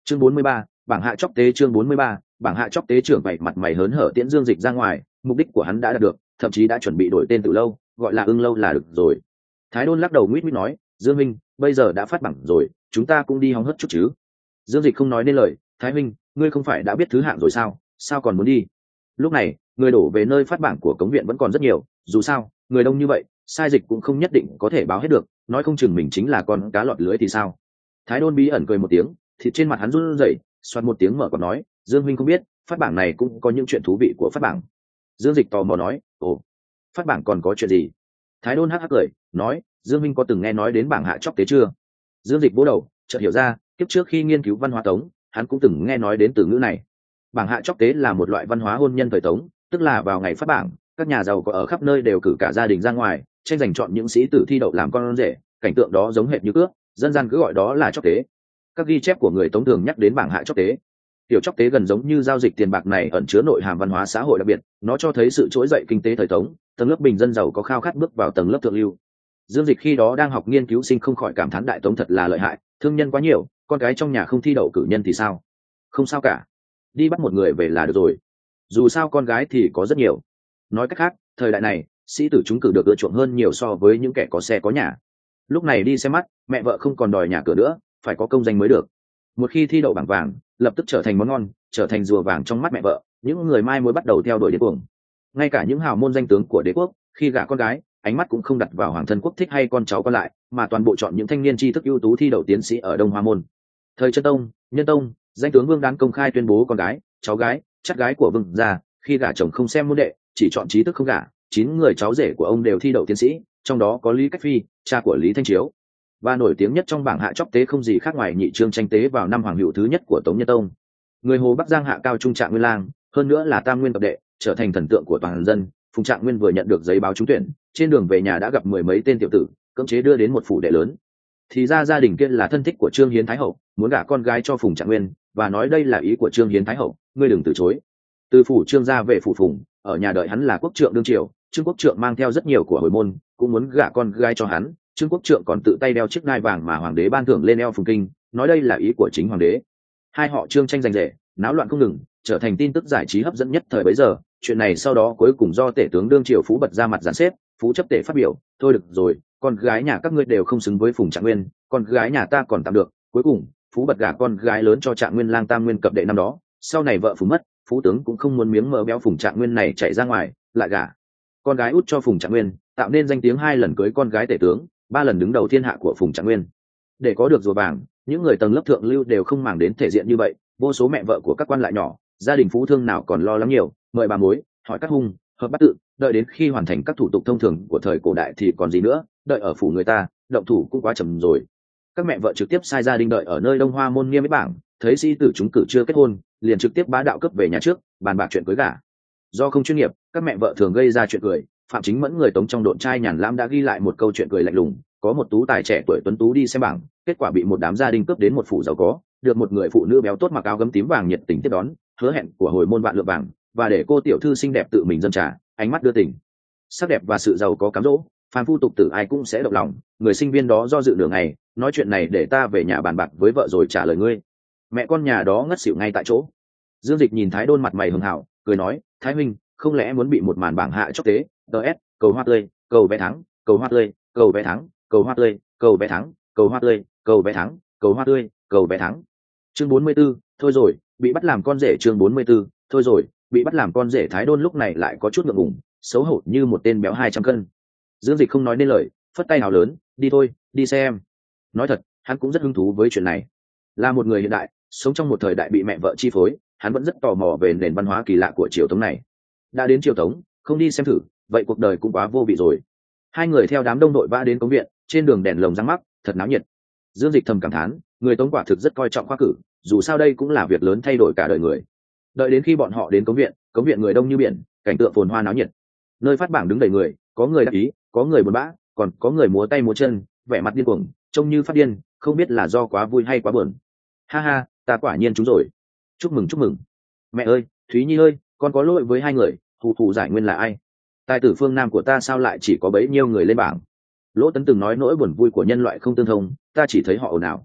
Chương 43, bảng hạ chóc tế. Chương 43, bảng hạ chóc tế. Trưởng bảy mặt mày hớn hở tiễn Dương Dịch ra ngoài, mục đích của hắn đã đạt được, thậm chí đã chuẩn bị đổi tên từ lâu, gọi là Ưng Lâu là được rồi. Thái Đôn lắc đầu nguýt nguýt nói, Dương minh, bây giờ đã phát bảng rồi, chúng ta cũng đi hóng hớt chút chứ. Dương Dịch không nói nên lời, Thái Minh, ngươi không phải đã biết thứ hạng rồi sao, sao còn muốn đi? Lúc này, người đổ về nơi phát bảng của cống viện vẫn còn rất nhiều, dù sao, người đông như vậy, sai dịch cũng không nhất định có thể báo hết được, nói không chừng mình chính là con cá lọt lưới thì sao? Thái Đôn bí ẩn cười một tiếng, thịt trên mặt hắn run rẩy, xoát một tiếng mở còn nói, Dương huynh không biết, phát bảng này cũng có những chuyện thú vị của phát bảng. Dương Dịch tò mò nói, ồ, phát bảng còn có chuyện gì? Thái Đôn hắc hắc cười, nói, Dương huynh có từng nghe nói đến bảng hạ chóc tế chưa? Dương Dịch vỗ đầu, chợt hiểu ra, kiếp trước khi nghiên cứu văn hóa Tống, hắn cũng từng nghe nói đến từ ngữ này. Bảng hạ chóc tế là một loại văn hóa hôn nhân thời Tống, tức là vào ngày phát bảng, các nhà giàu có ở khắp nơi đều cử cả gia đình ra ngoài, tranh giành chọn những sĩ tử thi đậu làm con rể, cảnh tượng đó giống hệt như cướp, dân gian cứ gọi đó là chóc tế. Các ghi chép của người Tống thường nhắc đến bảng hạ chóc tế. Tiểu chóc tế gần giống như giao dịch tiền bạc này ẩn chứa nội hàm văn hóa xã hội đặc biệt, nó cho thấy sự trỗi dậy kinh tế thời Tống, tầng lớp bình dân giàu có khao khát bước vào tầng lớp thượng lưu. Dương Dịch khi đó đang học nghiên cứu sinh không khỏi cảm thán đại Tống thật là lợi hại, thương nhân quá nhiều, con cái trong nhà không thi đậu cử nhân thì sao? Không sao cả, đi bắt một người về là được rồi, dù sao con gái thì có rất nhiều. Nói cách khác, thời đại này sĩ tử chúng cử được ưa chuộng hơn nhiều so với những kẻ có xe có nhà. Lúc này đi xem mắt, mẹ vợ không còn đòi nhà cửa nữa, phải có công danh mới được. Một khi thi đậu bảng vàng, lập tức trở thành món ngon, trở thành rùa vàng trong mắt mẹ vợ, những người mai mối bắt đầu theo đuổi điên cuồng. Ngay cả những hào môn danh tướng của đế quốc, khi gả con gái, ánh mắt cũng không đặt vào hoàng thân quốc thích hay con cháu còn lại, mà toàn bộ chọn những thanh niên tri thức ưu tú thi đậu tiến sĩ ở Đông Hoa môn. Thời Chân Tông, Nhân Tông, danh tướng Vương Đán công khai tuyên bố con gái, cháu gái, chắc gái của Vương gia, khi gả chồng không xem môn đệ, chỉ chọn trí thức không gả, 9 người cháu rể của ông đều thi đậu tiến sĩ, trong đó có Lý Cách Phi, cha của Lý Thanh Chiếu. Và nổi tiếng nhất trong bảng hạ chóc tế không gì khác ngoài Nhị Trương tranh tế vào năm hoàng hữu thứ nhất của Tống Nhân Tông. Người Hồ Bắc Giang hạ cao trung Trạng Nguyên Lang, hơn nữa là tam nguyên cập đệ, trở thành thần tượng của toàn dân. Phùng Trạng Nguyên vừa nhận được giấy báo trúng tuyển, trên đường về nhà đã gặp mười mấy tên tiểu tử, cưỡng chế đưa đến một phủ đệ lớn. Thì ra gia đình kia là thân thích của Trương Hiến Thái Hậu, muốn gả con gái cho Phùng Trạng Nguyên, và nói đây là ý của Trương Hiến Thái Hậu, ngươi đừng từ chối. Từ phủ Trương gia về phủ Phùng, ở nhà đợi hắn là quốc trượng đương triều, Trương quốc trượng mang theo rất nhiều của hồi môn, cũng muốn gả con gái cho hắn. Trương quốc trượng còn tự tay đeo chiếc ngai vàng mà hoàng đế ban thưởng lên eo Phùng Kinh, nói đây là ý của chính hoàng đế. Hai họ Trương tranh giành rể, náo loạn không ngừng, trở thành tin tức giải trí hấp dẫn nhất thời bấy giờ. Chuyện này sau đó cuối cùng do tể tướng đương triều Phú Bật ra mặt dàn xếp, Phú chấp tể phát biểu, thôi được rồi, con gái nhà các ngươi đều không xứng với Phùng Trạng Nguyên, con gái nhà ta còn tạm được. Cuối cùng Phú Bật gả con gái lớn cho Trạng Nguyên Lang tam nguyên cập đệ năm đó, sau này vợ Phú mất, Phú tướng cũng không muốn miếng mỡ béo Phùng Trạng Nguyên này chạy ra ngoài, lại gả con gái út cho Phùng Trạng Nguyên, tạo nên danh tiếng 2 lần cưới con gái tể tướng, 3 lần đứng đầu thiên hạ của Phùng Trạng Nguyên. Để có được rùa vàng, những người tầng lớp thượng lưu đều không màng đến thể diện như vậy, vô số mẹ vợ của các quan lại nhỏ, gia đình phú thương nào còn lo lắng nhiều, mời bà mối, hỏi các hung, hợp bắt tự, đợi đến khi hoàn thành các thủ tục thông thường của thời cổ đại thì còn gì nữa, đợi ở phủ người ta, động thủ cũng quá chậm rồi. Các mẹ vợ trực tiếp sai gia đình đợi ở nơi Đông Hoa môn niêm yết bảng, thấy sĩ tử chúng cử chưa kết hôn, liền trực tiếp bá đạo cấp về nhà trước, bàn bạc chuyện cưới gả. Do không chuyên nghiệp, các mẹ vợ thường gây ra chuyện cười. Phạm Chính Mẫn người Tống trong độn trai nhàn lãm đã ghi lại một câu chuyện cười lạnh lùng. Có một tú tài trẻ tuổi tuấn tú đi xem bảng, kết quả bị một đám gia đình cướp đến một phủ giàu có, được một người phụ nữ béo tốt mặc áo gấm tím vàng nhiệt tình tiếp đón, hứa hẹn của hồi môn vạn lượng vàng, và để cô tiểu thư xinh đẹp tự mình dâng trà, ánh mắt đưa tình. Sắc đẹp và sự giàu có cám dỗ, phàm phu tục tử ai cũng sẽ động lòng. Người sinh viên đó do dự nửa ngày, nói chuyện này để ta về nhà bàn bạc với vợ rồi trả lời ngươi. Mẹ con nhà đó ngất xỉu ngay tại chỗ. Dương Dịch nhìn Thái Đôn mặt mày hường hảo, cười nói, Thái huynh, không lẽ muốn bị một màn bảng hạ chóc tế? DS, cầu hoa tươi, cầu vé thắng, cầu hoa tươi, cầu vé thắng, cầu hoa tươi, cầu vé thắng, cầu hoa tươi, cầu vé thắng, cầu hoa tươi, cầu vé thắng. Chương 44, thôi rồi, bị bắt làm con rể. Chương 44, thôi rồi, bị bắt làm con rể. Thái Đôn lúc này lại có chút ngượng ngùng, xấu hổ như một tên béo 200 cân. Dương Dịch không nói nên lời, phất tay hào lớn, đi thôi, đi xem. Nói thật, hắn cũng rất hứng thú với chuyện này. Là một người hiện đại, sống trong một thời đại bị mẹ vợ chi phối, hắn vẫn rất tò mò về nền văn hóa kỳ lạ của triều Tống này. Đã đến triều Tống, không đi xem thử, vậy cuộc đời cũng quá vô vị rồi. Hai người theo đám đông đội vã đến cống viện, trên đường đèn lồng răng mắc, thật náo nhiệt. Dương Dịch thầm cảm thán, người Tống quả thực rất coi trọng khoa cử, dù sao đây cũng là việc lớn thay đổi cả đời người. Đợi đến khi bọn họ đến cống viện người đông như biển, cảnh tượng phồn hoa náo nhiệt. Nơi phát bảng đứng đầy người, có người đắc ý, có người buồn bã, còn có người múa tay múa chân, vẻ mặt điên cuồng, trông như phát điên, không biết là do quá vui hay quá buồn. Ha ha, ta quả nhiên trúng rồi. Chúc mừng chúc mừng. Mẹ ơi, Thúy Nhi ơi, con có lỗi với hai người, Hù giải nguyên là ai? Tài tử phương Nam của ta sao lại chỉ có bấy nhiêu người lên bảng? Lỗ Tấn từng nói nỗi buồn vui của nhân loại không tương thông, ta chỉ thấy họ ồn ào.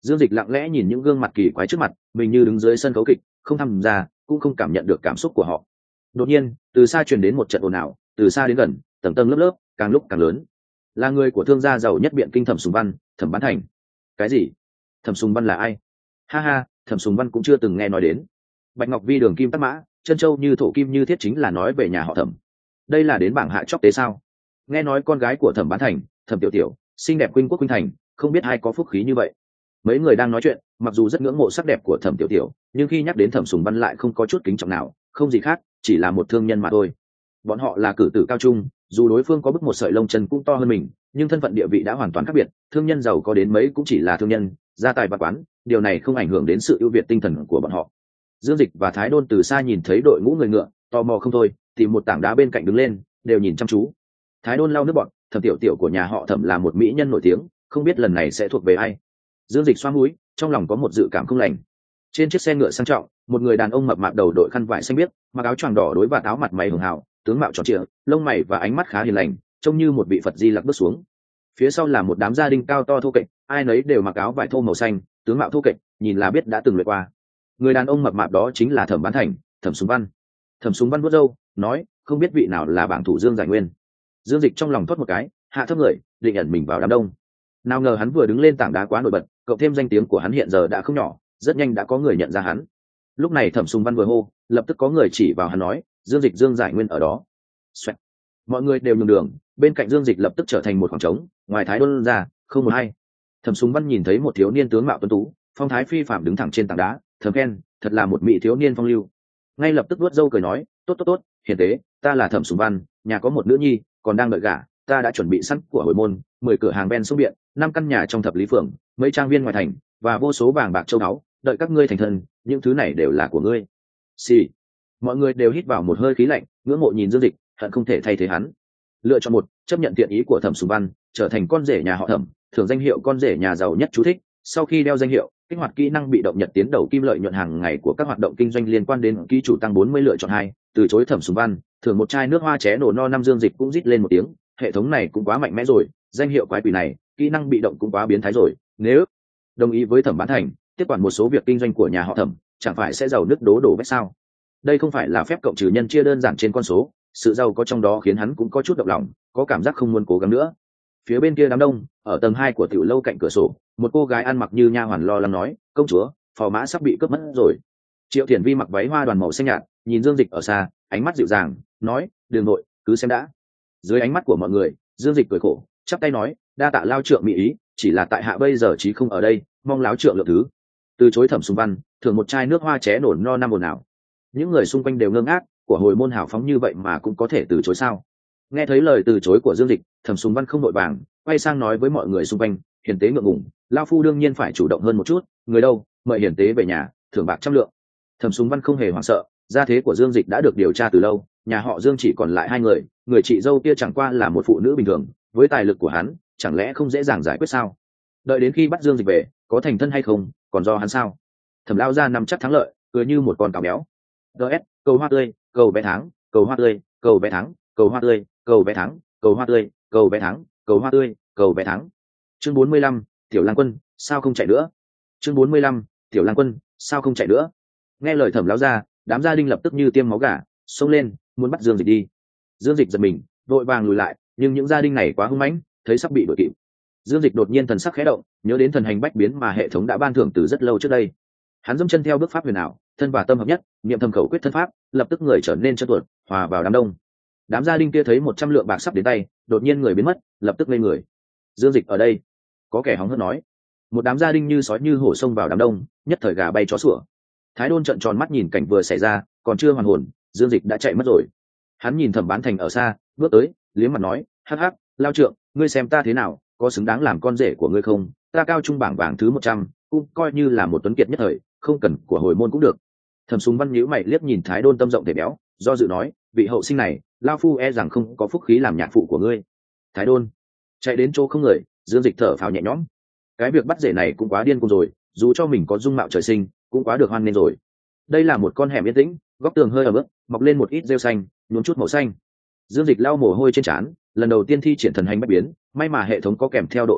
Dương Dịch lặng lẽ nhìn những gương mặt kỳ quái trước mặt mình, như đứng dưới sân khấu kịch, không tham gia cũng không cảm nhận được cảm xúc của họ. Đột nhiên từ xa truyền đến một trận ồn ào, từ xa đến gần, tầng tầng lớp lớp, càng lúc càng lớn. Là người của thương gia giàu nhất Biện Kinh Thẩm Sùng Văn, Thẩm Bán Thành. Cái gì? Thẩm Sùng Văn là ai? Ha ha, Thẩm Sùng Văn cũng chưa từng nghe nói đến. Bạch Ngọc Vi đường kim tắc mã, chân châu như thổ kim như thiết, chính là nói về nhà họ Thẩm. Đây là đến bảng hạ chóp tế sao? Nghe nói con gái của Thẩm Bán Thành, Thẩm Tiểu Tiểu, xinh đẹp khuynh quốc khuynh thành, không biết ai có phúc khí như vậy. Mấy người đang nói chuyện, mặc dù rất ngưỡng mộ sắc đẹp của Thẩm Tiểu Tiểu, nhưng khi nhắc đến Thẩm Sùng Văn lại không có chút kính trọng nào, không gì khác, chỉ là một thương nhân mà thôi. Bọn họ là cử tử cao trung, dù đối phương có bức một sợi lông chân cũng to hơn mình, nhưng thân phận địa vị đã hoàn toàn khác biệt. Thương nhân giàu có đến mấy cũng chỉ là thương nhân, gia tài bạc quán, điều này không ảnh hưởng đến sự ưu việt tinh thần của bọn họ. Dương Dịch và Thái Đôn từ xa nhìn thấy đội ngũ người ngựa, tò mò không thôi, tìm một tảng đá bên cạnh đứng lên, đều nhìn chăm chú. Thái Đôn lau nước bọt, Thẩm Tiểu Tiểu của nhà họ Thẩm là một mỹ nhân nổi tiếng, không biết lần này sẽ thuộc về ai. Dương Dịch xoa mũi, trong lòng có một dự cảm không lành. Trên chiếc xe ngựa sang trọng, một người đàn ông mập mạp đầu đội khăn vải xanh biếc, mặc áo choàng đỏ đối và áo mặt mày hường hào, tướng mạo tròn trịa, lông mày và ánh mắt khá hiền lành, trông như một vị Phật Di Lặc bước xuống. Phía sau là một đám gia đình cao to thô kệch, ai nấy đều mặc áo vải thô màu xanh, tướng mạo thô kệch, nhìn là biết đã từng luyện qua. Người đàn ông mập mạp đó chính là Thẩm Bán Thành, Thẩm Sùng Văn. Thẩm Sùng Văn vuốt râu, nói, không biết vị nào là bảng thủ Dương Giải Nguyên. Dương Dịch trong lòng thoát một cái, hạ thấp người, định ẩn mình vào đám đông. Nào ngờ hắn vừa đứng lên tảng đá quá nổi bật, cộng thêm danh tiếng của hắn hiện giờ đã không nhỏ, rất nhanh đã có người nhận ra hắn. Lúc này Thẩm Sùng Văn vừa hô, lập tức có người chỉ vào hắn nói, Dương Dịch, Dương Giải Nguyên ở đó. Xoẹt. Mọi người đều nhường đường, bên cạnh Dương Dịch lập tức trở thành một khoảng trống, ngoài Thái Đôn ra, không một ai. Thẩm Sùng Văn nhìn thấy một thiếu niên tướng mạo tuấn tú, phong thái phi phàm đứng thẳng trên tảng đá, thầm khen, thật là một mỹ thiếu niên phong lưu. Ngay lập tức vuốt râu cười nói, tốt tốt tốt, hiền tế, ta là Thẩm Sùng Văn, nhà có một nữ nhi, còn đang đợi gả, ta đã chuẩn bị sẵn của hồi môn, 10 cửa hàng ven sông Biện, 5 căn nhà trong thập lý phường, mấy trang viên ngoài thành, và vô số vàng bạc châu báu, đợi các ngươi thành thân, những thứ này đều là của ngươi. Xì. Mọi người đều hít vào một hơi khí lạnh, ngưỡng mộ nhìn Dương Dịch, hận không thể thay thế hắn. Lựa chọn một, chấp nhận thiện ý của Thẩm Sùng Văn, trở thành con rể nhà họ Thẩm, thưởng danh hiệu con rể nhà giàu nhất chú thích. Sau khi đeo danh hiệu, kích hoạt kỹ năng bị động nhật tiến đầu kim lợi nhuận hàng ngày của các hoạt động kinh doanh liên quan đến ký chủ tăng 40. Lựa chọn 2, từ chối Thẩm Sùng Văn, thưởng một chai nước hoa ché nổ no năm. Dương Dịch cũng rít lên một tiếng, hệ thống này cũng quá mạnh mẽ rồi, danh hiệu quái quỷ này, kỹ năng bị động cũng quá biến thái rồi. Nếu đồng ý với Thẩm Bán Thành, tiếp quản một số việc kinh doanh của nhà họ Thẩm, chẳng phải sẽ giàu nứt đổ vách sao? Đây không phải là phép cộng trừ nhân chia đơn giản trên con số, sự giàu có trong đó khiến hắn cũng có chút động lòng, có cảm giác không muốn cố gắng nữa. Phía bên kia đám đông, ở tầng 2 của tiểu lâu cạnh cửa sổ, một cô gái ăn mặc như nha hoàn lo lắng nói, công chúa, phò mã sắp bị cướp mất rồi. Triệu Thiển Vi mặc váy hoa đoàn màu xanh nhạt, nhìn Dương Dịch ở xa, ánh mắt dịu dàng, nói, đừng nội, cứ xem đã. Dưới ánh mắt của mọi người, Dương Dịch cười khổ, chắp tay nói, đa tạ lao trượng mỹ ý, chỉ là tại hạ bây giờ chí không ở đây, mong láo trượng lượng thứ. Từ chối Thẩm Sùng Văn, thưởng một chai nước hoa ché nổ no năm ồn ào. Những người xung quanh đều ngơ ngác, của hồi môn hào phóng như vậy mà cũng có thể từ chối sao? Nghe thấy lời từ chối của Dương Dịch, Thẩm Sùng Văn không vội vàng, quay sang nói với mọi người xung quanh, hiền tế ngượng ngùng, lao phu đương nhiên phải chủ động hơn một chút, người đâu, mời hiền tế về nhà, thưởng bạc 100 lượng. Thẩm Sùng Văn không hề hoảng sợ, gia thế của Dương Dịch đã được điều tra từ lâu, nhà họ Dương chỉ còn lại 2 người chị dâu kia chẳng qua là một phụ nữ bình thường, với tài lực của hắn, chẳng lẽ không dễ dàng giải quyết sao? Đợi đến khi bắt Dương Dịch về, có thành thân hay không, còn do hắn sao? Thẩm lao ra nắm chắc thắng lợi, cười như một con cáo béo. DS, cầu hoa tươi, cầu vé tháng, cầu hoa tươi, cầu vé tháng, cầu hoa tươi, cầu vé tháng, cầu hoa tươi, cầu vé tháng, cầu hoa tươi, cầu vé tháng. Chương 45, Tiểu Lang Quân, sao không chạy nữa? Chương 45, Tiểu Lang Quân, sao không chạy nữa? Nghe lời Thẩm lão ra, đám gia đình lập tức như tiêm máu gà, xông lên, muốn bắt Dương Dịch đi. Dương Dịch giật mình, vội vàng lùi lại, nhưng những gia đình này quá hung mãnh, thấy sắp bị đuổi kịp. Dương Dịch đột nhiên thần sắc khẽ động, nhớ đến thần hành bách biến mà hệ thống đã ban thưởng từ rất lâu trước đây. Hắn dẫm chân theo bước pháp huyền ảo, thân và tâm hợp nhất, niệm thầm khẩu quyết thân pháp, lập tức người trở nên chân tuột, hòa vào đám đông. Đám gia đình kia thấy 100 lượng bạc sắp đến tay, đột nhiên người biến mất, lập tức lên người. Dương Dịch ở đây, có kẻ hóng hớt nói. Một đám gia đình như sói như hổ xông vào đám đông, nhất thời gà bay chó sủa. Thái Đôn trợn tròn mắt nhìn cảnh vừa xảy ra, còn chưa hoàn hồn, Dương Dịch đã chạy mất rồi. Hắn nhìn Thẩm Bán Thành ở xa, bước tới, liếm mặt nói, hắc hắc, lao trượng, ngươi xem ta thế nào, có xứng đáng làm con rể của ngươi không? Ta cao trung bảng vàng thứ 100, cũng coi như là một tuấn kiệt nhất thời, không cần của hồi môn cũng được. Thẩm Sùng Văn nhíu mày liếc nhìn Thái Đôn tâm rộng thể béo, do dự nói, vị hậu sinh này, lao phu e rằng không có phúc khí làm nhạc phụ của ngươi. Thái Đôn chạy đến chỗ không người, Dương Dịch thở phào nhẹ nhõm. Cái việc bắt rể này cũng quá điên cuồng rồi, dù cho mình có dung mạo trời sinh, cũng quá được hoan nghênh rồi. Đây là một con hẻm yên tĩnh, góc tường hơi ẩm ướt, mọc lên một ít rêu xanh, nhuốm chút màu xanh. Dương Dịch lau mồ hôi trên trán, lần đầu tiên thi triển thần hành bách biến, may mà hệ thống có kèm theo độ thuần thục,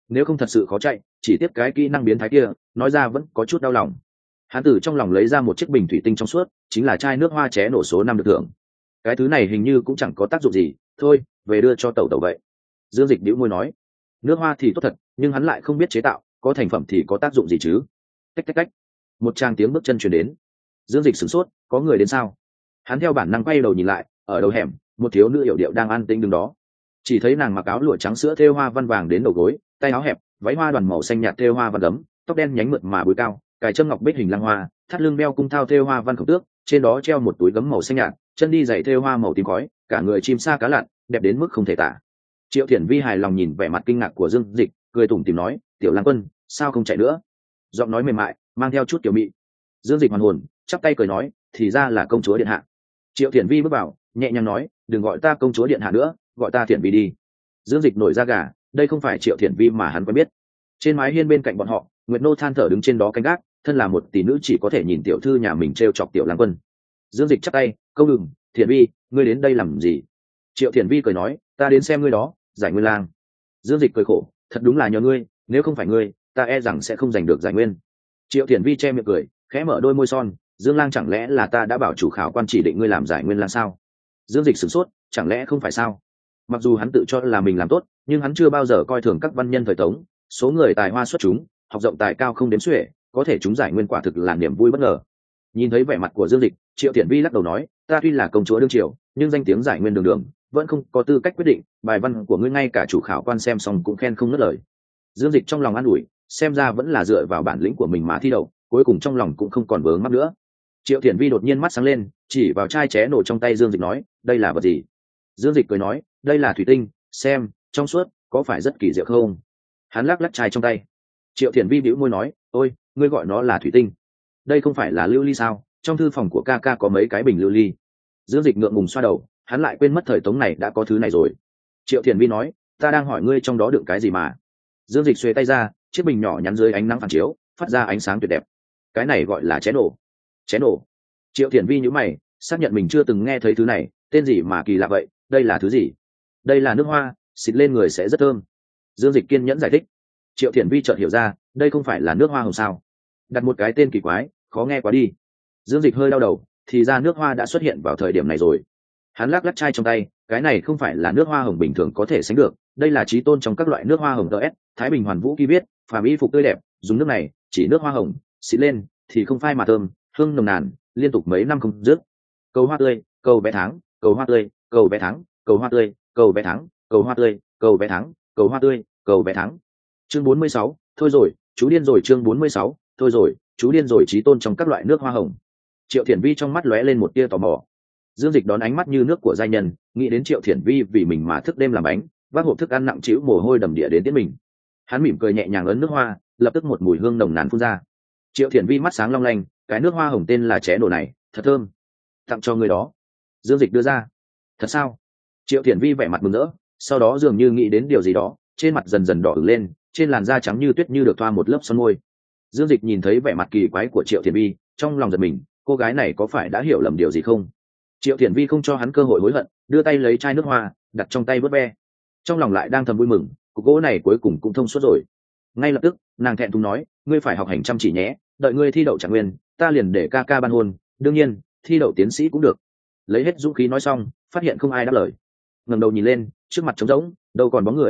nếu không thật sự khó chạy, chỉ tiếp cái kỹ năng biến thái kia, nói ra vẫn có chút đau lòng. Hắn từ trong lòng lấy ra một chiếc bình thủy tinh trong suốt, chính là chai nước hoa ché nổ số 5 được thưởng. Cái thứ này hình như cũng chẳng có tác dụng gì, thôi về đưa cho tẩu tẩu vậy. Dương Dịch bĩu môi nói, nước hoa thì tốt thật, nhưng hắn lại không biết chế tạo, có thành phẩm thì có tác dụng gì chứ. Tách tách tách, một tràng tiếng bước chân truyền đến. Dương Dịch sửng sốt, có người đến sao? Hắn theo bản năng quay đầu nhìn lại, ở đầu hẻm một thiếu nữ yểu điệu đang an tĩnh đứng đó. Chỉ thấy nàng mặc áo lụa trắng sữa thêu hoa văn vàng đến đầu gối, tay áo hẹp, váy hoa đoàn màu xanh nhạt thêu hoa văn gấm, tóc đen nhánh mượt mà búi cao, cài châm ngọc bích hình lăng hoa, thắt lưng đeo cung thao thêu hoa văn khổng tước, trên đó treo một túi gấm màu xanh nhạt, chân đi giày thêu hoa màu tím khói, cả người chim sa cá lặn, đẹp đến mức không thể tả. Triệu Thiển Vi hài lòng nhìn vẻ mặt kinh ngạc của Dương Dịch, cười tủm tỉm nói, tiểu lang quân, sao không chạy nữa? Giọng nói mềm mại, mang theo chút tiểu mị. Dương Dịch hoàn hồn, chắp tay cười nói, thì ra là công chúa điện hạ. Triệu Thiển Vi bước vào, nhẹ nhàng nói, đừng gọi ta công chúa điện hạ nữa, gọi ta Thiển Vi đi. Dương Dịch nổi da gà, đây không phải Triệu Thiển Vi mà hắn quen biết. Trên mái hiên bên cạnh bọn họ, Nguyệt Nô than thở đứng trên đó canh gác, thân là một tỷ nữ chỉ có thể nhìn tiểu thư nhà mình trêu chọc tiểu lang quân. Dương Dịch chắp tay, câu đừng, Thiển Vi, ngươi đến đây làm gì? Triệu Thiển Vi cười nói, ta đến xem ngươi đó, giải nguyên lang. Dương Dịch cười khổ, thật đúng là nhờ ngươi, nếu không phải ngươi, ta e rằng sẽ không giành được giải nguyên. Triệu Thiển Vi che miệng cười, khẽ mở đôi môi son, Dương Lang chẳng lẽ là ta đã bảo chủ khảo quan chỉ định ngươi làm giải nguyên lang sao? Dương Dịch sửng sốt, chẳng lẽ không phải sao? Mặc dù hắn tự cho là mình làm tốt, nhưng hắn chưa bao giờ coi thường các văn nhân thời Tống, số người tài hoa xuất chúng, học rộng tài cao không đếm xuể, có thể trúng giải nguyên quả thực là niềm vui bất ngờ. Nhìn thấy vẻ mặt của Dương Dịch, Triệu Thiển Vi lắc đầu nói, ta tuy là công chúa đương triều, nhưng danh tiếng giải nguyên đường đường, vẫn không có tư cách quyết định, bài văn của ngươi ngay cả chủ khảo quan xem xong cũng khen không ngớt lời. Dương Dịch trong lòng an ủi, xem ra vẫn là dựa vào bản lĩnh của mình mà thi đậu, cuối cùng trong lòng cũng không còn vướng mắc nữa. Triệu Thiển Vi đột nhiên mắt sáng lên, chỉ vào chai ché nổ trong tay Dương Dịch nói, đây là vật gì? Dương Dịch cười nói, đây là thủy tinh, xem, trong suốt, có phải rất kỳ diệu không? Hắn lắc lắc chai trong tay. Triệu Thiển Vi bĩu môi nói, ôi, ngươi gọi nó là thủy tinh, đây không phải là lưu ly sao? Trong thư phòng của ca ca có mấy cái bình lưu ly. Dương Dịch ngượng ngùng xoa đầu, hắn lại quên mất thời Tống này đã có thứ này rồi. Triệu Thiển Vi nói, ta đang hỏi ngươi trong đó đựng cái gì mà? Dương Dịch xuề tay ra, chiếc bình nhỏ nhắn dưới ánh nắng phản chiếu, phát ra ánh sáng tuyệt đẹp. Cái này gọi là chén nổ. Chén nổ. Triệu Thiển Vi nhíu mày, xác nhận mình chưa từng nghe thấy thứ này, tên gì mà kỳ lạ vậy, đây là thứ gì? Đây là nước hoa, xịt lên người sẽ rất thơm. Dương Dịch kiên nhẫn giải thích. Triệu Thiển Vi chợt hiểu ra, đây không phải là nước hoa hồng sao? Đặt một cái tên kỳ quái, khó nghe quá đi. Dương Dịch hơi đau đầu, thì ra nước hoa đã xuất hiện vào thời điểm này rồi. Hắn lắc lắc chai trong tay, cái này không phải là nước hoa hồng bình thường có thể sánh được, đây là chí tôn trong các loại nước hoa hồng ts. Thái Bình Hoàn Vũ Ký viết, phàm y phục tươi đẹp, dùng nước này, chỉ nước hoa hồng, xịt lên thì không phai mà thơm, hương nồng nàn, liên tục mấy năm không dứt. Cầu hoa tươi, cầu vé tháng, cầu hoa tươi, cầu vé tháng, cầu hoa tươi, cầu vé tháng, cầu hoa tươi, cầu vé tháng, cầu hoa tươi, cầu vé tháng. Chương 46, thôi rồi, chú điên rồi. Chương 46, thôi rồi, chú điên rồi. Chí tôn trong các loại nước hoa hồng. Triệu Thiển Vi trong mắt lóe lên một tia tò mò. Dương Dịch đón ánh mắt như nước của giai nhân, nghĩ đến Triệu Thiển Vi vì mình mà thức đêm làm bánh, vác hộp thức ăn nặng trĩu mồ hôi đầm địa đến tiễn mình. Hắn mỉm cười nhẹ nhàng ấn nước hoa, lập tức một mùi hương nồng nàn phun ra. Triệu Thiển Vi mắt sáng long lanh, cái nước hoa hồng tên là ché nổ này, thật thơm, tặng cho người đó. Dương Dịch đưa ra. Thật sao? Triệu Thiển Vi vẻ mặt mừng rỡ, sau đó dường như nghĩ đến điều gì đó, trên mặt dần dần đỏ ửng lên, trên làn da trắng như tuyết như được thoa một lớp son môi. Dương Dịch nhìn thấy vẻ mặt kỳ quái của Triệu Thiển Vi, trong lòng giật mình, cô gái này có phải đã hiểu lầm điều gì không? Triệu Thiển Vi không cho hắn cơ hội hối hận, đưa tay lấy chai nước hoa, đặt trong tay vớt ve. Trong lòng lại đang thầm vui mừng, cục gỗ này cuối cùng cũng thông suốt rồi. Ngay lập tức, nàng thẹn thùng nói, ngươi phải học hành chăm chỉ nhé, đợi ngươi thi đậu trạng nguyên, ta liền để ca ca ban hôn, đương nhiên, thi đậu tiến sĩ cũng được. Lấy hết dũng khí nói xong, phát hiện không ai đáp lời. Ngẩng đầu nhìn lên, trước mặt trống rỗng, đâu còn bóng người.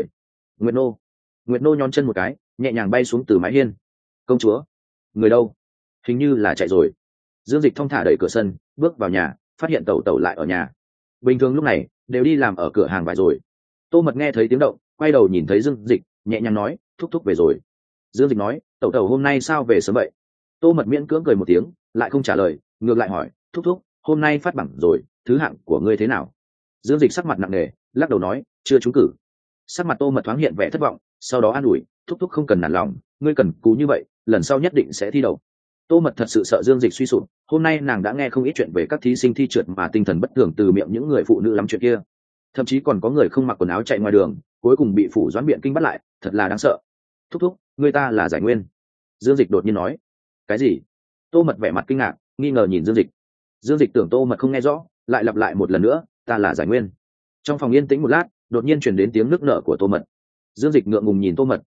Nguyệt Nô nhón chân một cái, nhẹ nhàng bay xuống từ mái hiên. Công chúa, người đâu? Hình như là chạy rồi. Dương Dịch thong thả đẩy cửa sân, bước vào nhà, phát hiện tẩu tẩu lại ở nhà. Bình thường lúc này đều đi làm ở cửa hàng vải rồi. Tô Mật nghe thấy tiếng động, quay đầu nhìn thấy Dương Dịch, nhẹ nhàng nói, thúc thúc về rồi. Dương Dịch nói, tẩu tẩu hôm nay sao về sớm vậy? Tô Mật miễn cưỡng cười một tiếng, lại không trả lời, ngược lại hỏi, thúc thúc, hôm nay phát bằng rồi, thứ hạng của ngươi thế nào? Dương Dịch sắc mặt nặng nề, lắc đầu nói, chưa trúng cử. Sắc mặt Tô Mật thoáng hiện vẻ thất vọng, sau đó an ủi, thúc thúc không cần nản lòng, ngươi cần cù như vậy, lần sau nhất định sẽ thi đậu. Tô Mật thật sự sợ Dương Dịch suy sụp, hôm nay nàng đã nghe không ít chuyện về các thí sinh thi trượt mà tinh thần bất thường từ miệng những người phụ nữ lắm chuyện kia. Thậm chí còn có người không mặc quần áo chạy ngoài đường, cuối cùng bị phủ doãn biện kinh bắt lại, thật là đáng sợ. Thúc thúc, người ta là giải nguyên. Dương Dịch đột nhiên nói. Cái gì? Tô Mật vẻ mặt kinh ngạc, nghi ngờ nhìn Dương Dịch. Dương Dịch tưởng Tô Mật không nghe rõ, lại lặp lại một lần nữa, ta là giải nguyên. Trong phòng yên tĩnh một lát, đột nhiên truyền đến tiếng nức nở của Tô Mật. Dương Dịch ngượng ngùng nhìn Tô Mật,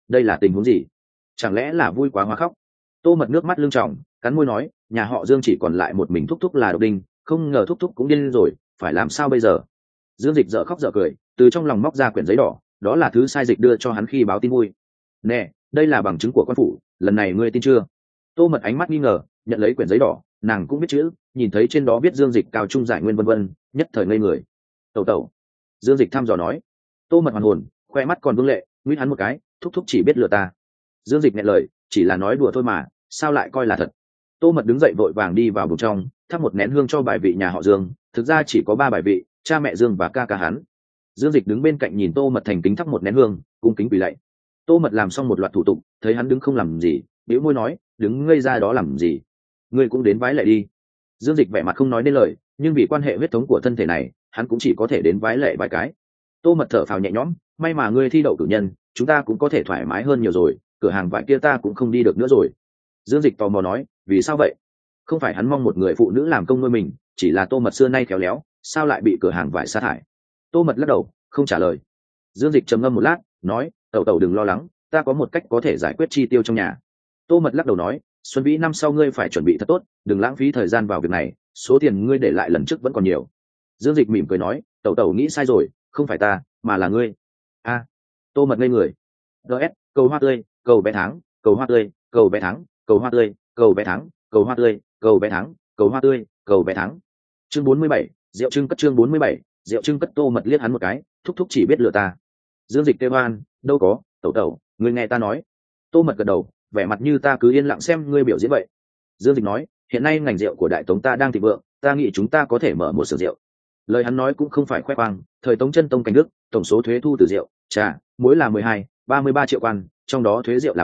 đây là tình huống gì? Chẳng lẽ là vui quá hóa khóc? Tô Mật nước mắt lưng tròng, cắn môi nói, nhà họ Dương chỉ còn lại một mình thúc thúc là Độc Đinh, không ngờ thúc thúc cũng điên rồi, phải làm sao bây giờ? Dương Dịch dở khóc dở cười, từ trong lòng móc ra quyển giấy đỏ, đó là thứ sai dịch đưa cho hắn khi báo tin vui. Nè, đây là bằng chứng của quan phủ, lần này ngươi tin chưa? Tô Mật ánh mắt nghi ngờ, nhận lấy quyển giấy đỏ, nàng cũng biết chữ, nhìn thấy trên đó viết Dương Dịch cao trung giải nguyên vân vân, nhất thời ngây người. Tẩu tẩu. Dương Dịch thăm dò nói. Tô Mật hoàn hồn, khoe mắt còn vương lệ, nguyết hắn một cái, thúc thúc chỉ biết lừa ta. Dương Dịch nghe lời, chỉ là nói đùa thôi mà, sao lại coi là thật? Tô Mật đứng dậy vội vàng đi vào buồng trong, thắp một nén hương cho bài vị nhà họ Dương, thực ra chỉ có 3 bài vị, cha mẹ Dương và ca ca hắn. Dương Dịch đứng bên cạnh nhìn Tô Mật thành kính thắp một nén hương, cung kính quỳ lạy. Tô Mật làm xong một loạt thủ tục, thấy hắn đứng không làm gì, bĩu môi nói, đứng ngây ra đó làm gì? Ngươi cũng đến vái lạy đi. Dương Dịch vẻ mặt không nói nên lời, nhưng vì quan hệ huyết thống của thân thể này, hắn cũng chỉ có thể đến vái lạy vài cái. Tô Mật thở phào nhẹ nhõm, may mà ngươi thi đậu cử nhân, chúng ta cũng có thể thoải mái hơn nhiều rồi, cửa hàng vải kia ta cũng không đi được nữa rồi. Dương Dịch tò mò nói, vì sao vậy? Không phải hắn mong một người phụ nữ làm công nuôi mình, chỉ là Tô Mật xưa nay khéo léo, sao lại bị cửa hàng vải sa thải? Tô Mật lắc đầu, không trả lời. Dương Dịch trầm ngâm một lát, nói, tẩu tẩu đừng lo lắng, ta có một cách có thể giải quyết chi tiêu trong nhà. Tô Mật lắc đầu nói, Xuân Vĩ năm sau ngươi phải chuẩn bị thật tốt, đừng lãng phí thời gian vào việc này, số tiền ngươi để lại lần trước vẫn còn nhiều. Dương Dịch mỉm cười nói, tẩu tẩu nghĩ sai rồi, không phải ta, mà là ngươi. A. Tô Mật ngây người. DS, cầu hoa tươi, cầu vé tháng, cầu hoa tươi, cầu vé tháng, cầu hoa tươi, cầu vé tháng, cầu hoa tươi, cầu vé tháng, cầu hoa tươi, cầu vé tháng. Chương 47, rượu trưng cất chương 47, rượu trưng cất. Tô Mật liếc hắn một cái, thúc thúc chỉ biết lừa ta. Dương Dịch kêu oan, đâu có, tẩu tẩu, ngươi nghe ta nói. Tô Mật gật đầu, vẻ mặt như ta cứ yên lặng xem ngươi biểu diễn vậy. Dương Dịch nói, hiện nay ngành rượu của Đại Tống ta đang thịnh vượng, ta nghĩ chúng ta có thể mở một xưởng rượu. Lời hắn nói cũng không phải khoe khoang, thời Tống Chân Tông Cảnh Đức, tổng số thuế thu từ rượu, trà, muối là 33 triệu quan, trong đó thuế rượu là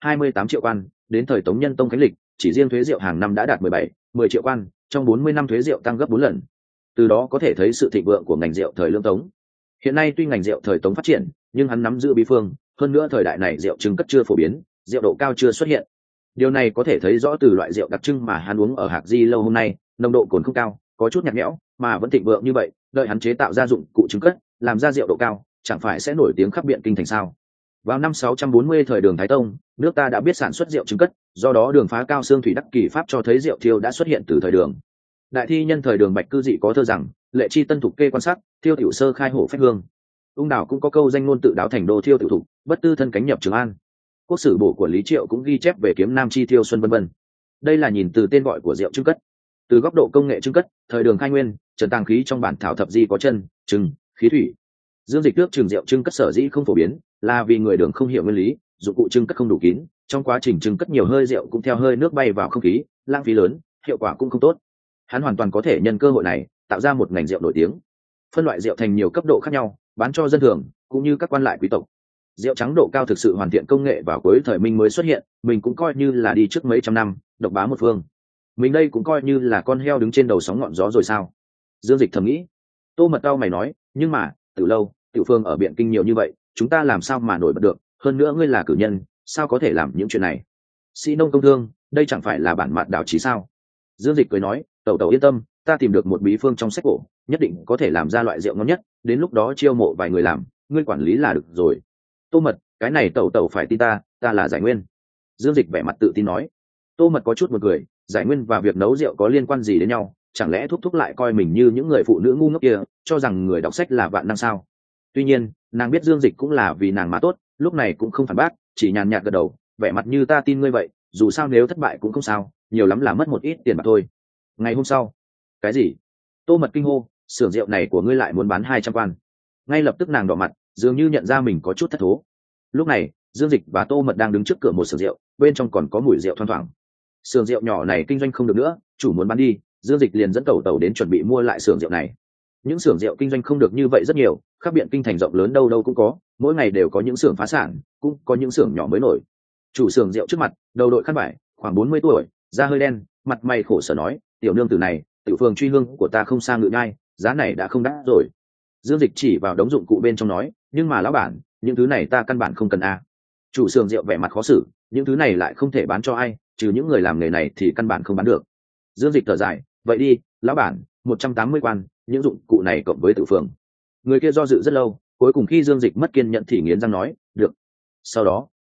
28 triệu quan, đến thời Tống Nhân Tông Khánh Lịch, chỉ riêng thuế rượu hàng năm đã đạt 10 triệu quan, trong 40 năm thuế rượu tăng gấp 4 lần. Từ đó có thể thấy sự thịnh vượng của ngành rượu thời Lương Tống. Hiện nay tuy ngành rượu thời Tống phát triển, nhưng hắn nắm giữ bí phương, hơn nữa thời đại này rượu trưng cất chưa phổ biến, rượu độ cao chưa xuất hiện. Điều này có thể thấy rõ từ loại rượu đặc trưng mà hắn uống ở Hạc Di lâu hôm nay, nồng độ cồn không cao, có chút nhạt nhẽo, mà vẫn thịnh vượng như vậy, đợi hắn chế tạo ra dụng cụ trưng cất, làm ra rượu độ cao, chẳng phải sẽ nổi tiếng khắp biện kinh thành sao? Vào năm 640 thời Đường Thái Tông, nước ta đã biết sản xuất rượu trưng cất, do đó đường phá cao xương thủy đắc kỳ pháp cho thấy rượu thiêu đã xuất hiện từ thời Đường. Đại thi nhân thời Đường Bạch Cư Dị có thơ rằng, lệ chi tân thục kê quan sát, thiêu tiểu sơ khai hổ phách hương. Ung Đảo cũng có câu danh ngôn tự đáo thành đô thiêu tiểu thục, bất tư thân cánh nhập Trường An. Quốc sử bổ của Lý Triệu cũng ghi chép về kiếm nam chi thiêu xuân vân vân. Đây là nhìn từ tên gọi của rượu trưng cất. Từ góc độ công nghệ trưng cất, thời Đường khai nguyên, trần tàng khí trong bản thảo thập di có chân, trừng, khí thủy. Dương Dịch nước trường rượu trưng cất sở dĩ không phổ biến, là vì người Đường không hiểu nguyên lý, dụng cụ trưng cất không đủ kín, trong quá trình trưng cất nhiều hơi rượu cũng theo hơi nước bay vào không khí, lãng phí lớn, hiệu quả cũng không tốt. Hắn hoàn toàn có thể nhân cơ hội này tạo ra một ngành rượu nổi tiếng, phân loại rượu thành nhiều cấp độ khác nhau, bán cho dân thường cũng như các quan lại quý tộc. Rượu trắng độ cao thực sự hoàn thiện công nghệ vào cuối thời Minh mới xuất hiện, mình cũng coi như là đi trước mấy trăm năm, độc bá một phương. Mình đây cũng coi như là con heo đứng trên đầu sóng ngọn gió rồi sao? Dương Dịch thầm nghĩ. Tô Mật cau mày nói, nhưng mà từ lâu tiểu phương ở biện kinh nhiều như vậy, chúng ta làm sao mà nổi bật được? Hơn nữa ngươi là cử nhân, sao có thể làm những chuyện này? Sĩ nông công thương, đây chẳng phải là bản mạt đạo chí sao? Dương Dịch cười nói, tẩu tẩu yên tâm, ta tìm được một bí phương trong sách cổ, nhất định có thể làm ra loại rượu ngon nhất, đến lúc đó chiêu mộ vài người làm, ngươi quản lý là được rồi. Tô Mật, cái này tẩu tẩu phải tin ta, ta là Giải Nguyên. Dương Dịch vẻ mặt tự tin nói. Tô Mật có chút một cười, Giải Nguyên và việc nấu rượu có liên quan gì đến nhau? Chẳng lẽ thúc thúc lại coi mình như những người phụ nữ ngu ngốc kia, cho rằng người đọc sách là vạn năng sao? Tuy nhiên, nàng biết Dương Dịch cũng là vì nàng mà tốt, lúc này cũng không phản bác, chỉ nhàn nhạt gật đầu, vẻ mặt như ta tin ngươi vậy, dù sao nếu thất bại cũng không sao, nhiều lắm là mất một ít tiền bạc thôi. Ngày hôm sau, cái gì? Tô Mật kinh hô, xưởng rượu này của ngươi lại muốn bán 200 quan? Ngay lập tức nàng đỏ mặt, dường như nhận ra mình có chút thất thố. Lúc này, Dương Dịch và Tô Mật đang đứng trước cửa một xưởng rượu, bên trong còn có mùi rượu thoang thoảng. Xưởng rượu nhỏ này kinh doanh không được nữa, chủ muốn bán đi, Dương Dịch liền dẫn tẩu đến chuẩn bị mua lại xưởng rượu này. Những xưởng rượu kinh doanh không được như vậy rất nhiều, khác biện kinh thành rộng lớn đâu đâu cũng có, mỗi ngày đều có những xưởng phá sản, cũng có những xưởng nhỏ mới nổi. Chủ xưởng rượu trước mặt, đầu đội khăn vải, khoảng 40 tuổi, da hơi đen, mặt mày khổ sở nói, tiểu nương tử này, tiểu phường truy hương của ta không xa ngự nhai, giá này đã không đắt rồi. Dương Dịch chỉ vào đống dụng cụ bên trong nói, nhưng mà lão bản, những thứ này ta căn bản không cần a. Chủ xưởng rượu vẻ mặt khó xử, những thứ này lại không thể bán cho ai, trừ những người làm nghề này thì căn bản không bán được. Dương Dịch thở dài, vậy đi, lão bản, 180 quan, những dụng cụ này cộng với tự phường. Người kia do dự rất lâu, cuối cùng khi Dương Dịch mất kiên nhẫn thì nghiến răng nói, được. Sau đó,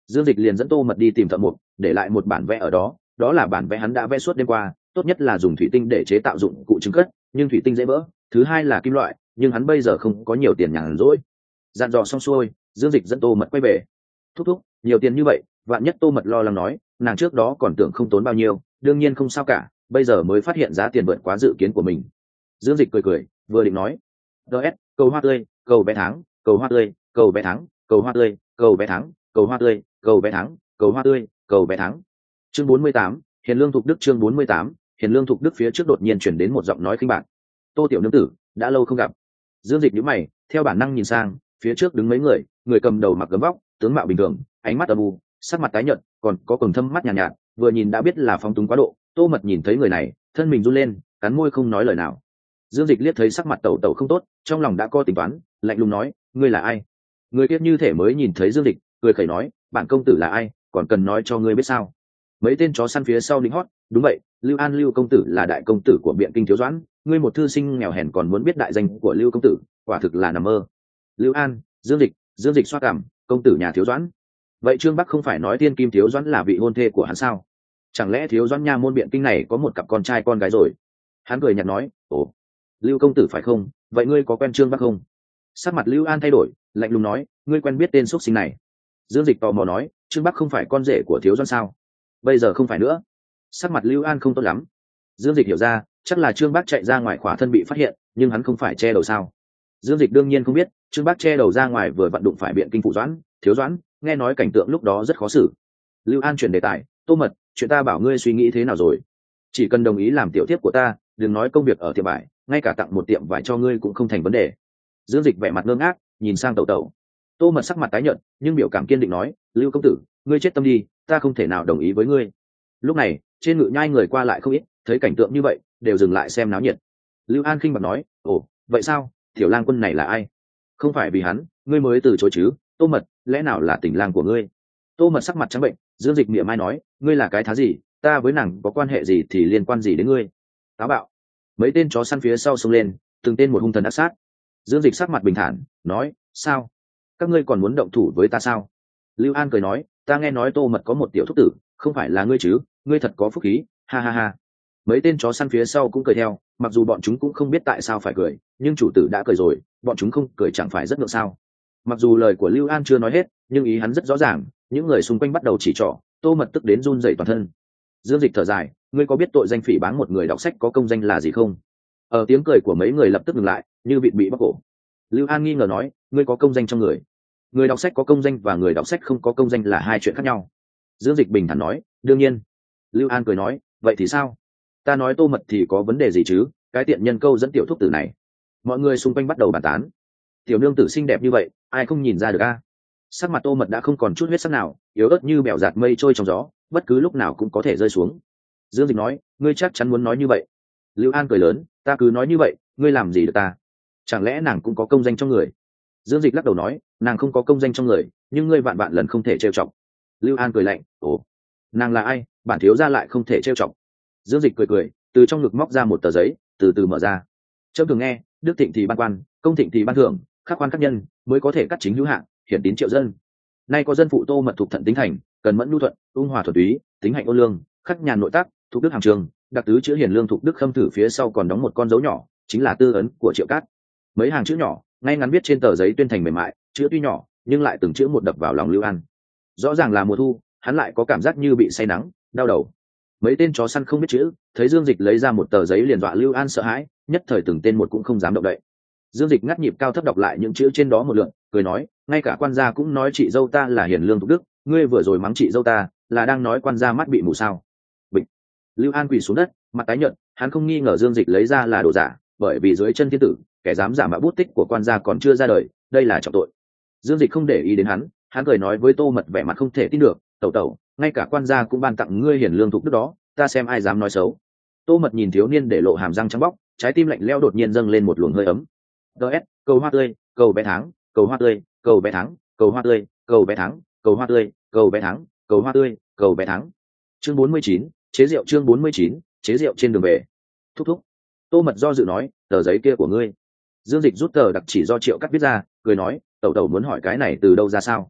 Dương Dịch liền dẫn Tô Mật đi tìm thợ mộc, để lại một bản vẽ ở đó, đó là bản vẽ hắn đã vẽ suốt đêm qua, tốt nhất là dùng thủy tinh để chế tạo dụng cụ trứng cất, nhưng thủy tinh dễ vỡ, thứ hai là kim loại, nhưng hắn bây giờ không có nhiều tiền nhàn rỗi. Dặn dò xong xuôi, Dương Dịch dẫn Tô Mật quay về. Thúc thúc, nhiều tiền như vậy, vạn nhất. Tô Mật lo lắng nói, nàng trước đó còn tưởng không tốn bao nhiêu, đương nhiên không sao cả, bây giờ mới phát hiện giá tiền vượt quá dự kiến của mình. Dương Dịch cười cười, vừa định nói, ts, cầu hoa tươi, cầu bé tháng, cầu hoa tươi, cầu bé tháng, cầu hoa tươi, cầu bé tháng, cầu hoa tươi, cầu bé tháng, cầu hoa tươi, cầu bé tháng. Chương 48, Hiền Lương Thục Đức. Chương 48, Hiền Lương Thục Đức. Phía trước đột nhiên chuyển đến một giọng nói khinh bạc. Tô tiểu nương tử, đã lâu không gặp. Dương Dịch nhíu mày, theo bản năng nhìn sang, phía trước đứng mấy người, người cầm đầu mặc gấm vóc, tướng mạo bình thường, ánh mắt âm u, sắc mặt tái nhợt, còn có quầng thâm mắt nhàn nhạt, vừa nhìn đã biết là phóng túng quá độ. Tô Mật nhìn thấy người này, thân mình run lên, cắn môi không nói lời nào. Dương Dịch liếc thấy sắc mặt tẩu tẩu không tốt, trong lòng đã có tính toán, lạnh lùng nói, ngươi là ai? Người kia như thể mới nhìn thấy Dương Dịch, cười khẩy nói, bản công tử là ai, còn cần nói cho ngươi biết sao? Mấy tên chó săn phía sau lính hót, đúng vậy, Lưu An Lưu công tử là đại công tử của Biện Kinh thiếu doãn, ngươi một thư sinh nghèo hèn còn muốn biết đại danh của Lưu công tử, quả thực là nằm mơ. Lưu An, Dương Dịch xoa cằm, công tử nhà thiếu doãn. Vậy Trương Bắc không phải nói Tiên Kim thiếu doãn là vị hôn thê của hắn sao? Chẳng lẽ thiếu doãn nha môn Biện Kinh này có một cặp con trai con gái rồi? Hắn cười nhạt nói, ồ, Lưu công tử phải không? Vậy ngươi có quen Trương Bắc không? Sắc mặt Lưu An thay đổi, lạnh lùng nói, ngươi quen biết tên xuất sinh này? Dương Dịch tò mò nói, Trương Bắc không phải con rể của thiếu doãn sao? Bây giờ không phải nữa. Sắc mặt Lưu An không tốt lắm. Dương Dịch hiểu ra, chắc là Trương Bắc chạy ra ngoài khỏa thân bị phát hiện, nhưng hắn không phải che đầu sao? Dương Dịch đương nhiên không biết, Trương Bắc che đầu ra ngoài vừa vặn đụng phải Biện Kinh phụ doãn, thiếu doãn, nghe nói cảnh tượng lúc đó rất khó xử. Lưu An chuyển đề tài, Tô Mật, chuyện ta bảo ngươi suy nghĩ thế nào rồi? Chỉ cần đồng ý làm tiểu tiếp của ta, đừng nói công việc ở tiệm vải, ngay cả tặng một tiệm vải cho ngươi cũng không thành vấn đề. Dương Dịch vẻ mặt ngơ ngác, nhìn sang tẩu tẩu. Tô Mật sắc mặt tái nhợt, nhưng biểu cảm kiên định nói, Lưu công tử, ngươi chết tâm đi, ta không thể nào đồng ý với ngươi. Lúc này, trên ngự nhai người qua lại không ít, thấy cảnh tượng như vậy, đều dừng lại xem náo nhiệt. Lưu An khinh bạc nói, ồ, vậy sao, tiểu lang quân này là ai? Không phải vì hắn, ngươi mới từ chối chứ? Tô Mật, lẽ nào là tình lang của ngươi? Tô Mật sắc mặt trắng bệnh, Dương Dịch miệng mai nói, ngươi là cái thá gì, ta với nàng có quan hệ gì thì liên quan gì đến ngươi? Táo bạo. Mấy tên chó săn phía sau xông lên, từng tên một hung thần ác sát. Dương Dịch sắc mặt bình thản, nói, sao? Các ngươi còn muốn động thủ với ta sao? Lưu An cười nói, ta nghe nói Tô Mật có một tiểu thúc tử, không phải là ngươi chứ? Ngươi thật có phúc khí, ha ha ha. Mấy tên chó săn phía sau cũng cười theo, mặc dù bọn chúng cũng không biết tại sao phải cười, nhưng chủ tử đã cười rồi, bọn chúng không cười chẳng phải rất ngượng sao? Mặc dù lời của Lưu An chưa nói hết, nhưng ý hắn rất rõ ràng, những người xung quanh bắt đầu chỉ trỏ, Tô Mật tức đến run rẩy toàn thân. Dương Dịch thở dài, ngươi có biết tội danh phỉ báng một người đọc sách có công danh là gì không? Ở tiếng cười của mấy người lập tức ngừng lại, như vịt bị bóc cổ. Lưu An nghi ngờ nói, ngươi có công danh trong người? Người đọc sách có công danh và người đọc sách không có công danh là hai chuyện khác nhau. Dương Dịch bình thản nói, đương nhiên. Lưu An cười nói, vậy thì sao? Ta nói Tô Mật thì có vấn đề gì chứ? Cái tiện nhân câu dẫn tiểu thúc tử này. Mọi người xung quanh bắt đầu bàn tán. Tiểu nương tử xinh đẹp như vậy, ai không nhìn ra được a? Sắc mặt Tô Mật đã không còn chút huyết sắc nào, yếu ớt như bèo giạt mây trôi trong gió, bất cứ lúc nào cũng có thể rơi xuống. Dương Dịch nói, ngươi chắc chắn muốn nói như vậy? Lưu An cười lớn, ta cứ nói như vậy, ngươi làm gì được ta? Chẳng lẽ nàng cũng có công danh trong người? Dương Dịch lắc đầu nói, nàng không có công danh trong người, nhưng ngươi vạn lần không thể trêu chọc. Lưu An cười lạnh, ồ, nàng là ai, bản thiếu gia lại không thể trêu chọc? Dương Dịch cười cười, từ trong ngực móc ra một tờ giấy, từ từ mở ra. Trâm thường nghe, đức thịnh thì ban quan, công thịnh thì ban thưởng, khắc quan khắc nhân, mới có thể cắt chính hữu hạn, hiển tín triệu dân. Nay có dân phụ Tô Mật thuộc thận tính thành, cần mẫn nhu thuận, ung hòa thuần túy, tính hạnh ôn lương, khắc nhàn nội tác, thuộc đức hàng trường, đặc tứ chữ Hiền Lương thuộc đức khâm thử phía sau còn đóng một con dấu nhỏ, chính là tư ấn của Triệu Cát. Mấy hàng chữ nhỏ, ngay ngắn viết trên tờ giấy tuyên thành mềm mại, chữ tuy nhỏ, nhưng lại từng chữ một đập vào lòng Lưu An. Rõ ràng là mùa thu, hắn lại có cảm giác như bị say nắng, đau đầu. Mấy tên chó săn không biết chữ, thấy Dương Dịch lấy ra một tờ giấy liền dọa Lưu An sợ hãi, nhất thời từng tên một cũng không dám động đậy. Dương Dịch ngắt nhịp cao thấp đọc lại những chữ trên đó một lượt, cười nói, ngay cả quan gia cũng nói chị dâu ta là Hiền Lương thục đức, ngươi vừa rồi mắng chị dâu ta, là đang nói quan gia mắt bị mù sao? Bịch. Lưu An quỳ xuống đất, mặt tái nhợt, hắn không nghi ngờ Dương Dịch lấy ra là đồ giả, bởi vì dưới chân thiên tử, kẻ dám giả mạo bút tích của quan gia còn chưa ra đời, đây là trọng tội. Dương Dịch không để ý đến hắn cười nói với Tô Mật vẻ mặt không thể tin được, tẩu tẩu, ngay cả quan gia cũng ban tặng ngươi Hiền Lương thục đức đó, ta xem ai dám nói xấu. Tô Mật nhìn thiếu niên để lộ hàm răng trắng bóc, trái tim lạnh lẽo đột nhiên dâng lên một luồng hơi ấm. DS, cầu hoa tươi, cầu bé tháng, cầu hoa tươi, cầu bé tháng, cầu hoa tươi, cầu bé tháng, cầu hoa tươi, cầu bé tháng, cầu hoa tươi, cầu bé tháng. Chương 49, chế rượu. Chương 49, chế rượu trên đường về. Thúc thúc. Tô Mật do dự nói, tờ giấy kia của ngươi. Dương Dịch rút tờ đặc chỉ do Triệu Cắt viết ra, cười nói, tẩu tẩu muốn hỏi cái này từ đâu ra sao?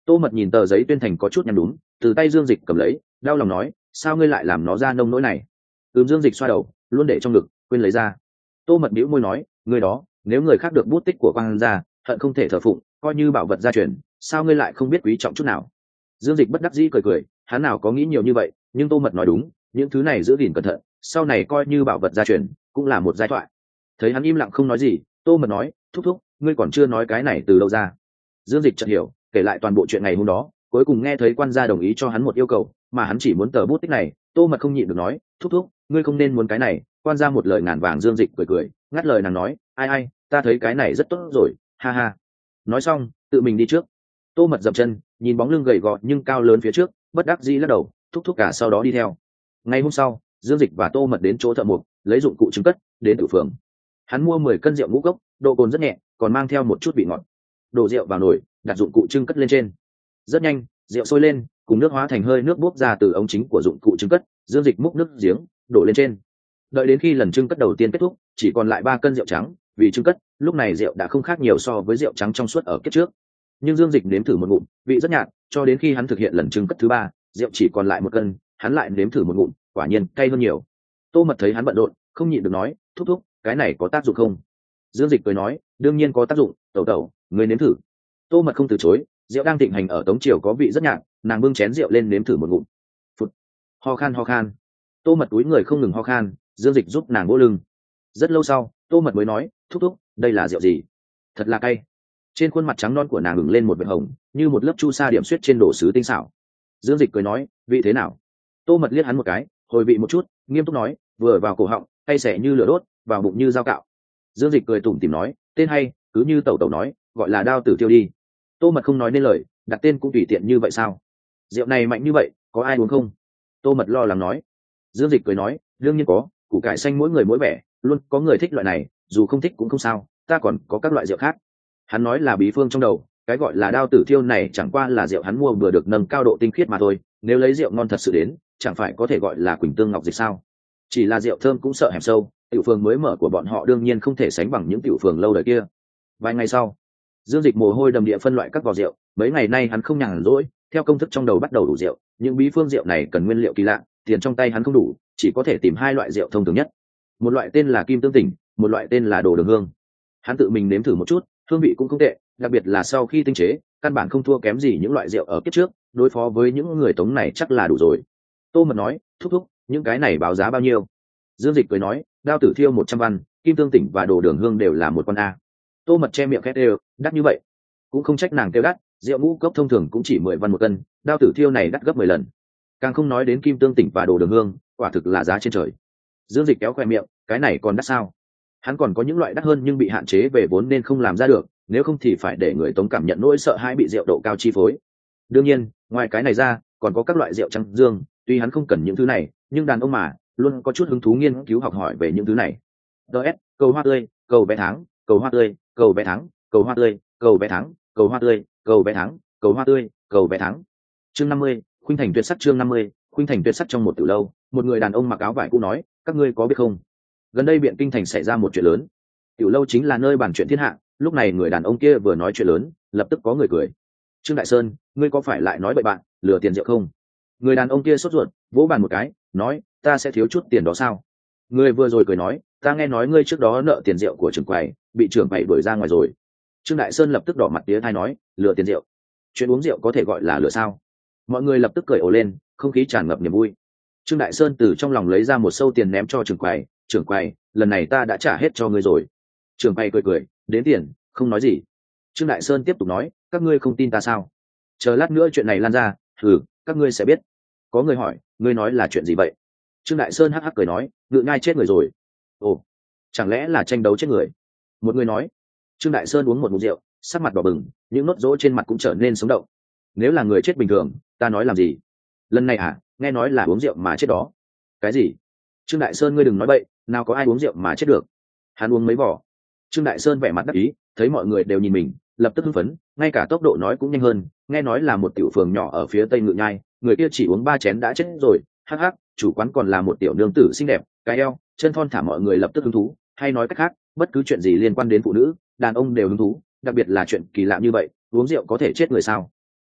Tô Mật nhìn tờ giấy tuyên thành có chút nhăn đúng, từ tay Dương Dịch cầm lấy, đau lòng nói, sao ngươi lại làm nó ra nông nỗi này? Dương Dịch xoa đầu, luôn để trong ngực, quên lấy ra. Tô Mật bĩu môi nói, ngươi đó, nếu người khác được bút tích của quang gia, hận không thể thờ phụng, coi như bảo vật gia truyền, sao ngươi lại không biết quý trọng chút nào? Dương Dịch bất đắc dĩ cười cười, hắn nào có nghĩ nhiều như vậy, nhưng Tô Mật nói đúng, những thứ này giữ gìn cẩn thận, sau này coi như bảo vật gia truyền, cũng là một giai thoại. Thấy hắn im lặng không nói gì, Tô Mật nói, thúc thúc, ngươi còn chưa nói cái này từ đâu ra? Dương Dịch chợt hiểu, kể lại toàn bộ chuyện ngày hôm đó, cuối cùng nghe thấy quan gia đồng ý cho hắn một yêu cầu, mà hắn chỉ muốn tờ bút tích này. Tô Mật không nhịn được nói, thúc thúc, ngươi không nên muốn cái này. Quan gia một lời ngàn vàng. Dương Dịch cười cười, ngắt lời nàng nói, ai ai, ta thấy cái này rất tốt rồi, ha ha. Nói xong, tự mình đi trước. Tô Mật dậm chân, nhìn bóng lưng gầy gò nhưng cao lớn phía trước, bất đắc dĩ lắc đầu, thúc thúc cả sau đó đi theo. Ngày hôm sau, Dương Dịch và Tô Mật đến chỗ thợ mộc, lấy dụng cụ trứng cất, đến tử phường. Hắn mua 10 cân rượu ngũ cốc, độ cồn rất nhẹ, còn mang theo một chút vị ngọt. Đổ rượu vào nồi, đặt dụng cụ trưng cất lên trên. Rất nhanh, rượu sôi lên, cùng nước hóa thành hơi nước bốc ra từ ống chính của dụng cụ trưng cất. Dương Dịch múc nước giếng, đổ lên trên. Đợi đến khi lần trưng cất đầu tiên kết thúc, chỉ còn lại 3 cân rượu trắng. Vì trưng cất, lúc này rượu đã không khác nhiều so với rượu trắng trong suốt ở kiếp trước. Nhưng Dương Dịch nếm thử một ngụm, vị rất nhạt, cho đến khi hắn thực hiện lần trưng cất thứ 3, rượu chỉ còn lại 1 cân, hắn lại nếm thử một ngụm, quả nhiên cay hơn nhiều. Tô Mật thấy hắn bận rộn, không nhịn được nói, thúc thúc, cái này có tác dụng không? Dương Dịch cười nói, đương nhiên có tác dụng, tẩu tẩu, người nếm thử. Tô Mật không từ chối, rượu đang thịnh hành ở Tống Triều có vị rất nhạt, nàng bưng chén rượu lên nếm thử một ngụm. Phụt, ho khan ho khan. Tô Mật túi người không ngừng ho khan, Dương Dịch giúp nàng vỗ lưng. Rất lâu sau, Tô Mật mới nói, thúc thúc, đây là rượu gì? Thật là cay. Trên khuôn mặt trắng non của nàng ửng lên một vệt hồng, như một lớp chu sa điểm xuyết trên đồ sứ tinh xảo. Dương Dịch cười nói, vị thế nào? Tô Mật liếc hắn một cái, hồi vị một chút, nghiêm túc nói, vừa vào cổ họng, cay xẻ như lửa đốt, vào bụng như dao cạo. Dương Dịch cười tủm tỉm nói, tên hay, cứ như tẩu tẩu nói, gọi là đao tử tiêu đi. Tô Mật không nói nên lời, đặt tên cũng tùy tiện như vậy sao? Rượu này mạnh như vậy, có ai uống không? Tô Mật lo lắng nói. Dương Dịch cười nói, đương nhiên có, củ cải xanh mỗi người mỗi vẻ, luôn có người thích loại này, dù không thích cũng không sao, ta còn có các loại rượu khác. Hắn nói là bí phương trong đầu, cái gọi là đao tử thiêu này chẳng qua là rượu hắn mua vừa được nâng cao độ tinh khiết mà thôi, nếu lấy rượu ngon thật sự đến, chẳng phải có thể gọi là quỳnh tương ngọc dịch sao? Chỉ là rượu thơm cũng sợ hẻm sâu, tiểu phường mới mở của bọn họ đương nhiên không thể sánh bằng những tiểu phường lâu đời kia. Vài ngày sau, Dương Dịch mồ hôi đầm địa phân loại các vò rượu, mấy ngày nay hắn không nhàn rỗi, theo công thức trong đầu bắt đầu đủ rượu, những bí phương rượu này cần nguyên liệu kỳ lạ, tiền trong tay hắn không đủ, chỉ có thể tìm 2 loại rượu thông thường nhất. Một loại tên là Kim Tương Tỉnh, một loại tên là Đồ Đường Hương. Hắn tự mình nếm thử một chút, hương vị cũng không tệ, đặc biệt là sau khi tinh chế, căn bản không thua kém gì những loại rượu ở kiếp trước, đối phó với những người Tống này chắc là đủ rồi. Tô Mật nói, thúc thúc, những cái này báo giá bao nhiêu? Dương Dịch cười nói, đao tử thiêu 100 văn, Kim Tương Tỉnh và Đồ Đường Hương đều là 1 con a. Tô Mật che miệng khét đều, đắt như vậy. Cũng không trách nàng kêu đắt, rượu ngũ cốc thông thường cũng chỉ 10 văn 1 cân, đao tử thiêu này đắt gấp 10 lần. Càng không nói đến Kim Tương Tỉnh và Đồ Đường Hương, quả thực là giá trên trời. Dương Dịch kéo khoe miệng, cái này còn đắt sao? Hắn còn có những loại đắt hơn nhưng bị hạn chế về vốn nên không làm ra được, nếu không thì phải để người Tống cảm nhận nỗi sợ hãi bị rượu độ cao chi phối. Đương nhiên, ngoài cái này ra, còn có các loại rượu trắng dương, tuy hắn không cần những thứ này, nhưng đàn ông mà luôn có chút hứng thú nghiên cứu học hỏi về những thứ này. DS, cầu hoa tươi, cầu vé tháng, cầu hoa tươi, cầu vé tháng, cầu hoa tươi, cầu vé tháng, cầu hoa tươi, cầu vé tháng, cầu hoa tươi, cầu vé tháng. Chương 50, Khuynh Thành Tuyệt Sắc. Chương 50, Khuynh Thành Tuyệt Sắc. Trong một tiểu lâu, một người đàn ông mặc áo vải cũ nói, các ngươi có biết không, gần đây Biện Kinh thành xảy ra một chuyện lớn. Tiểu lâu chính là nơi bàn chuyện thiên hạ, lúc này người đàn ông kia vừa nói chuyện lớn, lập tức có người cười. Trương Đại Sơn, ngươi có phải lại nói bậy bạn, lừa tiền rượu không? Người đàn ông kia sốt ruột, vỗ bàn một cái, nói, ta sẽ thiếu chút tiền đó sao? Người vừa rồi cười nói, ta nghe nói ngươi trước đó nợ tiền rượu của trưởng quầy, bị trưởng quầy đuổi ra ngoài rồi. Trương Đại Sơn lập tức đỏ mặt tía thai nói, lừa tiền rượu? Chuyện uống rượu có thể gọi là lừa sao? Mọi người lập tức cười ồ lên, không khí tràn ngập niềm vui. Trương Đại Sơn từ trong lòng lấy ra một sâu tiền ném cho trưởng quầy, trưởng quầy, lần này ta đã trả hết cho ngươi rồi. Trưởng quầy cười cười, đến tiền, không nói gì. Trương Đại Sơn tiếp tục nói, các ngươi không tin ta sao? Chờ lát nữa chuyện này lan ra, các ngươi sẽ biết. Có người hỏi, ngươi nói là chuyện gì vậy? Trương Đại Sơn hắc hắc cười nói, ngự ngai chết người rồi. Ồ, chẳng lẽ là tranh đấu chết người? Một người nói. Trương Đại Sơn uống một ngụm rượu, sắc mặt đỏ bừng, những nốt rỗ trên mặt cũng trở nên sống động. Nếu là người chết bình thường, ta nói làm gì? Lần này nghe nói là uống rượu mà chết đó. Cái gì? Trương Đại Sơn, ngươi đừng nói bậy, nào có ai uống rượu mà chết được. Hắn uống mấy vỏ. Trương Đại Sơn vẻ mặt đắc ý, thấy mọi người đều nhìn mình, lập tức hưng phấn, ngay cả tốc độ nói cũng nhanh hơn. Nghe nói là một tiểu phường nhỏ ở phía tây Ngự Nhai, người kia chỉ uống 3 chén đã chết rồi. Hắc hắc, chủ quán còn là một tiểu nương tử xinh đẹp, cái eo chân thon thả, mọi người lập tức hứng thú. Hay nói cách khác, bất cứ chuyện gì liên quan đến phụ nữ, đàn ông đều hứng thú, đặc biệt là chuyện kỳ lạ như vậy, uống rượu có thể chết người sao?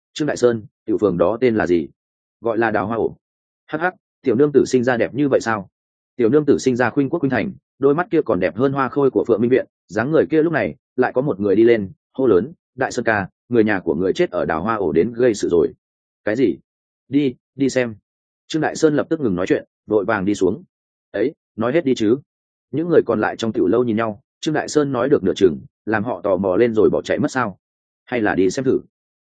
Trương Đại Sơn, tiểu phường đó tên là gì? Gọi là Đào Hoa ổ. Hắc hắc, tiểu nương tử sinh ra đẹp như vậy sao? Tiểu nương tử sinh ra khuynh quốc khuynh thành, đôi mắt kia còn đẹp hơn hoa khôi của Phượng Minh viện. Dáng người kia lúc này lại có một người đi lên hô lớn, Đại Sơn ca, người nhà của người chết ở Đào Hoa ổ đến gây sự rồi. Cái gì? Đi xem. Trương Đại Sơn lập tức ngừng nói chuyện, vội vàng đi xuống. Ấy, nói hết đi chứ. Những người còn lại trong tiểu lâu nhìn nhau, Trương Đại Sơn nói được nửa chừng, làm họ tò mò lên rồi bỏ chạy mất sao? Hay là đi xem thử?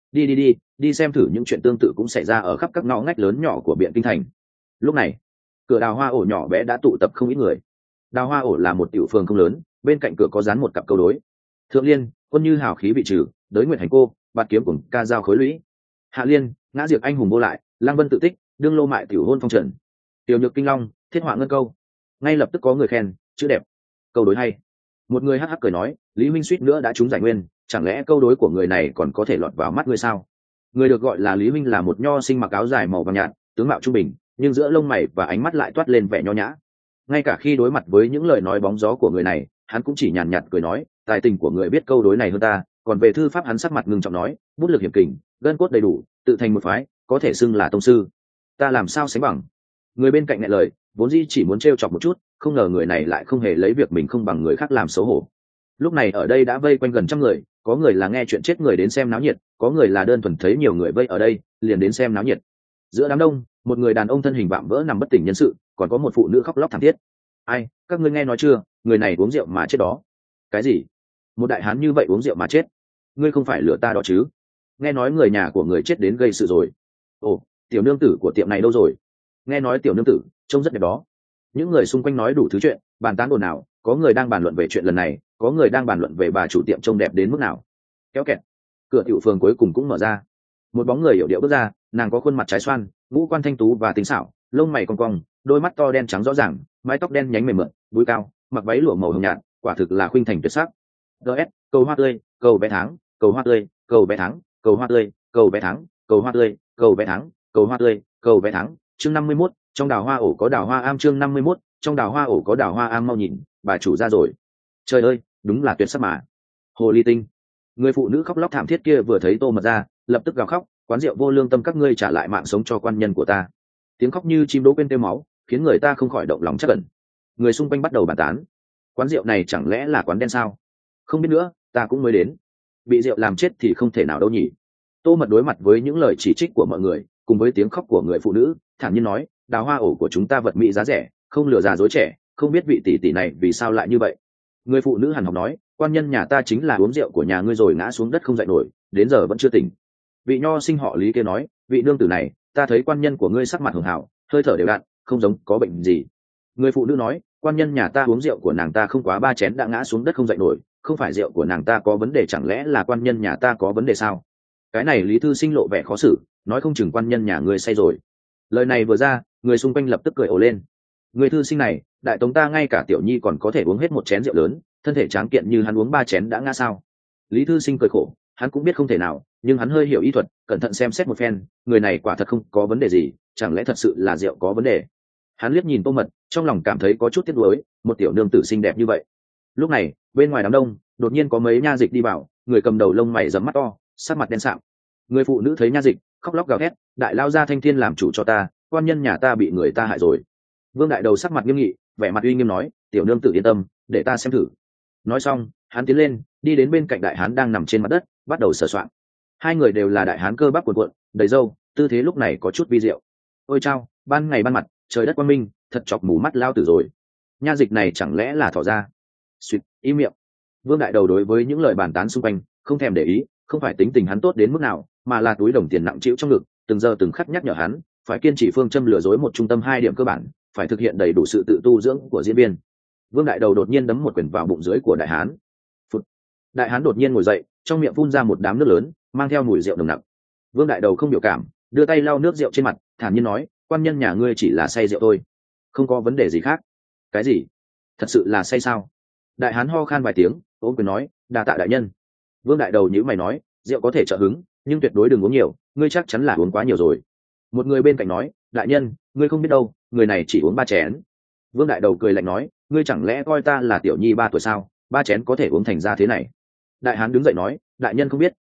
Đi xem thử những chuyện tương tự cũng xảy ra ở khắp các ngõ ngách lớn nhỏ của Biện Kinh thành. Lúc này, cửa Đào Hoa ổ nhỏ bé đã tụ tập không ít người. Đào Hoa ổ là một tiểu phường không lớn, bên cạnh cửa có dán một cặp câu đối: Thượng Liên, Quân Như hào khí bị trừ, Đới Nguyệt hành cô, Bạt kiếm cùng ca giao khối lũy. Hạ Liên, ngã diệt anh hùng vô lại, Lang Vân tự tích, đương lô mại tiểu hôn phong trần. Tiểu Nhược Kinh Long, thiết họa ngân câu. Ngay lập tức có người khen, chữ đẹp, câu đối hay. Một người hắc hắc cười nói, Lý Minh suýt nữa đã trúng giải nguyên, chẳng lẽ câu đối của người này còn có thể lọt vào mắt ngươi sao? Người được gọi là Lý Minh là một nho sinh mặc áo dài màu vàng nhạt, tướng mạo trung bình, nhưng giữa lông mày và ánh mắt lại toát lên vẻ nho nhã. Ngay cả khi đối mặt với những lời nói bóng gió của người này, hắn cũng chỉ nhàn nhạt cười nói, tài tình của người biết câu đối này hơn ta. Còn về thư pháp, hắn sắc mặt ngưng trọng nói, bút lực hiểm kình, gân cốt đầy đủ, tự thành một phái, có thể xưng là tông sư. Ta làm sao sánh bằng? Người bên cạnh nghẹn lời, vốn dĩ chỉ muốn trêu chọc một chút, không ngờ người này lại không hề lấy việc mình không bằng người khác làm xấu hổ. Lúc này ở đây đã vây quanh gần trăm người, có người là nghe chuyện chết người đến xem náo nhiệt, có người là đơn thuần thấy nhiều người vây ở đây liền đến xem náo nhiệt. Giữa đám đông, một người đàn ông thân hình vạm vỡ nằm bất tỉnh nhân sự, còn có một phụ nữ khóc lóc thảm thiết. Ai, các ngươi nghe nói chưa, người này uống rượu mà chết đó. Cái gì? Một đại hán như vậy uống rượu mà chết? Ngươi không phải lừa ta đó chứ? Nghe nói người nhà của người chết đến gây sự rồi. Ồ, tiểu nương tử của tiệm này đâu rồi? Nghe nói tiểu nương tử trông rất đẹp đó. Những người xung quanh nói đủ thứ chuyện, bàn tán ồn ào, có người đang bàn luận về chuyện lần này, có người đang bàn luận về bà chủ tiệm trông đẹp đến mức nào. Kéo kẹt, cửa tiểu phường cuối cùng cũng mở ra. Một bóng người hiểu điệu bước ra, nàng có khuôn mặt trái xoan, ngũ quan thanh tú và tinh xảo, lông mày cong cong, đôi mắt to đen trắng rõ ràng, mái tóc đen nhánh mềm mượt, búi cao, mặc váy lụa màu hồng nhạt, quả thực là khuynh thành tuyệt sắc. DS, cầu hoa tươi, cầu vé tháng, cầu hoa tươi, cầu vé tháng, cầu hoa tươi, cầu vé tháng, cầu hoa tươi, cầu vé tháng, cầu hoa tươi, cầu vé tháng. Chương 51, trong đào hoa ổ có đào hoa am. Chương 51, trong đào hoa ổ có đào hoa am. Mau nhìn, bà chủ ra rồi. Trời ơi, đúng là tuyệt sắc mà. Hồ ly tinh. Người phụ nữ khóc lóc thảm thiết kia vừa thấy Tô Mật ra, lập tức gào khóc, quán rượu vô lương tâm các ngươi trả lại mạng sống cho quan nhân của ta. Tiếng khóc như chim đỗ quên tiêu máu, khiến người ta không khỏi động lòng chắc ẩn. Người xung quanh bắt đầu bàn tán, quán rượu này chẳng lẽ là quán đen sao? Không biết nữa, ta cũng mới đến. Bị rượu làm chết thì không thể nào đâu nhỉ. Tô Mật đối mặt với những lời chỉ trích của mọi người, cùng với tiếng khóc của người phụ nữ, thản nhiên nói, đào hoa ổ của chúng ta vật mỹ giá rẻ, không lừa già dối trẻ, không biết vị tỷ tỷ này vì sao lại như vậy. Người phụ nữ hằn học nói, quan nhân nhà ta chính là uống rượu của nhà ngươi rồi ngã xuống đất không dậy nổi, đến giờ vẫn chưa tỉnh. Vị nho sinh họ Lý kia nói, vị nương tử này, ta thấy quan nhân của ngươi sắc mặt hường hảo, hơi thở đều đặn, không giống có bệnh gì. Người phụ nữ nói, quan nhân nhà ta uống rượu của nàng ta không quá 3 chén đã ngã xuống đất không dậy nổi, không phải rượu của nàng ta có vấn đề, chẳng lẽ là quan nhân nhà ta có vấn đề sao? Cái này Lý thư sinh lộ vẻ khó xử, nói không chừng quan nhân nhà ngươi say rồi. Lời này vừa ra, người xung quanh lập tức cười ồ lên. Người thư sinh này, đại tống ta ngay cả tiểu nhi còn có thể uống hết 1 chén rượu lớn, thân thể tráng kiện như hắn uống 3 chén đã ngã sao? Lý thư sinh cười khổ, hắn cũng biết không thể nào, nhưng hắn hơi hiểu y thuật, cẩn thận xem xét một phen, người này quả thật không có vấn đề gì, chẳng lẽ thật sự là rượu có vấn đề? Hắn liếc nhìn Tô Mật, trong lòng cảm thấy có chút tiếc nuối, một tiểu nương tử xinh đẹp như vậy. Lúc này, bên ngoài đám đông, đột nhiên có mấy nha dịch đi vào, người cầm đầu lông mày rậm mắt to, sắc mặt đen sạm. Người phụ nữ thấy nha dịch, khóc lóc gào thét, đại lao ra Thanh Thiên làm chủ cho ta, quan nhân nhà ta bị người ta hại rồi. Vương đại đầu sắc mặt nghiêm nghị, vẻ mặt uy nghiêm nói, tiểu nương tử yên tâm, để ta xem thử. Nói xong, hắn tiến lên, đi đến bên cạnh đại hán đang nằm trên mặt đất, bắt đầu sờ soạng. Hai người đều là đại hán cơ bắp cuồn cuộn, đầy râu, tư thế lúc này có chút vi diệu. Ôi chao, ban ngày ban mặt, trời đất quang minh, thật chọc mù mắt lao tử rồi. Nha dịch này chẳng lẽ là thỏ ra? Suýt, im miệng. Vương đại đầu đối với những lời bàn tán xung quanh không thèm để ý, không phải tính tình hắn tốt đến mức nào, mà là túi đồng tiền nặng trĩu trong ngực, từng giờ từng khắc nhắc nhở hắn phải kiên trì phương châm lừa dối một trung tâm 2 điểm cơ bản, phải thực hiện đầy đủ sự tự tu dưỡng của diễn viên. Vương đại đầu đột nhiên đấm một quyền vào bụng dưới của đại hán. Phụt. Đại hán đột nhiên ngồi dậy, trong miệng phun ra một đám nước lớn, mang theo mùi rượu nồng nặc. Vương đại đầu không biểu cảm, đưa tay lau nước rượu trên mặt, thản nhiên nói, quan nhân nhà ngươi chỉ là say rượu thôi, không có vấn đề gì khác. Cái gì? Thật sự là say sao? Đại hán ho khan vài tiếng, ôm quyền nói, đa tạ đại nhân. Vương đại đầu nhíu mày nói, rượu có thể trợ hứng, nhưng tuyệt đối đừng uống nhiều, ngươi chắc chắn là uống quá nhiều rồi. Một người bên cạnh nói, đại nhân, ngươi không biết đâu, người này chỉ uống 3 chén. Vương đại đầu cười lạnh nói, ngươi chẳng lẽ coi ta là tiểu nhi 3 tuổi sao, 3 chén có thể uống thành ra thế này. Đại hán đứng dậy nói, đại nhân không biết,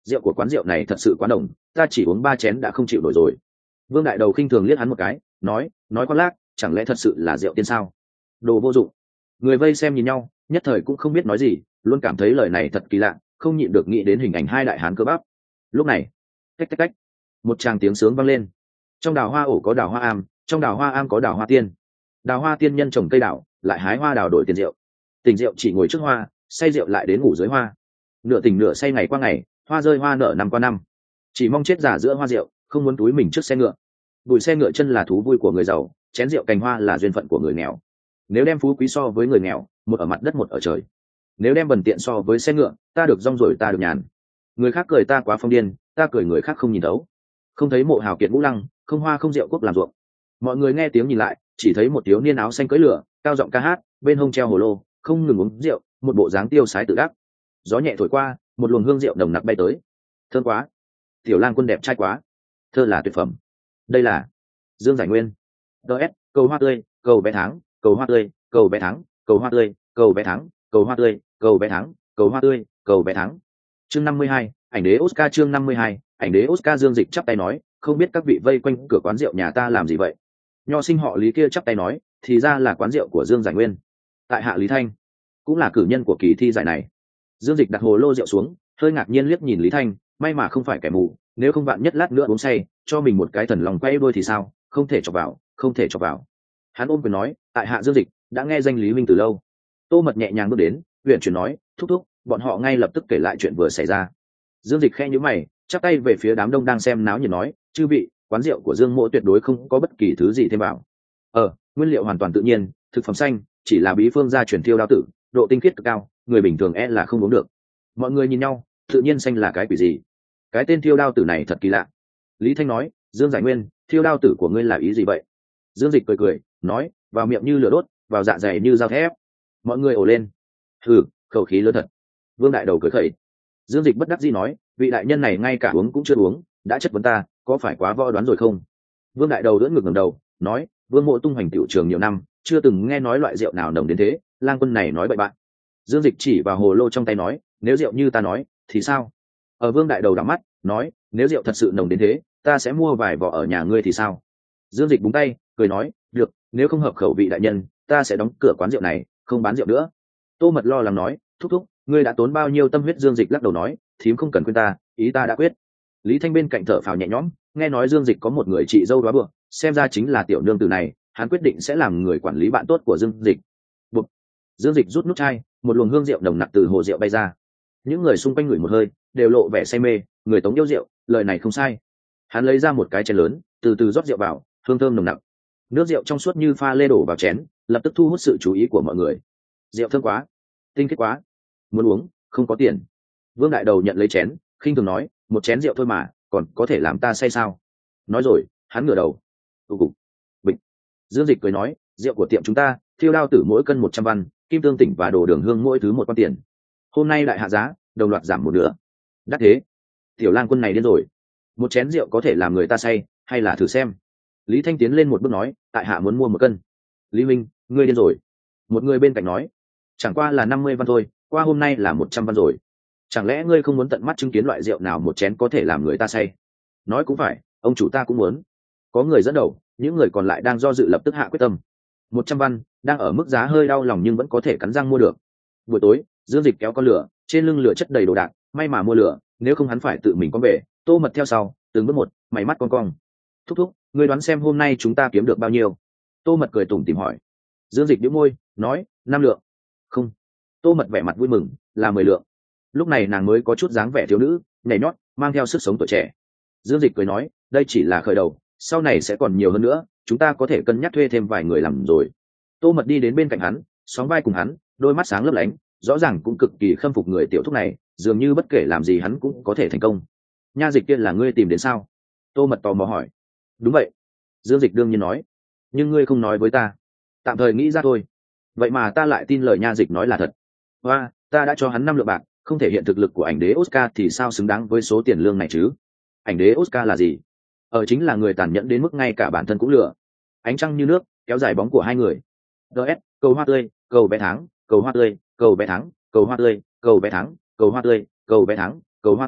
rượu của quán rượu này thật sự quá đồng, ta chỉ uống 3 chén đã không chịu nổi rồi. Vương Đại Đầu khinh thường liếc hắn một cái, nói khoác lác, chẳng lẽ thật sự là rượu tiên sao? Đồ vô dụng. Người vây xem nhìn nhau, nhất thời cũng không biết nói gì, luôn cảm thấy lời này thật kỳ lạ, không nhịn được nghĩ đến hình ảnh hai đại hán cơ bắp. Lúc này, cách cách cách, một tràng tiếng sướng vang lên. Trong đào hoa ổ có đào hoa am, trong đào hoa am có đào hoa tiên. Đào hoa tiên nhân trồng cây đào, lại hái hoa đào đổi tiền rượu. Tỉnh rượu chỉ ngồi trước hoa, say rượu lại đến ngủ dưới hoa. Nửa tỉnh nửa say ngày qua ngày, hoa rơi hoa nở năm qua năm. Chỉ mong chết giả giữa hoa rượu, không muốn túi mình trước xe ngựa. Bùi xe ngựa chân là thú vui của người giàu, chén rượu cành hoa là duyên phận của người nghèo. Nếu đem phú quý so với người nghèo, một ở mặt đất một ở trời. Nếu đem bần tiện so với xe ngựa, ta được rong rồi ta được nhàn. Người khác cười ta quá phong điên, ta cười người khác không nhìn đấu. Không thấy mộ hào kiệt vũ lăng, không hoa không rượu quốc làm ruộng. Mọi người nghe tiếng nhìn lại, chỉ thấy một thiếu niên áo xanh cưỡi lửa, cao giọng ca hát, bên hông treo hồ lô, không ngừng uống rượu, một bộ dáng tiêu sái tự đắc. Gió nhẹ thổi qua, một luồng hương rượu nồng nặc bay tới. Thơm quá, tiểu lang quân đẹp trai quá, thơ là tuyệt phẩm. Đây là Dương Giải Nguyên. DS, cầu hoa tươi, cầu bé tháng, cầu hoa tươi, cầu bé tháng, cầu hoa tươi, cầu bé tháng, cầu hoa tươi, cầu bé tháng, cầu hoa tươi, cầu bé tháng. Chương 52, ảnh đế Oscar. Chương 52, ảnh đế Oscar. Dương Dịch chắp tay nói, không biết các vị vây quanh cửa quán rượu nhà ta làm gì vậy? Nho sinh họ Lý kia chắp tay nói, thì ra là quán rượu của Dương Giải Nguyên. Tại hạ Lý Thanh, cũng là cử nhân của kỳ thi giải này. Dương Dịch đặt hồ lô rượu xuống, hơi ngạc nhiên liếc nhìn Lý Thanh, may mà không phải kẻ mù, nếu không vạn nhất lát nữa uống say, cho mình một cái thần lòng quay đuôi thì sao? Không thể chọc vào, không thể chọc vào. Hắn ôm quyền nói, tại hạ Dương Dịch, đã nghe danh Lý huynh từ lâu. Tô Mật nhẹ nhàng bước đến, huyện chuyển nói, thúc thúc, bọn họ ngay lập tức kể lại chuyện vừa xảy ra. Dương Dịch khẽ nhíu mày, chắp tay về phía đám đông đang xem náo nhiệt nói, chư vị, quán rượu của Dương Mỗ tuyệt đối không có bất kỳ thứ gì thêm vào. Nguyên liệu hoàn toàn tự nhiên, thực phẩm xanh, chỉ là bí phương gia truyền thiêu đao tử, độ tinh khiết cực cao, người bình thường là không uống được. Mọi người nhìn nhau, tự nhiên xanh là cái quỷ gì? Cái tên thiêu đao tử này thật kỳ lạ. Lý Thanh nói, Dương Giải Nguyên, thiêu đao tử của ngươi là ý gì vậy? Dương Dịch cười cười, nói, vào miệng như lửa đốt, vào dạ dày như dao thép. Mọi người ồ lên. Hừ, khẩu khí lớn thật. Vương Đại Đầu cười khẩy. Dương Dịch bất đắc dĩ nói, vị đại nhân này ngay cả uống cũng chưa uống, đã chất vấn ta, có phải quá võ đoán rồi không? Vương Đại Đầu đỡ ngực ngẩng đầu, nói, Vương Mộ tung hoành tiểu trường nhiều năm, chưa từng nghe nói loại rượu nào nồng đến thế, lang quân này nói bậy bạn. Dương Dịch chỉ vào hồ lô trong tay nói, nếu rượu như ta nói, thì sao? Ở Vương Đại Đầu đảo mắt, nói, nếu rượu thật sự nồng đến thế, ta sẽ mua vài vỏ ở nhà ngươi thì sao? Dương Dịch búng tay, cười nói, được, nếu không hợp khẩu vị đại nhân, ta sẽ đóng cửa quán rượu này, không bán rượu nữa. Tô Mật lo lắng nói, thúc thúc, ngươi đã tốn bao nhiêu tâm huyết? Dương Dịch lắc đầu nói, thím không cần khuyên ta, ý ta đã quyết. Lý Thanh bên cạnh thở phào nhẹ nhõm, nghe nói Dương Dịch có một người chị dâu đoá bựa, xem ra chính là tiểu nương tử này, hắn quyết định sẽ làm người quản lý bạn tốt của Dương Dịch. Bụp. Dương Dịch rút nút chai, một luồng hương rượu nồng nặc từ hồ rượu bay ra. Những người xung quanh ngửi một hơi, đều lộ vẻ say mê, người Tống yêu rượu, lời này không sai. Hắn lấy ra một cái chén lớn, từ từ rót rượu vào, hương thơm nồng nặc. Nước rượu trong suốt như pha lê đổ vào chén, lập tức thu hút sự chú ý của mọi người. Rượu thơm quá, tinh khiết quá, muốn uống, không có tiền. Vương Đại Đầu nhận lấy chén, khinh thường nói, một chén rượu thôi mà, còn có thể làm ta say sao? Nói rồi, hắn ngửa đầu. Cục. Bịch. Dương Dịch cười nói, rượu của tiệm chúng ta, thiêu đao tử mỗi cân 100 văn, kim tương tỉnh và đồ đường hương mỗi thứ 1 quan tiền. Hôm nay đại hạ giá, đồng loạt giảm một nửa. Đắt thế. Tiểu lang quân này điên rồi. Một chén rượu có thể làm người ta say, hay là thử xem? Lý Thanh tiến lên một bước nói, tại hạ muốn mua 1 cân. Lý Minh, ngươi điên rồi. Một người bên cạnh nói, chẳng qua là 50 văn thôi, qua hôm nay là 100 văn rồi. Chẳng lẽ ngươi không muốn tận mắt chứng kiến loại rượu nào một chén có thể làm người ta say? Nói cũng phải, ông chủ ta cũng muốn. Có người dẫn đầu, những người còn lại đang do dự lập tức hạ quyết tâm. 100 văn, đang ở mức giá hơi đau lòng nhưng vẫn có thể cắn răng mua được. Buổi tối, Dương Dịch kéo con lửa, trên lưng lửa chất đầy đồ đạc, may mà mua lửa, nếu không hắn phải tự mình con về. Tô Mật theo sau, từng bước một, mày mắt con cong. Thúc thúc, ngươi đoán xem hôm nay chúng ta kiếm được bao nhiêu? Tô Mật cười tủm tỉm hỏi. Dương Dịch bĩu môi, nói, 5 lượng. Không. Tô Mật vẻ mặt vui mừng, là 10 lượng. Lúc này nàng mới có chút dáng vẻ thiếu nữ, nhảy nhót, mang theo sức sống tuổi trẻ. Dương Dịch cười nói, đây chỉ là khởi đầu, sau này sẽ còn nhiều hơn nữa, chúng ta có thể cân nhắc thuê thêm vài người làm rồi. Tô Mật đi đến bên cạnh hắn, sóng vai cùng hắn, đôi mắt sáng lấp lánh, rõ ràng cũng cực kỳ khâm phục người tiểu thúc này, dường như bất kể làm gì hắn cũng có thể thành công. Nha Dịch kia là ngươi tìm đến sao? Tô Mật tò mò hỏi. Đúng vậy. Dương Dịch đương nhiên nói. Nhưng ngươi không nói với ta. Tạm thời nghĩ ra thôi. Vậy mà ta lại tin lời Nha Dịch nói là thật. Hoa, ta đã cho hắn 5 lượng bạc, không thể hiện thực lực của ảnh đế Oscar thì sao xứng đáng với số tiền lương này chứ? Ảnh đế Oscar là gì? Chính là người tàn nhẫn đến mức ngay cả bản thân cũng lừa. Ánh trăng như nước, kéo dài bóng của hai người. DS, cầu hoa tươi, cầu bé tháng, cầu hoa tươi, cầu bé tháng, cầu hoa tươi, cầu bé tháng, cầu hoa tươi, cầu bé tháng, cầu hoa tươi,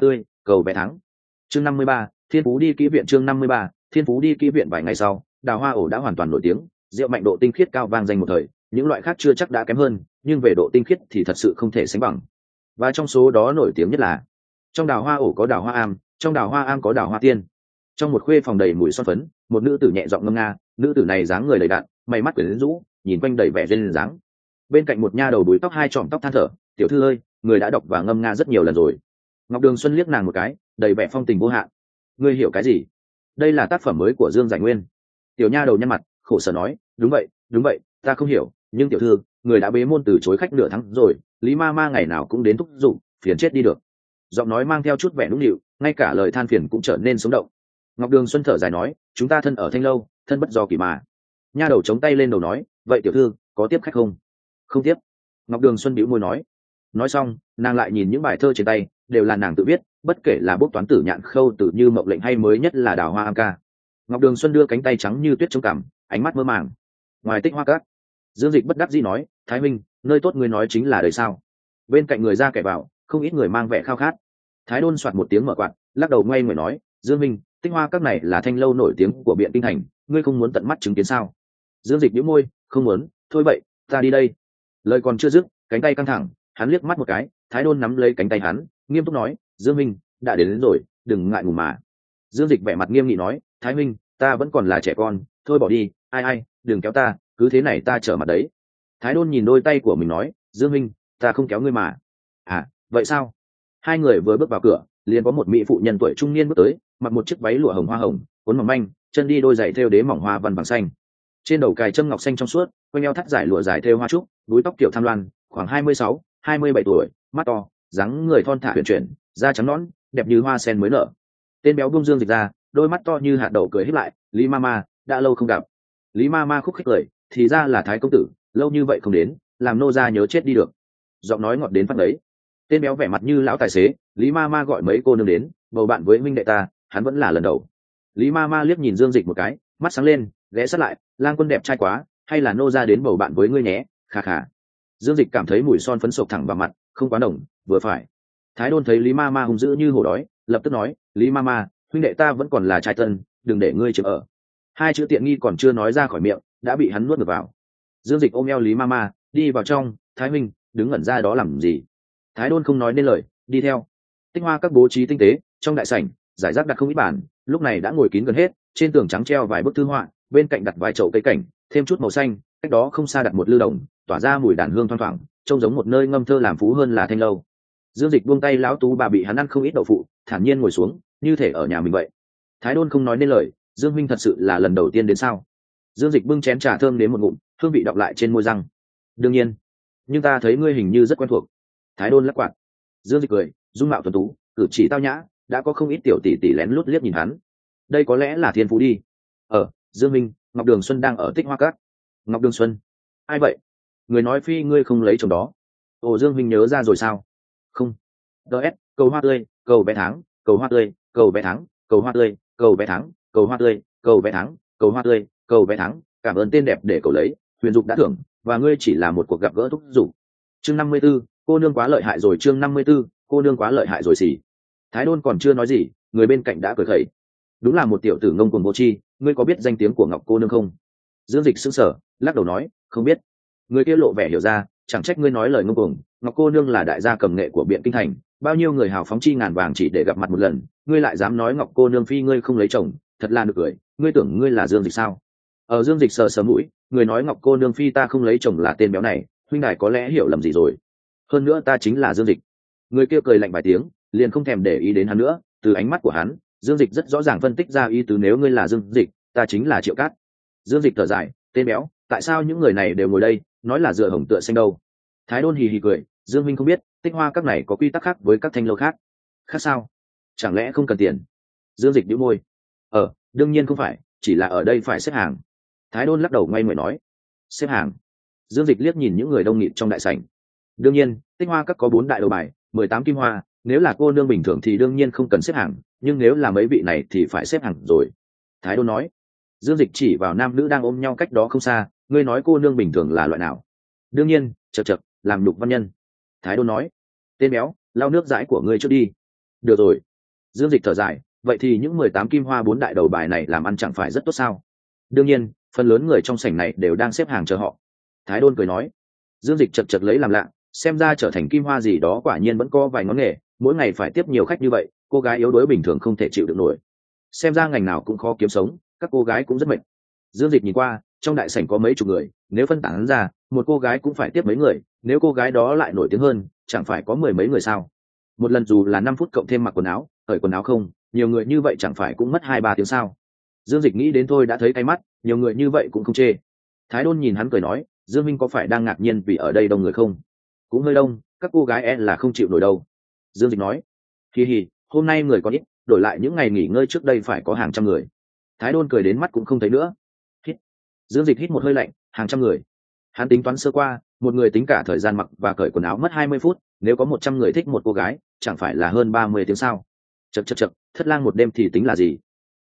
cầu vé thắng. Chương 53, Thiên Phú đi kỹ viện. Chương 53, Thiên Phú đi kỹ viện. Vài ngày sau, đào hoa ổ đã hoàn toàn nổi tiếng, rượu mạnh độ tinh khiết cao vang danh một thời, những loại khác chưa chắc đã kém hơn, nhưng về độ tinh khiết thì thật sự không thể sánh bằng. Và trong số đó nổi tiếng nhất là trong đào hoa ổ có đào hoa am, trong đào hoa am có đào hoa tiên. Trong một khuê phòng đầy mùi son phấn, một nữ tử nhẹ giọng ngâm nga, nữ tử này dáng người đầy đặn, mày mắt quyến rũ, nhìn quanh đầy vẻ duyên dáng. Bên cạnh một nha đầu búi tóc hai trọm tóc than thở, tiểu thư ơi, người đã đọc và ngâm nga rất nhiều lần rồi. Ngọc Đường Xuân liếc nàng một cái, đầy vẻ phong tình vô hạn. Ngươi hiểu cái gì? Đây là tác phẩm mới của Dương Giải Nguyên. Tiểu nha đầu nhăn mặt, khổ sở nói, đúng vậy, ta không hiểu, nhưng tiểu thư, người đã bế môn từ chối khách nửa tháng rồi, Lý ma ma ngày nào cũng đến thúc giục, phiền chết đi được. Giọng nói mang theo chút vẻ nũng nịu, ngay cả lời than phiền cũng trở nên sống động. Ngọc Đường Xuân thở dài nói, chúng ta thân ở Thanh Lâu, thân bất do kỳ mà. Nha đầu chống tay lên đầu nói, vậy tiểu thư có tiếp khách không? Không tiếp. Ngọc Đường Xuân bĩu môi nói xong nàng lại nhìn những bài thơ trên tay, đều là nàng tự viết, bất kể là bốc toán tử nhạn khâu tử như mộng lệnh hay mới nhất là đào hoa am ca. Ngọc Đường Xuân đưa cánh tay trắng như tuyết chống cằm, ánh mắt mơ màng. Ngoài Tích Hoa Các, Dương Dịch bất đắc dĩ nói, Thái Minh, nơi tốt ngươi nói chính là đời sao? Bên cạnh người ra kẻ vào, không ít người mang vẻ khao khát. Thái Đôn soạt một tiếng mở quạt, lắc đầu ngoay người nói, Dương Minh, Tích Hoa Các này là Thanh Lâu nổi tiếng của Biện Kinh Thành, ngươi không muốn tận mắt chứng kiến sao? Dương Dịch nhíu môi, không muốn, thôi vậy, ta đi đây. Lời còn chưa dứt, cánh tay căng thẳng, hắn liếc mắt một cái, Thái Đôn nắm lấy cánh tay hắn, nghiêm túc nói, Dương Minh, đã đến rồi, đừng ngại ngùng mà. Dương Dịch vẻ mặt nghiêm nghị nói, Thái Minh, ta vẫn còn là trẻ con, thôi bỏ đi, ai, đừng kéo ta, cứ thế này ta trở mặt đấy. Thái Đôn nhìn đôi tay của mình nói, Dương Minh, ta không kéo ngươi mà. À, vậy sao? Hai người vừa bước vào cửa, liền có một mỹ phụ nhân tuổi trung niên bước tới, mặc một chiếc váy lụa hồng hoa hồng, cuốn mỏng manh, chân đi đôi giày thêu đế mỏng hoa văn vàng xanh. Trên đầu cài châm ngọc xanh trong suốt, quanh eo thắt giải lụa dài thêu hoa trúc, búi tóc kiểu tham loan, khoảng 26, 27 tuổi, mắt to, dáng người thon thả huyền chuyển, da trắng nõn, đẹp như hoa sen mới nở. Tên béo buông Dương Dịch ra, đôi mắt to như hạt đậu cười híp lại, Lý Mama, đã lâu không gặp. Lý Mama khúc khích cười, thì ra là Thái công tử, lâu như vậy không đến, làm nô gia nhớ chết đi được. Giọng nói ngọt đến phát đấy. Tên béo vẻ mặt như lão tài xế, Lý Mama gọi mấy cô nương đến, bầu bạn với huynh đệ ta, hắn vẫn là lần đầu. Lý Mama liếc nhìn Dương Dịch một cái, mắt sáng lên, ghé sát lại, lang quân đẹp trai quá, hay là nô gia đến bầu bạn với ngươi nhé, khà khà. Dương Dịch cảm thấy mùi son phấn sộc thẳng vào mặt, không quá nồng, vừa phải. Thái Đôn thấy Lý Mama hung dữ như hổ đói, lập tức nói, Lý Mama, huynh đệ ta vẫn còn là trai tân, đừng để ngươi chịu ở. Hai chữ tiện nghi còn chưa nói ra khỏi miệng, đã bị hắn nuốt ngược vào. Dương Dịch ôm eo Lý Mama, đi vào trong, Thái huynh, đứng ngẩn ra đó làm gì? Thái Đôn không nói nên lời, đi theo. Tích Hoa Các bố trí tinh tế, trong đại sảnh, giải rác đặt không ít bàn, lúc này đã ngồi kín gần hết, trên tường trắng treo vài bức thư họa, bên cạnh đặt vài chậu cây cảnh, thêm chút màu xanh, cách đó không xa đặt một lư đồng, tỏa ra mùi đàn hương thoang thoảng, trông giống một nơi ngâm thơ làm phú hơn là Thanh Lâu. Dương Dịch buông tay lão tú bà bị hắn ăn không ít đậu phụ, thản nhiên ngồi xuống, như thể ở nhà mình vậy. Thái Đôn không nói nên lời, Dương Minh thật sự là lần đầu tiên đến sao? Dương Dịch bưng chén trà thơm đến một ngụm, hương vị đọng lại trên môi răng. Đương nhiên, nhưng ta thấy ngươi hình như rất quen thuộc. Thái Đôn lắc quạt. Dương Dịch cười, dung mạo tuấn tú, cử chỉ tao nhã, đã có không ít tiểu tỷ tỷ lén lút liếc nhìn hắn. Đây có lẽ là thiên phú đi. Dương Minh, Ngọc Đường Xuân đang ở Tích Hoa Các. Ngọc Đường Xuân? Ai vậy? Người nói phi ngươi không lấy chồng đó. Ồ, Dương Minh nhớ ra rồi sao? Không. DS, cầu hoa tươi, cầu vé tháng, cầu hoa tươi, cầu vé tháng, cầu hoa tươi, cầu vé tháng, cầu hoa tươi, cầu vé tháng, cầu hoa tươi, cầu vé tháng. Cảm ơn tên đẹp để cầu lấy, huyền dục đã thưởng, và ngươi chỉ là một cuộc gặp gỡ thúc giục. Chương 54, cô nương quá lợi hại rồi. Chương 54, cô nương quá lợi hại rồi xỉ. Thái Đôn còn chưa nói gì, người bên cạnh đã cười khẩy. Đúng là một tiểu tử ngông cuồng vô tri, ngươi có biết danh tiếng của Ngọc cô nương không? Dương Dịch sững sờ, lắc đầu nói, không biết. Người kia lộ vẻ hiểu ra, chẳng trách ngươi nói lời ngông cuồng, Ngọc cô nương là đại gia cầm nghệ của Biện Kinh Thành, bao nhiêu người hào phóng chi ngàn vàng chỉ để gặp mặt một lần, ngươi lại dám nói Ngọc cô nương phi ngươi không lấy chồng, thật là nực cười, ngươi tưởng ngươi là Dương Dịch sao? Dương Dịch sờ sờ mũi, người nói Ngọc cô nương phi ta không lấy chồng là tên béo này, huynh đài có lẽ hiểu lầm gì rồi. Hơn nữa ta chính là Dương Dịch. Người kia cười lạnh vài tiếng, liền không thèm để ý đến hắn nữa, từ ánh mắt của hắn, Dương Dịch rất rõ ràng phân tích ra ý tứ, nếu ngươi là Dương Dịch, ta chính là Triệu Cát. Dương Dịch thở dài, tên béo, tại sao những người này đều ngồi đây, nói là dựa hồng tựa xanh đâu? Thái Đôn hì hì cười, Dương Minh không biết, Tích Hoa Các này có quy tắc khác với các thanh lâu khác. Khác sao? Chẳng lẽ không cần tiền? Dương Dịch nhíu môi. Đương nhiên không phải, chỉ là ở đây phải xếp hàng. Thái Đôn lắc đầu ngoay người nói, xếp hàng. Dương Dịch liếc nhìn những người đông nghịt trong đại sảnh. Đương nhiên, Tích Hoa Các có 4 đại đầu bài, 18 kim hoa, nếu là cô nương bình thường thì đương nhiên không cần xếp hàng, nhưng nếu là mấy vị này thì phải xếp hàng rồi. Thái Đôn nói. Dương Dịch chỉ vào nam nữ đang ôm nhau cách đó không xa, ngươi nói cô nương bình thường là loại nào? Đương nhiên, chậc, làm nhục văn nhân. Thái Đôn nói. Tên béo, lau nước dãi của ngươi trước đi. Được rồi. Dương Dịch thở dài, vậy thì những 18 kim hoa 4 đại đầu bài này làm ăn chẳng phải rất tốt sao? Đương nhiên, phần lớn người trong sảnh này đều đang xếp hàng chờ họ. Thái Đôn cười nói. Dương Dịch chật chật lấy làm lạ, xem ra trở thành kim hoa gì đó quả nhiên vẫn có vài ngón nghề, mỗi ngày phải tiếp nhiều khách như vậy, cô gái yếu đuối bình thường không thể chịu được nổi. Xem ra ngành nào cũng khó kiếm sống, các cô gái cũng rất mệt. Dương Dịch nhìn qua, trong đại sảnh có mấy chục người, nếu phân tán ra, một cô gái cũng phải tiếp mấy người, nếu cô gái đó lại nổi tiếng hơn, chẳng phải có mười mấy người sao? Một lần dù là 5 phút cộng thêm mặc quần áo, cởi quần áo không, nhiều người như vậy chẳng phải cũng mất 2-3 tiếng sao? Dương Dịch nghĩ đến thôi đã thấy cay mắt, nhiều người như vậy cũng không chê. Thái Đôn nhìn hắn cười nói, Dương Minh có phải đang ngạc nhiên vì ở đây đông người không? Cũng hơi đông, các cô gái e là không chịu nổi đâu. Dương Dịch nói, hi hi, hôm nay người có ít, đổi lại những ngày nghỉ ngơi trước đây phải có hàng trăm người. Thái Đôn cười đến mắt cũng không thấy nữa. Hít. Dương Dịch hít một hơi lạnh, hàng trăm người. Hắn tính toán sơ qua, một người tính cả thời gian mặc và cởi quần áo mất 20 phút, nếu có 100 người thích một cô gái, chẳng phải là hơn 30 tiếng sao? Chậc chậc chậc, thất lang một đêm thì tính là gì?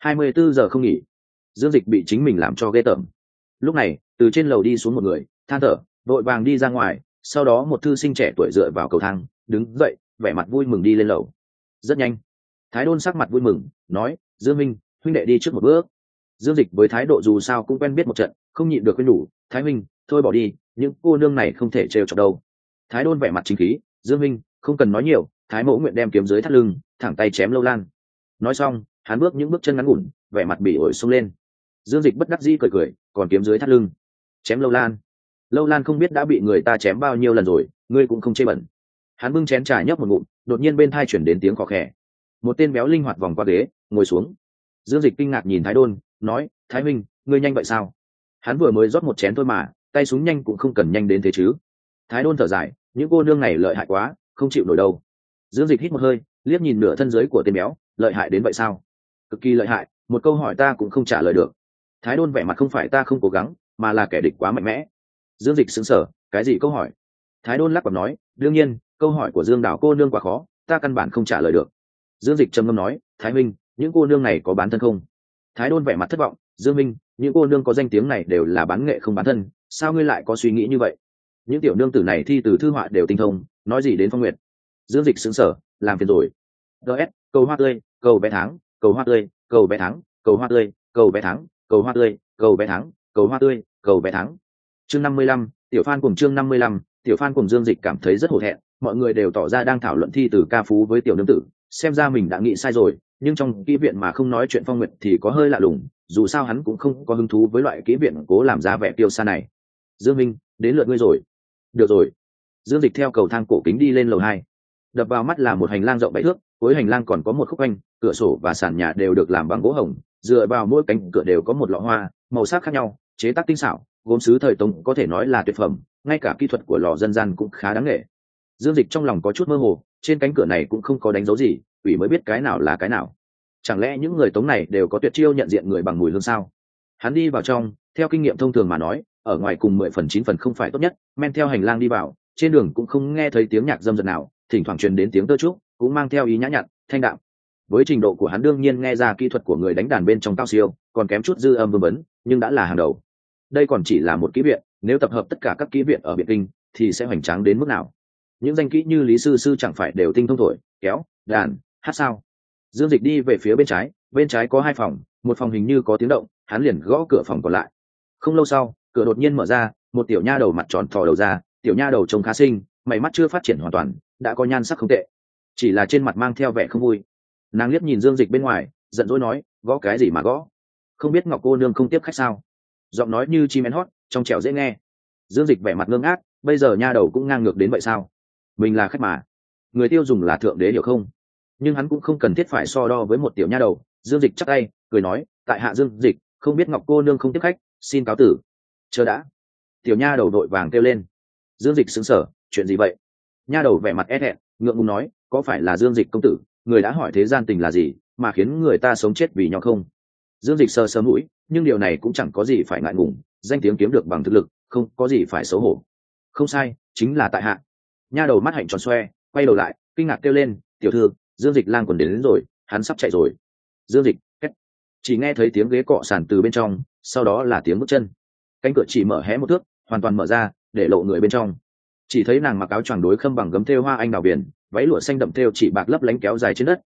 24 giờ không nghỉ. Dương Dịch bị chính mình làm cho ghê tởm. Lúc này, từ trên lầu đi xuống một người, than thở, vội vàng đi ra ngoài, sau đó một thư sinh trẻ tuổi dựa vào cầu thang, đứng dậy, vẻ mặt vui mừng đi lên lầu. Rất nhanh. Thái Đôn sắc mặt vui mừng, nói, Dương Minh, huynh đệ đi trước một bước. Dương Dịch với thái độ dù sao cũng quen biết một trận, không nhịn được khuyên nhủ, Thái huynh, thôi bỏ đi, những cô nương này không thể trêu chọc đâu. Thái Đôn vẻ mặt chính khí, Dương Minh, không cần nói nhiều, Thái mẫu nguyện đem kiếm dưới thắt lưng, thẳng tay chém Lâu Lan. Nói xong, hắn bước những bước chân ngắn ngủn, vẻ mặt bỉ ổi xông lên. Dương Dịch bất đắc dĩ cười cười, còn kiếm dưới thắt lưng, chém Lâu Lan. Lâu Lan không biết đã bị người ta chém bao nhiêu lần rồi, ngươi cũng không chê bẩn. Hắn bưng chén trà nhấp một ngụm, đột nhiên bên tai chuyển đến tiếng khò khè. Một tên béo linh hoạt vòng qua ghế, ngồi xuống. Dương Dịch kinh ngạc nhìn Thái Đôn, nói, Thái huynh, ngươi nhanh vậy sao? Hắn vừa mới rót một chén thôi mà, tay súng nhanh cũng không cần nhanh đến thế chứ. Thái Đôn thở dài, những cô nương này lợi hại quá, không chịu nổi đâu. Dương Dịch hít một hơi, liếc nhìn nửa thân dưới của tên béo, lợi hại đến vậy sao? Cực kỳ lợi hại, một câu hỏi ta cũng không trả lời được. Thái Đôn vẻ mặt không phải ta không cố gắng, mà là kẻ địch quá mạnh mẽ. Dương Dịch sững sờ, cái gì câu hỏi? Thái Đôn lắc đầu nói, đương nhiên, câu hỏi của Dương Đào cô nương quá khó, ta căn bản không trả lời được. Dương Dịch trầm ngâm nói, Thái huynh, những cô nương này có bán thân không? Thái Đôn vẻ mặt thất vọng, Dương Minh, những cô nương có danh tiếng này đều là bán nghệ không bán thân, sao ngươi lại có suy nghĩ như vậy? Những tiểu nương tử này thi từ thư họa đều tinh thông, nói gì đến phong nguyệt? Dương Dịch sững sờ, làm phiền rồi. DS, cầu hoa tươi, cầu bé tháng, cầu hoa tươi, cầu bé tháng, cầu hoa tươi, cầu bé tháng, cầu hoa tươi, cầu bé tháng, cầu hoa tươi, cầu bé tháng. Chương 55, tiểu Phan cùng chương 55, tiểu Phan cùng Dương Dịch cảm thấy rất hổ thẹn, mọi người đều tỏ ra đang thảo luận thi từ ca phú với tiểu nương tử, xem ra mình đã nghĩ sai rồi, nhưng trong kỹ viện mà không nói chuyện phong nguyệt thì có hơi lạ lùng, dù sao hắn cũng không có hứng thú với loại kỹ viện cố làm ra vẻ kiêu sa này. Dương Minh, đến lượt ngươi rồi. Được rồi. Dương Dịch theo cầu thang cổ kính đi lên lầu 2. Đập vào mắt là một hành lang rộng 7 thước, cuối hành lang còn có một khúc quanh, cửa sổ và sàn nhà đều được làm bằng gỗ hồng, dựa vào mỗi cánh cửa đều có một lọ hoa, màu sắc khác nhau, chế tác tinh xảo, gốm sứ thời Tống có thể nói là tuyệt phẩm, ngay cả kỹ thuật của lò dân gian cũng khá đáng nghệ. Dương Dịch trong lòng có chút mơ hồ, trên cánh cửa này cũng không có đánh dấu gì, ủy mới biết cái nào là cái nào. Chẳng lẽ những người Tống này đều có tuyệt chiêu nhận diện người bằng mùi hương sao? Hắn đi vào trong, theo kinh nghiệm thông thường mà nói, ở ngoài cùng 10 phần 9 phần không phải tốt nhất, men theo hành lang đi vào, trên đường cũng không nghe thấy tiếng nhạc dâm dật nào, thỉnh thoảng truyền đến tiếng tơ trúc, cũng mang theo ý nhã nhặn, thanh đạm. Với trình độ của hắn đương nhiên nghe ra kỹ thuật của người đánh đàn bên trong cao siêu, còn kém chút dư âm vương vấn, nhưng đã là hàng đầu. Đây còn chỉ là một kỹ viện, nếu tập hợp tất cả các kỹ viện ở Biện Kinh, thì sẽ hoành tráng đến mức nào? Những danh kỹ như Lý Sư Sư chẳng phải đều tinh thông thổi, kéo, đàn, hát sao? Dương Dịch đi về phía bên trái có 2 phòng, một phòng hình như có tiếng động, hắn liền gõ cửa phòng còn lại. Không lâu sau, cửa đột nhiên mở ra, một tiểu nha đầu mặt tròn thò đầu ra, tiểu nha đầu trông khá xinh, mày mắt chưa phát triển hoàn toàn, đã có nhan sắc không tệ, chỉ là trên mặt mang theo vẻ không vui. Nàng liếc nhìn Dương Dịch bên ngoài, giận dỗi nói, gõ cái gì mà gõ? Không biết Ngọc cô nương không tiếp khách sao? Giọng nói như chim én hót, trong trẻo dễ nghe. Dương Dịch vẻ mặt ngơ ngác, bây giờ nha đầu cũng ngang ngược đến vậy sao? Mình là khách mà, người tiêu dùng là thượng đế hiểu không? Nhưng hắn cũng không cần thiết phải so đo với một tiểu nha đầu. Dương Dịch chắp tay cười nói, tại hạ Dương Dịch, không biết Ngọc cô nương không tiếp khách, xin cáo tử. Chờ đã. Tiểu nha đầu đội vàng kêu lên. Dương Dịch sững sờ, chuyện gì vậy? Nha đầu vẻ mặt é thẹn, ngượng ngùng nói, có phải là Dương Dịch công tử, người đã hỏi thế gian tình là gì mà khiến người ta sống chết vì nhau không? Dương Dịch sờ sờ mũi, nhưng điều này cũng chẳng có gì phải ngại ngùng, danh tiếng kiếm được bằng thực lực, không có gì phải xấu hổ. Không sai, chính là tại hạ. Nha đầu mắt hạnh tròn xoe, quay đầu lại, kinh ngạc kêu lên, tiểu thư, Dương Dịch lang còn đến rồi, hắn sắp chạy rồi. Dương Dịch, két. Chỉ nghe thấy tiếng ghế cọ sàn từ bên trong, sau đó là tiếng bước chân. Cánh cửa chỉ mở hé một thước, hoàn toàn mở ra, để lộ người bên trong. Chỉ thấy nàng mặc áo choàng đối khâm bằng gấm thêu hoa anh đào biển, váy lụa xanh đậm thêu chỉ bạc lấp lánh kéo dài trên đất,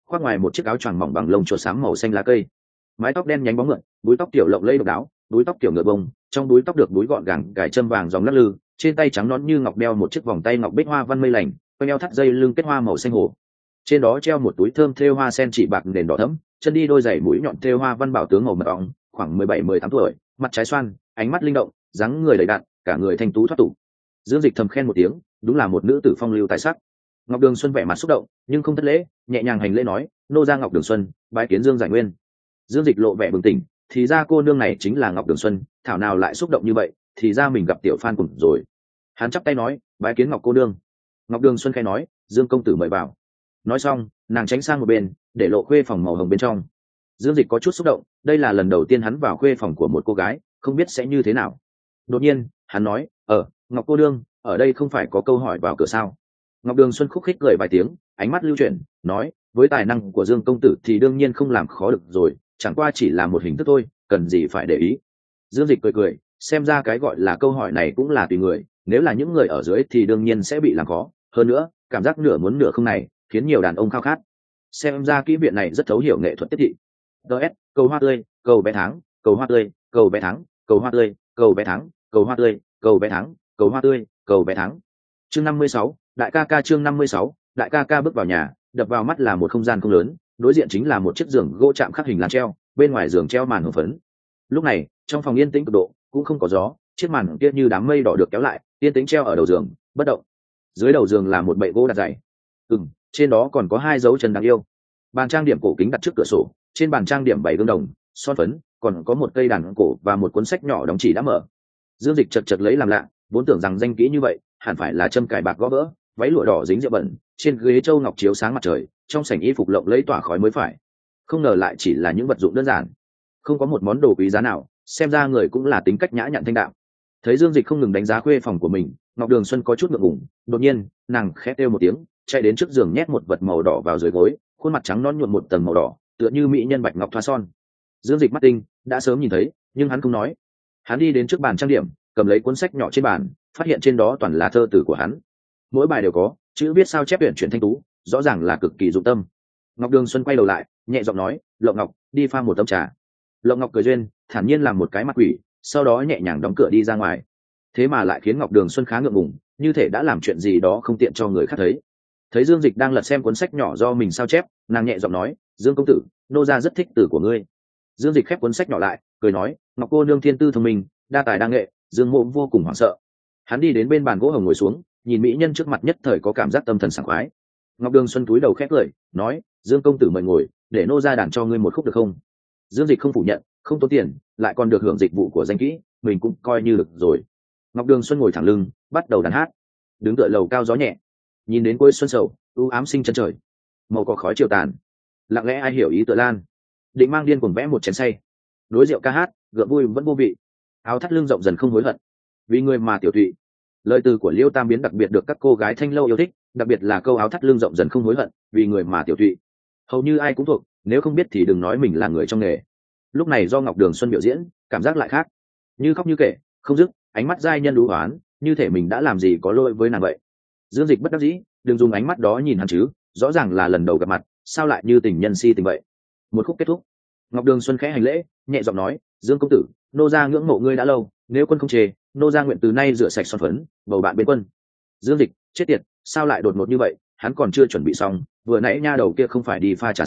khoác ngoài một chiếc áo choàng mỏng bằng lông chuột xám màu xanh lá cây, mái tóc đen nhánh bóng mượn, búi tóc tiểu lộng lẫy độc đáo, búi tóc tiểu ngựa bông, trong búi tóc được búi gọn gàng cài châm vàng dòng lắc lư, trên tay trắng nõn như ngọc đeo một chiếc vòng tay ngọc bích hoa văn mây lành, quanh eo thắt dây lưng kết hoa màu xanh hồ, trên đó treo một túi thơm thêu hoa sen chỉ bạc nền đỏ thẫm, chân đi đôi giày mũi nhọn thêu hoa văn bảo tướng màu mật ong, khoảng 17-18 tuổi, mặt trái xoan, ánh mắt linh động, dáng người đầy đặn, cả người thanh tú thoát tục. Dương Dịch thầm khen một tiếng, đúng là một nữ tử phong lưu tài sắc. Ngọc Đường Xuân vẻ mặt xúc động, nhưng không thất lễ, nhẹ nhàng hành lễ nói, nô gia Ngọc Đường Xuân, bái kiến Dương Giải Nguyên. Dương Dịch lộ vẻ bừng tỉnh, thì ra cô nương này chính là Ngọc Đường Xuân, thảo nào lại xúc động như vậy, thì ra mình gặp tiểu Phan cùng rồi. Hắn chắp tay nói, bái kiến Ngọc cô nương. Ngọc Đường Xuân khẽ nói, Dương công tử mời vào. Nói xong, nàng tránh sang một bên, để lộ khuê phòng màu hồng bên trong. Dương Dịch có chút xúc động, đây là lần đầu tiên hắn vào khuê phòng của một cô gái, không biết sẽ như thế nào. Đột nhiên, hắn nói, Ngọc cô nương, ở đây không phải có câu hỏi vào cửa sao? Ngọc Đường Xuân khúc khích cười vài tiếng, ánh mắt lưu chuyển, nói, với tài năng của Dương công tử thì đương nhiên không làm khó được rồi, chẳng qua chỉ là một hình thức thôi, cần gì phải để ý. Dương Dịch cười cười, xem ra cái gọi là câu hỏi này cũng là tùy người, nếu là những người ở dưới thì đương nhiên sẽ bị làm khó, hơn nữa, cảm giác nửa muốn nửa không này, khiến nhiều đàn ông khao khát. Xem ra kỹ viện này rất thấu hiểu nghệ thuật tiếp thị. DS, cầu hoa tươi, cầu bé tháng, cầu hoa tươi, cầu bé tháng, cầu hoa tươi, cầu bé tháng, cầu hoa tươi, cầu bé tháng, cầu hoa tươi, cầu bé tháng. Chương 56, đại ca ca chương 56, đại ca ca bước vào nhà, đập vào mắt là một không gian không lớn, đối diện chính là một chiếc giường gỗ chạm khắc hình lan treo, bên ngoài giường treo màn hồng phấn. Lúc này, trong phòng yên tĩnh cực độ, cũng không có gió, chiếc màn kia như đám mây đỏ được kéo lại, yên tĩnh treo ở đầu giường, bất động. Dưới đầu giường là một bệ gỗ đặt dày. Trên đó còn có 2 dấu chân đáng yêu. Bàn trang điểm cổ kính đặt trước cửa sổ, trên bàn trang điểm 7 gương đồng, son phấn, còn có một cây đàn cổ và một cuốn sách nhỏ đóng chỉ đã mở. Dương Dịch chật chật lấy làm lạ, vốn tưởng rằng danh kỹ như vậy, hẳn phải là châm cài bạc gõ vỡ, váy lụa đỏ dính rượu bẩn, trên ghế châu ngọc chiếu sáng mặt trời, trong sảnh y phục lộng lẫy tỏa khói mới phải. Không ngờ lại chỉ là những vật dụng đơn giản, không có một món đồ quý giá nào, xem ra người cũng là tính cách nhã nhặn thanh đạm. Thấy Dương Dịch không ngừng đánh giá khuê phòng của mình, Ngọc Đường Xuân có chút ngượng ngùng, đột nhiên, nàng khẽ kêu một tiếng, chạy đến trước giường nhét một vật màu đỏ vào dưới gối, khuôn mặt trắng nõn nhuộm một tầng màu đỏ, tựa như mỹ nhân bạch ngọc thoa son. Dương Dịch mắt tinh, đã sớm nhìn thấy, nhưng hắn không nói. Hắn đi đến trước bàn trang điểm, cầm lấy cuốn sách nhỏ trên bàn, phát hiện trên đó toàn là thơ từ của hắn. Mỗi bài đều có chữ viết sao chép uyển chuyển thanh tú, rõ ràng là cực kỳ dụng tâm. Ngọc Đường Xuân quay đầu lại, nhẹ giọng nói, Lộng Ngọc, đi pha một tấm trà. Lộng Ngọc cười duyên, thản nhiên làm một cái mặt quỷ, sau đó nhẹ nhàng đóng cửa đi ra ngoài. Thế mà lại khiến Ngọc Đường Xuân khá ngượng ngùng, như thể đã làm chuyện gì đó không tiện cho người khác thấy. Thấy Dương Dịch đang lật xem cuốn sách nhỏ do mình sao chép, nàng nhẹ giọng nói, Dương công tử, nô gia rất thích từ của ngươi. Dương Dịch khép cuốn sách nhỏ lại, cười nói, Ngọc cô nương thiên tư thông minh, đa tài đa nghệ. Dương Mộ vô cùng hoảng sợ. Hắn đi đến bên bàn gỗ hồng ngồi xuống, nhìn mỹ nhân trước mặt nhất thời có cảm giác tâm thần sảng khoái. Ngọc Đường Xuân cúi đầu khép cười, nói, Dương công tử mời ngồi, để nô gia đàn cho ngươi một khúc được không? Dương Dịch không phủ nhận, không tốn tiền, lại còn được hưởng dịch vụ của danh kỹ, mình cũng coi như được rồi. Ngọc Đường Xuân ngồi thẳng lưng, bắt đầu đàn hát. Đứng tựa lầu cao gió nhẹ, nhìn đến cuối xuân sầu, u ám sinh chân trời, màu có khói chiều tàn, lặng lẽ ai hiểu ý tựa lan, định mang điên cuồng vẽ một chén say, đối rượu ca hát, gượng vui vẫn vô vị, áo thắt lưng rộng dần không hối hận, vì người mà tiểu thụy. Lời từ của Liêu Tam Biến đặc biệt được các cô gái thanh lâu yêu thích, đặc biệt là câu áo thắt lưng rộng dần không hối hận, vì người mà tiểu thụy. Hầu như ai cũng thuộc, nếu không biết thì đừng nói mình là người trong nghề. Lúc này do Ngọc Đường Xuân biểu diễn, cảm giác lại khác, như khóc như kể, không dứt, ánh mắt giai nhân đú oán, như thể mình đã làm gì có lỗi với nàng vậy. Dương Dịch bất đắc dĩ, đừng dùng ánh mắt đó nhìn hắn chứ, rõ ràng là lần đầu gặp mặt, sao lại như tình nhân si tình vậy. Một khúc kết thúc, Ngọc Đường Xuân khẽ hành lễ, nhẹ giọng nói, Dương công tử, nô gia ngưỡng mộ ngươi đã lâu, nếu quân không chê, nô gia nguyện từ nay rửa sạch son phấn, bầu bạn bên quân. Dương Dịch, chết tiệt, sao lại đột ngột như vậy, hắn còn chưa chuẩn bị xong, vừa nãy nha đầu kia không phải đi pha trà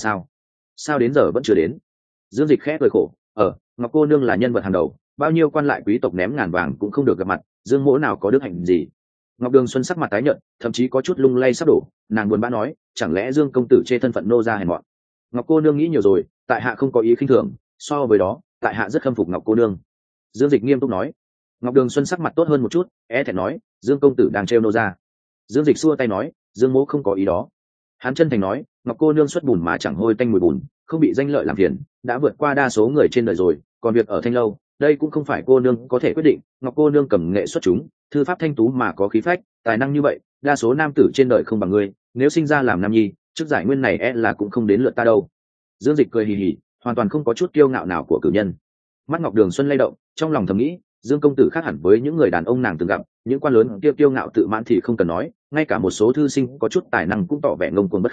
sao đến giờ vẫn chưa đến. Dương Dịch khẽ cười khổ, Ngọc cô nương là nhân vật hàng đầu, bao nhiêu quan lại quý tộc ném ngàn vàng cũng không được gặp mặt, Dương mỗ nào có đức hạnh gì. Ngọc Đường Xuân sắc mặt tái nhợt, thậm chí có chút lung lay sắp đổ, nàng buồn bã nói, chẳng lẽ Dương công tử chê thân phận nô gia hèn mọn? Ngọc cô nương nghĩ nhiều rồi, tại hạ không có ý khinh thường, so với đó, tại hạ rất khâm phục Ngọc cô nương. Dương Dịch nghiêm túc nói. Ngọc Đường Xuân sắc mặt tốt hơn một chút, thẹn nói, Dương công tử đang trêu nô gia. Dương Dịch xua tay nói, Dương mỗ không có ý đó. Hắn chân thành nói, Ngọc cô nương xuất bùn mà chẳng hôi tanh mùi bùn, không bị danh lợi làm phiền, đã vượt qua đa số người trên đời rồi, còn việc ở thanh lâu, đây cũng không phải cô nương có thể quyết định. Ngọc cô nương cầm nghệ xuất chúng, thư pháp thanh tú mà có khí phách, tài năng như vậy, đa số nam tử trên đời không bằng ngươi, nếu sinh ra làm nam nhi, chức giải nguyên này là cũng không đến lượt ta đâu. Dương Dịch cười hì hì, hoàn toàn không có chút kiêu ngạo nào của cử nhân. Mắt Ngọc Đường Xuân lay động, trong lòng thầm nghĩ, Dương công tử khác hẳn với những người đàn ông nàng từng gặp, những quan lớn kiêu ngạo tự mãn thì không cần nói, ngay cả một số thư sinh có chút tài năng cũng tỏ vẻ ngông cuồng bất kham,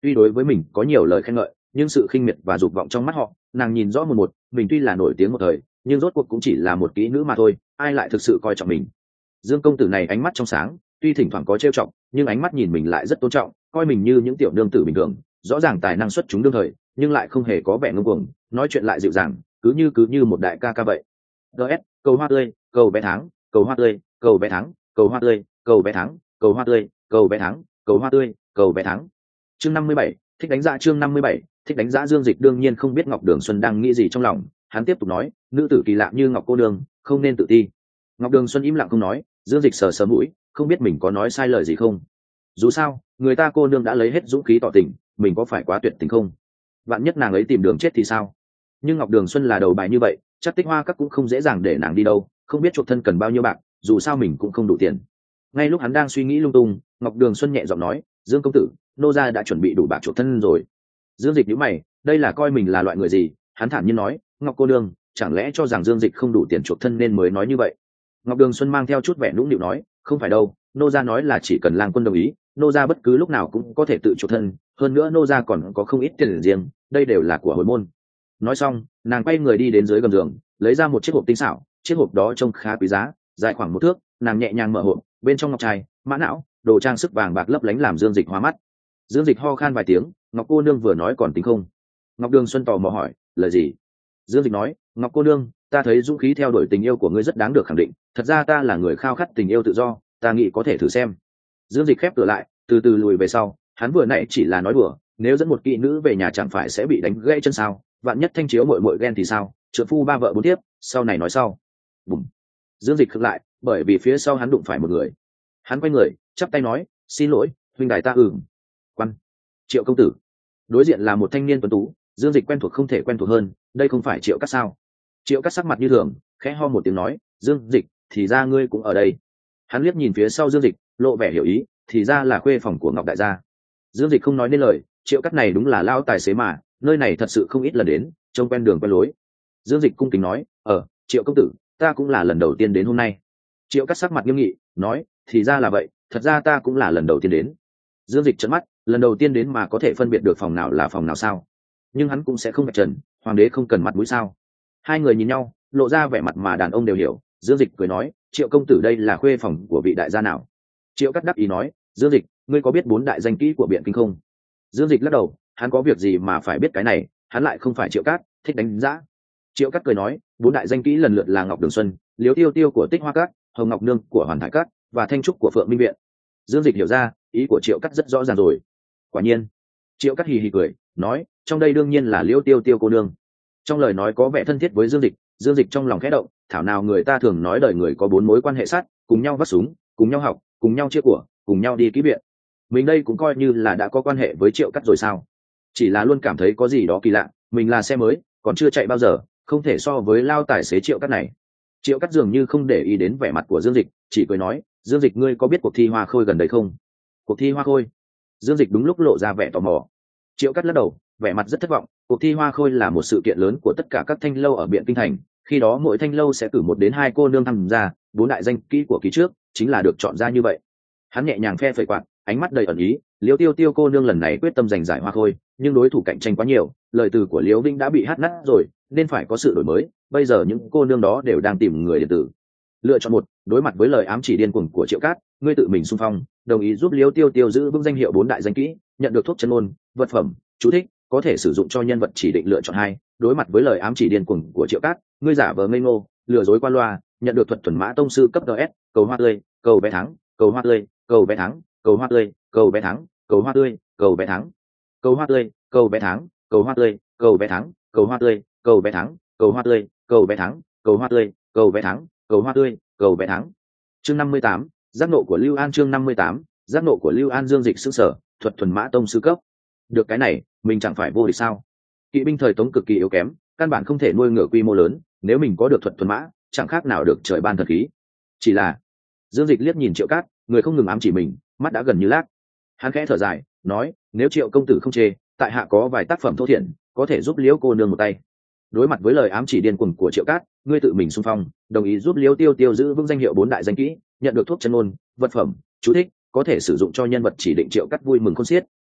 Tuy đối với mình có nhiều lời khen ngợi, nhưng sự khinh miệt và dục vọng trong mắt họ, nàng nhìn rõ một, mình tuy là nổi tiếng một thời, nhưng rốt cuộc cũng chỉ là một kỹ nữ mà thôi, ai lại thực sự coi trọng mình. Dương công tử này ánh mắt trong sáng, tuy thỉnh thoảng có trêu chọc, nhưng ánh mắt nhìn mình lại rất tôn trọng, coi mình như những tiểu nương tử bình thường, rõ ràng tài năng xuất chúng đương thời, nhưng lại không hề có vẻ ngông cuồng, nói chuyện lại dịu dàng, cứ như một đại ca ca vậy. DS, cầu hoa tươi, cầu bé tháng, cầu hoa tươi, cầu bé tháng, cầu hoa tươi, cầu bé tháng, cầu hoa tươi, cầu bé tháng, cầu hoa tươi, cầu bé tháng. Chương 57, thích đánh giá. Chương 57, thích đánh giá. Dương Dịch đương nhiên không biết Ngọc Đường Xuân đang nghĩ gì trong lòng, hắn tiếp tục nói, nữ tử kỳ lạ như Ngọc cô nương, không nên tự ti. Ngọc Đường Xuân im lặng không nói, Dương Dịch sờ sờ mũi, không biết mình có nói sai lời gì không. Dù sao, người ta cô nương đã lấy hết dũng khí tỏ tình, mình có phải quá tuyệt tình không? Vạn nhất nàng ấy tìm đường chết thì sao? Nhưng Ngọc Đường Xuân là đầu bài như vậy, chắc Tích Hoa các cũng không dễ dàng để nàng đi đâu, không biết chuộc thân cần bao nhiêu bạc, dù sao mình cũng không đủ tiền. Ngay lúc hắn đang suy nghĩ lung tung, Ngọc Đường Xuân nhẹ giọng nói, Dương công tử, nô gia đã chuẩn bị đủ bạc chuộc thân rồi. Dương Dịch nhíu mày, đây là coi mình là loại người gì? Hắn thản nhiên nói, Ngọc cô nương, chẳng lẽ cho rằng Dương Dịch không đủ tiền chuộc thân nên mới nói như vậy? Ngọc Đường Xuân mang theo chút vẻ nũng nịu nói, không phải đâu, nô gia nói là chỉ cần lang quân đồng ý, nô gia bất cứ lúc nào cũng có thể tự chuộc thân, hơn nữa nô gia còn có không ít tiền riêng, đây đều là của hồi môn. Nói xong, nàng quay người đi đến dưới gầm giường, lấy ra một chiếc hộp tinh xảo, chiếc hộp đó trông khá quý giá, dài khoảng 1 thước, nàng nhẹ nhàng mở hộp, bên trong ngọc trai, mã não, đồ trang sức vàng bạc lấp lánh làm Dương Dịch hoa mắt. Dương Dịch ho khan vài tiếng, Ngọc cô nương vừa nói còn tính không? Ngọc Đường Xuân tò mò hỏi, lời gì? Dương Dịch nói, Ngọc cô nương, ta thấy dũng khí theo đuổi tình yêu của ngươi rất đáng được khẳng định, thật ra ta là người khao khát tình yêu tự do, ta nghĩ có thể thử xem. Dương Dịch khép cửa lại, từ từ lùi về sau, hắn vừa nãy chỉ là nói đùa, nếu dẫn một kỵ nữ về nhà chẳng phải sẽ bị đánh gãy chân sao? Vạn nhất Thanh Chiếu muội ghen thì sao? Trượng phu 3 vợ 4 tiếp, sau này nói sau. Bùm. Dương Dịch khựng lại, bởi vì phía sau hắn đụng phải một người. Hắn quay người, chắp tay nói, xin lỗi, huynh đài ta quan Triệu công tử. Đối diện là một thanh niên tuấn tú, Dương Dịch quen thuộc không thể quen thuộc hơn, đây không phải Triệu Cát sao? Triệu Cát sắc mặt như thường, khẽ ho một tiếng nói, Dương Dịch, thì ra ngươi cũng ở đây. Hắn liếc nhìn phía sau Dương Dịch, lộ vẻ hiểu ý, thì ra là khuê phòng của Ngọc đại gia. Dương Dịch không nói nên lời, Triệu Cát này đúng là lao tài xế mà, nơi này thật sự không ít lần đến, trông quen đường quen lối. Dương Dịch cung kính nói, Triệu công tử, ta cũng là lần đầu tiên đến hôm nay. Triệu Cát sắc mặt nghiêm nghị, nói, thì ra là vậy, thật ra ta cũng là lần đầu tiên đến. Dương Dịch trợn mắt, lần đầu tiên đến mà có thể phân biệt được phòng nào là phòng nào sao? Nhưng hắn cũng sẽ không vạch trần, hoàng đế không cần mặt mũi sao? Hai người nhìn nhau, lộ ra vẻ mặt mà đàn ông đều hiểu. Dương Dịch cười nói, Triệu công tử đây là khuê phòng của vị đại gia nào? Triệu Cát đáp ý nói, Dương Dịch, ngươi có biết 4 đại danh kỹ của Biện Kinh không? Dương Dịch lắc đầu, hắn có việc gì mà phải biết cái này, hắn lại không phải Triệu Cát, thích đánh giá. Triệu Cát cười nói, 4 đại danh kỹ lần lượt là Ngọc Đường Xuân, Liếu Tiêu Tiêu của Tích Hoa Các, Hồng Ngọc Nương của Hoàn Thái Các và Thanh Trúc của Phượng Minh Viện. Dương Dịch hiểu ra, ý của Triệu Cát rất rõ ràng rồi. Quả nhiên. Triệu Cát hì hì cười, nói, trong đây đương nhiên là Liêu Tiêu Tiêu cô nương. Trong lời nói có vẻ thân thiết với Dương Dịch, Dương Dịch trong lòng khẽ động, thảo nào người ta thường nói đời người có 4 mối quan hệ sát, cùng nhau vác súng, cùng nhau học, cùng nhau chia của, cùng nhau đi kỹ viện. Mình đây cũng coi như là đã có quan hệ với Triệu Cát rồi sao? Chỉ là luôn cảm thấy có gì đó kỳ lạ, mình là xe mới, còn chưa chạy bao giờ, không thể so với lao tài xế Triệu Cát này. Triệu Cát dường như không để ý đến vẻ mặt của Dương Dịch, chỉ cười nói, Dương Dịch ngươi có biết cuộc thi hoa khôi gần đây không? Cuộc thi hoa khôi? Dương Dịch đúng lúc lộ ra vẻ tò mò. Triệu Cát lắc đầu, vẻ mặt rất thất vọng. Cuộc thi hoa khôi là một sự kiện lớn của tất cả các thanh lâu ở Biện Kinh thành, khi đó mỗi thanh lâu sẽ cử 1 đến 2 cô nương tham gia, 4 đại danh kỹ của kỳ trước chính là được chọn ra như vậy. Hắn nhẹ nhàng phe phẩy quạt, ánh mắt đầy ẩn ý, Liễu Tiêu Tiêu cô nương lần này quyết tâm giành giải hoa khôi, nhưng đối thủ cạnh tranh quá nhiều, lời từ của Liễu Vinh đã bị hát nát rồi, nên phải có sự đổi mới. Bây giờ những cô nương đó đều đang tìm người điện tử. Lựa chọn một, đối mặt với lời ám chỉ điên cuồng của Triệu Cát, ngươi tự mình xung phong, đồng ý giúp Liễu Tiêu Tiêu giữ vững danh hiệu 4 đại danh kỹ, nhận được thuốc chân môn, vật phẩm, chú thích, có thể sử dụng cho nhân vật chỉ định. Lựa chọn 2, đối mặt với lời ám chỉ điên cuồng của Triệu Cát, ngươi giả vờ ngây ngô, lừa dối qua loa, nhận được thuật thuần mã tông sư cấp DS, cầu hoa tươi, cầu bé thắng, cầu hoa tươi, cầu bé thắng, cầu hoa tươi, cầu bé thắng, cầu hoa tươi, cầu bé thắng, cầu hoa tươi, cầu bé thắng, cầu hoa tươi, cầu bé thắng, cầu hoa tươi, cầu bé thắng, cầu hoa tươi, cầu bé thắng, cầu hoa tươi, cầu bé thắng, cầu hoa tươi, cầu bé thắng. Chương 58, giác nộ của Lưu An. Chương 58, giác nộ của Lưu An. Dương Dịch sững sờ, thuật thuần mã tông sư cấp, được cái này mình chẳng phải vô địch sao? Kỵ binh thời Tống cực kỳ yếu kém, căn bản không thể nuôi ngựa quy mô lớn, nếu mình có được thuật thuần mã, chẳng khác nào được trời ban thần khí. Chỉ là Dương Dịch liếc nhìn Triệu Cát, người không ngừng ám chỉ mình, mắt đã gần như lác. Hắn khẽ thở dài, nói, nếu Triệu công tử không chê, tại hạ có vài tác phẩm thô thiển, có thể giúp Liễu cô nương một tay. Đối mặt với lời ám chỉ điên cuồng của Triệu Cát, ngươi tự mình xung phong, đồng ý giúp Liễu Tiêu Tiêu giữ vững danh hiệu 4 đại danh kỹ, nhận được thuốc chân môn, vật phẩm, chú thích, có thể sử dụng cho nhân vật chỉ định. Triệu Cát vui mừng khôn xiết,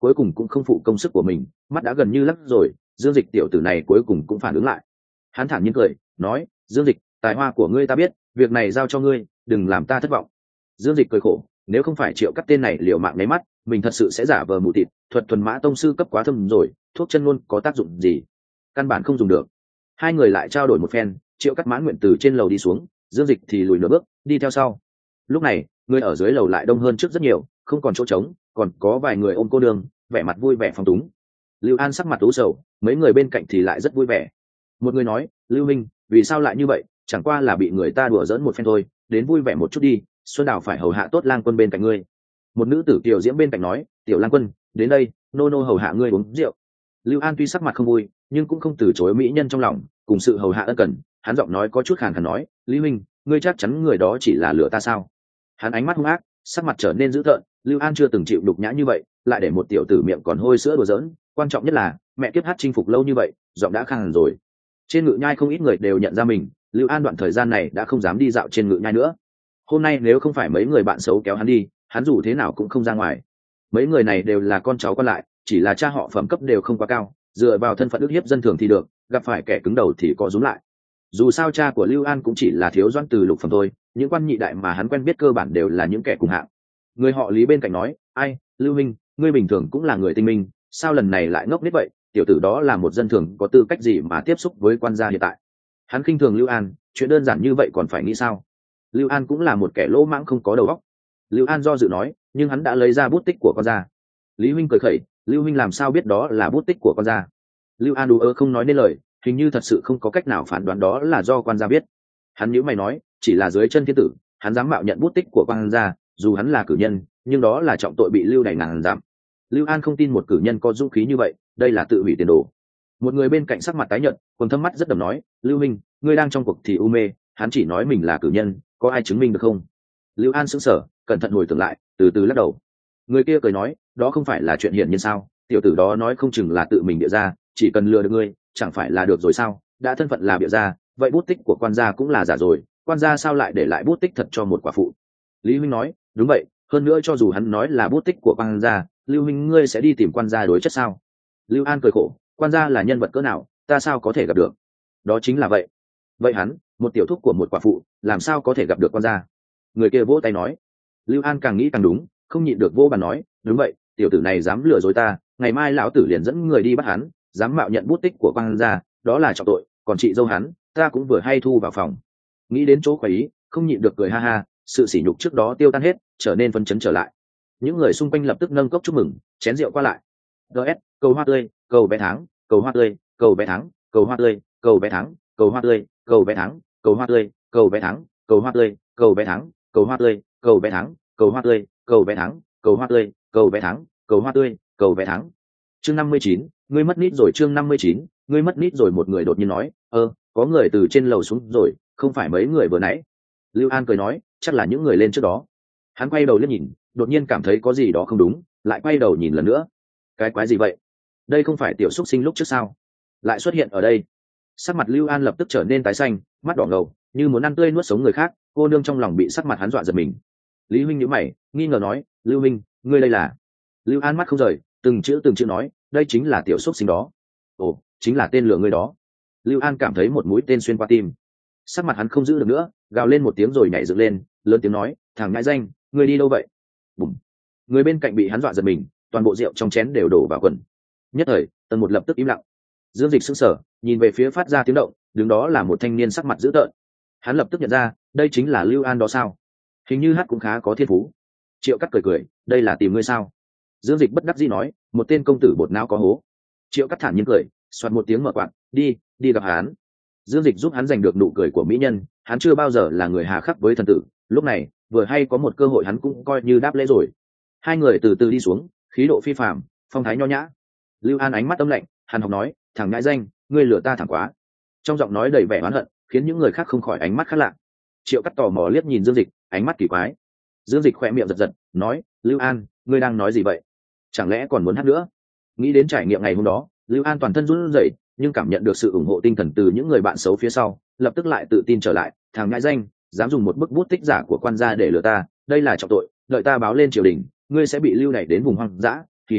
cuối cùng cũng không phụ công sức của mình, mắt đã gần như lắc rồi. Dương Dịch tiểu tử này cuối cùng cũng phản ứng lại. Hắn thản nhiên cười nói, Dương Dịch, tài hoa của ngươi ta biết, việc này giao cho ngươi, đừng làm ta thất vọng. Dương Dịch cười khổ, nếu không phải Triệu Cắt tên này liều mạng nháy mắt, mình thật sự sẽ giả vờ mù tịt. Thuật thuần mã tông sư cấp quá thâm rồi, thuốc chân luôn có tác dụng gì? Căn bản không dùng được. Hai người lại trao đổi một phen, Triệu Cắt mãn nguyện từ trên lầu đi xuống, Dương Dịch thì lùi nửa bước đi theo sau. Lúc này người ở dưới lầu lại đông hơn trước rất nhiều, không còn chỗ trống, còn có vài người ôm cô đường, vẻ mặt vui vẻ phong túng. Lưu An sắc mặt u sầu, mấy người bên cạnh thì lại rất vui vẻ. Một người nói, Lưu Minh, vì sao lại như vậy? Chẳng qua là bị người ta đùa giỡn một phen thôi, đến vui vẻ một chút đi, Xuân Đào phải hầu hạ tốt Lang Quân bên cạnh ngươi. Một nữ tử kiều diễm bên cạnh nói, Tiểu Lang Quân, đến đây, nô nô hầu hạ ngươi uống rượu. Lưu An tuy sắc mặt không vui, nhưng cũng không từ chối mỹ nhân trong lòng, cùng sự hầu hạ ân cần, hắn giọng nói có chút khàn khàn nói, Lý Minh, ngươi chắc chắn người đó chỉ là lừa ta sao? Hắn ánh mắt hung ác, sắc mặt trở nên dữ tợn. Lưu An chưa từng chịu đục nhã như vậy, lại để một tiểu tử miệng còn hôi sữa đùa giỡn, quan trọng nhất là mẹ kiếp hát chinh phục lâu như vậy, giọng đã khàn rồi. Trên ngự nhai không ít người đều nhận ra mình, Lưu An đoạn thời gian này đã không dám đi dạo trên ngự nhai nữa. Hôm nay nếu không phải mấy người bạn xấu kéo hắn đi, hắn dù thế nào cũng không ra ngoài. Mấy người này đều là con cháu quan lại, chỉ là cha họ phẩm cấp đều không quá cao, dựa vào thân phận ức hiếp dân thường thì được, gặp phải kẻ cứng đầu thì có rúm lại. Dù sao cha của Lưu An cũng chỉ là thiếu doãn từ lục phẩm thôi, những quan nhị đại mà hắn quen biết cơ bản đều là những kẻ cùng hạng. Người họ Lý bên cạnh nói, ai, Lưu Minh, ngươi bình thường cũng là người tinh minh, sao lần này lại ngốc nghếch vậy? Tiểu tử đó là một dân thường, có tư cách gì mà tiếp xúc với quan gia hiện tại? Hắn khinh thường Lưu An, chuyện đơn giản như vậy còn phải nghĩ sao? Lưu An cũng là một kẻ lỗ mãng không có đầu óc. Lưu An do dự nói, nhưng hắn đã lấy ra bút tích của quan gia. Lý huynh cười khẩy, Lưu huynh làm sao biết đó là bút tích của quan gia? Lưu An không nói nên lời, hình như thật sự không có cách nào phán đoán đó là do quan gia biết. Hắn nhíu mày nói, chỉ là dưới chân thiên tử, hắn dám mạo nhận bút tích của quan gia, dù hắn là cử nhân, nhưng đó là trọng tội bị lưu đày ngàn dặm. Lưu An không tin một cử nhân có dũng khí như vậy, đây là tự hủy tiền đồ. Một người bên cạnh sắc mặt tái nhợt, quần thâm mắt rất đầm nói, Lưu Minh, ngươi đang trong cuộc thì u mê, hắn chỉ nói mình là cử nhân, có ai chứng minh được không? Lưu An sững sờ, cẩn thận hồi tưởng lại, từ từ lắc đầu. Người kia cười nói, đó không phải là chuyện hiển nhiên sao? Tiểu tử đó nói không chừng là tự mình bịa ra, chỉ cần lừa được ngươi, chẳng phải là được rồi sao? Đã thân phận là bịa ra, vậy bút tích của quan gia cũng là giả rồi, quan gia sao lại để lại bút tích thật cho một quả phụ? Lý huynh nói, đúng vậy, hơn nữa cho dù hắn nói là bút tích của quan gia, Lưu huynh ngươi sẽ đi tìm quan gia đối chất sao? Lưu An cười khổ, quan gia là nhân vật cỡ nào, ta sao có thể gặp được? Đó chính là vậy. Vậy hắn, một tiểu thúc của một quả phụ, làm sao có thể gặp được quan gia? Người kia vỗ tay nói. Lưu An càng nghĩ càng đúng, không nhịn được vô bàn nói, đúng vậy, tiểu tử này dám lừa dối ta, ngày mai lão tử liền dẫn người đi bắt hắn, dám mạo nhận bút tích của quan gia, đó là trọng tội, còn chị dâu hắn, ta cũng vừa hay thu vào phòng. Nghĩ đến chỗ quái ý, không nhịn được cười ha ha, sự sỉ nhục trước đó tiêu tan hết, trở nên phấn chấn trở lại. Những người xung quanh lập tức nâng cốc chúc mừng, chén rượu qua lại. DS, cầu hoa tươi, cầu vé tháng, cầu hoa tươi, cầu vé tháng, cầu hoa tươi, cầu vé tháng, cầu hoa tươi, cầu vé tháng, cầu hoa tươi, cầu vé tháng, cầu hoa tươi, cầu vé tháng, cầu hoa tươi, cầu vé tháng, cầu hoa tươi, cầu vé tháng, cầu hoa tươi, cầu vé tháng, cầu hoa tươi, cầu vé tháng. Chương 59, ngươi mất nít rồi. Chương 59, ngươi mất nít rồi. Một người đột nhiên nói, có người từ trên lầu xuống rồi, không phải mấy người vừa nãy? Lưu An cười nói, chắc là những người lên trước đó. Hắn quay đầu liếc nhìn, đột nhiên cảm thấy có gì đó không đúng, lại quay đầu nhìn lần nữa. Cái quái gì vậy? Đây không phải tiểu xúc sinh lúc trước sao? Lại xuất hiện ở đây. Sắc mặt Lưu An lập tức trở nên tái xanh, mắt đỏ ngầu, như muốn ăn tươi nuốt sống người khác. Cô nương trong lòng bị sắc mặt hắn dọa giật mình. Lý huynh nhíu mày, nghi ngờ nói, Lưu huynh, ngươi đây là? Lưu An mắt không rời, từng chữ nói, đây chính là tiểu xúc sinh đó. Ồ, chính là tên lừa ngươi đó. Lưu An cảm thấy một mũi tên xuyên qua tim. Sắc mặt hắn không giữ được nữa, gào lên một tiếng rồi nhảy dựng lên, lớn tiếng nói, thằng ngãi danh, ngươi đi đâu vậy? Bùm. Người bên cạnh bị hắn dọa giật mình, toàn bộ rượu trong chén đều đổ vào quần. Nhất thời, tầng một lập tức im lặng. Dương Dịch sững sờ, nhìn về phía phát ra tiếng động, đứng đó là một thanh niên sắc mặt dữ tợn. Hắn lập tức nhận ra, đây chính là Lưu An đó sao? Hình như hắn cũng khá có thiên phú. Triệu Cắt cười, đây là tìm ngươi sao? Dương Dịch bất đắc dĩ nói, một tên công tử bột não có hố. Triệu Cắt thản nhiên cười, xoạt một tiếng mở quạt, đi gặp hắn. Dương Dịch giúp hắn giành được nụ cười của mỹ nhân, hắn chưa bao giờ là người hà khắc với thần tử, lúc này vừa hay có một cơ hội hắn cũng coi như đáp lễ rồi. Hai người từ từ đi xuống, khí độ phi phàm, phong thái nho nhã. Lưu An ánh mắt âm lạnh, hàn học nói, thằng ngãi danh, ngươi lừa ta thẳng quá. Trong giọng nói đầy vẻ oán hận, khiến những người khác không khỏi ánh mắt khác lạ. Triệu Cắt tò mò liếc nhìn Dương Dịch, ánh mắt kỳ quái. Dương Dịch khỏe miệng giật giật, nói, Lưu An, ngươi đang nói gì vậy? Chẳng lẽ còn muốn hát nữa? Nghĩ đến trải nghiệm ngày hôm đó, Lưu An toàn thân run rẩy, nhưng cảm nhận được sự ủng hộ tinh thần từ những người bạn xấu phía sau, lập tức lại tự tin trở lại. Thằng ngãi danh, dám dùng một bức bút tích giả của quan gia để lừa ta, đây là trọng tội, đợi ta báo lên triều đình, ngươi sẽ bị lưu đày đến vùng hoang dã. Hì hì,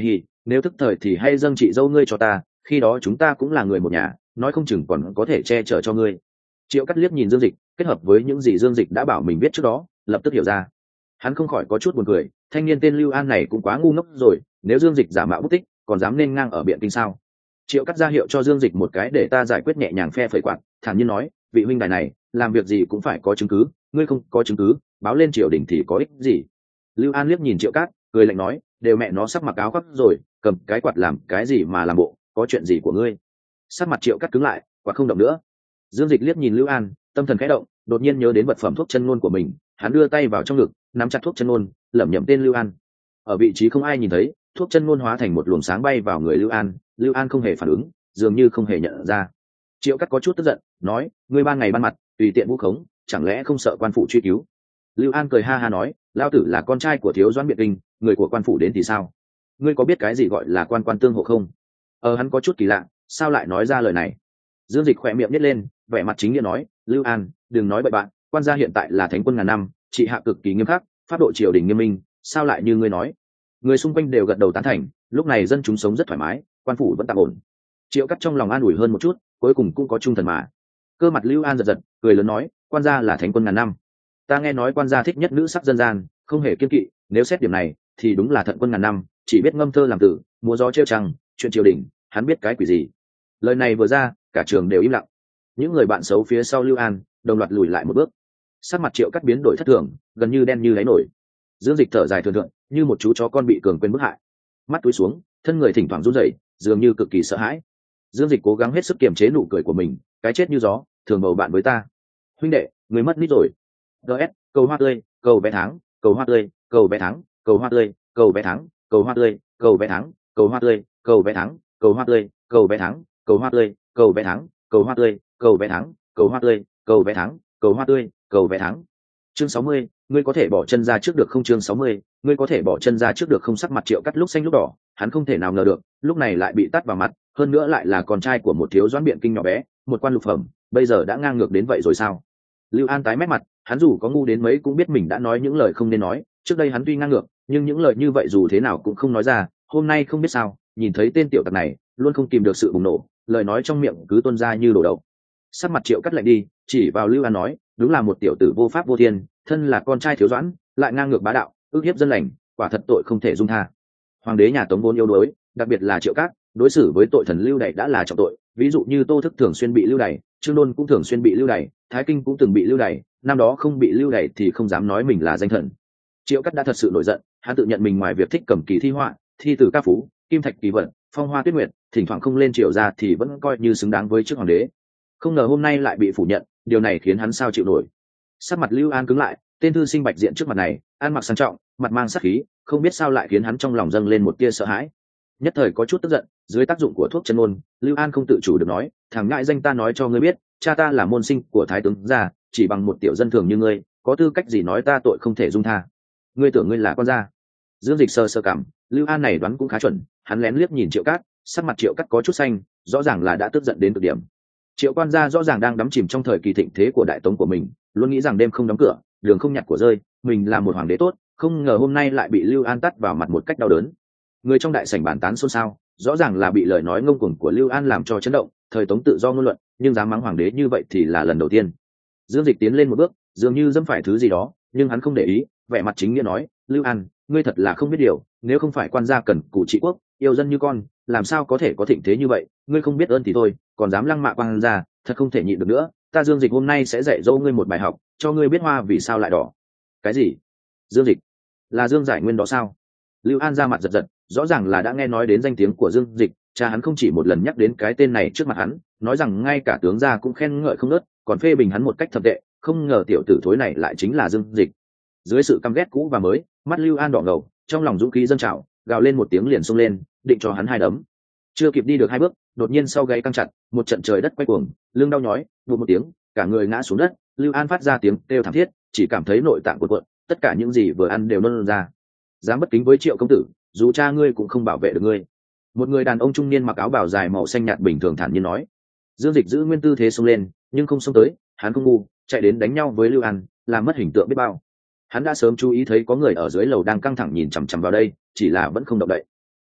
nếu thức thời thì hay dâng chị dâu ngươi cho ta, khi đó chúng ta cũng là người một nhà, nói không chừng còn có thể che chở cho ngươi. Triệu Cắt liếc nhìn Dương Dịch, kết hợp với những gì Dương Dịch đã bảo mình biết trước đó, lập tức hiểu ra. Hắn không khỏi có chút buồn cười, thanh niên tên Lưu An này cũng quá ngu ngốc rồi, nếu Dương Dịch giả mạo bút tích còn dám nên ngang ở biện kinh sao. Triệu Cắt ra hiệu cho Dương Dịch một cái để ta giải quyết, nhẹ nhàng phe phẩy quạt, thản nhiên nói, vị huynh đài này làm việc gì cũng phải có chứng cứ, ngươi không có chứng cứ báo lên triều đình thì có ích gì. Lưu An liếc nhìn Triệu Cát, cười lạnh nói, đều mẹ nó sắp mặc áo khoác rồi, cầm cái quạt làm cái gì mà làm bộ, có chuyện gì của ngươi. Sắc mặt Triệu Cát cứng lại, quạt không động nữa. Dương Dịch liếc nhìn Lưu An, tâm thần khẽ động, đột nhiên nhớ đến vật phẩm thuốc chân ngôn của mình, hắn đưa tay vào trong ngực, nắm chặt thuốc chân ngôn, lẩm nhẩm tên Lưu An. Ở vị trí không ai nhìn thấy, thuốc chân ngôn hóa thành một luồng sáng bay vào người Lưu An. Lưu An không hề phản ứng, dường như không hề nhận ra. Triệu Cát có chút tức giận, nói, ngươi ban ngày ban mặt tùy tiện vu khống, chẳng lẽ không sợ quan phủ truy cứu. Lưu An cười ha ha nói, lao tử là con trai của thiếu doãn biện kinh, người của quan phủ đến thì sao, ngươi có biết cái gì gọi là quan quan tương hộ không? Hắn có chút kỳ lạ, sao lại nói ra lời này. Dương Dịch khỏe miệng nhếch lên, vẻ mặt chính nghĩa nói, Lưu An, đừng nói bậy bạn, quan gia hiện tại là thánh quân ngàn năm, trị hạ cực kỳ nghiêm khắc, pháp độ triều đình nghiêm minh, sao lại như ngươi nói. Người xung quanh đều gật đầu tán thành, lúc này dân chúng sống rất thoải mái, quan phủ vẫn tạm ổn. Triệu Cắt trong lòng an ủi hơn một chút, cuối cùng cũng có trung thần mà. Cơ mặt Lưu An giật giật, cười lớn nói, quan gia là thánh quân ngàn năm, ta nghe nói quan gia thích nhất nữ sắc dân gian, không hề kiêng kỵ, nếu xét điểm này thì đúng là thận quân ngàn năm, chỉ biết ngâm thơ làm tử, múa gió trêu trăng, chuyện triều đình hắn biết cái quỷ gì. Lời này vừa ra, cả trường đều im lặng. Những người bạn xấu phía sau Lưu An đồng loạt lùi lại một bước. Sắc mặt Triệu Cắt biến đổi thất thường, gần như đen như đáy nổi. Dương Dịch thở dài thường thượng, như một chú chó con bị cường quên bức hại, mắt túi xuống, thân người thỉnh thoảng run rẩy, dường như cực kỳ sợ hãi. Dương Dịch cố gắng hết sức kiềm chế nụ cười của mình, cái chết như gió, thường bầu bạn với ta. Huynh đệ, người mất nít rồi. DS, cầu hoa tươi, cầu vé tháng, cầu hoa tươi, cầu vé tháng, cầu hoa tươi, cầu vé tháng, cầu hoa tươi, cầu vé tháng, cầu hoa tươi, cầu vé tháng, cầu hoa tươi, cầu vé tháng, cầu hoa tươi, cầu vé tháng, cầu hoa tươi, cầu vé tháng, cầu hoa tươi, cầu vé tháng, cầu hoa tươi, cầu vé tháng. Chương 60, ngươi có thể bỏ chân ra trước được không? Chương 60, ngươi có thể bỏ chân ra trước được không? Sắc mặt Triệu Cắt lúc xanh lúc đỏ, hắn không thể nào ngờ được, lúc này lại bị tát vào mặt, hơn nữa lại là con trai của một thiếu doãn biện kinh nhỏ bé, một quan lục phẩm, bây giờ đã ngang ngược đến vậy rồi sao? Lưu An tái mét mặt, hắn dù có ngu đến mấy cũng biết mình đã nói những lời không nên nói, trước đây hắn tuy ngang ngược, nhưng những lời như vậy dù thế nào cũng không nói ra, hôm nay không biết sao, nhìn thấy tên tiểu tặc này, luôn không kìm được sự bùng nổ, lời nói trong miệng cứ tuôn ra như đổ đậu. Sắc mặt Triệu Cắt lạnh đi, chỉ vào Lưu An nói, đúng là một tiểu tử vô pháp vô thiên, thân là con trai thiếu doãn, lại ngang ngược bá đạo, ức hiếp dân lành, quả thật tội không thể dung tha. Hoàng đế nhà Tống vốn yếu đuối, đặc biệt là Triệu Cát, đối xử với tội thần lưu đày đã là trọng tội, ví dụ như Tô Thức thường xuyên bị lưu đày, Trương Đôn cũng thường xuyên bị lưu đày, Thái Kinh cũng từng bị lưu đày, năm đó không bị lưu đày thì không dám nói mình là danh thần. Triệu Cát đã thật sự nổi giận, hắn tự nhận mình ngoài việc thích cầm kỳ thi họa, thi từ ca phú, kim thạch kỳ vận, phong hoa tuyết nguyệt, thỉnh thoảng không lên triều ra thì vẫn coi như xứng đáng với chức hoàng đế. Không ngờ hôm nay lại bị phủ nhận, điều này khiến hắn sao chịu nổi. Sắc mặt Lưu An cứng lại, tên thư sinh bạch diện trước mặt này, ăn mặc sang trọng, mặt mang sát khí, không biết sao lại khiến hắn trong lòng dâng lên một tia sợ hãi. Nhất thời có chút tức giận, dưới tác dụng của thuốc chân ngôn, Lưu An không tự chủ được nói, thằng ngại danh ta nói cho ngươi biết, cha ta là môn sinh của thái tướng gia, chỉ bằng một tiểu dân thường như ngươi, có tư cách gì nói ta tội không thể dung tha? Ngươi tưởng ngươi là con gia? Dương Dịch sơ cảm, Lưu An này đoán cũng khá chuẩn, hắn lén liếc nhìn Triệu Cát, sắc mặt Triệu Cát có chút xanh, rõ ràng là đã tức giận đến cực điểm. Triệu quan gia rõ ràng đang đắm chìm trong thời kỳ thịnh thế của đại tống của mình, luôn nghĩ rằng đêm không đóng cửa, đường không nhặt của rơi, mình là một hoàng đế tốt, không ngờ hôm nay lại bị Lưu An tát vào mặt một cách đau đớn. Người trong đại sảnh bàn tán xôn xao, rõ ràng là bị lời nói ngông cuồng của Lưu An làm cho chấn động, thời tống tự do ngôn luận, nhưng dám mắng hoàng đế như vậy thì là lần đầu tiên. Dương Dịch tiến lên một bước, dường như dẫm phải thứ gì đó, nhưng hắn không để ý, vẻ mặt chính nghĩa nói, Lưu An, ngươi thật là không biết điều, nếu không phải quan gia cần cù trị quốc, yêu dân như con, làm sao có thể có thịnh thế như vậy, ngươi không biết ơn thì thôi, còn dám lăng mạ quan gia, thật không thể nhịn được nữa, ta Dương Dịch hôm nay sẽ dạy dỗ ngươi một bài học, cho ngươi biết hoa vì sao lại đỏ. Cái gì? Dương Dịch? Là Dương Giải Nguyên đó sao? Lưu An ra mặt giật giật, rõ ràng là đã nghe nói đến danh tiếng của Dương Dịch, cha hắn không chỉ một lần nhắc đến cái tên này trước mặt hắn, nói rằng ngay cả tướng gia cũng khen ngợi không ngớt, còn phê bình hắn một cách thậm tệ, không ngờ tiểu tử thối này lại chính là Dương Dịch. Dưới sự căm ghét cũ và mới, mắt Lưu An đỏ ngầu, trong lòng dũng khí dâng trào, gào lên một tiếng liền xông lên, định cho hắn hai đấm. Chưa kịp đi được hai bước, đột nhiên sau gáy căng chặt, một trận trời đất quay cuồng, lưng đau nhói, vụt một tiếng, cả người ngã xuống đất. Lưu An phát ra tiếng kêu thảm thiết, chỉ cảm thấy nội tạng cuộn cuộn, tất cả những gì vừa ăn đều nôn ra. Dám bất kính với Triệu công tử, dù cha ngươi cũng không bảo vệ được ngươi. Một người đàn ông trung niên mặc áo bào dài màu xanh nhạt bình thường thản nhiên nói. Dương Dịch giữ nguyên tư thế xông lên, nhưng không xông tới, hắn không ngu, chạy đến đánh nhau với Lưu An, làm mất hình tượng biết bao. Hắn đã sớm chú ý thấy có người ở dưới lầu đang căng thẳng nhìn chằm chằm vào đây, chỉ là vẫn không động đậy.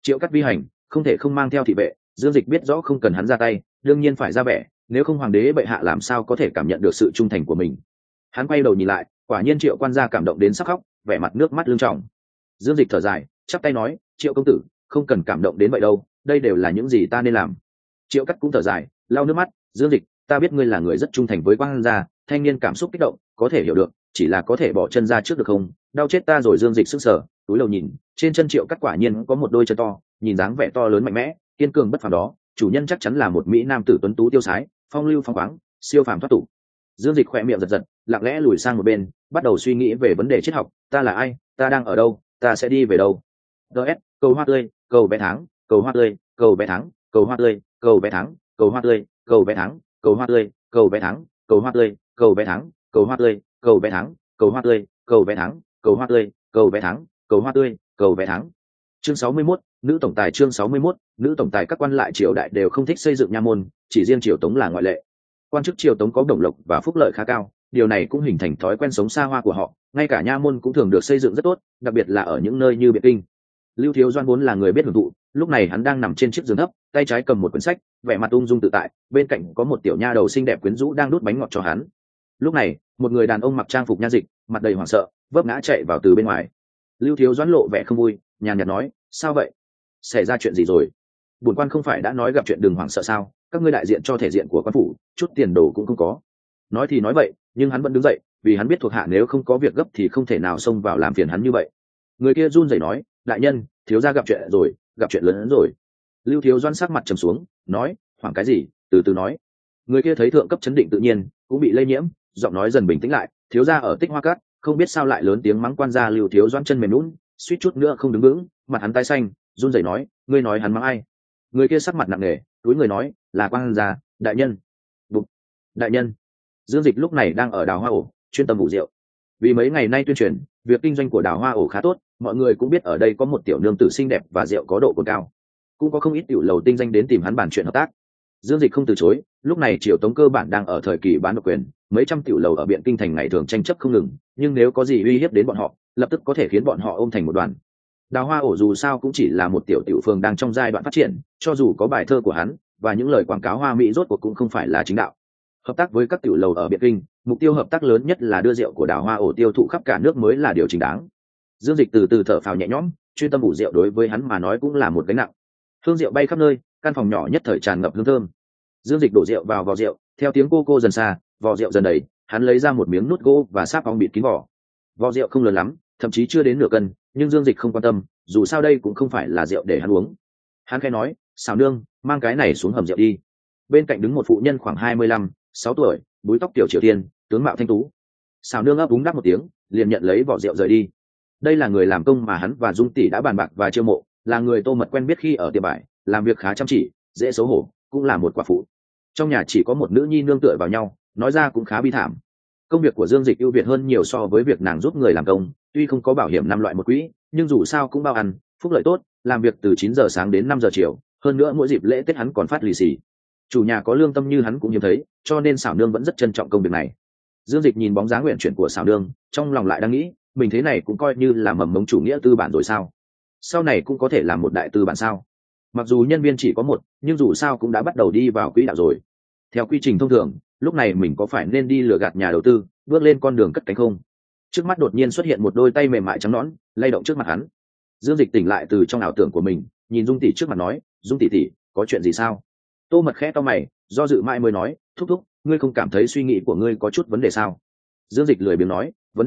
Triệu Cắt vi hành, không thể không mang theo thị vệ. Dương Dịch biết rõ không cần hắn ra tay, đương nhiên phải ra vẻ, nếu không hoàng đế bệ hạ làm sao có thể cảm nhận được sự trung thành của mình. Hắn quay đầu nhìn lại, quả nhiên Triệu quan gia cảm động đến sắp khóc, vẻ mặt nước mắt lưng tròng. Dương Dịch thở dài, chắp tay nói, Triệu công tử, không cần cảm động đến vậy đâu, đây đều là những gì ta nên làm. Triệu Cắt cũng thở dài, lau nước mắt, Dương Dịch, ta biết ngươi là người rất trung thành với quan gia, thanh niên cảm xúc kích động, có thể hiểu được, chỉ là có thể bỏ chân ra trước được không? Đau chết ta rồi. Dương Dịch sững sờ, túi đầu nhìn, trên chân Triệu Cắt quả nhiên có một đôi chân to, nhìn dáng vẻ to lớn mạnh mẽ, kiên cường bất phàm đó, chủ nhân chắc chắn là một mỹ nam tử tuấn tú tiêu sái, phong lưu phong khoáng, siêu phàm thoát tục. Dương Dịch khỏe miệng giật giật, lặng lẽ lùi sang một bên, bắt đầu suy nghĩ về vấn đề triết học, ta là ai, ta đang ở đâu, ta sẽ đi về đâu. DS, cầu hoa tươi, cầu vé tháng, cầu hoa tươi, cầu vé tháng, cầu hoa tươi, cầu vé tháng, cầu hoa tươi, cầu vé tháng, cầu hoa tươi, cầu vé tháng, cầu hoa tươi, cầu vé tháng, cầu hoa tươi, cầu vé tháng, cầu hoa tươi, cầu vé tháng, cầu hoa tươi, cầu vé tháng, cầu hoa tươi, cầu vé tháng. Chương 61, nữ tổng tài. Chương 61, nữ tổng tài. Các quan lại triều đại đều không thích xây dựng nha môn, chỉ riêng triều Tống là ngoại lệ. Quan chức triều Tống có đồng lộc và phúc lợi khá cao, điều này cũng hình thành thói quen sống xa hoa của họ, ngay cả nha môn cũng thường được xây dựng rất tốt, đặc biệt là ở những nơi như Biện Kinh. Lưu Thiếu Doan vốn là người biết hưởng thụ, lúc này hắn đang nằm trên chiếc giường thấp, tay trái cầm một quyển sách, vẻ mặt ung dung tự tại, bên cạnh có một tiểu nha đầu xinh đẹp quyến rũ đang đút bánh ngọt cho hắn. Lúc này, một người đàn ông mặc trang phục nha dịch, mặt đầy hoảng sợ, vấp ngã chạy vào từ bên ngoài. Lưu Thiếu Doãn lộ vẻ không vui, nhàn nhạt nói, sao vậy? Xảy ra chuyện gì rồi? Bổn quan không phải đã nói gặp chuyện đừng hoảng sợ sao? Các ngươi đại diện cho thể diện của quan phủ, chút tiền đồ cũng không có. Nói thì nói vậy, nhưng hắn vẫn đứng dậy, vì hắn biết thuộc hạ nếu không có việc gấp thì không thể nào xông vào làm phiền hắn như vậy. Người kia run rẩy nói, đại nhân, thiếu gia gặp chuyện rồi, gặp chuyện lớn hơn rồi. Lưu Thiếu Doãn sắc mặt trầm xuống, nói, hoảng cái gì, từ từ nói. Người kia thấy thượng cấp chấn định tự nhiên, cũng bị lây nhiễm, giọng nói dần bình tĩnh lại, thiếu gia ở Tích Hoa Cát, không biết sao lại lớn tiếng mắng quan gia. Lưu Thiếu Doãn chân mềm nhũn, suýt chút nữa không đứng vững, mặt hắn tái xanh, run rẩy nói, ngươi nói hắn mắng ai? Người kia sắc mặt nặng nề, túi người nói, là quan gia, đại nhân. Bụp, đại nhân. Dương Dịch lúc này đang ở Đào Hoa Ổ, chuyên tâm vụ rượu. Vì mấy ngày nay tuyên truyền, việc kinh doanh của Đào Hoa Ổ khá tốt, mọi người cũng biết ở đây có một tiểu nương tử xinh đẹp và rượu có độ cồn cao, cũng có không ít tiểu lầu tinh danh đến tìm hắn bàn chuyện hợp tác. Dương Dịch không từ chối, lúc này triều Tống cơ bản đang ở thời kỳ bán độc quyền, mấy trăm tiểu lầu ở Biện Kinh thành ngày thường tranh chấp không ngừng, nhưng nếu có gì uy hiếp đến bọn họ, lập tức có thể khiến bọn họ ôm thành một đoàn. Đào Hoa Ổ dù sao cũng chỉ là một tiểu phường đang trong giai đoạn phát triển, cho dù có bài thơ của hắn và những lời quảng cáo hoa mỹ rốt cuộc cũng không phải là chính đạo. Hợp tác với các tiểu lầu ở Biện Kinh, mục tiêu hợp tác lớn nhất là đưa rượu của Đào Hoa Ổ tiêu thụ khắp cả nước mới là điều chính đáng. Dương Dịch từ từ thở phào nhẹ nhõm, chuyên tâm ủ rượu đối với hắn mà nói cũng là một gánh nặng. Hương rượu bay khắp nơi, căn phòng nhỏ nhất thời tràn ngập hương thơm. Dương Dịch đổ rượu vào vò rượu, theo tiếng cô dần xa, vò rượu dần đầy, hắn lấy ra một miếng nút gỗ và sáp ong bịt kín vỏ. Vò rượu không lớn lắm, thậm chí chưa đến nửa cân, nhưng Dương Dịch không quan tâm, dù sao đây cũng không phải là rượu để hắn uống. Hắn khẽ nói, "Xảo nương, mang cái này xuống hầm rượu đi." Bên cạnh đứng một phụ nhân khoảng 25-6 tuổi, búi tóc tiểu Triều Tiên, tướng mạo thanh tú. Xảo nương ấp úng đáp một tiếng, liền nhận lấy vỏ rượu rời đi. Đây là người làm công mà hắn và Dung tỷ đã bàn bạc và chiêu mộ, là người Tô Mật quen biết khi ở tiệm vải, làm việc khá chăm chỉ, dễ xấu hổ, cũng là một quả phụ. Trong nhà chỉ có một nữ nhi nương tựa vào nhau, nói ra cũng khá bi thảm. Công việc của Dương Dịch ưu việt hơn nhiều so với việc nàng giúp người làm công, tuy không có bảo hiểm 5 loại một quỹ, nhưng dù sao cũng bao ăn, phúc lợi tốt, làm việc từ 9 giờ sáng đến 5 giờ chiều, hơn nữa mỗi dịp lễ Tết hắn còn phát lì xì. Chủ nhà có lương tâm như hắn cũng hiếm thấy, cho nên Xảo nương vẫn rất trân trọng công việc này. Dương Dịch nhìn bóng dáng nguyện chuyển của Xảo nương, trong lòng lại đang nghĩ, mình thế này cũng coi như là mầm mống chủ nghĩa tư bản rồi sao? Sau này cũng có thể làm một đại tư bản sao? Mặc dù nhân viên chỉ có một, nhưng dù sao cũng đã bắt đầu đi vào quỹ đạo rồi. Theo quy trình thông thường, lúc này mình có phải nên đi lừa gạt nhà đầu tư, bước lên con đường cất cánh không? Trước mắt đột nhiên xuất hiện một đôi tay mềm mại trắng nõn, lay động trước mặt hắn. Dương Dịch tỉnh lại từ trong ảo tưởng của mình, nhìn Dung tỷ trước mặt nói, Dung tỷ tỷ, có chuyện gì sao? Tô Mật khẽ to mày, do dự mãi mới nói, thúc thúc, ngươi không cảm thấy suy nghĩ của ngươi có chút vấn đề sao? Dương Dịch lười biếng nói,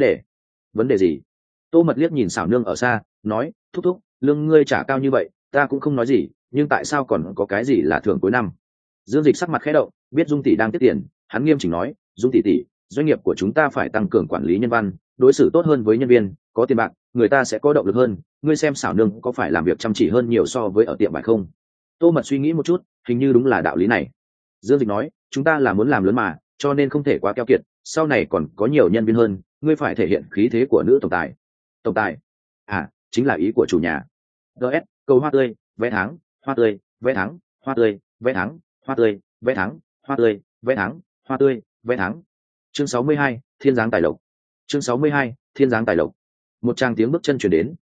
vấn đề gì? Tô Mật liếc nhìn Xảo nương ở xa, nói, thúc thúc, lương ngươi trả cao như vậy, ta cũng không nói gì, nhưng tại sao còn có cái gì là thưởng cuối năm? Dương Dịch sắc mặt khẽ động, biết Dung tỷ đang tiết tiền, hắn nghiêm chỉnh nói, Dung tỷ tỷ, doanh nghiệp của chúng ta phải tăng cường quản lý nhân văn, đối xử tốt hơn với nhân viên, có tiền bạc, người ta sẽ có động lực hơn. Ngươi xem Xảo nương có phải làm việc chăm chỉ hơn nhiều so với ở tiệm vải không? Tô Mật suy nghĩ một chút, hình như đúng là đạo lý này. Dương Dịch nói, chúng ta là muốn làm lớn mà, cho nên không thể quá keo kiệt, sau này còn có nhiều nhân viên hơn, ngươi phải thể hiện khí thế của nữ tổng tài. Tổng tài? À, chính là ý của chủ nhà. DS, câu hoa tươi, vé tháng, hoa tươi, vé tháng, hoa tươi, vé tháng, hoa tươi, vé tháng, hoa tươi, vé tháng, hoa tươi, vé tháng. Chương 62, Thiên Giáng Tài Lộc. Chương 62, Thiên Giáng Tài Lộc. Một tràng tiếng bước chân truyền đến,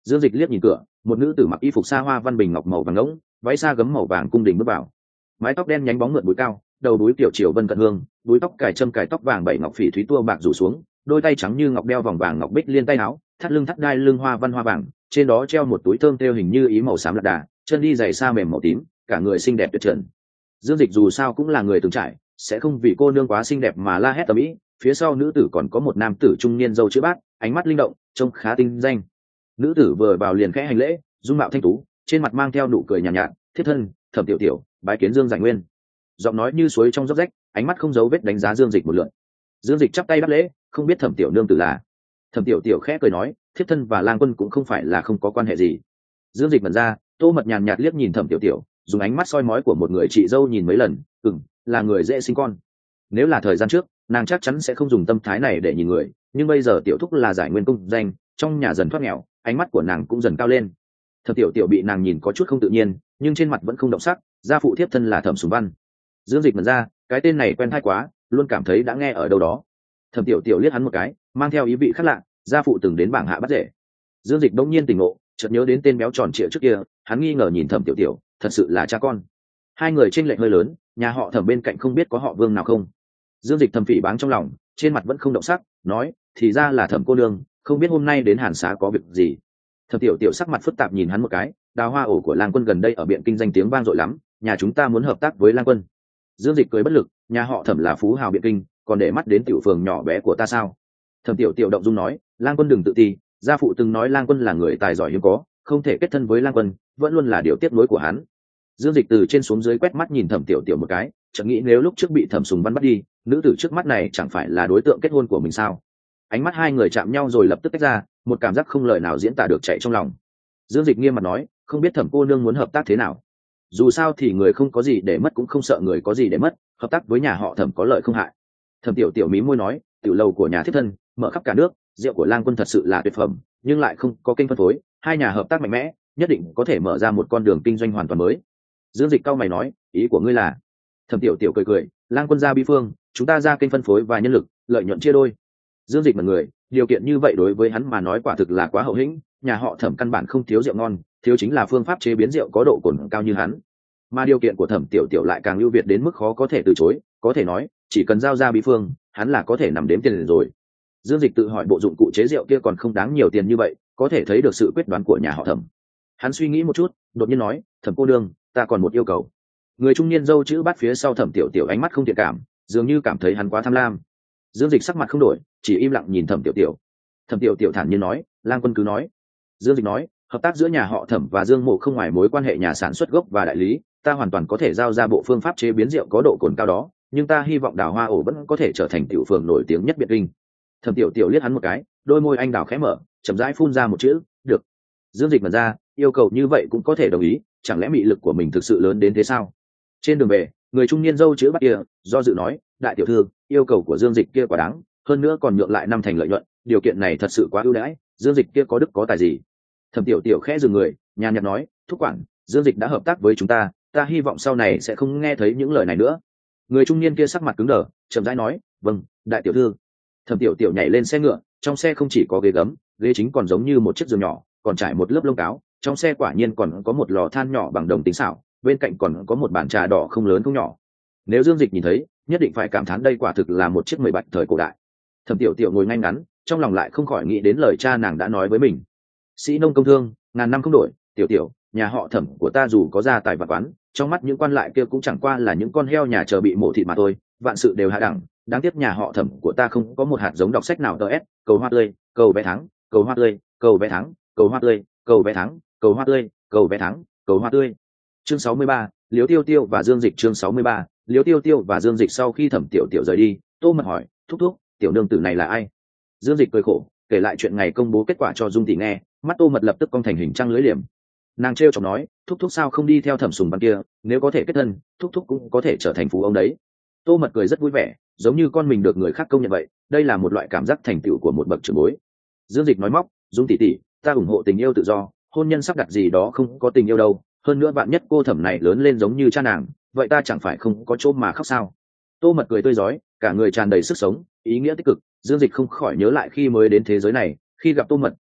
Dương Dịch liếc nhìn cửa, một nữ tử mặc y phục xa hoa văn bình ngọc màu vàng ngỗng, váy xa gấm màu vàng cung đình bước vào. Mái tóc đen nhánh bóng mượt búi cao, đầu đuôi tiểu triều vân cận hương, đuôi tóc cài châm cài tóc vàng bảy ngọc phỉ thúy tua bạc rủ xuống, đôi tay trắng như ngọc đeo vòng vàng ngọc bích liên tay áo, thắt lưng thắt đai lưng hoa văn hoa vàng, trên đó treo một túi thơm thêu hình như ý màu xám lạc đà, chân đi giày sa mềm màu tím, cả người xinh đẹp tuyệt trần. Dương Dịch dù sao cũng là người từng trải, sẽ không vì cô nương quá xinh đẹp mà la hét tầm ý. Phía sau nữ tử còn có một nam tử trung niên râu chữ bát, ánh mắt linh động, trông khá tinh danh. Nữ tử vừa vào liền khẽ hành lễ, dung mạo thanh tú, trên mặt mang theo nụ cười nhàn nhạt, thiết thân Thẩm tiểu tiểu, bái kiến Dương Giải Nguyên. Giọng nói như suối trong róc rách, ánh mắt không giấu vết đánh giá Dương Dịch một lượt. Dương Dịch chắp tay đáp lễ, không biết Thẩm tiểu nương tử là. Thẩm tiểu tiểu khẽ cười nói, thiết thân và lang quân cũng không phải là không có quan hệ gì. Dương Dịch mẩn ra, Tô Mật nhàn nhạt liếc nhìn Thẩm tiểu tiểu, dùng ánh mắt soi mói của một người chị dâu nhìn mấy lần, là người dễ sinh con. Nếu là thời gian trước, nàng chắc chắn sẽ không dùng tâm thái này để nhìn người, nhưng bây giờ tiểu thúc là Giải Nguyên công danh, trong nhà dần thoát nghèo, ánh mắt của nàng cũng dần cao lên. Thẩm tiểu tiểu bị nàng nhìn có chút không tự nhiên, nhưng trên mặt vẫn không động sắc. Gia phụ thiếp thân là Thẩm Sùng Văn. Dương Dịch mẩn ra, cái tên này quen tai quá, luôn cảm thấy đã nghe ở đâu đó. Thẩm tiểu tiểu liếc hắn một cái, mang theo ý vị khác lạ, gia phụ từng đến bảng hạ bắt rể. Dương Dịch bỗng nhiên tỉnh ngộ, chợt nhớ đến tên béo tròn trịa trước kia, hắn nghi ngờ nhìn Thẩm tiểu tiểu, thật sự là cha con. Hai người chênh lệch hơi lớn, nhà họ Thẩm bên cạnh không biết có họ Vương nào không. Dương Dịch thầm phỉ báng trong lòng, trên mặt vẫn không động sắc, nói, thì ra là Thẩm cô nương, không biết hôm nay đến Hàn Xá có việc gì. Thẩm tiểu tiểu sắc mặt phức tạp nhìn hắn một cái, đào hoa ổ của Lang Quân gần đây ở Biện Kinh danh tiếng vang dội lắm, nhà chúng ta muốn hợp tác với Lang Quân. Dương Dịch cười bất lực, nhà họ Thẩm là phú hào Biện Kinh, còn để mắt đến tiểu phường nhỏ bé của ta sao? Thẩm tiểu tiểu động dung nói, Lang Quân đừng tự ti, gia phụ từng nói Lang Quân là người tài giỏi hiếm có, không thể kết thân với Lang Quân, vẫn luôn là điều tiếc nuối của hắn. Dương Dịch từ trên xuống dưới quét mắt nhìn Thẩm tiểu tiểu một cái, chẳng nghĩ nếu lúc trước bị Thẩm Sùng Văn bắt đi, nữ tử trước mắt này chẳng phải là đối tượng kết hôn của mình sao? Ánh mắt hai người chạm nhau rồi lập tức tách ra, một cảm giác không lời nào diễn tả được chạy trong lòng. Dương Dịch nghiêm mặt nói, không biết Thẩm cô nương muốn hợp tác thế nào? Dù sao thì người không có gì để mất cũng không sợ người có gì để mất, hợp tác với nhà họ Thẩm có lợi không hại. Thẩm tiểu tiểu mí môi nói, tiểu lầu của nhà thiết thân mở khắp cả nước, rượu của Lang Quân thật sự là tuyệt phẩm, nhưng lại không có kênh phân phối, hai nhà hợp tác mạnh mẽ, nhất định có thể mở ra một con đường kinh doanh hoàn toàn mới. Dương Dịch cau mày nói, ý của ngươi là? Thẩm tiểu tiểu cười cười, Lang Quân ra bí phương, chúng ta ra kênh phân phối và nhân lực, lợi nhuận chia đôi. Dương Dịch mật người, điều kiện như vậy đối với hắn mà nói quả thực là quá hậu hĩnh, nhà họ Thẩm căn bản không thiếu rượu ngon, thiếu chính là phương pháp chế biến rượu có độ cồn cao như hắn. Mà điều kiện của Thẩm tiểu tiểu lại càng ưu việt đến mức khó có thể từ chối, có thể nói, chỉ cần giao ra bí phương, hắn là có thể nằm đếm tiền rồi. Dương Dịch tự hỏi bộ dụng cụ chế rượu kia còn không đáng nhiều tiền như vậy, có thể thấy được sự quyết đoán của nhà họ Thẩm. Hắn suy nghĩ một chút, đột nhiên nói, Thẩm cô đương, ta còn một yêu cầu. Người trung niên râu chữ bắt phía sau Thẩm tiểu tiểu ánh mắt không thiện cảm, dường như cảm thấy hắn quá tham lam. Dương Dịch sắc mặt không đổi, chỉ im lặng nhìn Thẩm tiểu tiểu. Thẩm tiểu tiểu thản nhiên nói, Lang Quân cứ nói. Dương Dịch nói, hợp tác giữa nhà họ Thẩm và Dương Mộ không ngoài mối quan hệ nhà sản xuất gốc và đại lý, ta hoàn toàn có thể giao ra bộ phương pháp chế biến rượu có độ cồn cao đó, nhưng ta hy vọng đào hoa ổ vẫn có thể trở thành tiểu phường nổi tiếng nhất Biện Kinh. Thẩm tiểu tiểu liếc hắn một cái, đôi môi anh đào khẽ mở, chậm rãi phun ra một chữ, được. Dương Dịch mẩn ra, yêu cầu như vậy cũng có thể đồng ý, chẳng lẽ mị lực của mình thực sự lớn đến thế sao? Trên đường về, người trung niên râu chữ bắt kia do dự nói, đại tiểu thư, yêu cầu của Dương Dịch kia quá đáng, hơn nữa còn nhượng lại 5 thành lợi nhuận, điều kiện này thật sự quá ưu đãi, Dương Dịch kia có đức có tài gì? Thẩm tiểu tiểu khẽ dừng người, nhàn nhạt nói, thúc quản, Dương Dịch đã hợp tác với chúng ta, ta hy vọng sau này sẽ không nghe thấy những lời này nữa. Người trung niên kia sắc mặt cứng đờ, chậm rãi nói, vâng, đại tiểu thư. Thẩm tiểu tiểu nhảy lên xe ngựa, trong xe không chỉ có ghế gấm, ghế chính còn giống như một chiếc giường nhỏ, còn trải một lớp lông cáo, trong xe quả nhiên còn có một lò than nhỏ bằng đồng tinh xảo, bên cạnh còn có một bàn trà đỏ không lớn không nhỏ. Nếu Dương Dịch nhìn thấy, nhất định phải cảm thán đây quả thực là một chiếc 10 bạch thời cổ đại. Thẩm tiểu tiểu ngồi ngay ngắn, trong lòng lại không khỏi nghĩ đến lời cha nàng đã nói với mình. Sĩ nông công thương, ngàn năm không đổi, tiểu tiểu, nhà họ Thẩm của ta dù có gia tài vạn quán, trong mắt những quan lại kia cũng chẳng qua là những con heo nhà chờ bị mổ thịt mà thôi, vạn sự đều hạ đẳng, đáng tiếc nhà họ Thẩm của ta không có một hạt giống đọc sách nào tờ s, cầu hoa tươi, cầu vé thắng, cầu hoa tươi, cầu vé thắng, cầu hoa tươi, cầu vé thắng, cầu hoa tươi, cầu vé thắng, cầu hoa tươi. Chương 63, Liễu Tiêu Tiêu và Dương Dịch. Chương 63, Liễu Tiêu Tiêu và Dương Dịch. Sau khi Thẩm tiểu tiểu rời đi, Tô Mật hỏi, thúc thúc, tiểu nương tử này là ai? Dương Dịch cười khổ, kể lại chuyện ngày công bố kết quả cho Dung tỷ nghe, mắt Tô Mật lập tức cong thành hình trăng lưỡi liềm. Nàng trêu chọc nói, thúc thúc sao không đi theo Thẩm Sùng Văn kia, nếu có thể kết thân, thúc thúc cũng có thể trở thành phú ông đấy. Tô Mật cười rất vui vẻ, giống như con mình được người khác công nhận vậy, đây là một loại cảm giác thành tựu của một bậc trưởng bối. Dương Dịch nói móc, Dung tỷ tỷ, ta ủng hộ tình yêu tự do, hôn nhân sắp đặt gì đó không có tình yêu đâu, hơn nữa bạn nhất cô Thẩm này lớn lên giống như cha nàng, vậy ta chẳng phải không có chỗ mà khóc sao? Tô Mật cười tươi rói, cả người tràn đầy sức sống, ý nghĩa tích cực. Dương Dịch không khỏi nhớ lại khi mới đến thế giới này, khi gặp Tô Mật,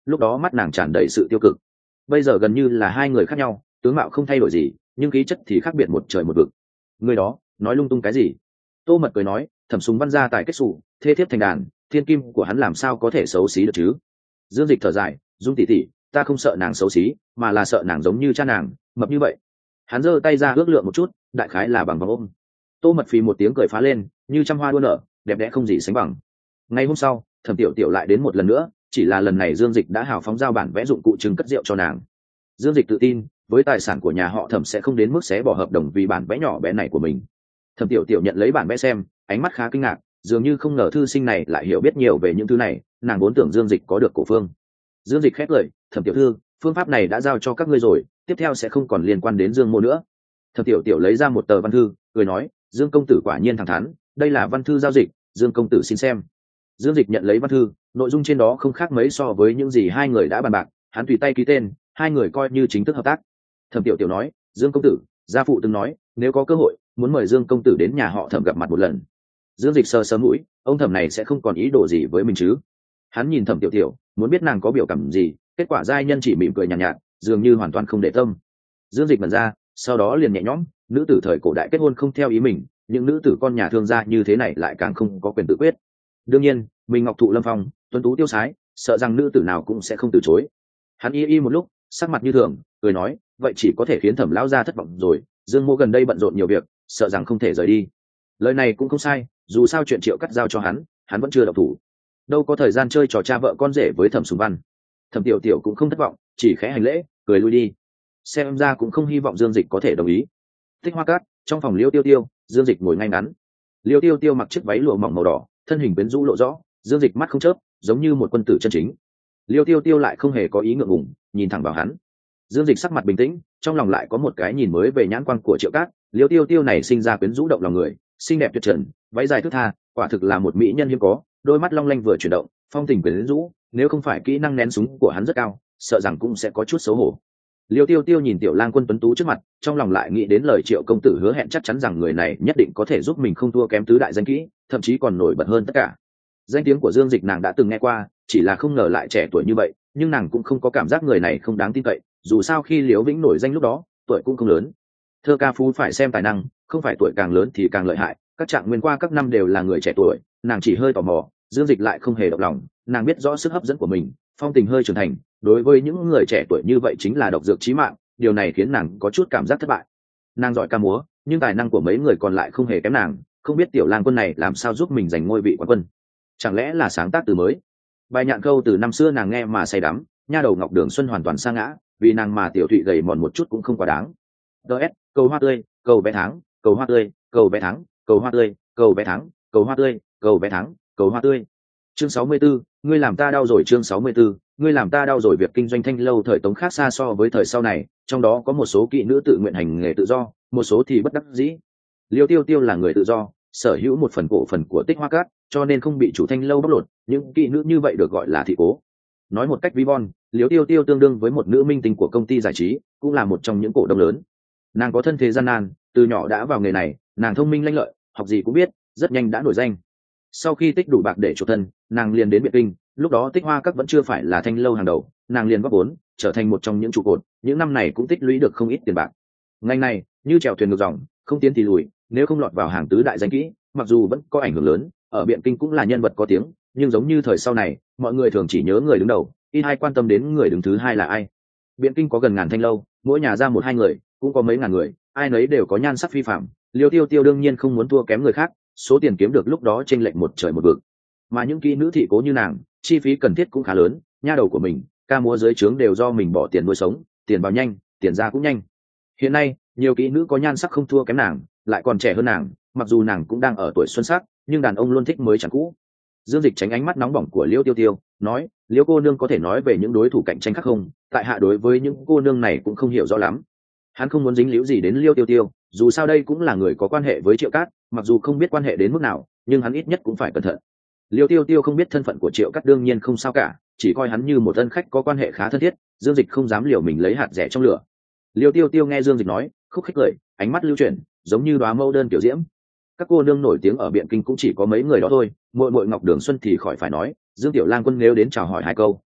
lúc đó mắt nàng tràn đầy sự tiêu cực. Bây giờ gần như là hai người khác nhau, tướng mạo không thay đổi gì nhưng khí chất thì khác biệt một trời một vực. Người đó nói lung tung cái gì? Tô Mật cười nói, Thẩm Sùng Văn gia tài kết sủ, thê thiếp thành đàn, thiên kim của hắn làm sao có thể xấu xí được chứ? Dương Dịch thở dài, Dung tỷ tỷ, ta không sợ nàng xấu xí, mà là sợ nàng giống như cha nàng, mập như vậy. Hắn giơ tay ra ước lượng một chút, đại khái là bằng vòng ôm. Tô Mật phì một tiếng cười phá lên, như trăm hoa đua nở, đẹp đẽ không gì sánh bằng. Ngày hôm sau, Thẩm Tiểu Tiểu lại đến một lần nữa, chỉ là lần này Dương Dịch đã hào phóng giao bản vẽ dụng cụ trưng cất rượu cho nàng. Dương Dịch tự tin, với tài sản của nhà họ Thẩm sẽ không đến mức xé bỏ hợp đồng vì bản vẽ nhỏ bé này của mình. Thẩm Tiểu Tiểu nhận lấy bản vẽ xem, ánh mắt khá kinh ngạc, dường như không ngờ thư sinh này lại hiểu biết nhiều về những thứ này, nàng vốn tưởng Dương Dịch có được cổ phương. Dương Dịch khép lời, Thẩm tiểu thư, phương pháp này đã giao cho các ngươi rồi, tiếp theo sẽ không còn liên quan đến Dương Mô nữa. Thẩm Tiểu Tiểu lấy ra một tờ văn thư, cười nói, Dương công tử quả nhiên thẳng thắn, đây là văn thư giao dịch, Dương công tử xin xem. Dương Dịch nhận lấy văn thư, nội dung trên đó không khác mấy so với những gì hai người đã bàn bạc, hắn tùy tay ký tên, hai người coi như chính thức hợp tác. Thẩm Tiểu Tiểu nói, Dương công tử, gia phụ từng nói, nếu có cơ hội, muốn mời Dương công tử đến nhà họ Thẩm gặp mặt một lần. Dương Dịch sờ sờ mũi, ông Thẩm này sẽ không còn ý đồ gì với mình chứ? Hắn nhìn Thẩm Tiểu Tiểu, muốn biết nàng có biểu cảm gì, kết quả giai nhân chỉ mỉm cười nhàn nhạt, dường như hoàn toàn không để tâm. Dương Dịch mẩn ra, sau đó liền nhẹ nhõm, nữ tử thời cổ đại kết hôn không theo ý mình, những nữ tử con nhà thương gia như thế này lại càng không có quyền tự quyết. Đương nhiên, mình ngọc thụ lâm phong, tuấn tú tiêu sái, sợ rằng nữ tử nào cũng sẽ không từ chối. Hắn y một lúc, sắc mặt như thường, cười nói, vậy chỉ có thể khiến Thẩm lão gia thất vọng rồi, Dương Mô gần đây bận rộn nhiều việc, sợ rằng không thể rời đi. Lời này cũng không sai, dù sao chuyện Triệu Cắt giao cho hắn vẫn chưa động thủ, đâu có thời gian chơi trò cha vợ con rể với Thẩm Sùng Văn. Thẩm Tiểu Tiểu cũng không thất vọng, chỉ khẽ hành lễ, cười lui đi. Xem ra cũng không hy vọng Dương Dịch có thể đồng ý. Tích Hoa Cát, trong phòng Liêu Tiêu Tiêu, Dương Dịch ngồi ngay ngắn. Liêu Tiêu Tiêu mặc chiếc váy lụa mỏng màu đỏ, thân hình quyến rũ lộ rõ, Dương Dịch mắt không chớp, giống như một quân tử chân chính. Liêu Tiêu Tiêu lại không hề có ý ngượng ngùng, nhìn thẳng vào hắn. Dương Dịch sắc mặt bình tĩnh, trong lòng lại có một cái nhìn mới về nhãn quan của Triệu Cát. Liêu Tiêu Tiêu này sinh ra quyến rũ động lòng người, xinh đẹp tuyệt trần, váy dài thướt tha, quả thực là một mỹ nhân hiếm có, đôi mắt long lanh vừa chuyển động, phong tình quyến rũ, nếu không phải kỹ năng nén súng của hắn rất cao, sợ rằng cũng sẽ có chút xấu hổ. Liêu Tiêu Tiêu nhìn Tiểu Lang Quân tuấn tú trước mặt, trong lòng lại nghĩ đến lời Triệu công tử hứa hẹn chắc chắn rằng người này nhất định có thể giúp mình không thua kém tứ đại danh kỹ, thậm chí còn nổi bật hơn tất cả. Danh tiếng của Dương Dịch nàng đã từng nghe qua, chỉ là không ngờ lại trẻ tuổi như vậy, nhưng nàng cũng không có cảm giác người này không đáng tin cậy, dù sao khi Liễu Vĩnh nổi danh lúc đó, tuổi cũng không lớn. Thơ ca phú phải xem tài năng, không phải tuổi càng lớn thì càng lợi hại, các trạng nguyên qua các năm đều là người trẻ tuổi, nàng chỉ hơi tò mò, Dương Dịch lại không hề động lòng, nàng biết rõ sức hấp dẫn của mình, phong tình hơi trưởng thành, đối với những người trẻ tuổi như vậy chính là độc dược chí mạng, điều này khiến nàng có chút cảm giác thất bại. Nàng giỏi ca múa, nhưng tài năng của mấy người còn lại không hề kém nàng, không biết Tiểu Lang Quân này làm sao giúp mình giành ngôi vị quán quân. Chẳng lẽ là sáng tác từ mới? Bài nhạn câu từ năm xưa nàng nghe mà say đắm, nha đầu Ngọc Đường Xuân hoàn toàn sa ngã, vì nàng mà Tiểu Thụy gầy mòn một chút cũng không quá đáng. DS, cầu hoa tươi, cầu vé tháng, cầu hoa tươi, cầu vé tháng, cầu hoa tươi, cầu vé tháng, cầu hoa tươi, cầu vé tháng, cầu hoa tươi. Chương 64, ngươi làm ta đau rồi. Chương 64, ngươi làm ta đau rồi. Việc kinh doanh thanh lâu thời Tống khác xa so với thời sau này, trong đó có một số kỵ nữ tự nguyện hành nghề tự do, một số thì bất đắc dĩ. Liêu Tiêu Tiêu là người tự do, sở hữu một phần cổ phần của Tích Hoa Cát, cho nên không bị chủ thanh lâu bóc lột, những kỵ nữ như vậy được gọi là thị cố. Nói một cách ví von, Liêu Tiêu Tiêu tương đương với một nữ minh tinh của công ty giải trí, cũng là một trong những cổ đông lớn. Nàng có thân thế gian nan, từ nhỏ đã vào nghề này, nàng thông minh lanh lợi, học gì cũng biết, rất nhanh đã nổi danh. Sau khi tích đủ bạc để chuộc thân, nàng liền đến Biệt Kinh, lúc đó Tích Hoa Các vẫn chưa phải là thanh lâu hàng đầu, nàng liền góp vốn, trở thành một trong những trụ cột, những năm này cũng tích lũy được không ít tiền bạc. Ngành này, như chèo thuyền ngược dòng, không tiến thì lùi, nếu không lọt vào hàng tứ đại danh kỹ, mặc dù vẫn có ảnh hưởng lớn, ở Biện Kinh cũng là nhân vật có tiếng, nhưng giống như thời sau này, mọi người thường chỉ nhớ người đứng đầu, ít ai quan tâm đến người đứng thứ hai là ai. Biện Kinh có gần ngàn thanh lâu, mỗi nhà ra một hai người, cũng có mấy ngàn người, ai nấy đều có nhan sắc phi phạm. Liêu Tiêu Tiêu đương nhiên không muốn thua kém người khác, số tiền kiếm được lúc đó chênh lệch một trời một vực. Mà những kỹ nữ thị cố như nàng, chi phí cần thiết cũng khá lớn, nha đầu của mình, ca múa dưới trướng đều do mình bỏ tiền nuôi sống, tiền vào nhanh, tiền ra cũng nhanh. Hiện nay, nhiều kỹ nữ có nhan sắc không thua kém nàng, lại còn trẻ hơn nàng, mặc dù nàng cũng đang ở tuổi xuân sắc, nhưng đàn ông luôn thích mới chẳng cũ. Dương Dịch tránh ánh mắt nóng bỏng của Liêu Tiêu Tiêu, nói, Liêu cô nương có thể nói về những đối thủ cạnh tranh khác không? Tại hạ đối với những cô nương này cũng không hiểu rõ lắm. Hắn không muốn dính líu gì đến Liêu Tiêu Tiêu, dù sao đây cũng là người có quan hệ với Triệu Cát, mặc dù không biết quan hệ đến mức nào, nhưng hắn ít nhất cũng phải cẩn thận. Liêu Tiêu Tiêu không biết thân phận của Triệu Cát đương nhiên không sao cả, chỉ coi hắn như một ân khách có quan hệ khá thân thiết, Dương Dịch không dám liều mình lấy hạt rẻ trong lửa. Liêu Tiêu Tiêu nghe Dương Dịch nói, khúc khích cười, ánh mắt lưu chuyển, giống như đóa mẫu đơn kiểu diễm. Các cô nương nổi tiếng ở Biện Kinh cũng chỉ có mấy người đó thôi, muội muội Ngọc Đường Xuân thì khỏi phải nói, Dương Tiểu Lang Quân nếu đến chào hỏi hai câu,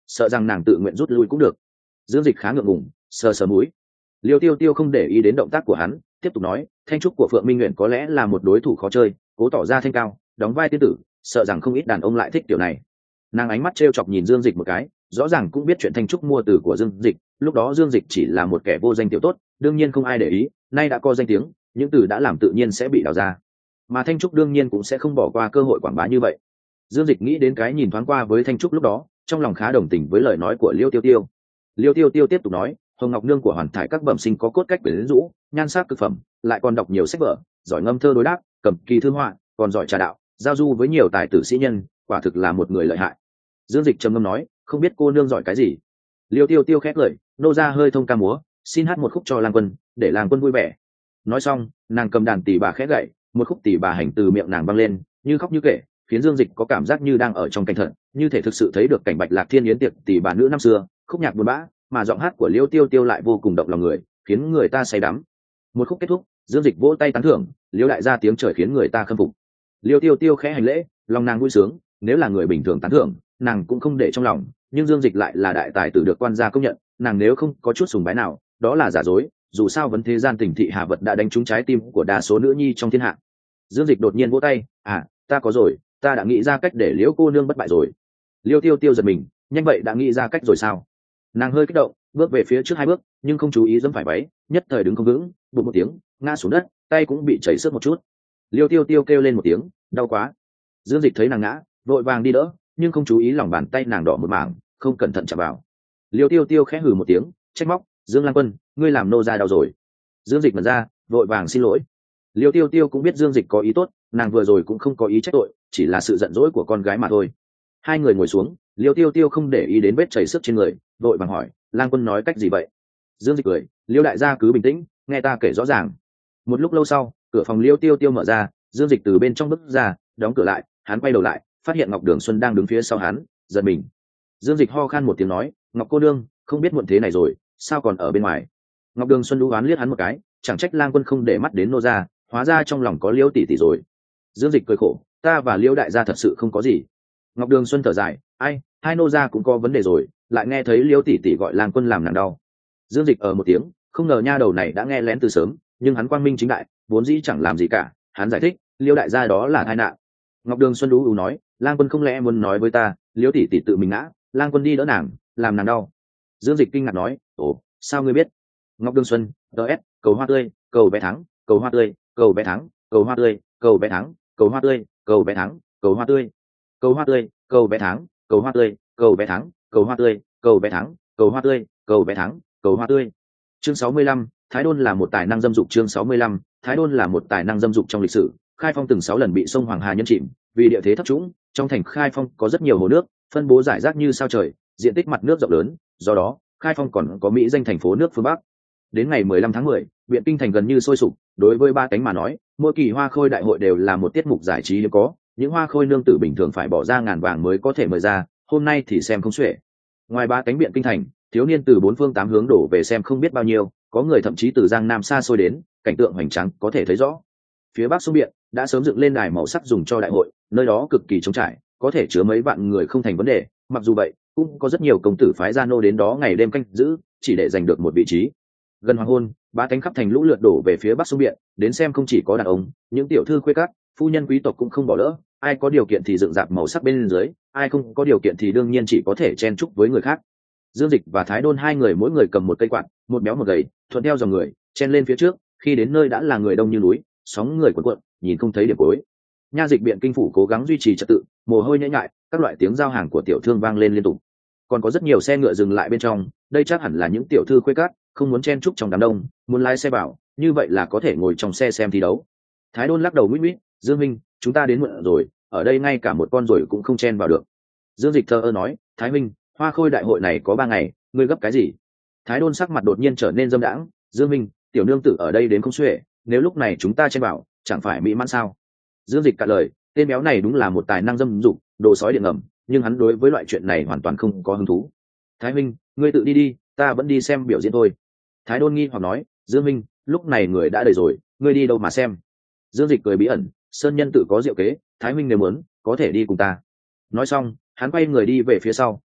sợ rằng nàng tự nguyện rút lui cũng được. Dương Dịch khá ngượng ngùng, sờ sờ mũi. Liêu Tiêu Tiêu không để ý đến động tác của hắn, tiếp tục nói, thanh trúc của Phượng Minh Nguyện có lẽ là một đối thủ khó chơi, cố tỏ ra thanh cao, đóng vai tiên tử, sợ rằng không ít đàn ông lại thích kiểu này. Nàng ánh mắt trêu chọc nhìn Dương Dịch một cái, rõ ràng cũng biết chuyện thanh trúc mua từ của Dương Dịch, lúc đó Dương Dịch chỉ là một kẻ vô danh tiểu tốt, đương nhiên không ai để ý, nay đã có danh tiếng, những từ đã làm tự nhiên sẽ bị đào ra, mà thanh trúc đương nhiên cũng sẽ không bỏ qua cơ hội quảng bá như vậy. Dương Dịch nghĩ đến cái nhìn thoáng qua với thanh trúc lúc đó, trong lòng khá đồng tình với lời nói của Liêu Tiêu Tiêu. Liêu Tiêu Tiêu tiếp tục nói, hồng ngọc nương của hoàn thải các bẩm sinh có cốt cách quyến rũ, nhan sắc cực phẩm, lại còn đọc nhiều sách vở, giỏi ngâm thơ đối đáp, cầm kỳ thư họa, còn giỏi trà đạo, giao du với nhiều tài tử sĩ nhân, quả thực là một người lợi hại. Dương Dịch trầm ngâm nói, không biết cô nương giỏi cái gì. Liêu Tiêu Tiêu khét lời, nô ra hơi thông ca múa, xin hát một khúc cho lang quân, để lang quân vui vẻ. Nói xong, nàng cầm đàn tỳ bà khẽ gậy, một khúc tỳ bà hành từ miệng nàng vang lên, như khóc như kể, khiến Dương Dịch có cảm giác như đang ở trong cảnh thật, như thể thực sự thấy được cảnh Bạch Lạc Thiên yến tiệc tỳ bà nữ năm xưa, khúc nhạc buồn bã, mà giọng hát của Liêu Tiêu Tiêu lại vô cùng động lòng người, khiến người ta say đắm. Một khúc kết thúc, Dương Dịch vỗ tay tán thưởng, Liêu đại gia tiếng trời khiến người ta khâm phục. Liêu Tiêu Tiêu khẽ hành lễ, lòng nàng vui sướng, nếu là người bình thường tán thưởng, nàng cũng không để trong lòng, nhưng Dương Dịch lại là đại tài tử được quan gia công nhận, nàng nếu không có chút sùng bái nào, đó là giả dối, dù sao vấn thế gian tình thị hạ vật đã đánh trúng trái tim của đa số nữ nhi trong thiên hạ. Dương Dịch đột nhiên vỗ tay, ta có rồi, ta đã nghĩ ra cách để Liễu cô nương bất bại rồi. Liêu Tiêu Tiêu giật mình, nhanh vậy đã nghĩ ra cách rồi sao? Nàng hơi kích động, bước về phía trước 2 bước, nhưng không chú ý dẫm phải váy, nhất thời đứng không vững, bụp một tiếng, ngã xuống đất, tay cũng bị chảy xước một chút. Liêu Tiêu Tiêu kêu lên một tiếng, đau quá. Dương Dịch thấy nàng ngã, vội vàng đi đỡ, nhưng không chú ý lòng bàn tay nàng đỏ một mảng, không cẩn thận chạm vào. Liêu Tiêu Tiêu khẽ hừ một tiếng, trách móc, Dương Lang Quân, ngươi làm nô ra đau rồi. Dương Dịch mở ra, vội vàng xin lỗi. Liêu Tiêu Tiêu cũng biết Dương Dịch có ý tốt, nàng vừa rồi cũng không có ý trách tội, chỉ là sự giận dỗi của con gái mà thôi. Hai người ngồi xuống, Liêu Tiêu Tiêu không để ý đến vết chảy xước trên người, vội vàng hỏi, Lang Quân nói cách gì vậy? Dương Dịch cười, Liêu đại gia cứ bình tĩnh, nghe ta kể rõ ràng. Một lúc lâu sau, cửa phòng Liêu Tiêu Tiêu mở ra, Dương Dịch từ bên trong bước ra, đóng cửa lại, hắn quay đầu lại, phát hiện Ngọc Đường Xuân đang đứng phía sau hắn, giật mình. Dương Dịch ho khan một tiếng nói, Ngọc cô nương, không biết muộn thế này rồi, sao còn ở bên ngoài? Ngọc Đường Xuân đú oán liếc hắn một cái, chẳng trách Lang Quân không để mắt đến nô gia, hóa ra trong lòng có Liêu tỷ tỷ rồi. Dương Dịch cười khổ, ta và Liêu đại gia thật sự không có gì. Ngọc Đường Xuân thở dài, ai, hai nô gia cũng có vấn đề rồi, lại nghe thấy Liêu tỷ tỷ gọi Lang Quân làm nàng đau. Dương Dịch ở một tiếng, không ngờ nha đầu này đã nghe lén từ sớm, nhưng hắn quang minh chính đại, vốn dĩ chẳng làm gì cả. Hắn giải thích, Liêu đại gia đó là tai nạn. Ngọc Đường Xuân đú nói, Lang Quân không lẽ muốn nói với ta, Liêu tỷ tỷ tự mình ngã, Lang Quân đi đỡ nàng, làm nàng đau. Dương Dịch kinh ngạc nói, ồ, sao ngươi biết? Ngọc Đường Xuân, DS, cầu hoa tươi, cầu bé thắng, cầu hoa tươi, cầu bé thắng, cầu hoa tươi, cầu bé thắng, cầu hoa tươi, cầu bé thắng, cầu hoa tươi, cầu hoa tươi, cầu bé thắng, cầu hoa tươi, cầu bé thắng, cầu hoa tươi, cầu bé thắng, cầu hoa tươi, cầu bé thắng, cầu hoa tươi. Chương 65, Thái Đôn là một tài năng dâm dục. Chương 65, Thái Đôn là một tài năng dâm dục. Trong lịch sử, Khai Phong từng 6 lần bị sông Hoàng Hà nhấn chìm, vì địa thế thấp trũng, trong thành Khai Phong có rất nhiều hồ nước, phân bố rải rác như sao trời, diện tích mặt nước rộng lớn, do đó, Khai Phong còn có mỹ danh thành phố nước phương Bắc. Đến ngày 15 tháng 10, Biện Kinh thành gần như sôi sục, đối với ba cánh mà nói, mỗi kỳ hoa khôi đại hội đều là một tiết mục giải trí hiếm có, những hoa khôi nương tử bình thường phải bỏ ra ngàn vàng mới có thể mời ra, hôm nay thì xem không xuể. Ngoài ba cánh Biện Kinh thành, thiếu niên từ 4 phương 8 hướng đổ về xem không biết bao nhiêu, có người thậm chí từ Giang Nam xa xôi đến, cảnh tượng hoành tráng có thể thấy rõ. Phía bắc sông Biện đã sớm dựng lên đài màu sắc dùng cho đại hội, nơi đó cực kỳ trống trải, có thể chứa mấy vạn người không thành vấn đề. Mặc dù vậy, cũng có rất nhiều công tử phái gia nô đến đó ngày đêm canh giữ, chỉ để giành được một vị trí. Gần hoàng hôn, ba cánh khắp thành lũ lượt đổ về phía bắc sông Biện, đến xem không chỉ có đàn ông, những tiểu thư khuê các, phu nhân quý tộc cũng không bỏ lỡ, ai có điều kiện thì dựng dạp màu sắc bên dưới, ai không có điều kiện thì đương nhiên chỉ có thể chen chúc với người khác. Dương Dịch và Thái Đôn hai người mỗi người cầm một cây quạt, một béo một gầy, thuận theo dòng người, chen lên phía trước, khi đến nơi đã là người đông như núi, sóng người cuộn cuộn, nhìn không thấy điểm cuối. Nha dịch Biện Kinh phủ cố gắng duy trì trật tự, mồ hôi nhễ nhại, các loại tiếng giao hàng của tiểu thương vang lên liên tục. Còn có rất nhiều xe ngựa dừng lại bên trong, đây chắc hẳn là những tiểu thư khuê các, không muốn chen chúc trong đám đông, muốn lái xe vào, như vậy là có thể ngồi trong xe xem thi đấu. Thái Đôn lắc đầu mít mít, Dương Minh, chúng ta đến muộn rồi, ở đây ngay cả một con ruồi cũng không chen vào được. Dương Dịch thờ ơ nói, Thái Minh, hoa khôi đại hội này có 3 ngày, ngươi gấp cái gì? Thái Đôn sắc mặt đột nhiên trở nên dâm đãng, Dương Minh, tiểu nương tử ở đây đến không xuể, nếu lúc này chúng ta chen vào, chẳng phải mỹ mãn sao? Dương Dịch cạn lời, tên béo này đúng là một tài năng dâm dục, đồ sói điện ngầm, nhưng hắn đối với loại chuyện này hoàn toàn không có hứng thú. Thái Minh, ngươi tự đi đi, ta vẫn đi xem biểu diễn thôi. Thái Đôn nghi hoặc nói, Dương Minh, lúc này người đã đầy rồi, ngươi đi đâu mà xem? Dương Dịch cười bí ẩn, sơn nhân tự có diệu kế, Thái Minh nếu muốn, có thể đi cùng ta. Nói xong, hắn quay người đi về phía sau,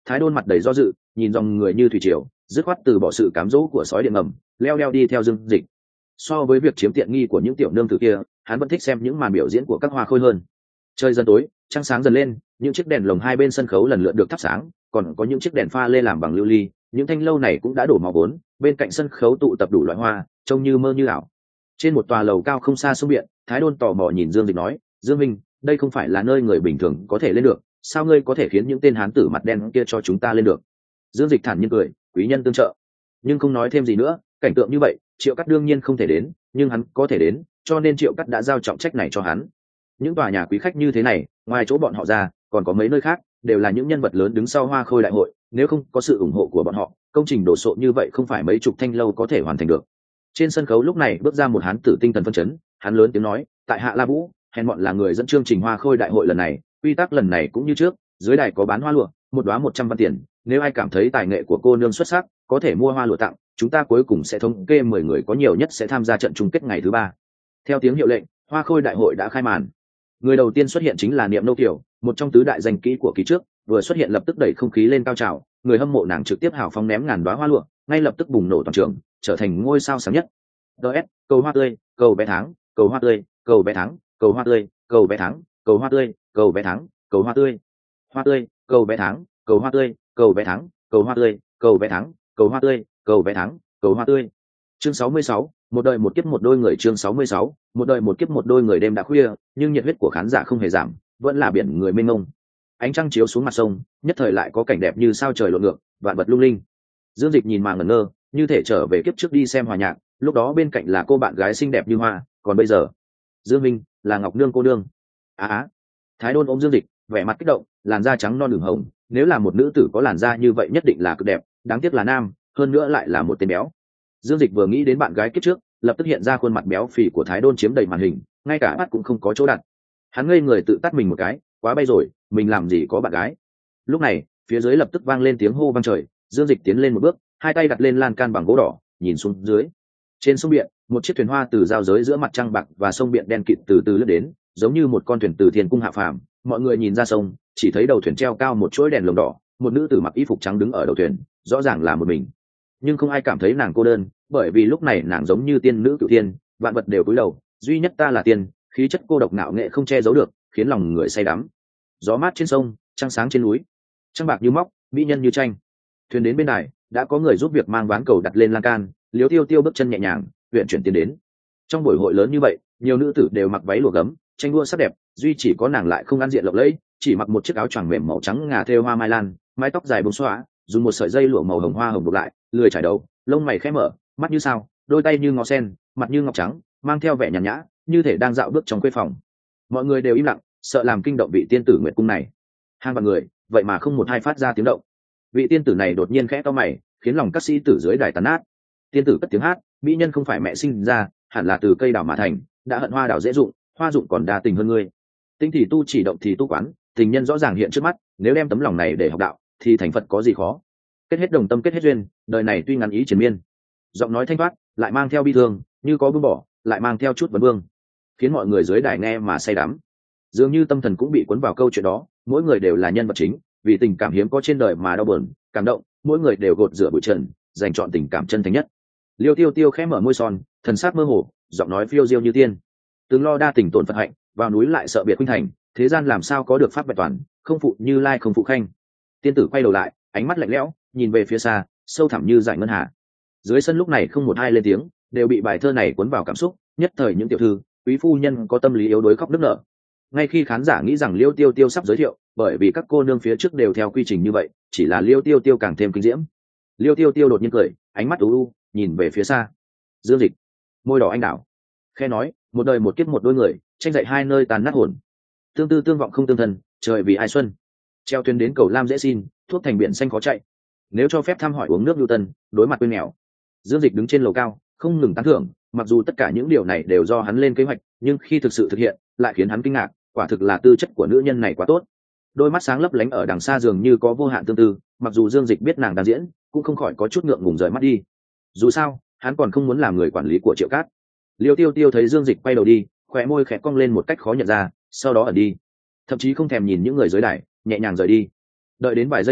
Thái Đôn mặt đầy do dự, nhìn dòng người như thủy triều, dứt khoát từ bỏ sự cám dỗ của sói điện ngầm, leo đeo đi theo Dương Dịch. So với việc chiếm tiện nghi của những tiểu nương tử kia, hắn vẫn thích xem những màn biểu diễn của các hoa khôi hơn. Trời dần tối, trăng sáng dần lên, những chiếc đèn lồng hai bên sân khấu lần lượt được thắp sáng, còn có những chiếc đèn pha lê làm bằng lưu ly, những thanh lâu này cũng đã đổ màu vốn, bên cạnh sân khấu tụ tập đủ loại hoa, trông như mơ như ảo. Trên một tòa lầu cao không xa sông biển, Thái Đôn tò mò nhìn Dương Dịch nói, Dương Minh, đây không phải là nơi người bình thường có thể lên được, sao ngươi có thể khiến những tên hán tử mặt đen kia cho chúng ta lên được? Dương Dịch thản nhiên cười, quý nhân tương trợ, nhưng không nói thêm gì nữa. Cảnh tượng như vậy, Triệu Cắt đương nhiên không thể đến, nhưng hắn có thể đến, cho nên Triệu Cắt đã giao trọng trách này cho hắn. Những tòa nhà quý khách như thế này, ngoài chỗ bọn họ ra, còn có mấy nơi khác, đều là những nhân vật lớn đứng sau Hoa Khôi đại hội, nếu không có sự ủng hộ của bọn họ, công trình đồ sộ như vậy không phải mấy chục thanh lâu có thể hoàn thành được. Trên sân khấu lúc này bước ra một hán tử tinh thần phân chấn, hắn lớn tiếng nói, tại Hạ La Vũ, hèn mọn là người dẫn chương trình Hoa Khôi đại hội lần này, quy tắc lần này cũng như trước, dưới đài có bán hoa lụa, một đóa 100 văn tiền, nếu ai cảm thấy tài nghệ của cô nương xuất sắc, có thể mua hoa lụa tặng, chúng ta cuối cùng sẽ thống kê 10 người có nhiều nhất sẽ tham gia trận chung kết ngày thứ 3. Theo tiếng hiệu lệnh, Hoa Khôi đại hội đã khai màn. Người đầu tiên xuất hiện chính là Niệm Nâu Kiều, một trong tứ đại danh kỹ của kỳ trước, vừa xuất hiện lập tức đẩy không khí lên cao trào, người hâm mộ nàng trực tiếp hào phóng ném ngàn đóa hoa lụa, ngay lập tức bùng nổ toàn trường, trở thành ngôi sao sáng nhất. DS, cầu hoa tươi, cầu vé tháng, cầu hoa tươi, cầu vé tháng, cầu hoa tươi, cầu vé tháng, cầu hoa tươi, cầu vé tháng, cầu hoa tươi, hoa tươi, cầu vé tháng, cầu hoa tươi, cầu vé tháng, cầu hoa tươi, cầu vé tháng, cầu hoa tươi, cầu vé tháng, cầu hoa tươi. Chương 66, một đời một kiếp một đôi người. Chương 66, một đời một kiếp một đôi người. Đêm đã khuya, nhưng nhiệt huyết của khán giả không hề giảm, vẫn là biển người mênh mông. Ánh trăng chiếu xuống mặt sông, nhất thời lại có cảnh đẹp như sao trời lộn ngược, vạn vật lung linh. Dương Dịch nhìn mà ngẩn ngơ, như thể trở về kiếp trước đi xem hòa nhạc, lúc đó bên cạnh là cô bạn gái xinh đẹp như hoa, còn bây giờ, Dương Minh là Ngọc Nương cô nương. Thái Đôn ôm Dương Dịch, vẻ mặt kích động, làn da trắng non đường hồng, nếu là một nữ tử có làn da như vậy nhất định là cực đẹp, đáng tiếc là nam, hơn nữa lại là một tên béo. Dương Dịch vừa nghĩ đến bạn gái kiếp trước, lập tức hiện ra khuôn mặt béo phì của Thái Đôn chiếm đầy màn hình, ngay cả mắt cũng không có chỗ đặt. Hắn ngây người tự tát mình một cái, quá bay rồi, mình làm gì có bạn gái. Lúc này, phía dưới lập tức vang lên tiếng hô vang trời, Dương Dịch tiến lên một bước, hai tay đặt lên lan can bằng gỗ đỏ, nhìn xuống dưới. Trên sông biển, một chiếc thuyền hoa từ giao giới giữa mặt trăng bạc và sông biển đen kịt từ từ lướt đến, giống như một con thuyền từ thiên cung hạ phàm. Mọi người nhìn ra sông, chỉ thấy đầu thuyền treo cao một chuỗi đèn lồng đỏ, một nữ tử mặc y phục trắng đứng ở đầu thuyền, rõ ràng là một mình. Nhưng không ai cảm thấy nàng cô đơn, bởi vì lúc này nàng giống như tiên nữ cửu thiên, vạn vật đều cúi đầu, duy nhất ta là tiên, khí chất cô độc ngạo nghệ không che giấu được, khiến lòng người say đắm. Gió mát trên sông, trăng sáng trên núi, trăng bạc như móc, mỹ nhân như tranh. Thuyền đến bên đài, đã có người giúp việc mang ván cầu đặt lên lan can, Liễu Tiêu Tiêu bước chân nhẹ nhàng, uyển chuyển tiến đến. Trong buổi hội lớn như vậy, nhiều nữ tử đều mặc váy lụa gấm, tranh đua sắc đẹp, duy chỉ có nàng lại không ăn diện lộng lẫy, chỉ mặc một chiếc áo choàng mềm màu trắng ngà thêu hoa mai lan, mái tóc dài buông xõa, dùng một sợi dây lụa màu hồng hoa hồng buộc lại, lười trải đầu, lông mày khẽ mở, mắt như sao, đôi tay như ngó sen, mặt như ngọc trắng, mang theo vẻ nhàn nhã, như thể đang dạo bước trong khuê phòng. Mọi người đều im lặng, sợ làm kinh động vị tiên tử Nguyệt cung này. Hàng vạn người, vậy mà không một hai phát ra tiếng động. Vị tiên tử này đột nhiên khẽ cau mày, khiến lòng các sĩ tử dưới đài tàn nát. Tiên tử cất tiếng hát, mỹ nhân không phải mẹ sinh ra, hẳn là từ cây đào mà thành, đã hận hoa đào dễ dụng, hoa dụng còn đa tình hơn ngươi. Tinh thì tu chỉ động thì tu quán, tình nhân rõ ràng hiện trước mắt, nếu đem tấm lòng này để học đạo, thì thành Phật có gì khó. Kết hết đồng tâm kết hết duyên, đời này tuy ngắn ý triền miên. Giọng nói thanh thoát, lại mang theo bi thương, như có buông bỏ, lại mang theo chút vấn vương, khiến mọi người dưới đài nghe mà say đắm. Dường như tâm thần cũng bị cuốn vào câu chuyện đó, mỗi người đều là nhân vật chính, vì tình cảm hiếm có trên đời mà đau buồn, cảm động, mỗi người đều gột rửa bụi trần, dành chọn tình cảm chân thành nhất. Liêu Tiêu Tiêu khẽ mở môi son, thần sắc mơ hồ, giọng nói phiêu diêu như tiên. Từng lo đa tình tổn Phật hạnh, vào núi lại sợ biệt khuynh thành, thế gian làm sao có được pháp vẹn toàn, không phụ Như Lai không phụ Khanh. Tiên tử quay đầu lại, ánh mắt lạnh lẽo, nhìn về phía xa, sâu thẳm như dải ngân hà. Dưới sân lúc này không một ai lên tiếng, đều bị bài thơ này cuốn vào cảm xúc, nhất thời những tiểu thư, quý phu nhân có tâm lý yếu đuối khóc nức nở. Ngay khi khán giả nghĩ rằng Liêu Tiêu Tiêu sắp giới thiệu, bởi vì các cô nương phía trước đều theo quy trình như vậy, chỉ là Liêu Tiêu Tiêu càng thêm kinh diễm. Liêu Tiêu Tiêu đột nhiên cười, ánh mắt u u, nhìn về phía xa. Dương Dịch, môi đỏ anh đảo, khe nói, một đời một kiếp một đôi người, tranh dạy hai nơi tàn nát hồn. Tương tư tương vọng không tương thân, trời vì ai xuân. Treo thuyền đến cầu lam dễ xin, thuốc thành biển xanh khó chạy. Nếu cho phép thăm hỏi uống nước lưu tân, đối mặt quên nghèo. Dương Dịch đứng trên lầu cao, không ngừng tán thưởng, mặc dù tất cả những điều này đều do hắn lên kế hoạch, nhưng khi thực sự thực hiện, lại khiến hắn kinh ngạc, quả thực là tư chất của nữ nhân này quá tốt. Đôi mắt sáng lấp lánh ở đằng xa dường như có vô hạn tương tư, mặc dù Dương Dịch biết nàng đang diễn, cũng không khỏi có chút ngượng ngùng rời mắt đi. Dù sao, hắn còn không muốn làm người quản lý của Triệu Cát. Liêu Tiêu Tiêu thấy Dương Dịch quay đầu đi, khóe môi khẽ cong lên một cách khó nhận ra, sau đó ẩn đi, thậm chí không thèm nhìn những người dưới đài, nhẹ nhàng rời đi. Đợi đến vài giây sau,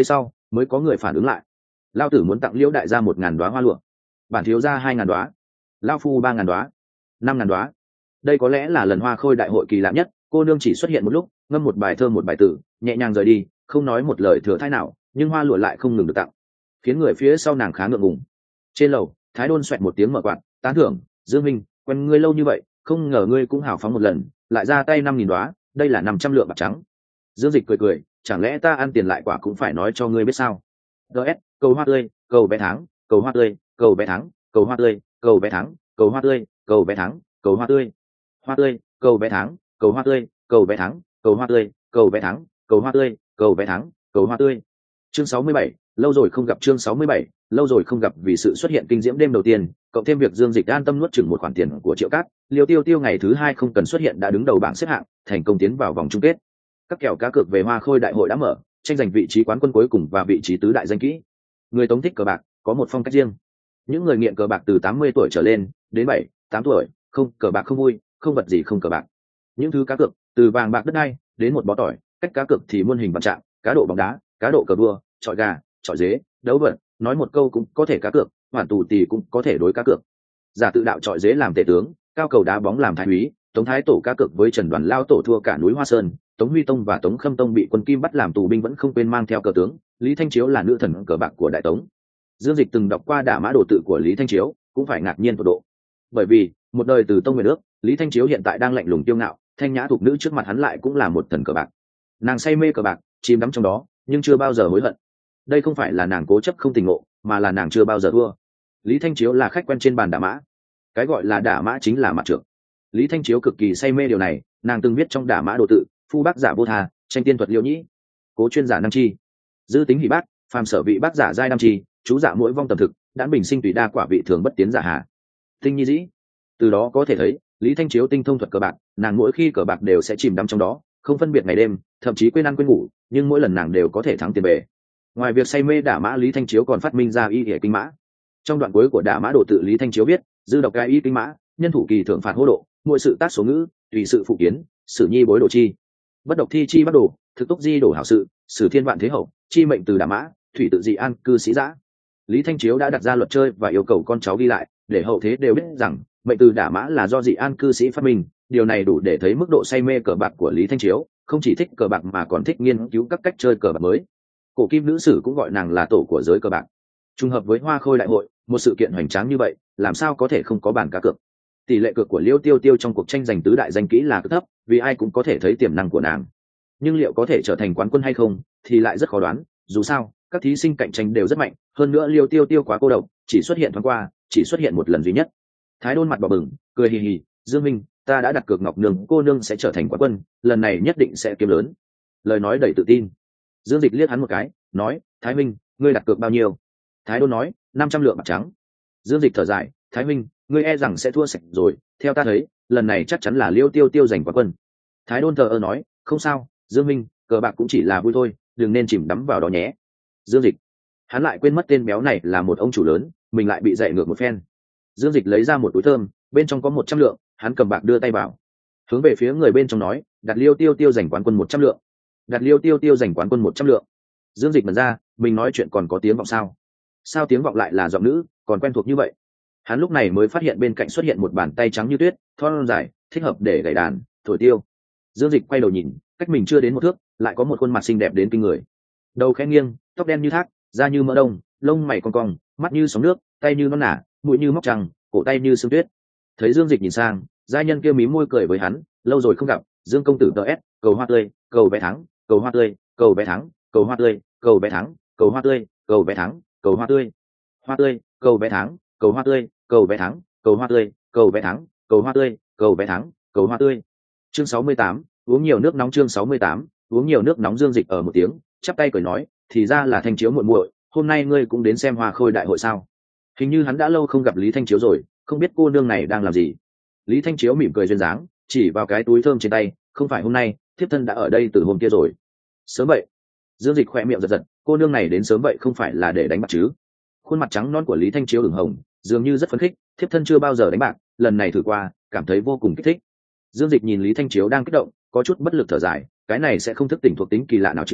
mới có người phản ứng lại. Lao tử muốn tặng Liễu đại gia 1.000 đoá hoa lụa, bản thiếu gia 2.000 đoá, lao phu 3.000 đoá, 5.000 đoá. Đây có lẽ là lần hoa khôi đại hội kỳ lạ nhất. Cô nương chỉ xuất hiện một lúc, ngâm một bài thơ một bài tử, nhẹ nhàng rời đi, không nói một lời thừa thãi nào, nhưng hoa lụa lại không ngừng được tặng, khiến người phía sau nàng khá ngượng ngùng. Trên lầu, Thái Đôn xoẹt một tiếng mở quạt, tán thưởng, Dương Minh, quen ngươi lâu như vậy, không ngờ ngươi cũng hào phóng một lần, lại ra tay 5.000 đoá, đây là 500 lượng bạc trắng. Dương Dịch cười cười, chẳng lẽ ta ăn tiền lại quả cũng phải nói cho ngươi biết sao? DS, cầu hoa tươi, cầu bé tháng, cầu hoa tươi, cầu bé tháng, cầu hoa tươi, cầu bé tháng, cầu hoa tươi, cầu bé tháng, cầu hoa tươi, hoa tươi, cầu bé tháng, cầu hoa tươi, cầu bé tháng, cầu hoa tươi, cầu bé tháng, cầu hoa tươi, cầu bé tháng, cầu hoa tươi. Chương 67, lâu rồi không gặp. Chương 67, lâu rồi không gặp. Vì sự xuất hiện kinh diễm đêm đầu tiên, cộng thêm việc Dương Dịch an tâm nuốt chửng một khoản tiền của Triệu Cát, Liêu Tiêu Tiêu ngày thứ 2 không cần xuất hiện đã đứng đầu bảng xếp hạng, thành công tiến vào vòng chung kết. Các kèo cá cược về hoa khôi đại hội đã mở, tranh giành vị trí quán quân cuối cùng và vị trí tứ đại danh kỹ. Người tống thích cờ bạc có một phong cách riêng. Những người nghiện cờ bạc từ 80 tuổi trở lên đến 7-8 tuổi, không cờ bạc không vui, không vật gì không cờ bạc. Những thứ cá cược từ vàng bạc đất đai đến một bó tỏi, cách cá cược thì muôn hình vạn trạng, cá độ bóng đá, cá độ cờ vua, chọi gà, chọi dế, đấu vật, nói một câu cũng có thể cá cược, hoàn tù tì cũng có thể đối cá cược. Giả tự đạo chọi dế làm tể tướng, cao cầu đá bóng làm thái úy, Tống Thái Tổ cá cược với Trần Đoàn lao tổ thua cả núi Hoa Sơn, Tống Huy Tông và Tống Khâm Tông bị quân Kim bắt làm tù binh vẫn không quên mang theo cờ tướng. Lý Thanh Chiếu là nữ thần cờ bạc của Đại Tống. Dương Dịch từng đọc qua đả mã đồ tự của Lý Thanh Chiếu, cũng phải ngạc nhiên tột độ. Bởi vì một đời từ tông về nước, Lý Thanh Chiếu hiện tại đang lạnh lùng kiêu ngạo, thanh nhã thục nữ trước mặt hắn lại cũng là một thần cờ bạc. Nàng say mê cờ bạc, chìm đắm trong đó, nhưng chưa bao giờ hối hận. Đây không phải là nàng cố chấp không tình ngộ, mà là nàng chưa bao giờ thua. Lý Thanh Chiếu là khách quen trên bàn đả mã. Cái gọi là đả mã chính là mặt trược. Lý Thanh Chiếu cực kỳ say mê điều này, nàng từng viết trong đả mã đồ tự, phu bác giả vô tha, tranh tiên thuật liễu nhĩ, cố chuyên giả nam chi, dư tính hỷ bác, phàm sở vị bác giả giai nam chi, chú giả mỗi vong tầm thực, đãn bình sinh tùy đa quả vị thường bất tiến giả hà. Tinh nhi dĩ. Từ đó có thể thấy, Lý Thanh Chiếu tinh thông thuật cờ bạc, nàng mỗi khi cờ bạc đều sẽ chìm đắm trong đó, không phân biệt ngày đêm, thậm chí quên ăn quên ngủ, nhưng mỗi lần nàng đều có thể thắng tiền bể. Ngoài việc say mê đả mã, Lý Thanh Chiếu còn phát minh ra y hệ kinh mã. Trong đoạn cuối của đả mã đồ tự, Lý Thanh Chiếu viết, dư độc cái y kinh mã, nhân thủ kỳ thượng phạt hô độ, mỗi sự tác số ngữ, tùy sự phụ kiến, sử nhi bối đồ chi, bất độc thi chi bắt đồ, thực túc di đổ hảo sự, sử thiên vạn thế hậu, chi mệnh từ đả mã, thủy tự dị an cư sĩ giã. Lý Thanh Chiếu đã đặt ra luật chơi và yêu cầu con cháu ghi lại, để hậu thế đều biết rằng mệnh từ đả mã là do dị an cư sĩ phát minh. Điều này đủ để thấy mức độ say mê cờ bạc của Lý Thanh Chiếu, không chỉ thích cờ bạc mà còn thích nghiên cứu các cách chơi cờ bạc mới. Cổ kim nữ sử cũng gọi nàng là tổ của giới cờ bạc. Trùng hợp với hoa khôi đại hội, một sự kiện hoành tráng như vậy, làm sao có thể không có bàn cá cược. Tỷ lệ cược của Liêu Tiêu Tiêu trong cuộc tranh giành tứ đại danh kỹ là cực thấp, vì ai cũng có thể thấy tiềm năng của nàng. Nhưng liệu có thể trở thành quán quân hay không thì lại rất khó đoán, dù sao các thí sinh cạnh tranh đều rất mạnh, hơn nữa Liêu Tiêu Tiêu quá cô độc, chỉ xuất hiện thoáng qua, chỉ xuất hiện một lần duy nhất. Thái Đôn mặt đỏ bừng, cười hì hì, Dương Minh, ta đã đặt cược Ngọc Nương cô nương sẽ trở thành quán quân, lần này nhất định sẽ kiếm lớn. Lời nói đầy tự tin. Dương Dịch liếc hắn một cái, nói, Thái Minh, ngươi đặt cược bao nhiêu? Thái Đôn nói, 500 lượng bạc trắng. Dương Dịch thở dài, Thái Minh, ngươi e rằng sẽ thua sạch rồi, theo ta thấy, lần này chắc chắn là Liêu Tiêu Tiêu giành quán quân. Thái Đôn thờ ơ nói, không sao, Dương Minh, cờ bạc cũng chỉ là vui thôi, đừng nên chìm đắm vào đó nhé. Dương Dịch, hắn lại quên mất tên béo này là một ông chủ lớn, mình lại bị dạy ngược một phen. Dương Dịch lấy ra một túi thơm, bên trong có 100 lượng, hắn cầm bạc đưa tay vào, hướng về phía người bên trong nói, đặt Liêu Tiêu Tiêu giành quán quân 100 lượng, đặt Liêu Tiêu Tiêu giành quán quân 100 lượng. Dương Dịch mẩn ra, mình nói chuyện còn có tiếng vọng sao? Sao tiếng vọng lại là giọng nữ, còn quen thuộc như vậy? Hắn lúc này mới phát hiện bên cạnh xuất hiện một bàn tay trắng như tuyết, thon dài, thích hợp để gảy đàn, thổi tiêu. Dương Dịch quay đầu nhìn, cách mình chưa đến một thước, lại có một khuôn mặt xinh đẹp đến kinh người. Đầu khẽ nghiêng, tóc đen như thác, da như mỡ đông, lông mày cong cong, mắt như sóng nước, tay như non nả, mũi như móc trăng, cổ tay như sương tuyết. Thấy Dương Dịch nhìn sang, giai nhân kia mím môi cười với hắn, lâu rồi không gặp, Dương công tử DS, cầu hoa tươi, cầu bé thắng, cầu hoa tươi, cầu bé thắng, cầu hoa tươi, cầu bé thắng, cầu hoa tươi, cầu bé thắng, cầu hoa tươi, hoa tươi, cầu bé thắng, cầu hoa tươi, cầu bé thắng, cầu hoa tươi, cầu bé thắng, cầu hoa tươi, cầu bé thắng, cầu hoa tươi. Chương 68, uống nhiều nước nóng. Chương 68, uống nhiều nước nóng. Dương Dịch ở một tiếng, chắp tay cười nói, thì ra là Thanh Chiếu muội muội, hôm nay ngươi cũng đến xem hoa khôi đại hội sao? Hình như hắn đã lâu không gặp Lý Thanh Chiếu rồi, không biết cô nương này đang làm gì. Lý Thanh Chiếu mỉm cười duyên dáng, chỉ vào cái túi thơm trên tay, không phải hôm nay, thiếp thân đã ở đây từ hôm kia rồi. Sớm vậy? Dương Dịch khỏe miệng giật giật, cô nương này đến sớm vậy không phải là để đánh bạc chứ? Khuôn mặt trắng non của Lý Thanh Chiếu ửng hồng, dường như rất phấn khích, thiếp thân chưa bao giờ đánh bạc, lần này thử qua, cảm thấy vô cùng kích thích. Dương Dịch nhìn Lý Thanh Chiếu đang kích động, có chút bất lực thở dài, cái này sẽ không thức tỉnh thuộc tính kỳ lạ nào chứ?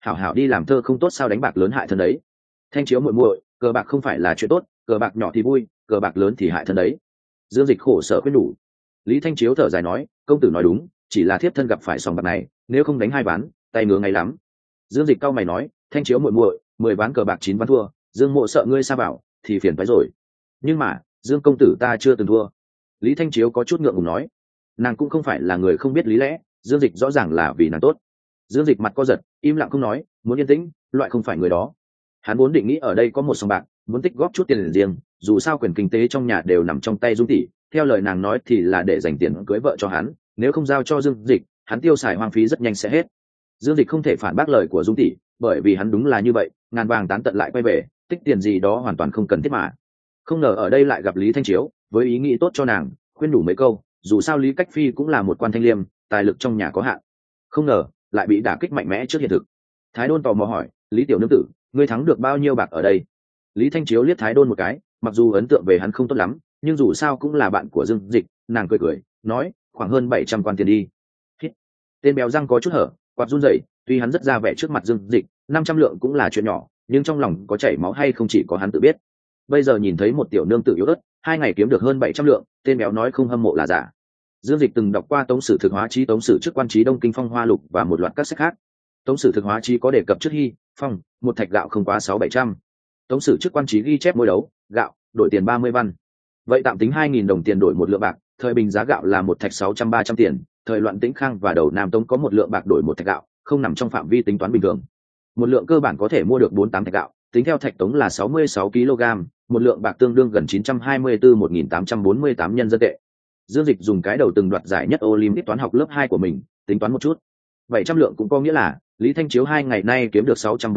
hảo hảo đi làm thơ không tốt sao đánh bạc lớn hại thân đấy. Thanh Chiếu muội muội, cờ bạc không phải là chuyện tốt, cờ bạc nhỏ thì vui, cờ bạc lớn thì hại thân đấy. Dương Dịch khổ sở khuyên nhủ. Lý Thanh Chiếu thở dài nói, công tử nói đúng, chỉ là thiếp thân gặp phải sòng bạc này, nếu không đánh hai ván, tay ngứa ngay lắm. Dương Dịch cau mày nói, Thanh Chiếu muội muội, 10 ván cờ bạc 9 ván thua, Dương mộ sợ ngươi sa bảo, thì phiền phải rồi. Nhưng mà, Dương công tử ta chưa từng thua. Lý Thanh Chiếu có chút ngượng ngùng nói, nàng cũng không phải là người không biết lý lẽ, Dương Dịch rõ ràng là vì nàng tốt. Dương Dịch mặt co giật, im lặng không nói, muốn yên tĩnh, loại không phải người đó. Hắn vốn định nghĩ ở đây có một sòng bạc, muốn tích góp chút tiền riêng, dù sao quyền kinh tế trong nhà đều nằm trong tay Dung tỷ, theo lời nàng nói thì là để dành tiền cưới vợ cho hắn, nếu không giao cho Dương Dịch, hắn tiêu xài hoang phí rất nhanh sẽ hết. Dương Dịch không thể phản bác lời của Dung tỷ, bởi vì hắn đúng là như vậy, ngàn vàng tán tận lại quay về, tích tiền gì đó hoàn toàn không cần thiết mà. Không ngờ ở đây lại gặp Lý Thanh Chiếu, với ý nghĩ tốt cho nàng, khuyên đủ mấy câu, dù sao Lý Cách Phi cũng là một quan thanh liêm, tài lực trong nhà có hạn. Không ngờ lại bị đả kích mạnh mẽ trước hiện thực. Thái Đôn tò mò hỏi, Lý tiểu nương tử, ngươi thắng được bao nhiêu bạc ở đây? Lý Thanh Chiếu liếc Thái Đôn một cái, mặc dù ấn tượng về hắn không tốt lắm, nhưng dù sao cũng là bạn của Dương Dịch, nàng cười cười, nói, khoảng hơn 700 quan tiền đi. Tên béo răng có chút hở, quạt run rẩy, tuy hắn rất ra vẻ trước mặt Dương Dịch, 500 lượng cũng là chuyện nhỏ, nhưng trong lòng có chảy máu hay không chỉ có hắn tự biết. Bây giờ nhìn thấy một tiểu nương tử yếu ớt, 2 ngày kiếm được hơn 700 lượng, tên béo nói không hâm mộ là giả. Dương Dịch từng đọc qua Tống Sử Thực Hóa Chí, Tống Sử Trước Quan Chí, Đông Kinh Phong Hoa Lục và một loạt các sách khác. Tống Sử Thực Hóa Chí có đề cập trước Hy, Phong, một thạch gạo không quá 600-700. Tống Sử Trước Quan Chí ghi chép mỗi đấu, gạo, đổi tiền 30 văn. Vậy tạm tính 2.000 đồng tiền đổi một lượng bạc, thời bình giá gạo là một thạch 600-300 tiền, thời loạn Tĩnh Khang và đầu Nam Tống có một lượng bạc đổi một thạch gạo, không nằm trong phạm vi tính toán bình thường. Một lượng cơ bản có thể mua được 4-8 thạch gạo, tính theo thạch Tống là 66 kg, một lượng bạc tương đương gần 924.848 nhân dân tệ. Dương Dịch dùng cái đầu từng đoạt giải nhất Olympic toán học lớp 2 của mình, tính toán một chút. 700 lượng cũng có nghĩa là Lý Thanh Chiếu 2 ngày nay kiếm được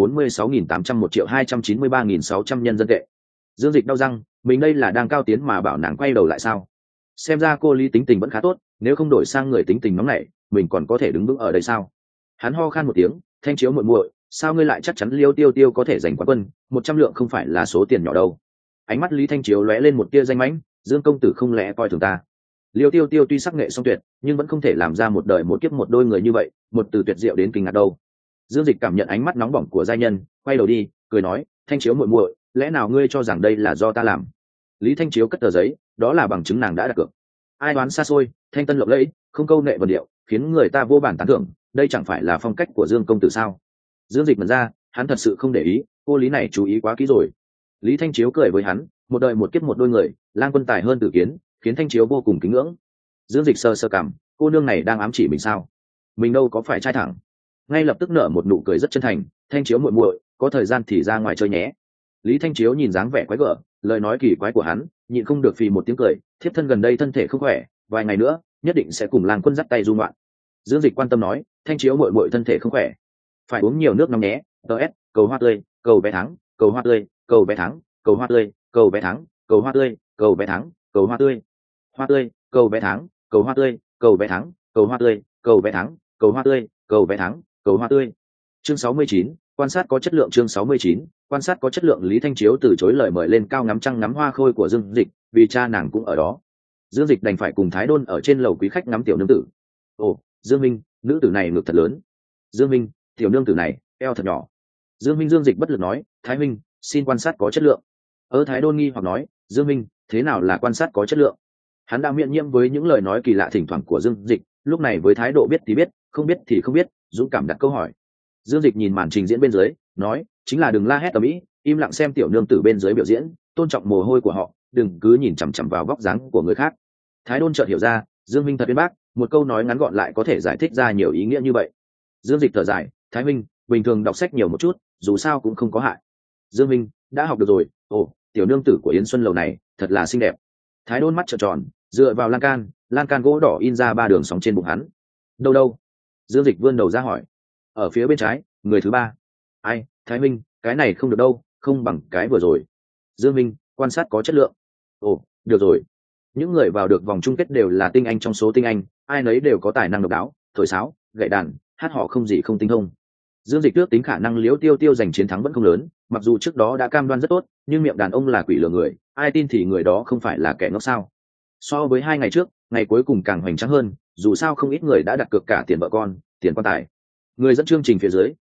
646.801.293.600 nhân dân tệ. Dương Dịch đau răng, mình đây là đang cao tiến mà bảo nàng quay đầu lại sao? Xem ra cô Lý tính tình vẫn khá tốt, nếu không đổi sang người tính tình nóng nảy, mình còn có thể đứng vững ở đây sao? Hắn ho khan một tiếng, Thanh Chiếu muội muội, sao ngươi lại chắc chắn Liêu Tiêu Tiêu có thể giành quán quân? 100 lượng không phải là số tiền nhỏ đâu. Ánh mắt Lý Thanh Chiếu lóe lên một tia danh mãnh, Dương công tử không lẽ coi thường ta? Liêu Tiêu Tiêu tuy sắc nghệ song tuyệt, nhưng vẫn không thể làm ra một đời một kiếp một đôi người như vậy, một từ tuyệt diệu đến kinh ngạc đâu. Dương Dịch cảm nhận ánh mắt nóng bỏng của giai nhân, quay đầu đi, cười nói, Thanh Chiếu muội muội, lẽ nào ngươi cho rằng đây là do ta làm? Lý Thanh Chiếu cất tờ giấy, đó là bằng chứng nàng đã đặt cược. Ai đoán xa xôi, thanh tân lộng lẫy, không câu nệ vần điệu, khiến người ta vô bản tán thưởng, đây chẳng phải là phong cách của Dương công tử sao? Dương Dịch mẩn ra, hắn thật sự không để ý, cô Lý này chú ý quá kỹ rồi. Lý Thanh Chiếu cười với hắn, một đời một kiếp một đôi người, lang quân tài hơn tử kiến, khiến Thanh Chiếu vô cùng kính ngưỡng. Dương Dịch sơ cảm, cô nương này đang ám chỉ mình sao? Mình đâu có phải trai thẳng. Ngay lập tức nở một nụ cười rất chân thành, Thanh Chiếu muội muội, có thời gian thì ra ngoài chơi nhé. Lý Thanh Chiếu nhìn dáng vẻ quái gở, lời nói kỳ quái của hắn, nhịn không được phì một tiếng cười, thiếp thân gần đây thân thể không khỏe, vài ngày nữa nhất định sẽ cùng lang quân dắt tay du ngoạn. Dương Dịch quan tâm nói, Thanh Chiếu muội muội thân thể không khỏe, phải uống nhiều nước nóng nhé. ts cầu hoa tươi, cầu vé thắng, cầu hoa tươi, cầu vé thắng, cầu hoa tươi, cầu vé thắng, cầu hoa tươi, cầu vé thắng, cầu hoa tươi, hoa tươi, cầu vé thắng, cầu hoa tươi, cầu vé thắng, cầu hoa tươi, cầu vé thắng, cầu hoa tươi, cầu vé thắng, cầu hoa tươi. Chương 69, quan sát có chất lượng. Chương 69, quan sát có chất lượng. Lý Thanh Chiếu từ chối lời mời lên cao ngắm trăng ngắm hoa khôi của Dương Dịch, vì cha nàng cũng ở đó. Dương Dịch đành phải cùng Thái Đôn ở trên lầu quý khách ngắm tiểu nương tử. Ồ, Dương Minh, nữ tử này ngực thật lớn. Dương Minh, tiểu nương tử này eo thật nhỏ. Dương Minh. Dương Dịch bất lực nói, Thái Minh, xin quan sát có chất lượng. Thái Đôn nghi hoặc nói, Dương Minh, thế nào là quan sát có chất lượng? Hắn đã miễn nhiễm với những lời nói kỳ lạ thỉnh thoảng của Dương Dịch, lúc này với thái độ biết thì biết, không biết thì không biết, dũng cảm đặt câu hỏi. Dương Dịch nhìn màn trình diễn bên dưới, nói, chính là đừng la hét tầm ĩ, im lặng xem tiểu nương tử bên dưới biểu diễn, tôn trọng mồ hôi của họ, đừng cứ nhìn chằm chằm vào vóc dáng của người khác. Thái Đôn chợt hiểu ra, Dương Minh thật uyên bác, một câu nói ngắn gọn lại có thể giải thích ra nhiều ý nghĩa như vậy. Dương Dịch thở dài, Thái Minh, bình thường đọc sách nhiều một chút, dù sao cũng không có hại. Dương Minh, đã học được rồi. Ồ, tiểu nương tử của Yến Xuân lầu này thật là xinh đẹp. Thái Đôn mắt trợn tròn, dựa vào lan can gỗ đỏ in ra 3 đường sóng trên bụng hắn. Đâu? Dương Dịch vươn đầu ra hỏi. Ở phía bên trái, người thứ 3. Ai? Thái Minh, cái này không được đâu, không bằng cái vừa rồi. Dương Minh, quan sát có chất lượng. Ồ, được rồi. Những người vào được vòng chung kết đều là tinh anh trong số tinh anh, ai nấy đều có tài năng độc đáo, thổi sáo, gậy đàn, hát họ không gì không tinh thông. Dương Dịch ước tính khả năng Liễu Tiêu Tiêu giành chiến thắng vẫn không lớn, mặc dù trước đó đã cam đoan rất tốt, nhưng miệng đàn ông là quỷ lừa người, ai tin thì người đó không phải là kẻ ngốc sao? So với 2 ngày trước, ngày cuối cùng càng hoành tráng hơn, dù sao không ít người đã đặt cược cả tiền vợ con, tiền quan tài. Người dẫn chương trình phía dưới,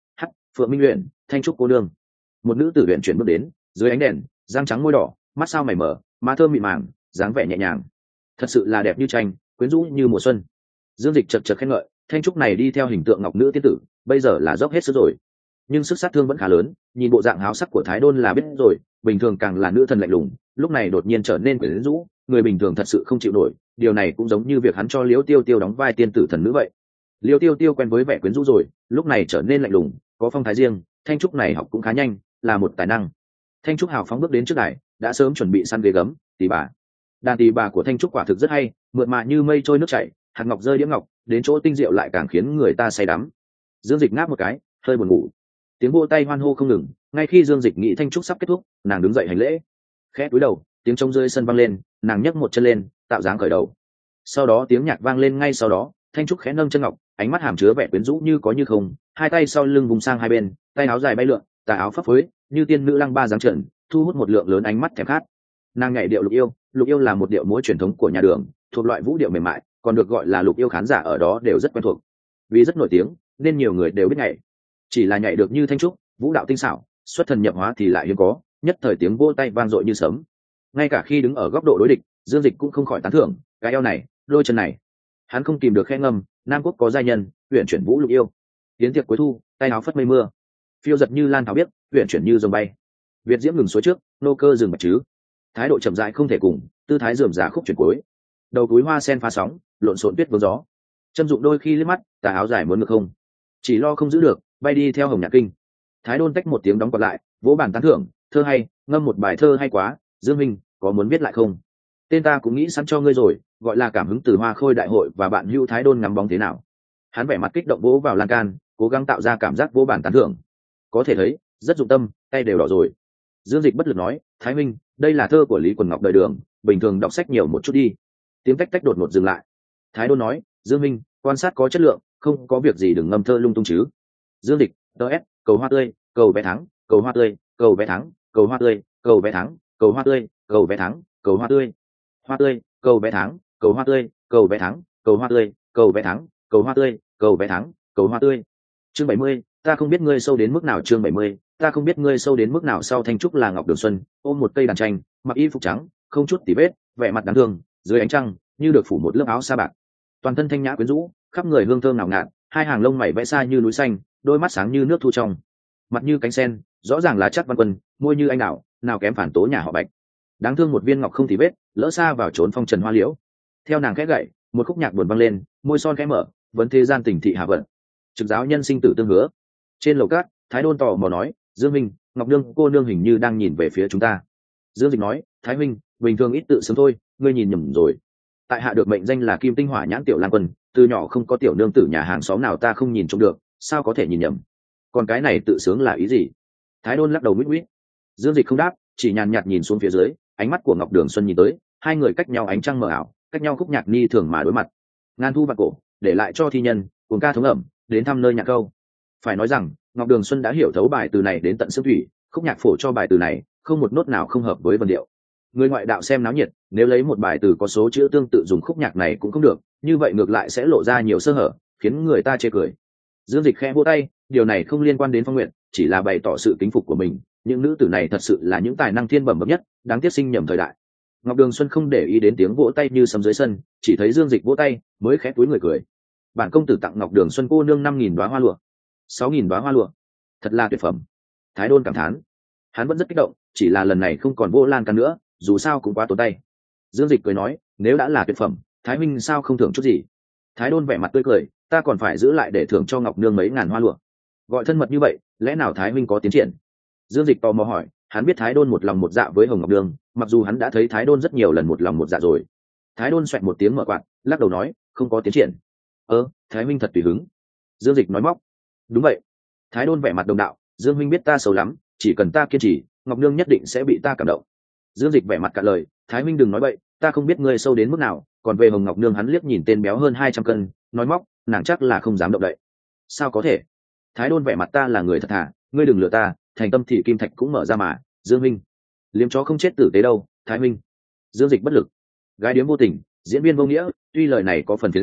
Phượng Minh Uyển, Thanh Trúc cô nương. Một nữ tử luyện chuyển bước đến, dưới ánh đèn, răng trắng môi đỏ, mắt sao mày mở, má thơm mịn màng, dáng vẻ nhẹ nhàng, thật sự là đẹp như tranh, quyến rũ như mùa xuân. Dương Dịch chật chật khen ngợi, Thanh Trúc này đi theo hình tượng ngọc nữ tiên tử, bây giờ là dốc hết sức rồi, nhưng sức sát thương vẫn khá lớn, nhìn bộ dạng háo sắc của Thái Đôn là biết rồi, bình thường càng là nữ thần lạnh lùng, lúc này đột nhiên trở nên quyến rũ, người bình thường thật sự không chịu nổi. Điều này cũng giống như việc hắn cho Liễu Tiêu Tiêu đóng vai tiên tử thần nữ vậy. Liễu Tiêu Tiêu quen với vẻ quyến rũ rồi, lúc này trở nên lạnh lùng, có phong thái riêng. Thanh Trúc này học cũng khá nhanh, là một tài năng. Thanh Trúc hào phóng bước đến trước đài, đã sớm chuẩn bị săn ghế gấm, tỳ bà. Đàn tỳ bà của Thanh Trúc quả thực rất hay, mượt mà như mây trôi nước chảy, hạt ngọc rơi đĩa ngọc, đến chỗ tinh diệu lại càng khiến người ta say đắm. Dương Dịch ngáp một cái, hơi buồn ngủ. Tiếng vỗ tay hoan hô không ngừng, ngay khi Dương Dịch nghĩ Thanh Trúc sắp kết thúc, nàng đứng dậy hành lễ, khẽ cúi đầu, tiếng trống rơi sân vang lên, nàng nhấc một chân lên, tạo dáng khởi đầu. Sau đó tiếng nhạc vang lên, ngay sau đó Thanh Trúc khẽ nâng chân ngọc, ánh mắt hàm chứa vẻ quyến rũ như có như không, hai tay sau lưng vùng sang hai bên, tay áo dài bay lượn, tà áo phấp phới như tiên nữ lăng ba dáng trận, thu hút một lượng lớn ánh mắt thèm khát. Nàng nhảy điệu lục yêu là một điệu múa truyền thống của nhà Đường, thuộc loại vũ điệu mềm mại, còn được gọi là lục yêu, khán giả ở đó đều rất quen thuộc, vì rất nổi tiếng nên nhiều người đều biết nhảy. Chỉ là nhảy được như Thanh Trúc, vũ đạo tinh xảo, xuất thần nhập hóa thì lại hiếm có, nhất thời tiếng vỗ tay vang dội như sấm. Ngay cả khi đứng ở góc độ đối địch, Dương Dịch cũng không khỏi tán thưởng, cái eo này, đôi chân này. Hắn không kìm được khẽ ngâm, Nam Quốc có giai nhân, uyển chuyển vũ lục yêu. Tiến tiệc cuối thu, tay áo phất mây mưa, phiêu giật như lan thảo biếc, uyển chuyển như rồng bay. Việt diễm ngừng suối trước, nô cơ dừng bạch chứ. Thái độ chậm rãi không thể cùng, tư thái rườm rà khúc chuyển cuối. Đầu túi hoa sen pha sóng, lộn xộn tuyết vương gió. Châm dụng đôi khi liếc mắt, tà áo dài muốn ngược không. Chỉ lo không giữ được, bay đi theo hồng nhạc kinh. Thái Đôn tách một tiếng đóng quạt lại, vỗ bàn tán thưởng, thơ hay, ngâm một bài thơ hay quá, Dương Minh, có muốn viết lại không? Tên ta cũng nghĩ sẵn cho ngươi rồi, gọi là cảm hứng từ hoa khôi đại hội và bạn hưu Thái Đôn ngắm bóng thế nào. Hắn vẻ mặt kích động vỗ vào lan can, cố gắng tạo ra cảm giác vỗ bàn tán thưởng. Có thể thấy, rất dụng tâm, tay đều đỏ rồi. Dương Dịch bất lực nói, Thái Minh, đây là thơ của Lý Quần Ngọc đời Đường, bình thường đọc sách nhiều một chút đi. Tiếng tách tách đột ngột dừng lại. Thái Đôn nói, Dương Minh, quan sát có chất lượng, không có việc gì đừng ngâm thơ lung tung chứ. Dương Dịch, ts, cầu hoa tươi, cầu vé thắng, cầu hoa tươi, cầu vé thắng, cầu hoa tươi, cầu vé thắng, cầu hoa tươi, cầu vé thắng, cầu hoa tươi, hoa tươi, cầu vé thắng, cầu hoa tươi, cầu vé thắng, cầu hoa tươi, cầu vé thắng, cầu hoa tươi, cầu vé thắng, cầu hoa tươi. Chương 70, ta không biết ngươi sâu đến mức nào. Chương 70, ta không biết ngươi sâu đến mức nào. Sau Thanh Trúc là Ngọc Đường Xuân, ôm một cây đàn tranh, mặc y phục trắng, không chút tì vết, vẻ mặt đáng thương, dưới ánh trăng như được phủ một lớp áo sa bạc, toàn thân thanh nhã quyến rũ, khắp người hương thơm ngào ngạt, hai hàng lông mày vẽ xa như núi xanh, đôi mắt sáng như nước thu trong, mặt như cánh sen, rõ ràng là chắc văn quân, môi như anh đào, nào kém phản tố nhà họ Bạch. Đáng thương một viên ngọc không tì vết, lỡ xa vào trốn phong trần hoa liễu. Theo nàng khẽ gậy, một khúc nhạc buồn vang lên, môi son khẽ mở, vấn thế gian tình thị hạ vận, trực giáo nhân sinh tử tương hứa. Trên lầu cát, Thái Đôn tò mò nói, Dương Minh, Ngọc Nương cô nương hình như đang nhìn về phía chúng ta. Dương Dịch nói, Thái Minh, bình thường ít tự sướng thôi, ngươi nhìn nhầm rồi. Tại hạ được mệnh danh là Kim Tinh Hỏa Nhãn Tiểu Lang Quân, từ nhỏ không có tiểu nương tử nhà hàng xóm nào ta không nhìn trông được, sao có thể nhìn nhầm. Còn cái này tự sướng là ý gì? Thái Đôn lắc đầu nguyễn nguyễn. Dương Dịch không đáp, chỉ nhàn nhạt nhìn xuống phía dưới, ánh mắt của Ngọc Đường Xuân nhìn tới, hai người cách nhau ánh trăng mờ ảo, cách nhau khúc nhạc ni thường mà đối mặt. Ngàn thu vạn cổ, để lại cho thi nhân, cuồng ca thống ẩm, đến thăm nơi nhạc câu. Phải nói rằng, Ngọc Đường Xuân đã hiểu thấu bài từ này đến tận xương thủy, khúc nhạc phổ cho bài từ này, không một nốt nào không hợp với vần điệu. Người ngoại đạo xem náo nhiệt, nếu lấy một bài từ có số chữ tương tự dùng khúc nhạc này cũng không được, như vậy ngược lại sẽ lộ ra nhiều sơ hở, khiến người ta chê cười. Dương Dịch khẽ vỗ tay, điều này không liên quan đến Phong Nguyện, chỉ là bày tỏ sự kính phục của mình. Những nữ tử này thật sự là những tài năng thiên bẩm bậc nhất, đáng tiếc sinh nhầm thời đại. Ngọc Đường Xuân không để ý đến tiếng vỗ tay như sấm dưới sân, chỉ thấy Dương Dịch vỗ tay, mới khẽ túi người cười. Bản công tử tặng Ngọc Đường Xuân cô nương 5.000 đóa hoa lụa, 6.000 đóa hoa lụa, thật là tuyệt phẩm. Thái Đôn cảm thán. Hắn vẫn rất kích động, chỉ là lần này không còn vỗ lan can nữa, dù sao cũng quá tốn tay. Dương Dịch cười nói, nếu đã là tuyệt phẩm, Thái Minh sao không thưởng chút gì? Thái Đôn vẻ mặt tươi cười, ta còn phải giữ lại để thưởng cho Ngọc Nương mấy ngàn hoa lụa. Gọi thân mật như vậy, lẽ nào Thái Minh có tiến triển? Dương Dịch tò mò hỏi, hắn biết Thái Đôn một lòng một dạ với Hồng Ngọc Nương, mặc dù hắn đã thấy Thái Đôn rất nhiều lần một lòng một dạ rồi. Thái Đôn xoẹt một tiếng mở quạt, lắc đầu nói, không có tiến triển. Thái Minh thật tùy hứng. Dương Dịch nói móc. Đúng vậy. Thái Đôn vẻ mặt đồng đạo, Dương Minh biết ta xấu lắm, chỉ cần ta kiên trì, Ngọc Nương nhất định sẽ bị ta cảm động. Dương Dịch vẻ mặt cạn lời, Thái Minh đừng nói bậy, ta không biết ngươi sâu đến mức nào, còn về Hồng Ngọc Nương hắn liếc nhìn tên béo hơn 200 cân, nói móc, nàng chắc là không dám động đậy. Sao có thể? Thái Đôn vẻ mặt, ta là người thật thà, ngươi đừng lừa ta, thành tâm thì kim thạch cũng mở ra mà. Dương Minh, liếm chó không chết tử tế đâu. Thái Minh. Dương Dịch bất lực. Gái điếm vô tình, diễn viên vô nghĩa, tuy lời này có phần phiến diện,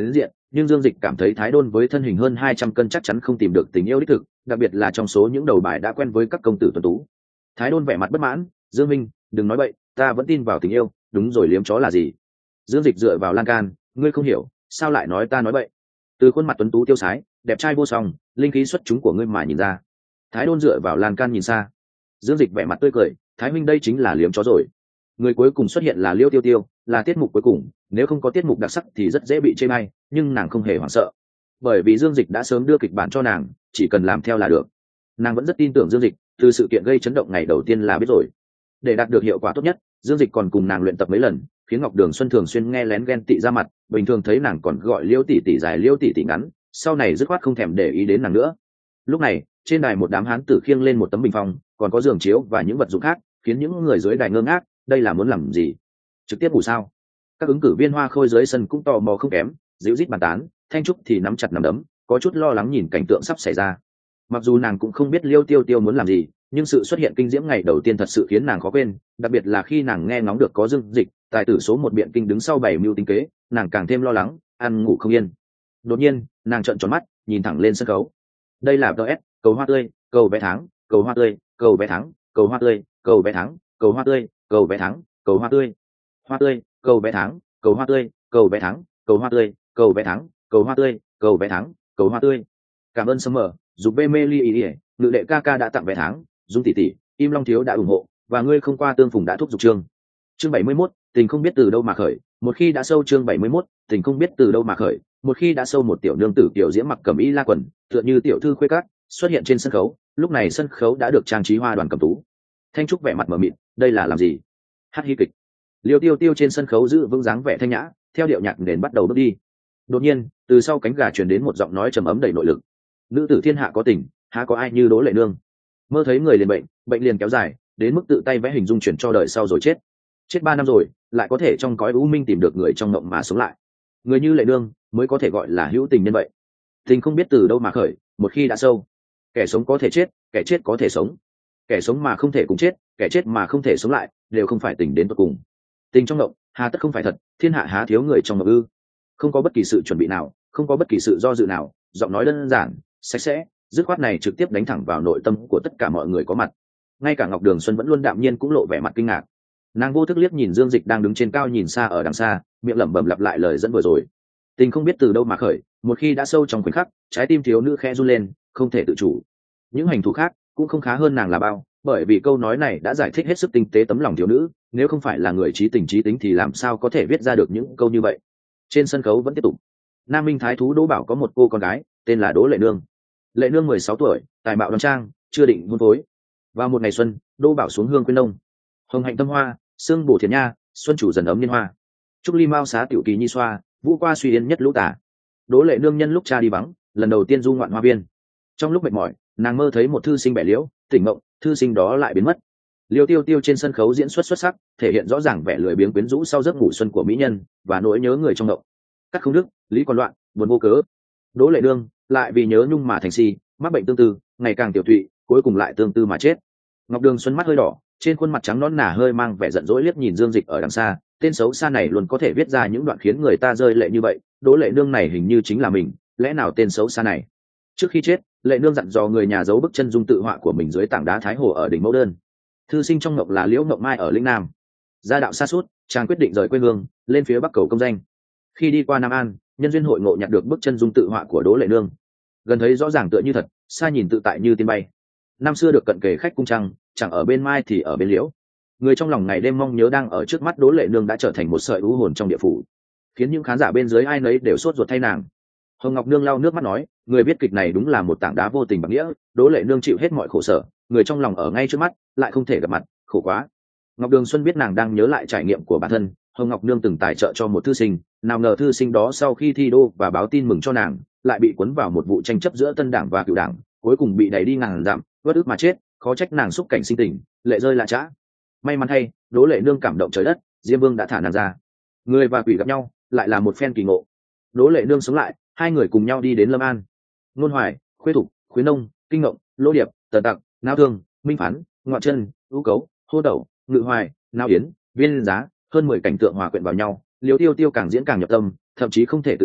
nhưng Dương Dịch cảm thấy Thái Đôn với thân hình hơn 200 cân chắc chắn không tìm được tình yêu đích thực, đặc biệt là trong số những đầu bài đã quen với các công tử tuấn tú. Thái Đôn vẻ mặt bất mãn, Dương Minh, đừng nói bậy, ta vẫn tin vào tình yêu. Đúng rồi, liếm chó là gì? Dương Dịch dựa vào lan can, ngươi không hiểu, sao lại nói ta nói bậy? Từ khuôn mặt tuấn tú tiêu sái, đẹp trai vô song, linh khí xuất chúng của ngươi mà nhìn ra. Thái Đôn dựa vào lan can nhìn xa. Dương Dịch vẻ mặt tươi cười, Thái huynh đây chính là liếm chó rồi. Người cuối cùng xuất hiện là Liêu Tiêu Tiêu, là tiết mục cuối cùng, nếu không có tiết mục đặc sắc thì rất dễ bị chê bai, nhưng nàng không hề hoảng sợ, bởi vì Dương Dịch đã sớm đưa kịch bản cho nàng, chỉ cần làm theo là được. Nàng vẫn rất tin tưởng Dương Dịch, từ sự kiện gây chấn động ngày đầu tiên là biết rồi. Để đạt được hiệu quả tốt nhất, Dương Dịch còn cùng nàng luyện tập mấy lần, khiến Ngọc Đường Xuân thường xuyên nghe lén ghen tị ra mặt, bình thường thấy nàng còn gọi Liêu tỷ tỷ dài, Liêu tỷ tỷ ngắn, sau này dứt khoát không thèm để ý đến nàng nữa. Lúc này, trên đài một đám hán tử khiêng lên một tấm bình phong, còn có giường chiếu và những vật dụng khác, khiến những người dưới đài ngơ ngác, đây là muốn làm gì? Trực tiếp ngủ sao? Các ứng cử viên hoa khôi dưới sân cũng tò mò không kém, díu dít bàn tán, Thanh Trúc thì nắm chặt nắm đấm, có chút lo lắng nhìn cảnh tượng sắp xảy ra. Mặc dù nàng cũng không biết Liêu Tiêu Tiêu muốn làm gì, nhưng sự xuất hiện kinh diễm ngày đầu tiên thật sự khiến nàng khó quên, đặc biệt là khi nàng nghe ngóng được có Dương Dịch, tài tử số một biện kinh đứng sau bảy mưu tính kế, nàng càng thêm lo lắng, ăn ngủ không yên. Đột nhiên, nàng trợn tròn mắt, nhìn thẳng lên sân khấu. Đây là DS, cầu hoa tươi, cầu vé tháng, cầu hoa tươi, cầu vé tháng, cầu hoa tươi, cầu vé tháng, cầu hoa tươi, cầu vé tháng, cầu hoa tươi, hoa tươi, cầu vé tháng, cầu hoa tươi, cầu vé tháng, cầu hoa tươi, cầu vé tháng, cầu hoa tươi, cầu vé tháng, cầu hoa tươi. Cảm ơn Summer, dục bê mê ly ý, ngự đệ ca ca đã tặng vé tháng, Dung tỷ tỷ, Im Long thiếu đã ủng hộ, và ngươi không qua tương phùng đã thúc giục chương. Chương 71, tình không biết từ đâu mà khởi, một khi đã sâu. Chương 71, tình không biết từ đâu mà khởi, một khi đã sâu. Một tiểu nương tử tiểu diễm mặc cẩm y la quần, tựa như tiểu thư khuê các, xuất hiện trên sân khấu. Lúc này sân khấu đã được trang trí hoa đoàn cầm tú. Thanh Trúc vẻ mặt mờ mịt, đây là làm gì? Hát hí kịch. Liêu Tiêu Tiêu trên sân khấu giữ vững dáng vẻ thanh nhã, theo điệu nhạc nền bắt đầu bước đi. Đột nhiên, từ sau cánh gà truyền đến một giọng nói trầm ấm đầy nội lực. Nữ tử thiên hạ có tình, há có ai như Đỗ Lệ Nương. Mơ thấy người liền bệnh, bệnh liền kéo dài, đến mức tự tay vẽ hình dung chuyển cho đời sau rồi chết. Chết 3 năm rồi, lại có thể trong cõi u minh tìm được người trong mộng mà sống lại. Người như Lệ Nương mới có thể gọi là hữu tình nhân vậy. Tình không biết từ đâu mà khởi, một khi đã sâu. Kẻ sống có thể chết, kẻ chết có thể sống. Kẻ sống mà không thể cùng chết, kẻ chết mà không thể sống lại, đều không phải tình đến tận cùng. Tình trong mộng, hà tất không phải thật, thiên hạ há thiếu người trong mộng ư? Không có bất kỳ sự chuẩn bị nào, không có bất kỳ sự do dự nào, giọng nói đơn giản, sạch sẽ, dứt khoát này trực tiếp đánh thẳng vào nội tâm của tất cả mọi người có mặt. Ngay cả Ngọc Đường Xuân vẫn luôn đạm nhiên cũng lộ vẻ mặt kinh ngạc. Nàng vô thức liếc nhìn Dương Dịch đang đứng trên cao nhìn xa ở đằng xa, miệng lẩm bẩm lặp lại lời dẫn vừa rồi. Tình không biết từ đâu mà khởi, một khi đã sâu trong khoảnh khắc, trái tim thiếu nữ khẽ run lên, không thể tự chủ. Những hành thủ khác cũng không khá hơn nàng là bao, bởi vì câu nói này đã giải thích hết sức tinh tế tấm lòng thiếu nữ, nếu không phải là người trí tình trí tính thì làm sao có thể viết ra được những câu như vậy. Trên sân khấu vẫn tiếp tục. Nam Minh Thái thú Đỗ Bảo có một cô con gái, tên là Đỗ Lệ Nương. Lệ Nương 16 tuổi, tài mạo đoan trang, chưa định hôn phối. Vào một ngày xuân, Đỗ Bảo xuống hương quyên nông. Hồng hạnh tâm hoa, sương bổ thiền nha, xuân chủ dần ấm niên hoa. Trúc ly mao xá tiểu kỳ nhi xoa, vũ qua suy yên nhất lũ tả. Đỗ Lệ Nương nhân lúc cha đi vắng, lần đầu tiên du ngoạn hoa viên. Trong lúc mệt mỏi, nàng mơ thấy một thư sinh bẻ liễu, tỉnh mộng, thư sinh đó lại biến mất. Liêu Tiêu Tiêu trên sân khấu diễn xuất xuất sắc, thể hiện rõ ràng vẻ lười biếng quyến rũ sau giấc ngủ xuân của mỹ nhân và nỗi nhớ người trong mộng. Cắt không đức, lý còn loạn, buồn vô cớ. Đỗ Lệ Nương lại vì nhớ nhung mà thành si, mắc bệnh tương tư, ngày càng tiểu thụy, cuối cùng lại tương tư mà chết. Ngọc Đường Xuân mắt hơi đỏ, trên khuôn mặt trắng nõn nà hơi mang vẻ giận dỗi liếc nhìn Dương Dịch ở đằng xa, tên xấu xa này luôn có thể viết ra những đoạn khiến người ta rơi lệ như vậy, Đỗ Lệ Nương này hình như chính là mình, lẽ nào tên xấu xa này? Trước khi chết, Lệ Nương dặn dò người nhà giấu bức chân dung tự họa của mình dưới tảng đá Thái Hồ ở đỉnh Mẫu Đơn. Thư sinh trong ngọc là Liễu Ngọc Mai ở lĩnh Nam. Gia đạo xa suốt, chàng quyết định rời quê hương, lên phía Bắc cầu công danh. Khi đi qua Nam An, nhân duyên hội ngộ nhặt được bức chân dung tự họa của Đỗ Lệ Nương. Gần thấy rõ ràng tựa như thật, xa nhìn tự tại như tiên bay. Năm xưa được cận kề khách cung trăng, chẳng ở bên Mai thì ở bên Liễu. Người trong lòng ngày đêm mong nhớ đang ở trước mắt Đỗ Lệ Nương đã trở thành một sợi u hồn trong địa phủ, khiến những khán giả bên dưới ai nấy đều sốt ruột thay nàng. Hồng Ngọc Nương lau nước mắt nói, người viết kịch này đúng là một tảng đá vô tình bằng nghĩa, Đỗ Lệ Nương chịu hết mọi khổ sở, người trong lòng ở ngay trước mắt, lại không thể gặp mặt, khổ quá. Ngọc Đường Xuân biết nàng đang nhớ lại trải nghiệm của bản thân, Hồng Ngọc Nương từng tài trợ cho một thư sinh, nào ngờ thư sinh đó sau khi thi đô và báo tin mừng cho nàng, lại bị cuốn vào một vụ tranh chấp giữa Tân Đảng và Cựu Đảng, cuối cùng bị đẩy đi ngàn dặm, uất ức mà chết, khó trách nàng xúc cảnh sinh tình, lệ rơi lạ trã. May mắn thay, Đỗ Lệ Nương cảm động trời đất, Diêm Vương đã thả nàng ra. Người và quỷ gặp nhau, lại là một phen kỳ ngộ. Đỗ Lệ Nương sống lại, hai người cùng nhau đi đến Lâm An. Nôn Hoài, Khuê Thục, Khuyến Nông, Kinh Ngộng, Lỗ Điệp, Tần Tặc, Nao Thương, Minh Phán, Ngoại Chân, Ưu Cấu, Hô Đậu, Ngự Hoài, Nao Yến, Viên Giá, hơn 10 cảnh tượng hòa quyện vào nhau. Liêu Tiêu Tiêu càng diễn càng nhập tâm, thậm chí không thể tự chủ,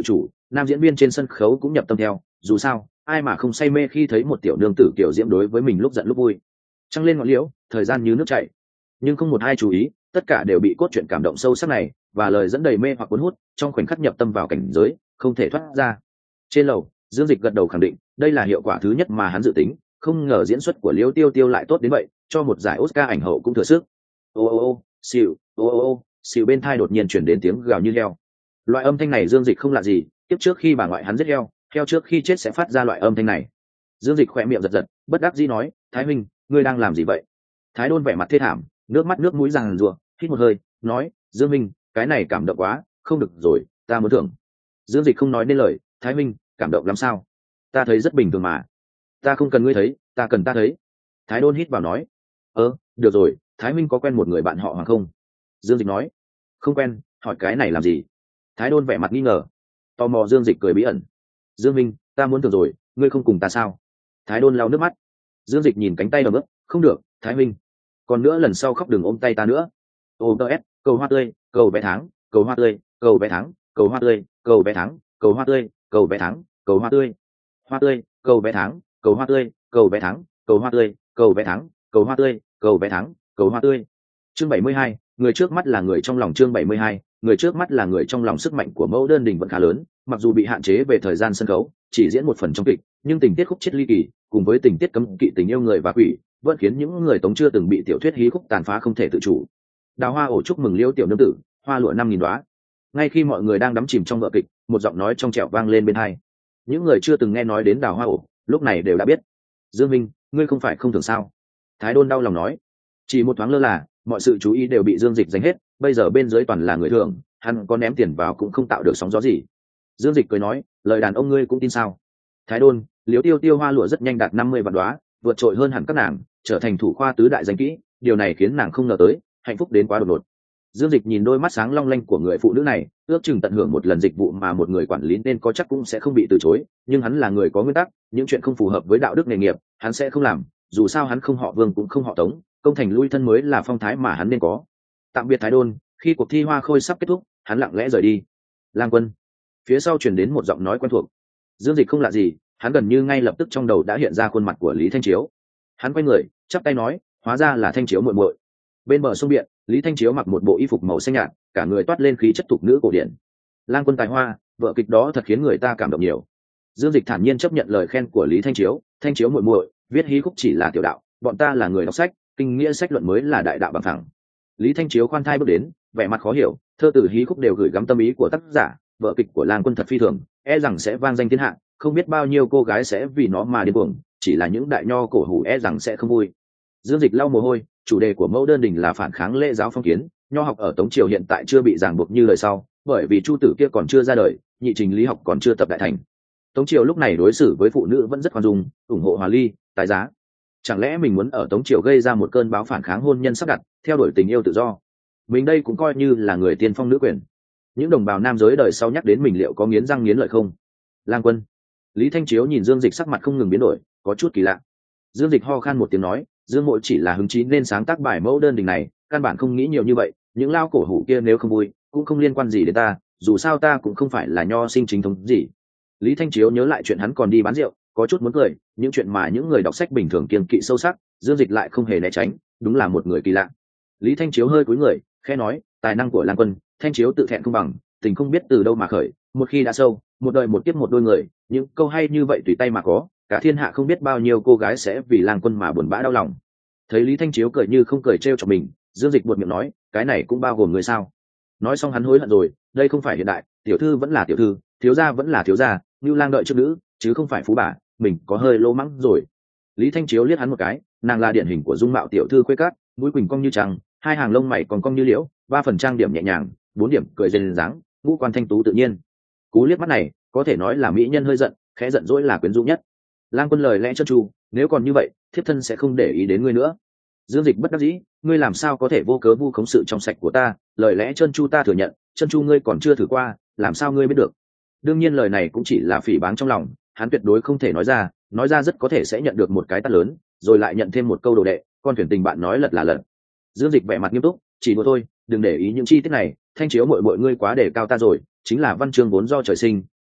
nam diễn viên trên sân khấu cũng nhập tâm theo, dù sao ai mà không say mê khi thấy một tiểu nương tử kiểu diễm đối với mình lúc giận lúc vui. Trăng lên ngọn liễu, thời gian như nước chảy, nhưng không một ai chú ý, tất cả đều bị cốt truyện cảm động sâu sắc này và lời dẫn đầy mê hoặc cuốn hút trong khoảnh khắc nhập tâm vào cảnh giới không thể thoát ra. Trên lầu, Dương Dịch gật đầu khẳng định đây là hiệu quả thứ nhất mà hắn dự tính, không ngờ diễn xuất của Liễu Tiêu Tiêu lại tốt đến vậy, cho một giải Oscar ảnh hậu cũng thừa sức. Ô ô ô, xỉu, ô ô ô, xỉu, bên tai đột nhiên chuyển đến tiếng gào như heo. Loại âm thanh này Dương Dịch không lạ gì, tiếp trước khi bà ngoại hắn giết heo, heo trước khi chết sẽ phát ra loại âm thanh này. Dương Dịch khỏe miệng giật giật, bất đắc dĩ nói, Thái huynh, ngươi đang làm gì vậy? Thái Đôn vẻ mặt thê thảm, nước mắt nước mũi ràng rụa, hít một hơi, nói, Dương Minh, cái này cảm động quá, không được rồi, ta muốn thưởng. Dương Dịch không nói nên lời, Thái huynh, cảm động lắm sao? Ta thấy rất bình thường mà. Ta không cần ngươi thấy, ta cần ta thấy. Thái Đôn hít vào nói, được rồi, Thái huynh có quen một người bạn họ Hoàng không? Dương Dịch nói, không quen, hỏi cái này làm gì? Thái Đôn vẻ mặt nghi ngờ. Tò mò Dương Dịch cười bí ẩn, Dương Minh, ta muốn thưởng rồi, ngươi không cùng ta sao? Thái Đôn lau nước mắt. Dương Dịch nhìn cánh tay đầm ướp, không được, Thái huynh, còn nữa lần sau khóc đừng ôm tay ta nữa. OTS, cầu hoa tươi, cầu vé tháng, cầu hoa tươi, cầu vé tháng, cầu hoa tươi, cầu vé tháng, cầu hoa tươi, cầu vé tháng, cầu hoa tươi, hoa tươi, cầu vé tháng, cầu hoa tươi, cầu vé tháng, cầu hoa tươi, cầu vé tháng, cầu hoa tươi, cầu vé tháng, cầu hoa tươi. Chương 72, người trước mắt là người trong lòng. Chương 72, người trước mắt là người trong lòng. Sức mạnh của Mẫu Đơn Đình vẫn khá lớn, mặc dù bị hạn chế về thời gian sân khấu, chỉ diễn một phần trong kịch, nhưng tình tiết khúc chết ly kỳ, cùng với tình tiết cấm kỵ tình yêu người và quỷ, vẫn khiến những người Tống chưa từng bị tiểu thuyết hí khúc tàn phá không thể tự chủ. Đào hoa ổ chúc mừng Liễu tiểu nương tử, hoa lụa 5.000 đóa. Ngay khi mọi người đang đắm chìm trong vở kịch, một giọng nói trong trẻo vang lên bên tai. Những người chưa từng nghe nói đến đào hoa ổ, lúc này đều đã biết. Dương Minh, ngươi không phải không thường sao? Thái Đôn đau lòng nói. Chỉ một thoáng lơ là, mọi sự chú ý đều bị Dương Dịch giành hết, bây giờ bên dưới toàn là người thường, hắn có ném tiền vào cũng không tạo được sóng gió gì. Dương Dịch cười nói, lời đàn ông ngươi cũng tin sao? Thái Đôn, Liễu Tiêu Tiêu hoa lụa rất nhanh đạt 50 vạn đóa, vượt trội hơn hẳn các nàng, trở thành thủ khoa tứ đại danh kỹ, điều này khiến nàng không ngờ tới, hạnh phúc đến quá đột ngột. Dương Dịch nhìn đôi mắt sáng long lanh của người phụ nữ này, ước chừng tận hưởng một lần dịch vụ mà một người quản lý nên có chắc cũng sẽ không bị từ chối, nhưng hắn là người có nguyên tắc, những chuyện không phù hợp với đạo đức nghề nghiệp, hắn sẽ không làm, dù sao hắn không họ Vương cũng không họ Tống, công thành lui thân mới là phong thái mà hắn nên có. Tạm biệt Thái Đôn, khi cuộc thi hoa khôi sắp kết thúc, hắn lặng lẽ rời đi. Lang Quân. Phía sau truyền đến một giọng nói quen thuộc. Dương Dịch không lạ gì, hắn gần như ngay lập tức trong đầu đã hiện ra khuôn mặt của Lý Thanh Chiếu. Hắn quay người, chắp tay nói, hóa ra là Thanh Chiếu muội muội. Bên bờ sông biển, Lý Thanh Chiếu mặc một bộ y phục màu xanh nhạt, cả người toát lên khí chất thục nữ cổ điển. Lang Quân tài hoa, vở kịch đó thật khiến người ta cảm động nhiều. Dương Dịch thản nhiên chấp nhận lời khen của Lý Thanh Chiếu, Thanh Chiếu muội muội, viết hí khúc chỉ là tiểu đạo, bọn ta là người đọc sách, kinh nghĩa sách luận mới là đại đạo bằng phẳng. Lý Thanh Chiếu khoan thai bước đến, vẻ mặt khó hiểu, thơ từ hí khúc đều gửi gắm tâm ý của tác giả, vở kịch của Lang Quân thật phi thường, e rằng sẽ vang danh thiên hạ, không biết bao nhiêu cô gái sẽ vì nó mà điên cuồng, chỉ là những đại nho cổ hủ e rằng sẽ không vui. Dương Dịch lau mồ hôi, chủ đề của Mẫu Đơn Đình là phản kháng lễ giáo phong kiến, nho học ở Tống triều hiện tại chưa bị ràng buộc như lời sau, bởi vì Chu Tử kia còn chưa ra đời, nhị trình lý học còn chưa tập đại thành. Tống triều lúc này đối xử với phụ nữ vẫn rất khoan dung, ủng hộ hòa ly, tài giá. Chẳng lẽ mình muốn ở Tống triều gây ra một cơn bão phản kháng hôn nhân sắp đặt, theo đuổi tình yêu tự do? Mình đây cũng coi như là người tiên phong nữ quyền. Những đồng bào nam giới đời sau nhắc đến mình liệu có nghiến răng nghiến lợi không? Lang Quân. Lý Thanh Chiếu nhìn Dương Dịch sắc mặt không ngừng biến đổi, có chút kỳ lạ. Dương Dịch ho khan một tiếng nói, Dương Mộ chỉ là hứng chí nên sáng tác bài Mẫu Đơn Đình này, căn bản không nghĩ nhiều như vậy, những lao cổ hủ kia nếu không vui cũng không liên quan gì đến ta, dù sao ta cũng không phải là nho sinh chính thống gì. Lý Thanh Chiếu nhớ lại chuyện hắn còn đi bán rượu, có chút muốn cười, những chuyện mà những người đọc sách bình thường kiêng kỵ sâu sắc, Dương Dịch lại không hề né tránh, đúng là một người kỳ lạ. Lý Thanh Chiếu hơi cúi người, khẽ nói, tài năng của Lang Quân, Thanh Chiếu tự thẹn không bằng, tình không biết từ đâu mà khởi, một khi đã sâu, một đời một kiếp một đôi người, những câu hay như vậy tùy tay mà có, cả thiên hạ không biết bao nhiêu cô gái sẽ vì Lang Quân mà buồn bã đau lòng. Thấy Lý Thanh Chiếu cười như không cười trêu chọc mình, Dương Dịch buột miệng nói, cái này cũng bao gồm người sao? Nói xong hắn hối hận rồi, đây không phải hiện đại, tiểu thư vẫn là tiểu thư, thiếu gia vẫn là thiếu gia, Nưu Lang đợi trước nữ, chứ không phải phú bà, mình có hơi lỗ mắng rồi. Lý Thanh Chiếu liếc hắn một cái, nàng là điển hình của dung mạo tiểu thư khuê cát, mũi quỳnh cong như trăng, hai hàng lông mày còn cong như liễu, 3 phần trang điểm nhẹ nhàng, 4 điểm cười duyên dáng, ngũ quan thanh tú tự nhiên. Cú liếc mắt này, có thể nói là mỹ nhân hơi giận, khẽ giận dỗi là quyến rũ nhất. Lang Quân lời lẽ trơn tru, nếu còn như vậy, thiếp thân sẽ không để ý đến ngươi nữa. Dương Dịch bất đắc dĩ, ngươi làm sao có thể vô cớ vu khống sự trong sạch của ta, lời lẽ trơn tru ta thừa nhận, trơn tru ngươi còn chưa thử qua, làm sao ngươi biết được? Đương nhiên lời này cũng chỉ là phỉ báng trong lòng, hắn tuyệt đối không thể nói ra rất có thể sẽ nhận được một cái tát lớn, rồi lại nhận thêm một câu đồ đệ, con thuyền tình bạn nói lật là lật. Dương Dịch vẻ mặt nghiêm túc, chỉ đùa thôi, đừng để ý những chi tiết này, Thanh Chiếu muội muội ngươi quá để cao ta rồi, chính là văn chương vốn do trời sinh,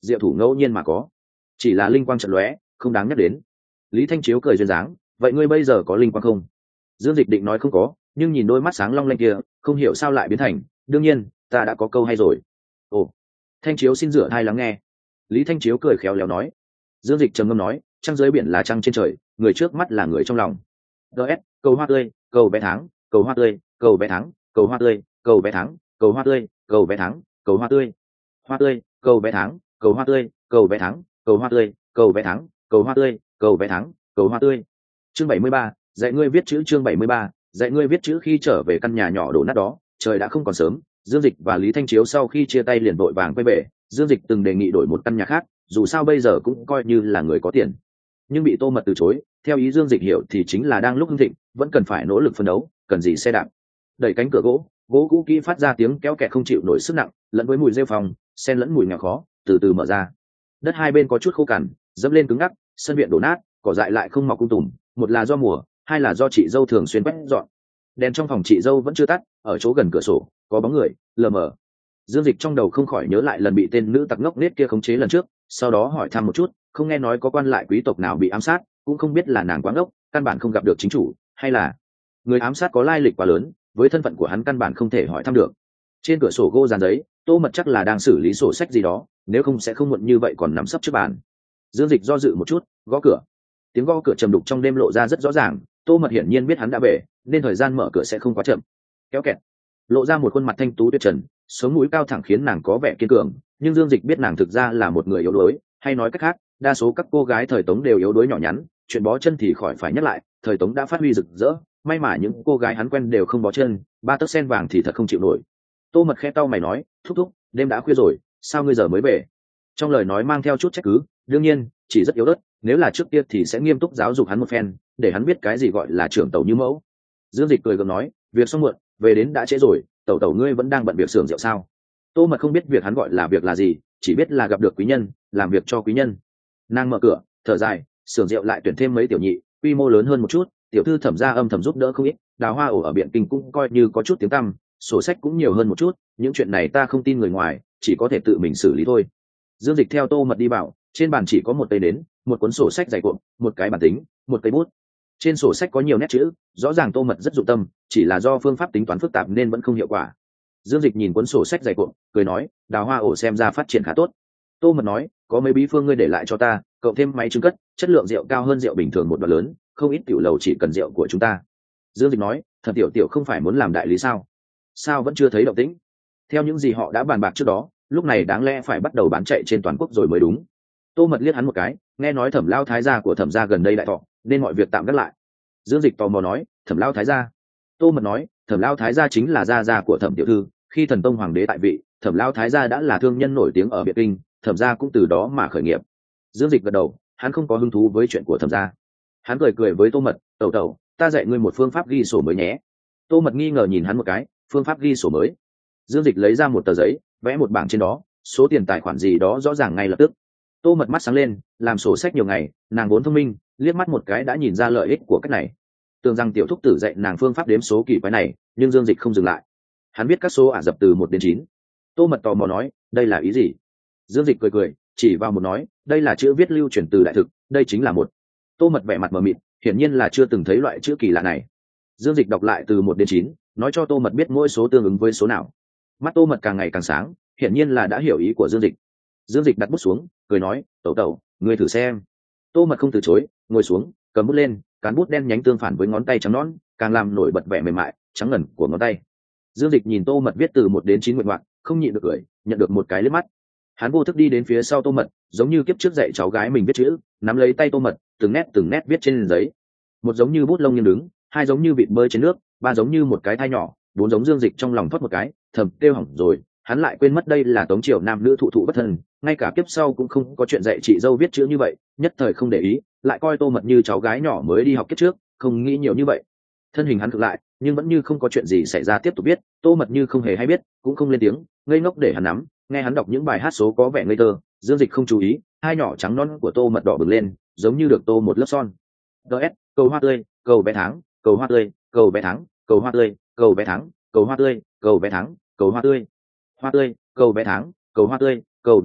diệu thủ ngẫu nhiên mà có, chỉ là linh quang trận lóe, không đáng nhắc đến. Lý Thanh Chiếu cười duyên dáng, vậy ngươi bây giờ có linh quang không? Dương Dịch định nói không có, nhưng nhìn đôi mắt sáng long lanh kia, không hiểu sao lại biến thành, đương nhiên, ta đã có câu hay rồi. Ồ, Thanh Chiếu xin rửa thai lắng nghe. Lý Thanh Chiếu cười khéo léo nói. Dương Dịch trầm ngâm nói, trăng dưới biển là trăng trên trời, người trước mắt là người trong lòng. DS, cầu hoa tươi, cầu vé tháng, cầu hoa tươi, cầu vé tháng, cầu hoa tươi, cầu vé tháng, cầu hoa tươi, cầu vé tháng, cầu hoa tươi, hoa tươi, cầu vé tháng, cầu hoa tươi, cầu vé tháng, cầu hoa tươi, cầu vé tháng, cầu hoa tươi, cầu vé tháng, cầu hoa tươi. Chương 73, dạy ngươi viết chữ. Chương 73, dạy ngươi viết chữ. Khi trở về căn nhà nhỏ đổ nát đó, trời đã không còn sớm. Dương Dịch và Lý Thanh Chiếu sau khi chia tay liền vội vàng quay về. Dương Dịch từng đề nghị đổi một căn nhà khác, dù sao bây giờ cũng coi như là người có tiền, nhưng bị Tô Mật từ chối. Theo ý Dương Dịch hiểu thì chính là đang lúc hưng thịnh, vẫn cần phải nỗ lực phấn đấu, cần gì xe đạp. Đẩy cánh cửa gỗ cũ kỹ phát ra tiếng kéo kẹt không chịu nổi sức nặng, lẫn với mùi rêu phòng, xen lẫn mùi nghèo khó, từ từ mở ra. Đất hai bên có chút khô cằn, dẫm lên cứng ngắc, sân viện đổ nát, cỏ dại lại không mọc tùm, một là do mùa, hai là do chị dâu thường xuyên quét dọn. Đèn trong phòng chị dâu vẫn chưa tắt, ở chỗ gần cửa sổ có bóng người lờ mờ. Dương Dịch trong đầu không khỏi nhớ lại lần bị tên nữ tặc ngốc nết kia khống chế lần trước, sau đó hỏi thăm một chút, không nghe nói có quan lại quý tộc nào bị ám sát, cũng không biết là nàng quá ngốc, căn bản không gặp được chính chủ, hay là người ám sát có lai lịch quá lớn, với thân phận của hắn căn bản không thể hỏi thăm được. Trên cửa sổ gỗ dàn giấy, Tô Mật chắc là đang xử lý sổ sách gì đó, nếu không sẽ không muộn như vậy còn nằm sấp trước bàn. Dương Dịch do dự một chút, gõ cửa. Tiếng gõ cửa trầm đục trong đêm lộ ra rất rõ ràng, Tô Mật hiển nhiên biết hắn đã về, nên thời gian mở cửa sẽ không quá chậm. Kéo kẹt, lộ ra một khuôn mặt thanh tú tuyệt trần, sống mũi cao thẳng khiến nàng có vẻ kiên cường, nhưng Dương Dịch biết nàng thực ra là một người yếu đuối, hay nói cách khác, đa số các cô gái thời Tống đều yếu đuối nhỏ nhắn, chuyện bó chân thì khỏi phải nhắc lại, thời Tống đã phát huy rực rỡ, may mà những cô gái hắn quen đều không bó chân, ba tấc sen vàng thì thật không chịu nổi. Tô Mật khẽ cau mày nói, thúc thúc, đêm đã khuya rồi, sao ngươi giờ mới về? Trong lời nói mang theo chút trách cứ, đương nhiên chỉ rất yếu ớt, nếu là trước kia thì sẽ nghiêm túc giáo dục hắn một phen, để hắn biết cái gì gọi là trưởng tẩu như mẫu. Dương Dịch cười gượng nói, việc xong muộn, về đến đã trễ rồi, tẩu tẩu ngươi vẫn đang bận việc xưởng rượu sao? Tô Mật không biết việc hắn gọi là việc là gì, chỉ biết là gặp được quý nhân, làm việc cho quý nhân. Nàng mở cửa, thở dài, xưởng rượu lại tuyển thêm mấy tiểu nhị, quy mô lớn hơn một chút, tiểu thư Thẩm gia âm thầm giúp đỡ không ít, đào hoa ổ ở Biện Kinh cũng coi như có chút tiếng tăm, sổ sách cũng nhiều hơn một chút, những chuyện này ta không tin người ngoài, chỉ có thể tự mình xử lý thôi. Dương Dịch theo Tô Mật đi vào, trên bàn chỉ có một cây nến, một cuốn sổ sách dày cuộn, một cái bản tính, một cây bút. Trên sổ sách có nhiều nét chữ, rõ ràng Tô Mật rất dụng tâm, chỉ là do phương pháp tính toán phức tạp nên vẫn không hiệu quả. Dương Dịch nhìn cuốn sổ sách dày cuộn, cười nói, đào hoa ổ xem ra phát triển khá tốt. Tô Mật nói, có mấy bí phương ngươi để lại cho ta, cộng thêm máy trứng cất, chất lượng rượu cao hơn rượu bình thường một đoạn lớn, không ít tiểu lầu chỉ cần rượu của chúng ta. Dương Dịch nói, Thẩm tiểu tiểu không phải muốn làm đại lý sao? Sao vẫn chưa thấy động tĩnh? Theo những gì họ đã bàn bạc trước đó, lúc này đáng lẽ phải bắt đầu bán chạy trên toàn quốc rồi mới đúng. Tô Mật liếc hắn một cái, nghe nói Thẩm lao thái gia của Thẩm gia gần đây đại thọ, nên mọi việc tạm gác lại. Dương Dịch tò mò nói, Thẩm lao thái gia? Tô Mật nói, Thẩm lao thái gia chính là gia của Thẩm tiểu thư, khi Thần Tông hoàng đế tại vị, Thẩm lao thái gia đã là thương nhân nổi tiếng ở Biện Kinh, Thẩm gia cũng từ đó mà khởi nghiệp. Dương Dịch gật đầu, hắn không có hứng thú với chuyện của Thẩm gia. Hắn cười cười với Tô Mật, tẩu tẩu, ta dạy ngươi một phương pháp ghi sổ mới nhé. Tô Mật nghi ngờ nhìn hắn một cái, phương pháp ghi sổ mới? Dương Dịch lấy ra một tờ giấy, vẽ một bảng trên đó, số tiền tài khoản gì đó rõ ràng ngay lập tức. Tô Mật mắt sáng lên, làm sổ sách nhiều ngày, nàng vốn thông minh, liếc mắt một cái đã nhìn ra lợi ích của cách này. Tưởng rằng tiểu thúc tử dạy nàng phương pháp đếm số kỳ quái này, nhưng Dương Dịch không dừng lại. Hắn biết các số ả rập từ 1 đến 9. Tô Mật tò mò nói, đây là ý gì? Dương Dịch cười cười, chỉ vào một nói, đây là chữ viết lưu truyền từ đại thực, đây chính là một. Tô Mật vẻ mặt mờ mịt, hiển nhiên là chưa từng thấy loại chữ kỳ lạ này. Dương Dịch đọc lại từ 1 đến 9, nói cho Tô Mật biết mỗi số tương ứng với số nào. Mắt Tô Mật càng ngày càng sáng, hiển nhiên là đã hiểu ý của Dương Dịch. Dương Dịch đặt bút xuống, cười nói, tẩu tẩu, ngươi thử xem. Tô Mật không từ chối, ngồi xuống, cầm bút lên, cán bút đen nhánh tương phản với ngón tay trắng nõn, càng làm nổi bật vẻ mềm mại trắng ngần của ngón tay. Dương Dịch nhìn Tô Mật viết từ 1 đến 9 nguyện ngoạc, không nhịn được cười, nhận được một cái liếc mắt. Hắn vô thức đi đến phía sau Tô Mật, giống như kiếp trước dạy cháu gái mình viết chữ, nắm lấy tay Tô Mật, từng nét viết trên giấy. Một giống như bút lông nghiêng đứng, hai giống như vịt bơi trên nước, ba giống như một cái thai nhỏ, bốn giống. Dương Dịch trong lòng thoát một cái, thầm kêu hỏng rồi, hắn lại quên mất đây là Tống triều nam nữ thụ thụ bất thân, ngay cả kiếp sau cũng không có chuyện dạy chị dâu viết chữ như vậy, nhất thời không để ý, lại coi Tô Mật như cháu gái nhỏ mới đi học kiếp trước, không nghĩ nhiều như vậy. Thân hình hắn cực lại, nhưng vẫn như không có chuyện gì xảy ra tiếp tục viết. Tô Mật như không hề hay biết, cũng không lên tiếng, ngây ngốc để hắn nắm, nghe hắn đọc những bài hát số có vẻ ngây thơ. Dương Dịch không chú ý, hai nhỏ trắng non của Tô Mật đỏ bừng lên, giống như được tô một lớp son. DS, cầu hoa tươi, cầu bé tháng, cầu hoa tươi, cầu bé tháng, cầu hoa tươi, cầu bé tháng, cầu hoa tươi, cầu bé tháng, cầu hoa tươi, hoa tươi, cầu bé tháng, cầu hoa tươi, cầu bé tháng,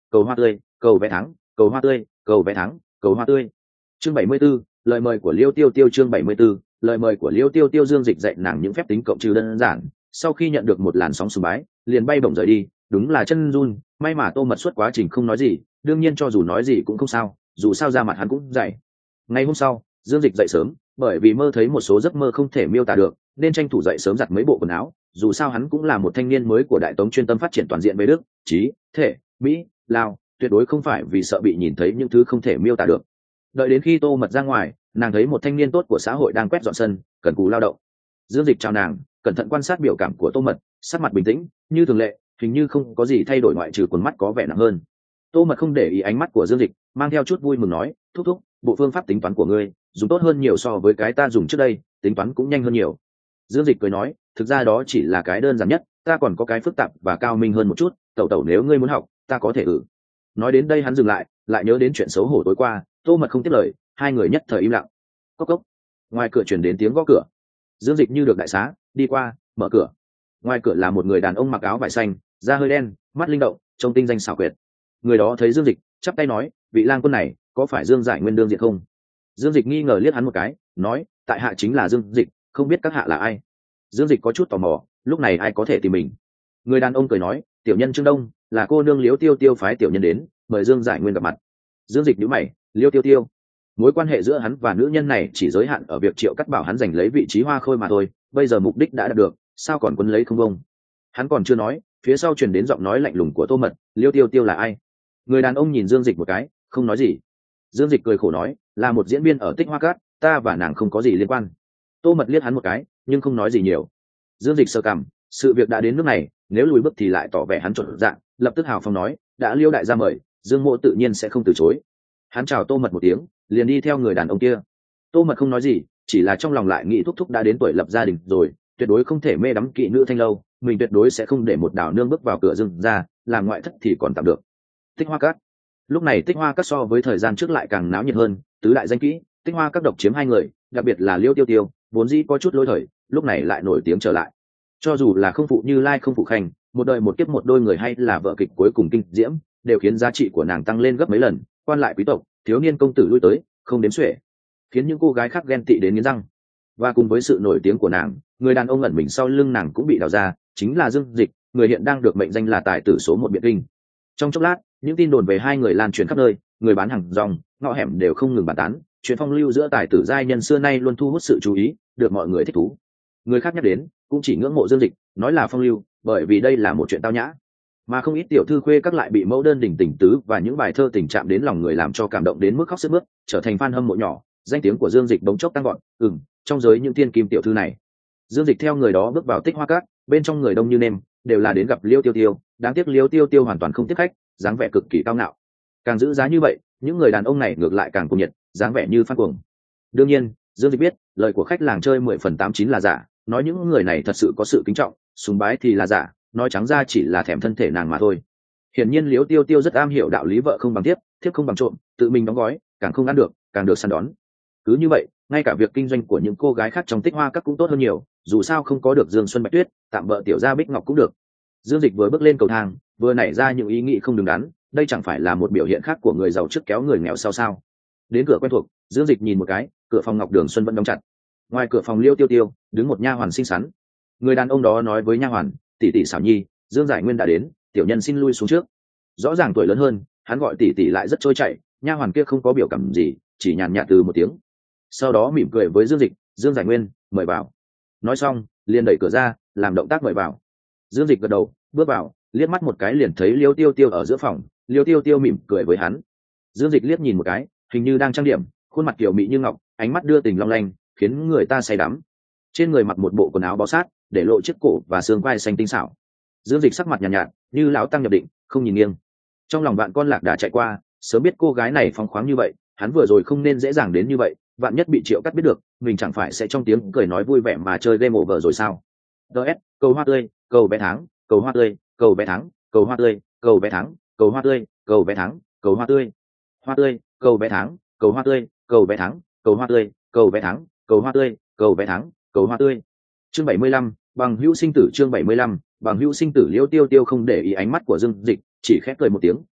cầu hoa tươi, cầu vé thắng, cầu hoa tươi, cầu vé thắng, cầu hoa tươi. Chương 74, lời mời của Liêu Tiêu Tiêu. Chương 74, lời mời của Liêu Tiêu Tiêu. Dương Dịch dạy nàng những phép tính cộng trừ đơn giản, sau khi nhận được một làn sóng sùng bái, liền bay bổng rời đi, đúng là chân run. May mà Tô Mật suốt quá trình không nói gì, đương nhiên cho dù nói gì cũng không sao, dù sao ra mặt hắn cũng dạy. Ngày hôm sau, Dương Dịch dậy sớm, bởi vì mơ thấy một số giấc mơ không thể miêu tả được, nên tranh thủ dậy sớm giặt mấy bộ quần áo. Dù sao hắn cũng là một thanh niên mới của Đại Tống chuyên tâm phát triển toàn diện về đức, trí, thể, mỹ, lao, tuyệt đối không phải vì sợ bị nhìn thấy những thứ không thể miêu tả được. Đợi đến khi Tô Mật ra ngoài, nàng thấy một thanh niên tốt của xã hội đang quét dọn sân, cần cù lao động. Dương Dịch chào nàng, cẩn thận quan sát biểu cảm của Tô Mật, sắc mặt bình tĩnh như thường lệ, hình như không có gì thay đổi ngoại trừ quần mắt có vẻ nặng hơn. Tô Mật không để ý ánh mắt của Dương Dịch, mang theo chút vui mừng nói, thúc thúc, bộ phương pháp tính toán của ngươi dùng tốt hơn nhiều so với cái ta dùng trước đây, tính toán cũng nhanh hơn nhiều. Dương Dịch cười nói, thực ra đó chỉ là cái đơn giản nhất, ta còn có cái phức tạp và cao minh hơn một chút, tẩu tẩu nếu ngươi muốn học, ta có thể Nói đến đây hắn dừng lại nhớ đến chuyện xấu hổ tối qua. Tô Mật không tiếp lời, hai người nhất thời im lặng. Cốc cốc. Ngoài cửa truyền đến tiếng gõ cửa. Dương Dịch như được đại xá, đi qua, mở cửa. Ngoài cửa là một người đàn ông mặc áo vải xanh, da hơi đen, mắt linh động, trông tinh danh xảo quyệt. Người đó thấy Dương Dịch, chắp tay nói, vị lang quân này có phải Dương Giải Nguyên đương diện không? Dương Dịch nghi ngờ liếc hắn một cái, nói, tại hạ chính là Dương Dịch, không biết các hạ là ai. Dương Dịch có chút tò mò, lúc này ai có thể tìm mình? Người đàn ông cười nói, tiểu nhân Trương Đông, là cô nương Liễu Tiêu Tiêu phái tiểu nhân đến, mời Dương Giải Nguyên gặp mặt. Dương Dịch nhíu mày, Liễu Tiêu Tiêu, mối quan hệ giữa hắn và nữ nhân này chỉ giới hạn ở việc Triệu Cắt bảo hắn giành lấy vị trí hoa khôi mà thôi, bây giờ mục đích đã đạt được, sao còn quấn lấy không bông? Hắn còn chưa nói, phía sau truyền đến giọng nói lạnh lùng của Tô Mật, Liễu Tiêu Tiêu là ai? Người đàn ông nhìn Dương Dịch một cái, không nói gì. Dương Dịch cười khổ nói, là một diễn viên ở Tích Hoa Cát, ta và nàng không có gì liên quan. Tô Mật liếc hắn một cái, nhưng không nói gì nhiều. Dương Dịch sơ cằm, sự việc đã đến nước này, nếu lùi bước thì lại tỏ vẻ hắn trộn dạng, lập tức hào phóng nói, đã Liêu đại gia mời, Dương mộ tự nhiên sẽ không từ chối. Hắn chào Tô Mật một tiếng, liền đi theo người đàn ông kia. Tô Mật không nói gì, chỉ là trong lòng lại nghĩ thúc thúc đã đến tuổi lập gia đình rồi, tuyệt đối không thể mê đắm kỵ nữ thanh lâu, mình tuyệt đối sẽ không để một đào nương bước vào cửa Dương ra, làm ngoại thất thì còn tạm được. Tích Hoa Cát. Lúc này Tích Hoa Cát so với thời gian trước lại càng náo nhiệt hơn, tứ đại danh kỹ, Tích Hoa Cát độc chiếm hai người, đặc biệt là Liêu Tiêu Tiêu, vốn dĩ có chút lỗi thời, lúc này lại nổi tiếng trở lại. Cho dù là không phụ Như Lai không phụ Khanh, một đời một kiếp một đôi người hay là vợ kịch cuối cùng kinh diễm, đều khiến giá trị của nàng tăng lên gấp mấy lần, quan lại quý tộc, thiếu niên công tử lui tới, không đếm xuể, khiến những cô gái khác ghen tị đến nghiến răng. Và cùng với sự nổi tiếng của nàng, người đàn ông ẩn mình sau lưng nàng cũng bị đào ra, chính là Dương Dịch, người hiện đang được mệnh danh là tài tử số một Biện Kinh. Trong chốc lát, những tin đồn về hai người lan truyền khắp nơi, người bán hàng rong, ngõ hẻm đều không ngừng bàn tán, chuyện phong lưu giữa tài tử giai nhân xưa nay luôn thu hút sự chú ý, được mọi người thích thú. Người khác nhắc đến, cũng chỉ ngưỡng mộ Dương Dịch, nói là phong lưu, bởi vì đây là một chuyện tao nhã. Mà không ít tiểu thư khuê các lại bị mẫu đơn đỉnh tình tứ và những bài thơ tình chạm đến lòng người làm cho cảm động đến mức khóc sướt mướt, trở thành fan hâm mộ nhỏ. Danh tiếng của Dương Dịch bỗng chốc tăng vọt, trong giới những tiên kim tiểu thư này. Dương Dịch theo người đó bước vào Tích Hoa Cát, bên trong người đông như nêm, đều là đến gặp Liêu Tiêu Tiêu, đáng tiếc Liêu Tiêu Tiêu hoàn toàn không tiếp khách, dáng vẻ cực kỳ cao ngạo. Càng giữ giá như vậy, những người đàn ông này ngược lại càng cuồng nhiệt, dáng vẻ như phát cuồng. Đương nhiên, Dương Dịch biết, lời của khách làng chơi 10/89 là giả, nói những người này thật sự có sự kính trọng, sùng bái thì là giả, nói trắng ra chỉ là thèm thân thể nàng mà thôi. Hiển nhiên Liêu Tiêu Tiêu rất am hiểu đạo lý vợ không bằng thiếp không bằng trộm, tự mình đóng gói, càng không ăn được, càng được săn đón. Cứ như vậy, ngay cả việc kinh doanh của những cô gái khác trong Tích Hoa Các cũng tốt hơn nhiều, dù sao không có được Dương Xuân Bạch Tuyết, tạm vợ tiểu gia Bích Ngọc cũng được. Dương Dịch vừa bước lên cầu thang, vừa nảy ra những ý nghĩ không đứng đắn, đây chẳng phải là một biểu hiện khác của người giàu trước kéo người nghèo sau sao? Đến cửa quen thuộc, Dương Dịch nhìn một cái, cửa phòng Ngọc Đường Xuân vẫn đóng chặt. Ngoài cửa phòng Liêu Tiêu Tiêu, đứng một nha hoàn xinh xắn. Người đàn ông đó nói với nha hoàn, tỷ tỷ xảo nhi, Dương Giải Nguyên đã đến, tiểu nhân xin lui xuống trước. Rõ ràng tuổi lớn hơn, hắn gọi tỷ tỷ lại rất trôi chảy, nha hoàn kia không có biểu cảm gì, chỉ nhàn nhạt từ một tiếng. Sau đó mỉm cười với Dương Dịch, Dương Giải Nguyên, mời vào. Nói xong, liền đẩy cửa ra, làm động tác mời vào. Dương Dịch gật đầu, bước vào, liếc mắt một cái liền thấy Liêu Tiêu Tiêu ở giữa phòng. Liêu Tiêu Tiêu mỉm cười với hắn. Dương Dịch liếc nhìn một cái, hình như đang trang điểm, khuôn mặt kiều mị như ngọc, ánh mắt đưa tình long lanh, khiến người ta say đắm. Trên người mặc một bộ quần áo bó sát, để lộ chiếc cổ và xương quai xanh tinh xảo. Dương Dịch sắc mặt nhàn nhạt, như lão tăng nhập định, không nhìn nghiêng. Trong lòng bạn con lạc đã chạy qua, sớm biết cô gái này phóng khoáng như vậy, hắn vừa rồi không nên dễ dàng đến như vậy, vạn nhất bị Triệu Cắt biết được, mình chẳng phải sẽ trong tiếng cười nói vui vẻ mà chơi game over rồi sao? DS, cầu hoa tươi, cầu vé tháng, cầu hoa tươi, cầu vé tháng, cầu hoa tươi, cầu vé tháng, cầu hoa tươi, cầu vé tháng, cầu hoa tươi, hoa tươi, cầu vé tháng, cầu hoa tươi, cầu vé tháng, cầu hoa tươi, cầu vé tháng, cầu hoa tươi, cầu vé tháng, cầu hoa tươi. Chương 75, bằng hữu sinh tử. Chương 75, bằng hữu sinh tử. Liêu Tiêu Tiêu không để ý ánh mắt của Dương Dịch, chỉ khẽ cười một tiếng,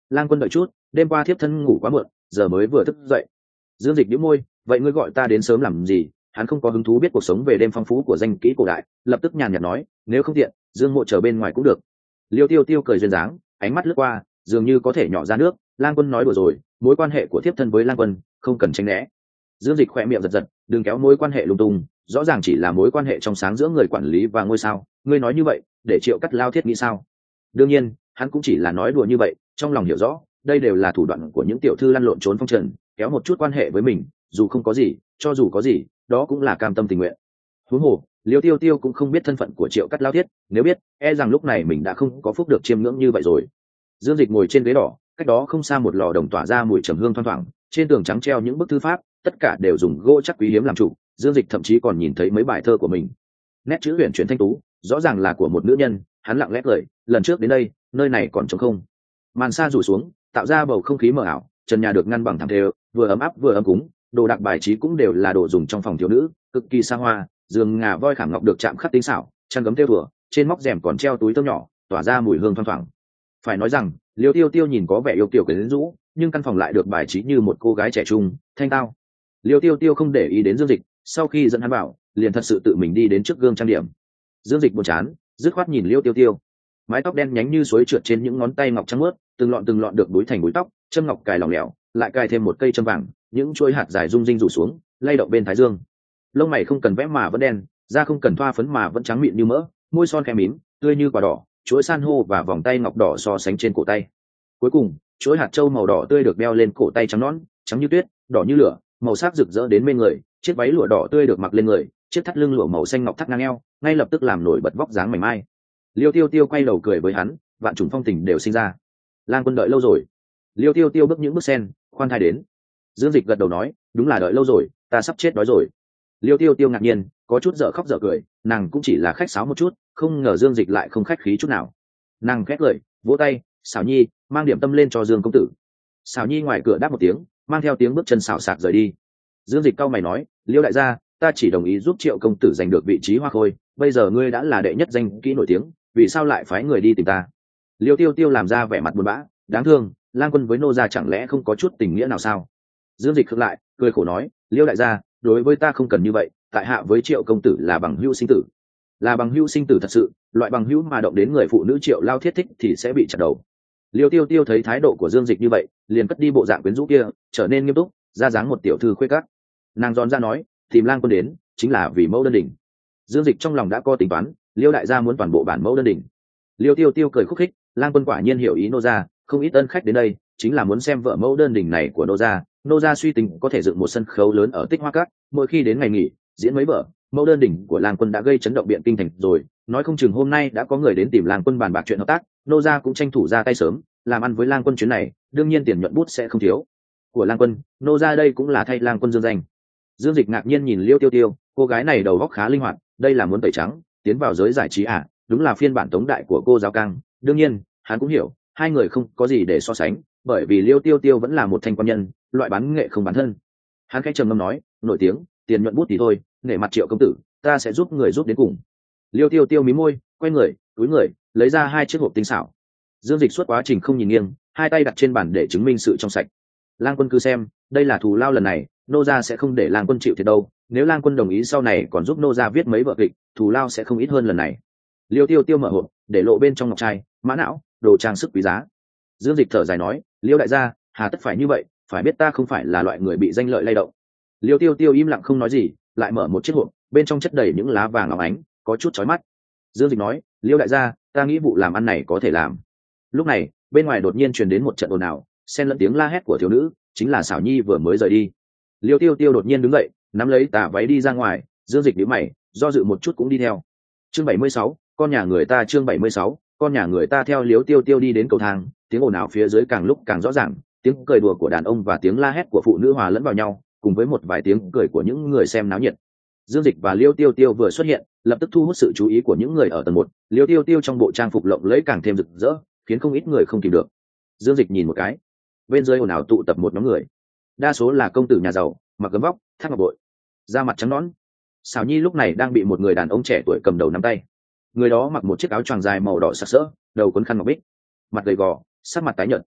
Lang Quân đợi chút, đêm qua thiếp thân ngủ quá muộn, giờ mới vừa thức dậy. Dương Dịch nhíu môi, vậy ngươi gọi ta đến sớm làm gì? Hắn không có hứng thú biết cuộc sống về đêm phong phú của danh kỹ cổ đại, lập tức nhàn nhạt nói, nếu không tiện, Dương Mộ chờ bên ngoài cũng được. Liêu Tiêu Tiêu cười duyên dáng, ánh mắt lướt qua, dường như có thể nhỏ ra nước. Lang Quân nói đùa rồi, mối quan hệ của thiếp thân với Lang Quân không cần tránh né. Dương Dịch khỏe miệng giật giật, đừng kéo mối quan hệ lung tung, rõ ràng chỉ là mối quan hệ trong sáng giữa người quản lý và ngôi sao. Ngươi nói như vậy, để Triệu Cắt Lao thiết nghĩ sao? Đương nhiên, hắn cũng chỉ là nói đùa như vậy, trong lòng hiểu rõ, đây đều là thủ đoạn của những tiểu thư lăn lộn trốn phong trần, kéo một chút quan hệ với mình, dù không có gì, cho dù có gì, đó cũng là cam tâm tình nguyện. Huống hồ, Liêu Tiêu Tiêu cũng không biết thân phận của Triệu Cắt Lao thiết, nếu biết, e rằng lúc này mình đã không có phúc được chiêm ngưỡng như vậy rồi. Dương Dịch ngồi trên ghế đỏ, cách đó không xa một lò đồng tỏa ra mùi trầm hương thoang thoảng, trên tường trắng treo những bức thư pháp, tất cả đều dùng gỗ chắc quý hiếm làm chủ. Dương Dịch thậm chí còn nhìn thấy mấy bài thơ của mình, nét chữ huyền chuyển thanh tú, rõ ràng là của một nữ nhân. Hắn lặng lẽ cười, lần trước đến đây, nơi này còn trống không. Màn sa rủ xuống, tạo ra bầu không khí mờ ảo, trần nhà được ngăn bằng thảm thêu, vừa ấm áp vừa ấm cúng. Đồ đạc bài trí cũng đều là đồ dùng trong phòng thiếu nữ, cực kỳ xa hoa. Giường ngà voi khảm ngọc được chạm khắc tinh xảo, chăn gấm thêu vừa, trên móc rèm còn treo túi tơ nhỏ, tỏa ra mùi hương thoang thoảng. Phải nói rằng, Liêu Tiêu Tiêu nhìn có vẻ yêu kiều quyến rũ, nhưng căn phòng lại được bài trí như một cô gái trẻ trung, thanh tao. Liêu Tiêu Tiêu không để ý đến Dương Dịch, sau khi dẫn hắn vào, liền thật sự tự mình đi đến trước gương trang điểm. Dương Dịch buồn chán, dứt khoát nhìn Liêu Tiêu Tiêu. Mái tóc đen nhánh như suối trượt trên những ngón tay ngọc trắng mướt, từng lọn được búi thành búi tóc, châm ngọc cài lỏng lẻo, lại cài thêm một cây châm vàng, những chuỗi hạt dài rung rinh rủ xuống, lay động bên thái dương. Lông mày không cần vẽ mà vẫn đen, da không cần thoa phấn mà vẫn trắng mịn như mỡ, môi son khẽ mím, tươi như quả đỏ, chuỗi san hô và vòng tay ngọc đỏ so sánh trên cổ tay. Cuối cùng, chuỗi hạt châu màu đỏ tươi được đeo lên cổ tay trắng nõn, trắng như tuyết, đỏ như lửa, màu sắc rực rỡ đến mê người. Chiếc váy lụa đỏ tươi được mặc lên người, chiếc thắt lưng lụa màu xanh ngọc thắt ngang eo, ngay lập tức làm nổi bật vóc dáng mảnh mai. Liêu Tiêu Tiêu quay đầu cười với hắn, vạn trùng phong tình đều sinh ra. Lang Quân đợi lâu rồi. Liêu Tiêu Tiêu bước những bước sen, khoan thai đến. Dương Dịch gật đầu nói, đúng là đợi lâu rồi, ta sắp chết đói rồi. Liêu Tiêu Tiêu ngạc nhiên, có chút dở khóc dở cười, nàng cũng chỉ là khách sáo một chút, không ngờ Dương Dịch lại không khách khí chút nào. Nàng khét lời, vỗ tay, Xảo Nhi, mang điểm tâm lên cho Dương công tử. Xảo Nhi ngoài cửa đáp một tiếng, mang theo tiếng bước chân xảo xạc rời đi. Dương Dịch cau mày nói, Liêu đại gia, ta chỉ đồng ý giúp Triệu công tử giành được vị trí hoa khôi, bây giờ ngươi đã là đệ nhất danh kỹ nổi tiếng, vì sao lại phái người đi tìm ta? Liêu Tiêu Tiêu làm ra vẻ mặt buồn bã, đáng thương, Lang Quân với nô gia chẳng lẽ không có chút tình nghĩa nào sao? Dương Dịch khựng lại, cười khổ nói, Liêu đại gia, đối với ta không cần như vậy, tại hạ với Triệu công tử là bằng hữu sinh tử. Là bằng hữu sinh tử thật sự, loại bằng hữu mà động đến người phụ nữ Triệu Lao thiết thích thì sẽ bị chặt đầu. Liêu Tiêu Tiêu thấy thái độ của Dương Dịch như vậy, liền cất đi bộ dạng quyến rũ kia, trở nên nghiêm túc, ra dáng một tiểu thư khuê các. Nàng giòn ra nói, tìm Lang Quân đến chính là vì mẫu đơn đỉnh. Dương Dịch trong lòng đã có tính toán, Liêu đại gia muốn toàn bộ bản mẫu đơn đỉnh. Liêu Tiêu Tiêu cười khúc khích, Lang Quân quả nhiên hiểu ý nô gia, không ít ân khách đến đây chính là muốn xem vợ mẫu đơn đỉnh này của nô gia. Nô gia suy tính có thể dựng một sân khấu lớn ở Tích Hoa Các, mỗi khi đến ngày nghỉ diễn mấy vở. Mẫu đơn đỉnh của Lang Quân đã gây chấn động biện kinh thành rồi, nói không chừng hôm nay đã có người đến tìm Lang Quân bàn bạc chuyện hợp tác. Nô gia cũng tranh thủ ra tay sớm, làm ăn với Lang Quân chuyến này, đương nhiên tiền nhuận bút sẽ không thiếu. Của Lang Quân, nô gia đây cũng là thay Lang Quân dương danh. Dương Dịch ngạc nhiên nhìn Liêu Tiêu Tiêu, cô gái này đầu óc khá linh hoạt, đây là muốn tẩy trắng, tiến vào giới giải trí à? Đúng là phiên bản tống đại của cô giáo Cang. Đương nhiên, hắn cũng hiểu, hai người không có gì để so sánh, bởi vì Liêu Tiêu Tiêu vẫn là một thanh quan nhân, loại bán nghệ không bán thân. Hắn khẽ trầm ngâm nói, nổi tiếng, tiền nhuận bút thì thôi, nể mặt Triệu công tử, ta sẽ giúp người giúp đến cùng. Liêu Tiêu Tiêu mí môi, quay người, túi người, lấy ra hai chiếc hộp tinh xảo. Dương Dịch suốt quá trình không nhìn nghiêng, hai tay đặt trên bàn để chứng minh sự trong sạch. Lang Quân cứ xem, đây là thù lao lần này, nô gia sẽ không để Lang Quân chịu thiệt đâu. Nếu Lang Quân đồng ý sau này còn giúp nô gia viết mấy vở kịch, thù lao sẽ không ít hơn lần này. Liêu Tiêu Tiêu mở hộp, để lộ bên trong ngọc trai, mã não, đồ trang sức quý giá. Dương Dịch thở dài nói, Liêu đại gia, hà tất phải như vậy, phải biết ta không phải là loại người bị danh lợi lay động. Liêu Tiêu Tiêu im lặng không nói gì, lại mở một chiếc hộp, bên trong chất đầy những lá vàng óng ánh, có chút chói mắt. Dương Dịch nói, Liêu đại gia, ta nghĩ vụ làm ăn này có thể làm. Lúc này, bên ngoài đột nhiên truyền đến một trận ồn ào, xen lẫn tiếng la hét của thiếu nữ, chính là Xảo Nhi vừa mới rời đi. Liêu Tiêu Tiêu đột nhiên đứng dậy, nắm lấy tà váy đi ra ngoài. Dương Dịch nhíu mày, do dự một chút cũng đi theo. Chương 76, con nhà người ta. Chương 76, con nhà người ta. Theo Liêu Tiêu Tiêu đi đến cầu thang, tiếng ồn ào phía dưới càng lúc càng rõ ràng, tiếng cười đùa của đàn ông và tiếng la hét của phụ nữ hòa lẫn vào nhau, cùng với một vài tiếng cười của những người xem náo nhiệt. Dương Dịch và Liêu Tiêu Tiêu vừa xuất hiện, lập tức thu hút sự chú ý của những người ở tầng 1. Liêu Tiêu Tiêu trong bộ trang phục lộng lẫy càng thêm rực rỡ, khiến không ít người không kìm được. Dương Dịch nhìn một cái, bên dưới ồn ào tụ tập một nhóm người, đa số là công tử nhà giàu, mặc gấm vóc, thắt ngọc bội, da mặt trắng nõn. Xảo Nhi lúc này đang bị một người đàn ông trẻ tuổi cầm đầu nắm tay. Người đó mặc một chiếc áo choàng dài màu đỏ sặc sỡ, đầu quấn khăn ngọc bích, mặt gầy gò, sắc mặt tái nhợt.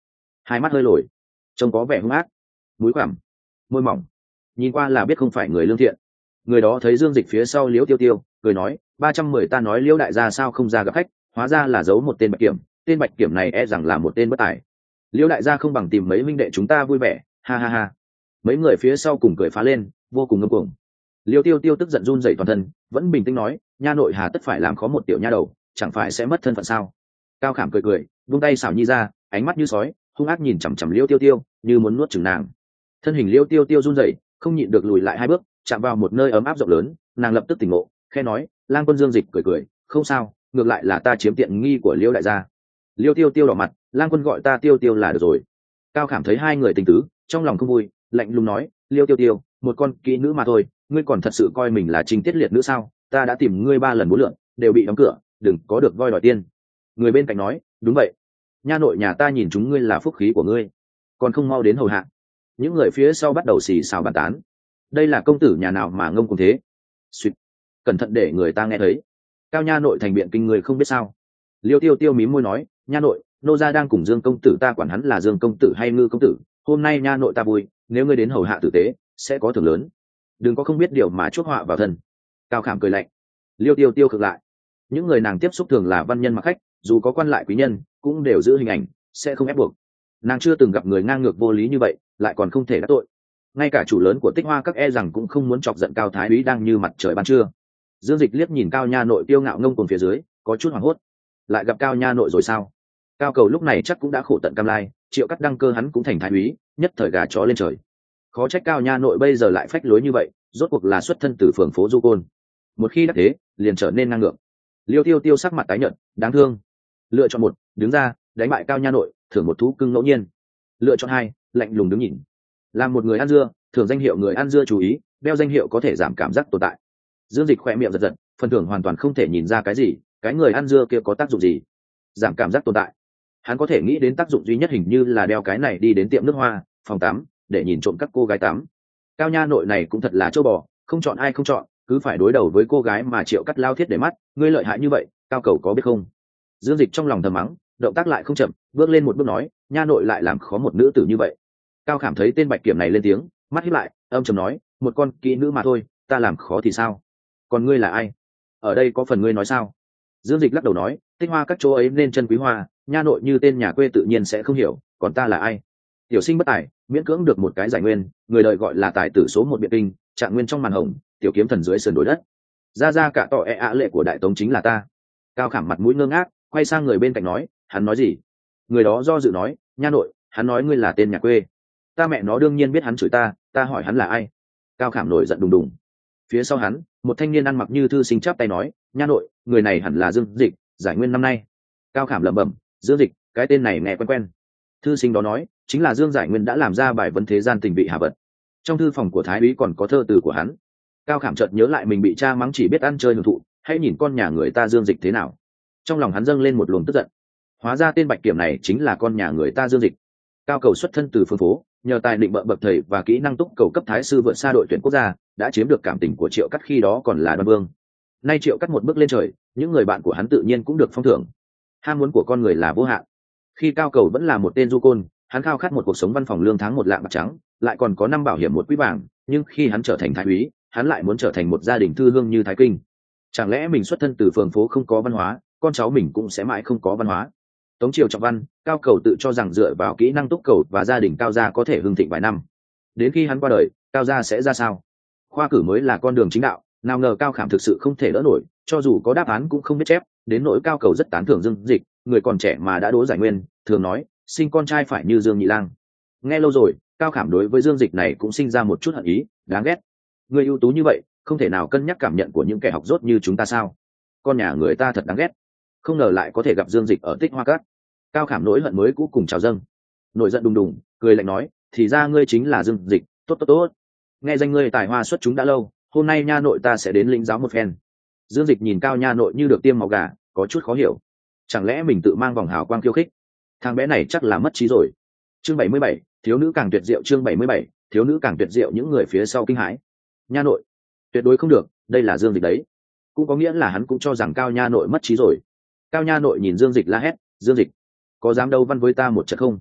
hai mắt hơi lồi, trông có vẻ hung ác, mũi khoằm, môi mỏng, nhìn qua là biết không phải người lương thiện. Người đó thấy Dương Dịch phía sau Liễu Tiêu Tiêu, cười nói, 310 ta nói Liễu đại gia sao không ra gặp khách, hóa ra là giấu một tên bạch kiểm, tên bạch kiểm này e rằng là một tên bất tài. Liễu đại gia không bằng tìm mấy huynh đệ chúng ta vui vẻ, ha ha ha. Mấy người phía sau cùng cười phá lên, vô cùng ngông cuồng. Liễu Tiêu Tiêu tức giận run rẩy toàn thân, vẫn bình tĩnh nói, nha nội hà tất phải làm khó một tiểu nha đầu, chẳng phải sẽ mất thân phận sao? Cao Khảm cười cười, buông tay xảo nhi ra, ánh mắt như sói, hung ác nhìn chằm chằm Liễu Tiêu Tiêu, như muốn nuốt chửng nàng. Thân hình Liễu Tiêu Tiêu run rẩy, không nhịn được lùi lại hai bước, chạm vào một nơi ấm áp rộng lớn, nàng lập tức tỉnh ngộ, khẽ nói, Lang Quân Dương Dịch cười cười, không sao, ngược lại là ta chiếm tiện nghi của Liễu đại gia. Liễu Tiêu Tiêu đỏ mặt, Lang Quân gọi ta Tiêu Tiêu là được rồi. Cao Khảm thấy hai người tình tứ, trong lòng không vui, lạnh lùng nói, Liễu Tiêu Tiêu, một con kỹ nữ mà thôi, ngươi còn thật sự coi mình là Trinh Tiết Liệt nữ sao? Ta đã tìm ngươi 3 lần 4 lượt, đều bị đóng cửa, đừng có được voi đòi tiên. Người bên cạnh nói, đúng vậy, nha nội nhà ta nhìn chúng ngươi là phúc khí của ngươi, còn không mau đến hầu hạ. Những người phía sau bắt đầu xì xào bàn tán, đây là công tử nhà nào mà ngông cuồng thế? Suýt, cẩn thận để người ta nghe thấy. Cao nha nội thành biện kinh người không biết sao? Liêu Tiêu Tiêu mím môi nói, nha nội, nô gia đang cùng Dương công tử, ta quản hắn là Dương công tử hay Ngư công tử, hôm nay nha nội ta vui, nếu ngươi đến hầu hạ tử tế sẽ có thưởng lớn, đừng có không biết điều mà chuốc họa vào thân. Cao Khảm cười lạnh. Liêu Tiêu Tiêu cực lại, những người nàng tiếp xúc thường là văn nhân mặc khách, dù có quan lại quý nhân cũng đều giữ hình ảnh, sẽ không ép buộc. Nàng chưa từng gặp người ngang ngược vô lý như vậy, lại còn không thể đắc tội. Ngay cả chủ lớn của Tích Hoa các e rằng cũng không muốn chọc giận Cao thái úy đang như mặt trời ban trưa. Dương Dịch liếc nhìn Cao nha nội tiêu ngạo ngông cuồng phía dưới, có chút hoảng hốt, lại gặp Cao nha nội rồi sao? Cao cầu lúc này chắc cũng đã khổ tận cam lai, Triệu Cắt đăng cơ hắn cũng thành thái úy, nhất thời gà chó lên trời. Khó trách Cao nha nội bây giờ lại phách lối như vậy, rốt cuộc là xuất thân từ phường phố Du Côn. Một khi đã thế, liền trở nên ngang ngược. Liêu Tiêu Tiêu sắc mặt tái nhợt, đáng thương. Lựa chọn 1, đứng ra đánh bại Cao nha nội, thưởng một thú cưng ngẫu nhiên. Lựa chọn 2, lạnh lùng đứng nhìn. Làm một người ăn dưa, thưởng danh hiệu người ăn dưa chú ý, đeo danh hiệu có thể giảm cảm giác tồn tại. Dương Dịch khỏe miệng giật giật, phần thưởng hoàn toàn không thể nhìn ra cái gì, cái người ăn dưa kia có tác dụng gì? Giảm cảm giác tồn tại. Hắn có thể nghĩ đến tác dụng duy nhất hình như là đeo cái này đi đến tiệm nước hoa, phòng tắm, để nhìn trộm các cô gái tắm. Cao nha nội này cũng thật là trâu bò, không chọn ai không chọn, cứ phải đối đầu với cô gái mà Triệu Cắt lao thiết để mắt, ngươi lợi hại như vậy, Cao cầu có biết không? Dương Dịch trong lòng thầm mắng, động tác lại không chậm, bước lên một bước nói, nha nội lại làm khó một nữ tử như vậy. Cao Khảm thấy tên bạch kiểm này lên tiếng, mắt híp lại, âm trầm nói, một con kỹ nữ mà thôi, ta làm khó thì sao? Còn ngươi là ai? Ở đây có phần ngươi nói sao? Dương Dịch lắc đầu nói, Tích Hoa các chỗ ấy nên chân quý hoa, nha nội như tên nhà quê tự nhiên sẽ không hiểu, còn ta là ai? Tiểu sinh bất tài, miễn cưỡng được một cái giải nguyên, người đời gọi là tài tử số 1 biện kinh, trạng nguyên trong màn hồng, tiểu kiếm thần dưới sườn đối đất. Ra cả tọ lệ của đại tống chính là ta. Cao Khảm mặt mũi ngơ ngác, quay sang người bên cạnh nói, hắn nói gì? Người đó do dự nói, nha nội, hắn nói ngươi là tên nhà quê. Ta mẹ nó đương nhiên biết hắn chửi ta hỏi hắn là ai? Cao Khảm nổi giận đùng đùng. Phía sau hắn, một thanh niên ăn mặc như thư sinh chắp tay nói, nha nội, người này hẳn là Dương Dịch, giải nguyên năm nay. Cao Khảm lẩm bẩm, Dương Dịch, cái tên này nghe quen quen. Thư sinh đó nói, chính là Dương Giải Nguyên đã làm ra bài vấn thế gian tình vị hạ vật. Trong thư phòng của thái úy còn có thơ từ của hắn. Cao Khảm chợt nhớ lại mình bị cha mắng chỉ biết ăn chơi hưởng thụ, hãy nhìn con nhà người ta Dương Dịch thế nào. Trong lòng hắn dâng lên một luồng tức giận. Hóa ra tên bạch kiểm này chính là con nhà người ta Dương Dịch. Cao cầu xuất thân từ phương phố, nhờ tài định bợ bậc thầy và kỹ năng túc cầu cấp thái sư vượt xa đội tuyển quốc gia, đã chiếm được cảm tình của Triệu Cắt khi đó còn là Đoan Vương. Nay Triệu Cắt một bước lên trời, những người bạn của hắn tự nhiên cũng được phong thưởng. Ham muốn của con người là vô hạn. Khi Cao cầu vẫn là một tên du côn, hắn khao khát một cuộc sống văn phòng lương tháng 1 lạng bạc trắng, lại còn có 5 bảo hiểm 1 quý vàng, nhưng khi hắn trở thành thái úy, hắn lại muốn trở thành một gia đình thư hương như Thái Kinh. Chẳng lẽ mình xuất thân từ phường phố không có văn hóa, con cháu mình cũng sẽ mãi không có văn hóa? Tống triều trọng văn, Cao cầu tự cho rằng dựa vào kỹ năng túc cầu và gia đình Cao gia có thể hưng thịnh vài năm. Đến khi hắn qua đời, Cao gia sẽ ra sao? Khoa cử mới là con đường chính đạo, nào ngờ Cao Khảm thực sự không thể đỡ nổi, cho dù có đáp án cũng không biết chép, đến nỗi Cao cầu rất tán thưởng Dương Dịch, người còn trẻ mà đã đỗ giải nguyên, thường nói, sinh con trai phải như Dương Nhị Lang. Nghe lâu rồi, Cao Khảm đối với Dương Dịch này cũng sinh ra một chút hận ý, đáng ghét. Người ưu tú như vậy, không thể nào cân nhắc cảm nhận của những kẻ học dốt như chúng ta sao? Con nhà người ta thật đáng ghét. Không ngờ lại có thể gặp Dương Dịch ở Tích Hoa Các. Cao Khảm nỗi hận mới cũ cùng trào dâng, nổi giận đùng đùng, cười lạnh nói, thì ra ngươi chính là Dương Dịch, tốt. Nghe danh ngươi tài hoa xuất chúng đã lâu, hôm nay nha nội ta sẽ đến lĩnh giáo một phen. Dương Dịch nhìn Cao nha nội như được tiêm máu gà, có chút khó hiểu. Chẳng lẽ mình tự mang vòng hào quang khiêu khích? Thằng bé này chắc là mất trí rồi. Chương 77, thiếu nữ càng tuyệt diệu. Chương 77, thiếu nữ càng tuyệt diệu. Những người phía sau kinh hãi. Nha nội, tuyệt đối không được, đây là Dương Dịch đấy. Cũng có nghĩa là hắn cũng cho rằng Cao nha nội mất trí rồi. Cao nha nội nhìn Dương Dịch la hét, Dương Dịch, có dám đấu văn với ta một trận không?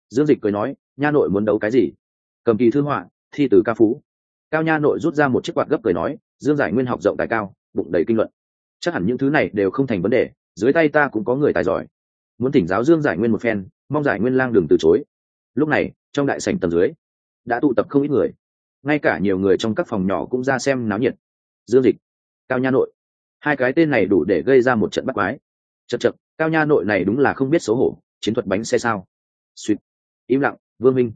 Dương Dịch cười nói, nha nội muốn đấu cái gì? Cầm kỳ thư họa, thi từ ca phú. Cao nha nội rút ra một chiếc quạt gấp cười nói, Dương Giải Nguyên học rộng tài cao, bụng đầy kinh luận, chắc hẳn những thứ này đều không thành vấn đề, dưới tay ta cũng có người tài giỏi, muốn thỉnh giáo Dương Giải Nguyên một phen, mong Giải Nguyên lang đừng từ chối. Lúc này trong đại sảnh tầng dưới đã tụ tập không ít người, ngay cả nhiều người trong các phòng nhỏ cũng ra xem náo nhiệt. Dương Dịch, Cao nha nội, hai cái tên này đủ để gây ra một trận bắt quái. Chậc chậc, Cao nha nội này đúng là không biết xấu hổ, chiến thuật bánh xe sao? Suýt, im lặng, Vương Minh.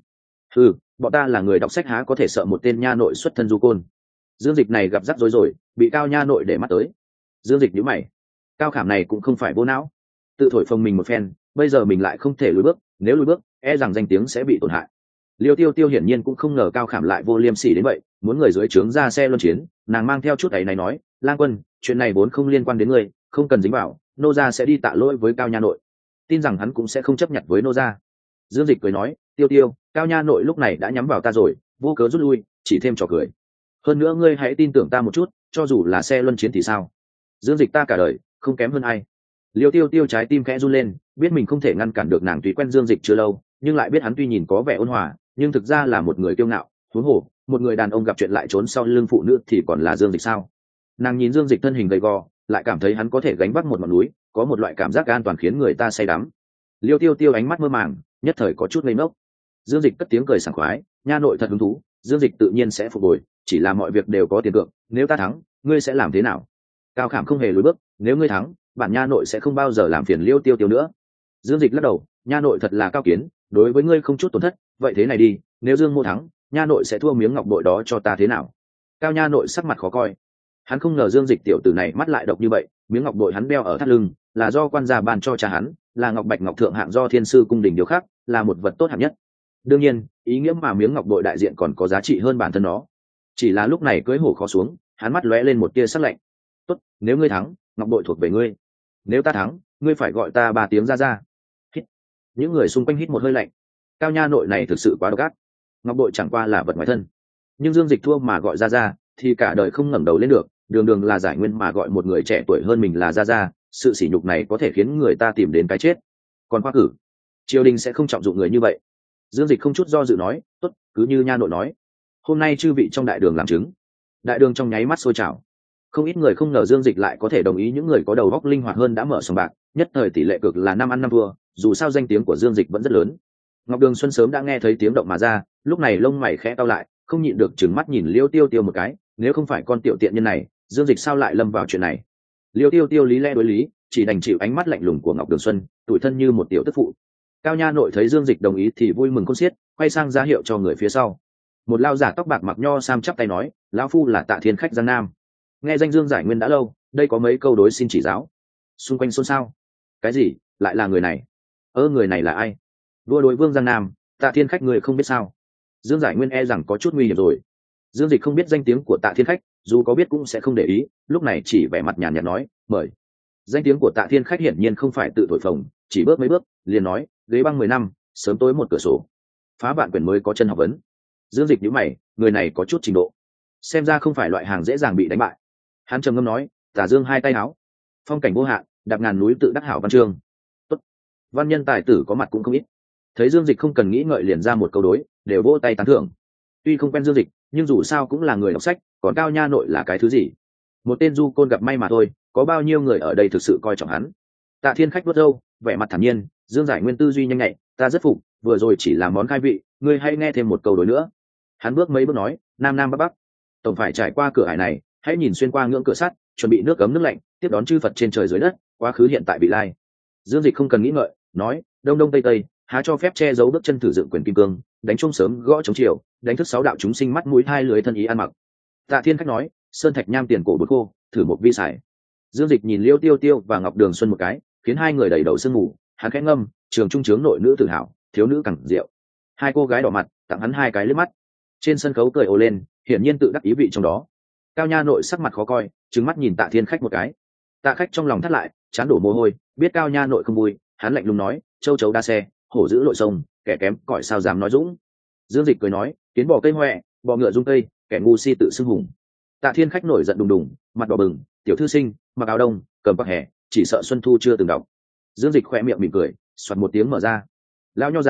Bọn ta là người đọc sách há có thể sợ một tên nha nội xuất thân du côn. Dương Dịch này gặp rắc rối rồi, bị Cao nha nội để mắt tới. Dương Dịch nhíu mày, Cao Khảm này cũng không phải vô não, tự thổi phồng mình một phen, bây giờ mình lại không thể lùi bước, nếu lùi bước e rằng danh tiếng sẽ bị tổn hại. Liêu Tiêu Tiêu hiển nhiên cũng không ngờ Cao Khảm lại vô liêm sỉ đến vậy, muốn người dưới trướng ra xe luân chiến, nàng mang theo chút ấy này nói, Lang Quân, chuyện này vốn không liên quan đến ngươi, không cần dính vào, nô gia sẽ đi tạ lỗi với Cao nha nội, tin rằng hắn cũng sẽ không chấp nhận với nô gia. Dương Dịch cười nói, Tiêu Tiêu, Cao nha nội lúc này đã nhắm vào ta rồi, vô cớ rút lui, chỉ thêm trò cười. Hơn nữa ngươi hãy tin tưởng ta một chút, cho dù là xe luân chiến thì sao? Dương Dịch ta cả đời không kém hơn ai. Liêu Tiêu Tiêu trái tim khẽ run lên, biết mình không thể ngăn cản được nàng tùy quen Dương Dịch chưa lâu, nhưng lại biết hắn tuy nhìn có vẻ ôn hòa, nhưng thực ra là một người kiêu ngạo, huống hồ, một người đàn ông gặp chuyện lại trốn sau lưng phụ nữ thì còn là Dương Dịch sao? Nàng nhìn Dương Dịch thân hình gầy gò, lại cảm thấy hắn có thể gánh vác một ngọn núi, có một loại cảm giác an toàn khiến người ta say đắm. Liêu Tiêu Tiêu ánh mắt mơ màng, nhất thời có chút ngây ngốc. Dương Dịch cất tiếng cười sảng khoái, nha nội thật hứng thú, Dương Dịch tự nhiên sẽ phục hồi, chỉ là mọi việc đều có tiền cược, nếu ta thắng, ngươi sẽ làm thế nào? Cao Khảm không hề lùi bước, nếu ngươi thắng, bản nha nội sẽ không bao giờ làm phiền Liêu Tiêu Tiêu nữa. Dương Dịch lắc đầu, nha nội thật là cao kiến, đối với ngươi không chút tổn thất, vậy thế này đi, nếu Dương Mô thắng, nha nội sẽ thua miếng ngọc bội đó cho ta thế nào? Cao nha nội sắc mặt khó coi, hắn không ngờ Dương Dịch tiểu tử này mắt lại độc như vậy, miếng ngọc bội hắn đeo ở thắt lưng là do quan gia ban cho cha hắn, là ngọc bạch ngọc thượng hạng do thiên sư cung đình điều khác, là một vật tốt hạng nhất. Đương nhiên, ý nghĩa mà miếng ngọc bội đại diện còn có giá trị hơn bản thân nó. Chỉ là lúc này cưỡi hổ khó xuống, hắn mắt lóe lên một tia sắc lạnh. Tốt, nếu ngươi thắng, ngọc bội thuộc về ngươi. Nếu ta thắng, ngươi phải gọi ta 3 tiếng ra ra. Hít. Những người xung quanh hít một hơi lạnh. Cao nha nội này thực sự quá độc ác. Ngọc bội chẳng qua là vật ngoài thân, nhưng Dương Dịch thua mà gọi ra ra, thì cả đời không ngẩng đầu lên được. Đường đường là Giải Nguyên mà gọi một người trẻ tuổi hơn mình là ra ra, sự sỉ nhục này có thể khiến người ta tìm đến cái chết. Còn khoa cử, triều đình sẽ không trọng dụng người như vậy. Dương Dịch không chút do dự nói, tốt, cứ như nha nội nói, hôm nay chư vị trong đại đường làm chứng. Đại đường trong nháy mắt sôi trào, không ít người không ngờ Dương Dịch lại có thể đồng ý những người có đầu óc linh hoạt hơn đã mở sòng bạc, nhất thời tỷ lệ cược là 5 ăn 5 thua, dù sao danh tiếng của Dương Dịch vẫn rất lớn. Ngọc Đường Xuân sớm đã nghe thấy tiếng động mà ra, lúc này lông mày khẽ cau lại, không nhịn được trừng mắt nhìn Liêu Tiêu Tiêu một cái, nếu không phải con tiểu tiện nhân này, Dương Dịch sao lại lâm vào chuyện này? Liêu Tiêu Tiêu lý lẽ đối lý, chỉ đành chịu ánh mắt lạnh lùng của Ngọc Đường Xuân, tủi thân như một tiểu tức phụ. Cao nha nội thấy Dương Dịch đồng ý thì vui mừng khôn xiết, quay sang ra hiệu cho người phía sau. Một lao giả tóc bạc mặc nho sam chắp tay nói, lão phu là Tạ Thiên khách Giang Nam, nghe danh Dương Giải Nguyên đã lâu, đây có mấy câu đối xin chỉ giáo. Xung quanh xôn xao, cái gì lại là người này? Người này là ai? Vua đối vương Giang Nam, Tạ Thiên khách người không biết sao? Dương Giải Nguyên e rằng có chút nguy hiểm rồi. Dương Dịch không biết danh tiếng của Tạ Thiên khách, dù có biết cũng sẽ không để ý, lúc này chỉ vẻ mặt nhàn nhạt nói, mời. Danh tiếng của Tạ Thiên khách hiển nhiên không phải tự thổi phồng, chỉ bước mấy bước liền nói, ghế băng 10 năm, sớm tối một cửa sổ, phá vạn quyển mới có chân học vấn. Dương Dịch nhíu mày, người này có chút trình độ, xem ra không phải loại hàng dễ dàng bị đánh bại. Hắn trầm ngâm nói, Tả Dương hai tay áo, phong cảnh vô hạn, đạp ngàn núi tự đắc hảo văn chương. Tốt, văn nhân tài tử có mặt cũng không ít. Thấy Dương Dịch không cần nghĩ ngợi liền ra một câu đối, đều vỗ tay tán thưởng. Tuy không quen Dương Dịch, nhưng dù sao cũng là người đọc sách, còn Cao nha nội là cái thứ gì? Một tên du côn gặp may mà thôi, có bao nhiêu người ở đây thực sự coi trọng hắn. Tạ Thiên khách vuốt râu, vẻ mặt thản nhiên, Dương Giải Nguyên tư duy nhanh nhạy, ta rất phục, vừa rồi chỉ là món khai vị, ngươi hãy nghe thêm một câu đối nữa. Hắn bước mấy bước nói, nam nam bắc bắc, tổng phải trải qua cửa ải này, hãy nhìn xuyên qua ngưỡng cửa sắt, chuẩn bị nước cấm nước lạnh, tiếp đón chư Phật trên trời dưới đất, quá khứ hiện tại vị lai. Dương Dịch không cần nghĩ ngợi, nói, đông đông tây tây, há cho phép che giấu bước chân thử dựng quyền kim cương, đánh chung sớm gõ chống chiều, đánh thức 6 đạo chúng sinh mắt mũi hai lưới thân ý ăn mặc. Tạ Thiên khách nói, sơn thạch nham tiền cổ bột khô, thử một vi xài. Dương Dịch nhìn Liêu Tiêu Tiêu và Ngọc Đường Xuân một cái, khiến hai người đầy đầu sương mù. Hắn khẽ ngâm, trường trung chướng nội nữ tự hào, thiếu nữ cẳng rượu. Hai cô gái đỏ mặt, tặng hắn hai cái liếc mắt. Trên sân khấu cười ồ lên, hiển nhiên tự đắc ý vị trong đó. Cao nha nội sắc mặt khó coi, trừng mắt nhìn Tạ Thiên khách một cái. Tạ khách trong lòng thắt lại, chán đổ mồ hôi, biết Cao nha nội không vui, hắn lạnh lùng nói, châu chấu đa xe, hổ giữ lội sông, kẻ kém cỏi sao dám nói dũng. Dương Dịch cười nói, kiến bò cây hoẹ, bò ngựa dung cây, kẻ ngu si tự xưng hùng. Tạ Thiên khách nổi giận đùng đùng, mặt đỏ bừng, tiểu thư sinh, mặc áo đông, cầm bạc hè, chỉ sợ xuân thu chưa từng đọc. Dương Dịch khỏe miệng mỉm cười, xoạt một tiếng mở ra. Lão nho già,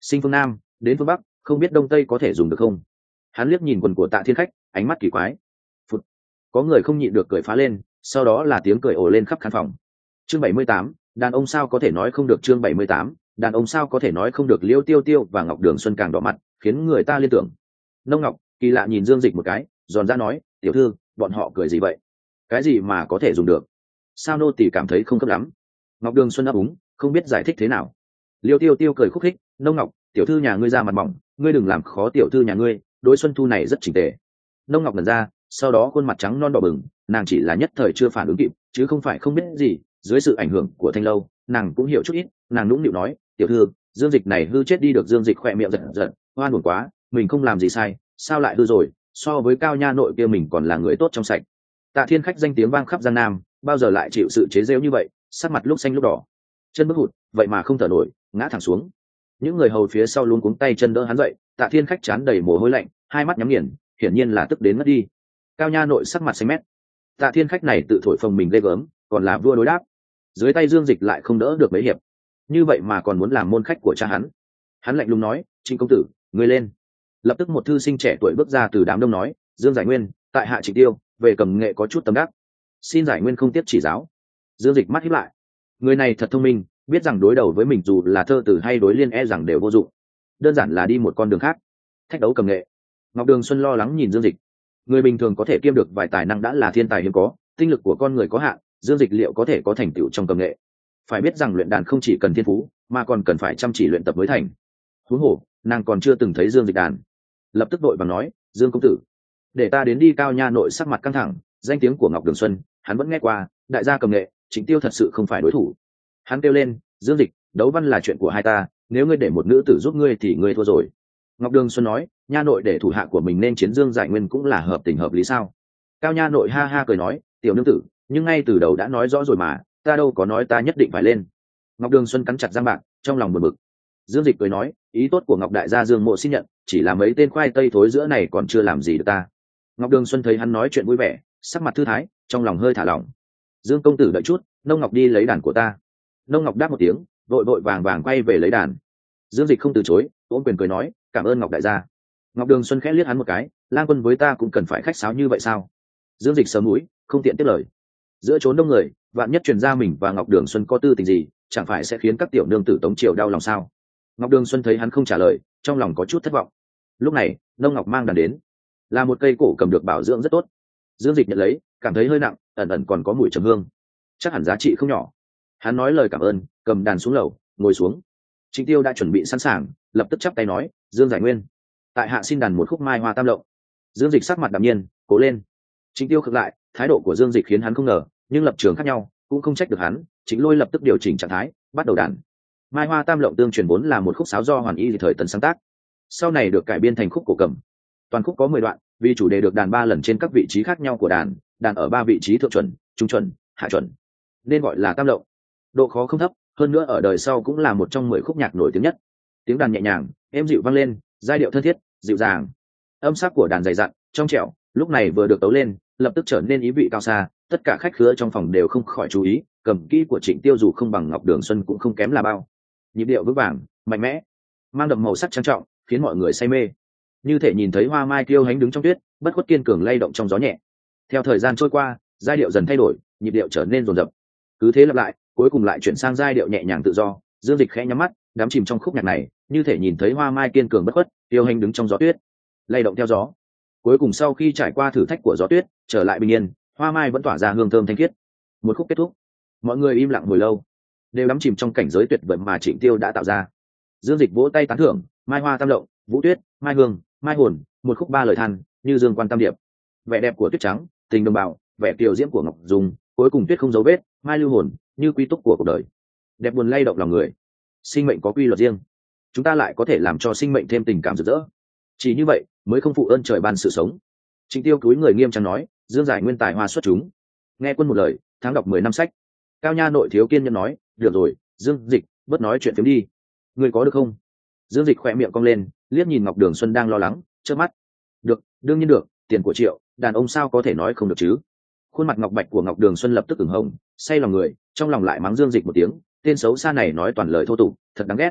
sinh phương nam đến phương bắc, không biết đông tây có thể dùng được không. Hắn liếc nhìn quần của Tạ Thiên Khách, ánh mắt kỳ quái. Phụt. Có người không nhịn được cười phá lên, sau đó là tiếng cười ồ lên khắp khán phòng. Chương 78, đàn ông sao có thể nói không được. Chương 78, đàn ông sao có thể nói không được. Liêu Tiêu Tiêu và Ngọc Đường Xuân càng đỏ mặt, khiến người ta liên tưởng. Nông Ngọc kỳ lạ nhìn Dương Dịch một cái, giòn ra nói, tiểu thư, bọn họ cười gì vậy? Cái gì mà có thể dùng được? Sao nô tỳ cảm thấy không cấp lắm? Ngọc Đường Xuân ấp úng, không biết giải thích thế nào. Liêu Tiêu Tiêu cười khúc khích, Nông Ngọc, tiểu thư nhà ngươi ra mặt mỏng, ngươi đừng làm khó tiểu thư nhà ngươi, đối xuân thu này rất chỉnh tề. Nông Ngọc lần ra, sau đó khuôn mặt trắng non đỏ bừng, nàng chỉ là nhất thời chưa phản ứng kịp, chứ không phải không biết gì. Dưới sự ảnh hưởng của Thanh Lâu, nàng cũng hiểu chút ít, nàng nũng nịu nói, tiểu thư, Dương Dịch này hư chết đi được. Dương Dịch khỏe miệng giật giật, oan uổng quá, mình không làm gì sai, sao lại hư rồi? So với Cao Nha nội kia mình còn là người tốt trong sạch. Tạ Thiên Khách danh tiếng vang khắp Giang Nam, bao giờ lại chịu sự chế giễu như vậy, sắc mặt lúc xanh lúc đỏ, chân bước hụt, vậy mà không thở nổi, ngã thẳng xuống. Những người hầu phía sau luôn cuống tay chân đỡ hắn dậy. Tạ Thiên Khách trán đầy mồ hôi lạnh, hai mắt nhắm nghiền, hiển nhiên là tức đến mất đi. Cao Nha nội sắc mặt xanh mét. Tạ Thiên Khách này tự thổi phồng mình ghê gớm, còn là vua đối đáp. Dưới tay Dương Dịch lại không đỡ được mấy hiệp, như vậy mà còn muốn làm môn khách của cha hắn. Hắn lạnh lùng nói, Trịnh công tử, ngươi lên. Lập tức một thư sinh trẻ tuổi bước ra từ đám đông nói, Dương Giải Nguyên, tại hạ Trịnh Tiêu, về cầm nghệ có chút tâm đắc, xin Giải Nguyên không tiếp chỉ giáo. Dương Dịch mắt híp lại, người này thật thông minh, biết rằng đối đầu với mình dù là thơ tử hay đối liên e rằng đều vô dụng, đơn giản là đi một con đường khác, thách đấu cầm nghệ. Ngọc Đường Xuân lo lắng nhìn Dương Dịch, người bình thường có thể kiêm được vài tài năng đã là thiên tài hiếm có, tinh lực của con người có hạn, Dương Dịch liệu có thể có thành tựu trong cầm nghệ? Phải biết rằng luyện đàn không chỉ cần thiên phú, mà còn cần phải chăm chỉ luyện tập mới thành. Huống hồ, nàng còn chưa từng thấy Dương Dịch đàn. Lập tức đội vàng nói, Dương công tử, để ta đến đi. Cao Nha nội sắc mặt căng thẳng, danh tiếng của Ngọc Đường Xuân hắn vẫn nghe qua, đại gia cầm nghệ, Trịnh Tiêu thật sự không phải đối thủ. Hắn kêu lên, Dương Dịch, đấu văn là chuyện của hai ta, nếu ngươi để một nữ tử giúp ngươi thì ngươi thua rồi. Ngọc Đường Xuân nói, Nha nội để thủ hạ của mình nên chiến Dương Giải Nguyên cũng là hợp tình hợp lý sao? Cao Nha nội ha ha cười nói, tiểu nương tử, nhưng ngay từ đầu đã nói rõ rồi mà, ta đâu có nói ta nhất định phải lên. Ngọc Đường Xuân cắn chặt răng bạc, trong lòng buồn bực. Dương Dịch cười nói, ý tốt của Ngọc đại gia Dương mộ xin nhận, chỉ là mấy tên khoai tây thối giữa này còn chưa làm gì được ta. Ngọc Đường Xuân thấy hắn nói chuyện vui vẻ, sắc mặt thư thái, trong lòng hơi thả lỏng. Dương công tử đợi chút, Nông Ngọc đi lấy đàn của ta. Nông Ngọc đáp một tiếng, vội vội vàng vàng quay về lấy đàn. Dương Dịch không từ chối, ôm quyền cười nói, cảm ơn Ngọc đại gia. Ngọc Đường Xuân khẽ liếc hắn một cái, lang quân với ta cũng cần phải khách sáo như vậy sao? Dương Dịch sớm mũi, không tiện tiếp lời. Giữa chốn đông người, vạn nhất truyền ra mình và Ngọc Đường Xuân có tư tình gì, chẳng phải sẽ khiến các tiểu nương tử Tống Triều đau lòng sao? Ngọc Đường Xuân thấy hắn không trả lời, trong lòng có chút thất vọng. Lúc này, Nông Ngọc mang đàn đến, là một cây cổ cầm được bảo dưỡng rất tốt. Dương Dịch nhận lấy, cảm thấy hơi nặng, ẩn ẩn còn có mùi trầm hương, chắc hẳn giá trị không nhỏ. Hắn nói lời cảm ơn, cầm đàn xuống lầu, ngồi xuống. Trịnh Tiêu đã chuẩn bị sẵn sàng, lập tức chắp tay nói, Dương Giải Nguyên, tại hạ xin đàn một khúc Mai Hoa Tam Lộng. Dương Dịch sắc mặt đạm nhiên, cố lên. Trịnh Tiêu khựng lại, thái độ của Dương Dịch khiến hắn không ngờ, nhưng lập trường khác nhau cũng không trách được hắn. Trịnh Lôi lập tức điều chỉnh trạng thái, bắt đầu đàn. Mai Hoa Tam Lộng tương truyền vốn là một khúc sáo do Hoàn Y thời Tần sáng tác, sau này được cải biên thành khúc cổ cầm. Toàn khúc có 10 đoạn, vì chủ đề được đàn 3 lần trên các vị trí khác nhau của đàn, đàn ở 3 vị trí thượng chuẩn, trung chuẩn, hạ chuẩn, nên gọi là tam lộng. Độ khó không thấp, hơn nữa ở đời sau cũng là một trong 10 khúc nhạc nổi tiếng nhất. Tiếng đàn nhẹ nhàng, êm dịu vang lên, giai điệu thân thiết, dịu dàng. Âm sắc của đàn dày dặn, trong trẻo, lúc này vừa được tấu lên, lập tức trở nên ý vị cao xa, tất cả khách khứa trong phòng đều không khỏi chú ý, cầm kỹ của Trịnh Tiêu dù không bằng Ngọc Đường Xuân cũng không kém là bao. Nhịp điệu vững vàng, mạnh mẽ, mang đậm màu sắc trang trọng, khiến mọi người say mê. Như thể nhìn thấy hoa mai kiêu hãnh đứng trong tuyết, bất khuất kiên cường lay động trong gió nhẹ. Theo thời gian trôi qua, giai điệu dần thay đổi, nhịp điệu trở nên dồn dập. Cứ thế lặp lại, cuối cùng lại chuyển sang giai điệu nhẹ nhàng tự do. Dương Dịch khẽ nhắm mắt, đắm chìm trong khúc nhạc này, như thể nhìn thấy hoa mai kiên cường bất khuất, kiêu hãnh đứng trong gió tuyết, lay động theo gió. Cuối cùng sau khi trải qua thử thách của gió tuyết, trở lại bình yên, hoa mai vẫn tỏa ra hương thơm thanh khiết. Một khúc kết thúc, mọi người im lặng hồi lâu, đều đắm chìm trong cảnh giới tuyệt vời mà Trịnh Tiêu đã tạo ra. Dương Dịch vỗ tay tán thưởng, Mai Hoa Tam Lộng, Vũ Tuyết, Mai Hương, Mai Hồn, một khúc 3 lời than, như dương quan tam điệp. Vẻ đẹp của tuyết trắng, tình đồng bào, vẻ kiều diễm của Ngọc Dung, cuối cùng tuyết không dấu vết, mai lưu hồn, như quy túc của cuộc đời. Đẹp buồn lay động lòng người. Sinh mệnh có quy luật riêng, chúng ta lại có thể làm cho sinh mệnh thêm tình cảm rực rỡ. Chỉ như vậy mới không phụ ơn trời ban sự sống. Trịnh Tiêu cúi người nghiêm trang nói, Dương Giải Nguyên tài hoa xuất chúng. Nghe quân một lời, tháng đọc 10 năm sách. Cao Nha nội thiếu kiên nhẫn nói, được rồi, Dương Dịch, bớt nói chuyện phiếm đi. Ngươi có được không? Dương Dịch khỏe miệng cong lên, liếc nhìn Ngọc Đường Xuân đang lo lắng, chớp mắt. Được, đương nhiên được, tiền của Triệu, đàn ông sao có thể nói không được chứ? Khuôn mặt ngọc bạch của Ngọc Đường Xuân lập tức ửng hồng, say lòng người, trong lòng lại mắng Dương Dịch một tiếng, tên xấu xa này nói toàn lời thô tục, thật đáng ghét.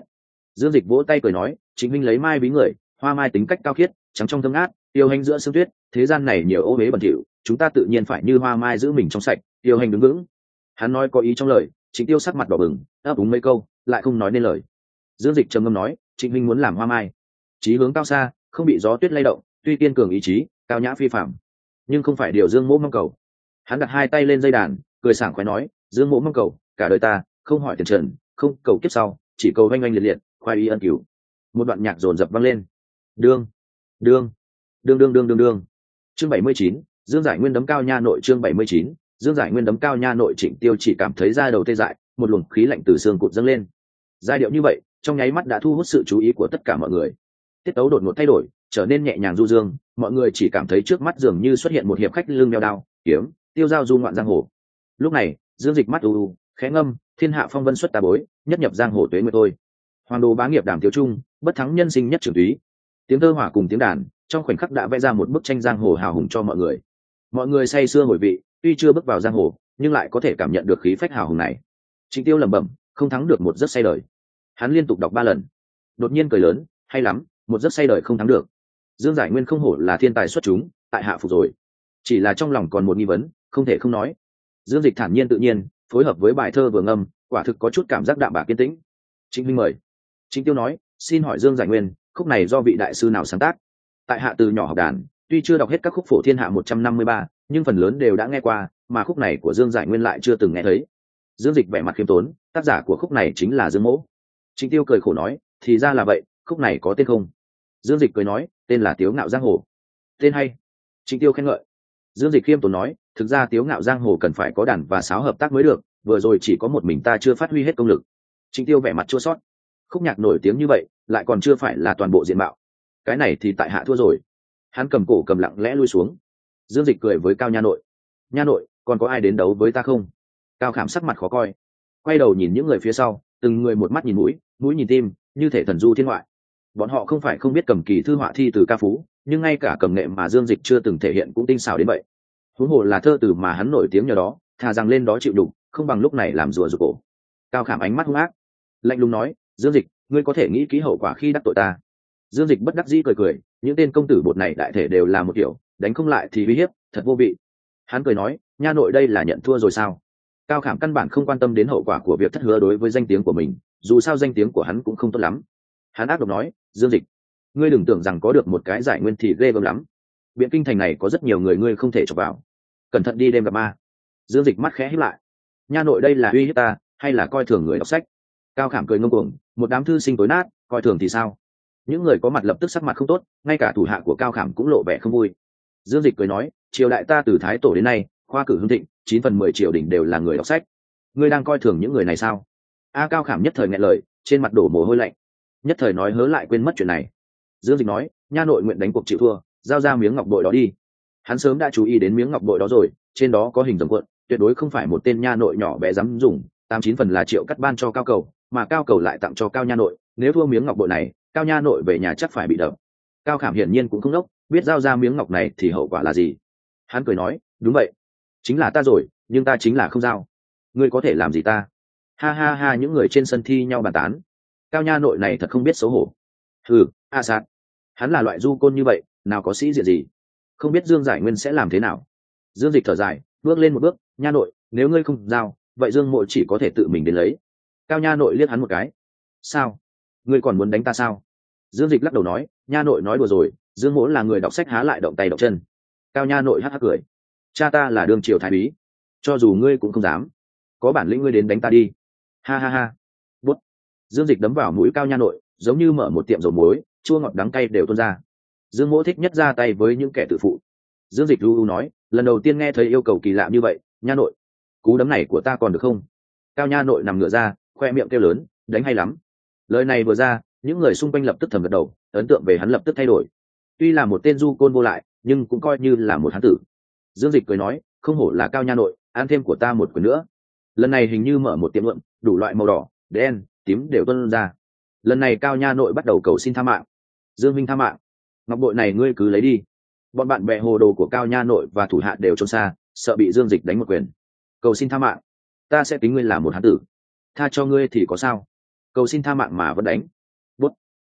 Dương Dịch vỗ tay cười nói, chính minh lấy mai bí người, hoa mai tính cách cao khiết, trắng trong thơm ngát, yêu hành giữa sương tuyết, thế gian này nhiều ô uế bẩn thỉu, chúng ta tự nhiên phải như hoa mai giữ mình trong sạch, yêu hành đứng vững. Hắn nói có ý trong lời, Trịnh Tiêu sắc mặt đỏ bừng, ấp úng mấy câu lại không nói nên lời. Dương Dịch trầm ngâm nói, Trịnh minh muốn làm hoa mai, chí hướng cao xa, không bị gió tuyết lay động, tuy kiên cường ý chí, cao nhã phi phàm, nhưng không phải điều Dương Mỗ mong cầu. Hắn đặt hai tay lên dây đàn, cười sảng khoái nói, Dương Mỗ mong cầu cả đời ta không hỏi tiền trần, không cầu kiếp sau, chỉ cầu oanh oanh liệt liệt, khoái ý ân cứu. Một đoạn nhạc dồn dập vang lên. Đương đương đương đương đương đương đương. Chương 79, Dương Giải Nguyên đấm cao nha nội. Chương 79, Dương Giải Nguyên đấm cao nha nội. Trịnh Tiêu chỉ cảm thấy da đầu tê dại, một luồng khí lạnh từ xương cụt dâng lên. Giai điệu như vậy trong nháy mắt đã thu hút sự chú ý của tất cả mọi người. Tiết tấu đột ngột thay đổi, trở nên nhẹ nhàng du dương, mọi người chỉ cảm thấy trước mắt dường như xuất hiện một hiệp khách lưng đeo đao kiếm, tiêu dao du ngoạn giang hồ. Lúc này Dương Dịch mắt u u khẽ ngâm, thiên hạ phong vân xuất tà bối, nhất nhập giang hồ tuế nguyệt tôi. Hoàng đồ bá nghiệp đàm thiếu trung, bất thắng nhân sinh nhất trường túy. Tiếng thơ hỏa cùng tiếng đàn trong khoảnh khắc đã vẽ ra một bức tranh giang hồ hào hùng cho mọi người. Mọi người say sưa ngồi vị, tuy chưa bước vào giang hồ nhưng lại có thể cảm nhận được khí phách hào hùng này. Trịnh Tiêu lẩm bẩm, không thắng được một giấc say đời. Hắn liên tục đọc 3 lần, đột nhiên cười lớn, hay lắm, một giấc say đời không thắng được. Dương Giải Nguyên không hổ là thiên tài xuất chúng, tại hạ phục rồi. Chỉ là trong lòng còn một nghi vấn, không thể không nói. Dương Dịch thản nhiên tự nhiên, phối hợp với bài thơ vừa ngâm, quả thực có chút cảm giác đạm bạc kiên tĩnh. Trịnh huynh mời. Trịnh Tiêu nói, xin hỏi Dương Giải Nguyên, khúc này do vị đại sư nào sáng tác? Tại hạ từ nhỏ học đàn, tuy chưa đọc hết các khúc phổ thiên hạ 153, nhưng phần lớn đều đã nghe qua, mà khúc này của Dương Giải Nguyên lại chưa từng nghe thấy. Dương Dịch vẻ mặt khiêm tốn, tác giả của khúc này chính là Dương Mỗ. Trịnh Tiêu cười khổ nói, thì ra là vậy, khúc này có tên không? Dương Dịch cười nói, tên là Tiếu Ngạo Giang Hồ. Tên hay. Trịnh Tiêu khen ngợi. Dương Dịch khiêm tốn nói, thực ra Tiếu Ngạo Giang Hồ cần phải có đàn và sáo hợp tác mới được, vừa rồi chỉ có một mình ta chưa phát huy hết công lực. Trịnh Tiêu vẻ mặt chua xót. Khúc nhạc nổi tiếng như vậy lại còn chưa phải là toàn bộ diện mạo, cái này thì tại hạ thua rồi. Hắn cầm cổ cầm lặng lẽ lui xuống. Dương Dịch cười với Cao nha nội, nha nội, còn có ai đến đấu với ta không? Cao Khảm sắc mặt khó coi, quay đầu nhìn những người phía sau, từng người một mắt nhìn mũi, mũi nhìn tim, như thể thần du thiên ngoại. Bọn họ không phải không biết cầm kỳ thư họa thi từ ca phú, nhưng ngay cả cầm nghệ mà Dương Dịch chưa từng thể hiện cũng tinh xảo đến vậy. Huống hồ là thơ từ mà hắn nổi tiếng nhờ đó, thà rằng lên đó chịu đục, không bằng lúc này làm rùa rụt cổ. Cao Khảm ánh mắt hung ác, lạnh lùng nói, Dương Dịch, ngươi có thể nghĩ kỹ hậu quả khi đắc tội ta. Dương Dịch bất đắc dĩ cười cười, những tên công tử bột này đại thể đều là một kiểu, đánh không lại thì uy hiếp, thật vô vị. Hắn cười nói, nha nội đây là nhận thua rồi sao? Cao Khảm căn bản không quan tâm đến hậu quả của việc thất hứa đối với danh tiếng của mình, dù sao danh tiếng của hắn cũng không tốt lắm. Hắn ác độc nói, Dương Dịch, ngươi đừng tưởng rằng có được một cái Giải Nguyên thì ghê gớm lắm. Biện Kinh thành này có rất nhiều người ngươi không thể chọc vào, cẩn thận đi đêm gặp ma. Dương Dịch mắt khẽ híp lại, nha nội đây là uy hiếp ta hay là coi thường người đọc sách? Cao Khảm cười ngông cuồng, một đám thư sinh tối nát, coi thường thì sao? Những người có mặt lập tức sắc mặt không tốt, ngay cả thủ hạ của Cao Khảm cũng lộ vẻ không vui. Dương Dịch cười nói, triều đại ta từ thái tổ đến nay, khoa cử hưng thịnh, 9 phần 10 triều đình đều là người đọc sách. Ngươi đang coi thường những người này sao? Cao Khảm nhất thời nghẹn lời, trên mặt đổ mồ hôi lạnh, nhất thời nói hớ lại quên mất chuyện này. Dương Dịch nói, nha nội nguyện đánh cuộc chịu thua, giao ra miếng ngọc bội đó đi. Hắn sớm đã chú ý đến miếng ngọc bội đó rồi, trên đó có hình rồng cuộn, tuyệt đối không phải một tên nha nội nhỏ bé dám dùng, 89 phần là Triệu Cắt ban cho Cao Cầu, mà Cao Cầu lại tặng cho Cao nha nội, nếu thua miếng ngọc bội này, Cao nha nội về nhà chắc phải bị đập. Cao Khảm hiển nhiên cũng không đốc, biết giao ra miếng ngọc này thì hậu quả là gì. Hắn cười nói, đúng vậy, chính là ta rồi, nhưng ta chính là không giao. Ngươi có thể làm gì ta? Ha ha ha, những người trên sân thi nhau bàn tán. Cao nha nội này thật không biết xấu hổ. Hừ, sát, hắn là loại du côn như vậy, nào có sĩ diện gì? Không biết Dương Giải Nguyên sẽ làm thế nào. Dương Dịch thở dài, bước lên một bước, nha nội, nếu ngươi không giao, vậy Dương Mộ chỉ có thể tự mình đến lấy. Cao nha nội liếc hắn một cái. Sao? Ngươi còn muốn đánh ta sao? Dương Dịch lắc đầu nói, nha nội nói đùa rồi, Dương Mỗ là người đọc sách há lại động tay động chân. Cao nha nội hắc hắc cười, cha ta là đương triều thái úy, cho dù ngươi cũng không dám, có bản lĩnh ngươi đến đánh ta đi. Ha ha ha. Bút. Dương Dịch đấm vào mũi Cao nha nội, giống như mở một tiệm dầu muối, chua ngọt đắng cay đều tuôn ra. Dương Mỗ thích nhất ra tay với những kẻ tự phụ. Dương Dịch ru nói, lần đầu tiên nghe thấy yêu cầu kỳ lạ như vậy, nha nội, cú đấm này của ta còn được không? Cao nha nội nằm ngửa ra, khoe miệng kêu lớn, đánh hay lắm. Lời này vừa ra, những người xung quanh lập tức thầm gật đầu, ấn tượng về hắn lập tức thay đổi. Tuy là một tên du côn vô lại, nhưng cũng coi như là một hán tử. Dương Dịch cười nói, không hổ là Cao nha nội, ăn thêm của ta một quyển nữa. Lần này hình như mở một tiệm luận, đủ loại màu đỏ, đen, tím đều tuôn ra. Lần này Cao nha nội bắt đầu cầu xin tha mạng. Dương Minh tha mạng, ngọc bội này ngươi cứ lấy đi. Bọn bạn bè hồ đồ của Cao nha nội và thủ hạ đều trốn xa, sợ bị Dương Dịch đánh một quyền. Cầu xin tha mạng, ta sẽ tính ngươi là một hán tử, tha cho ngươi thì có sao? Cầu xin tha mạng mà vẫn đánh.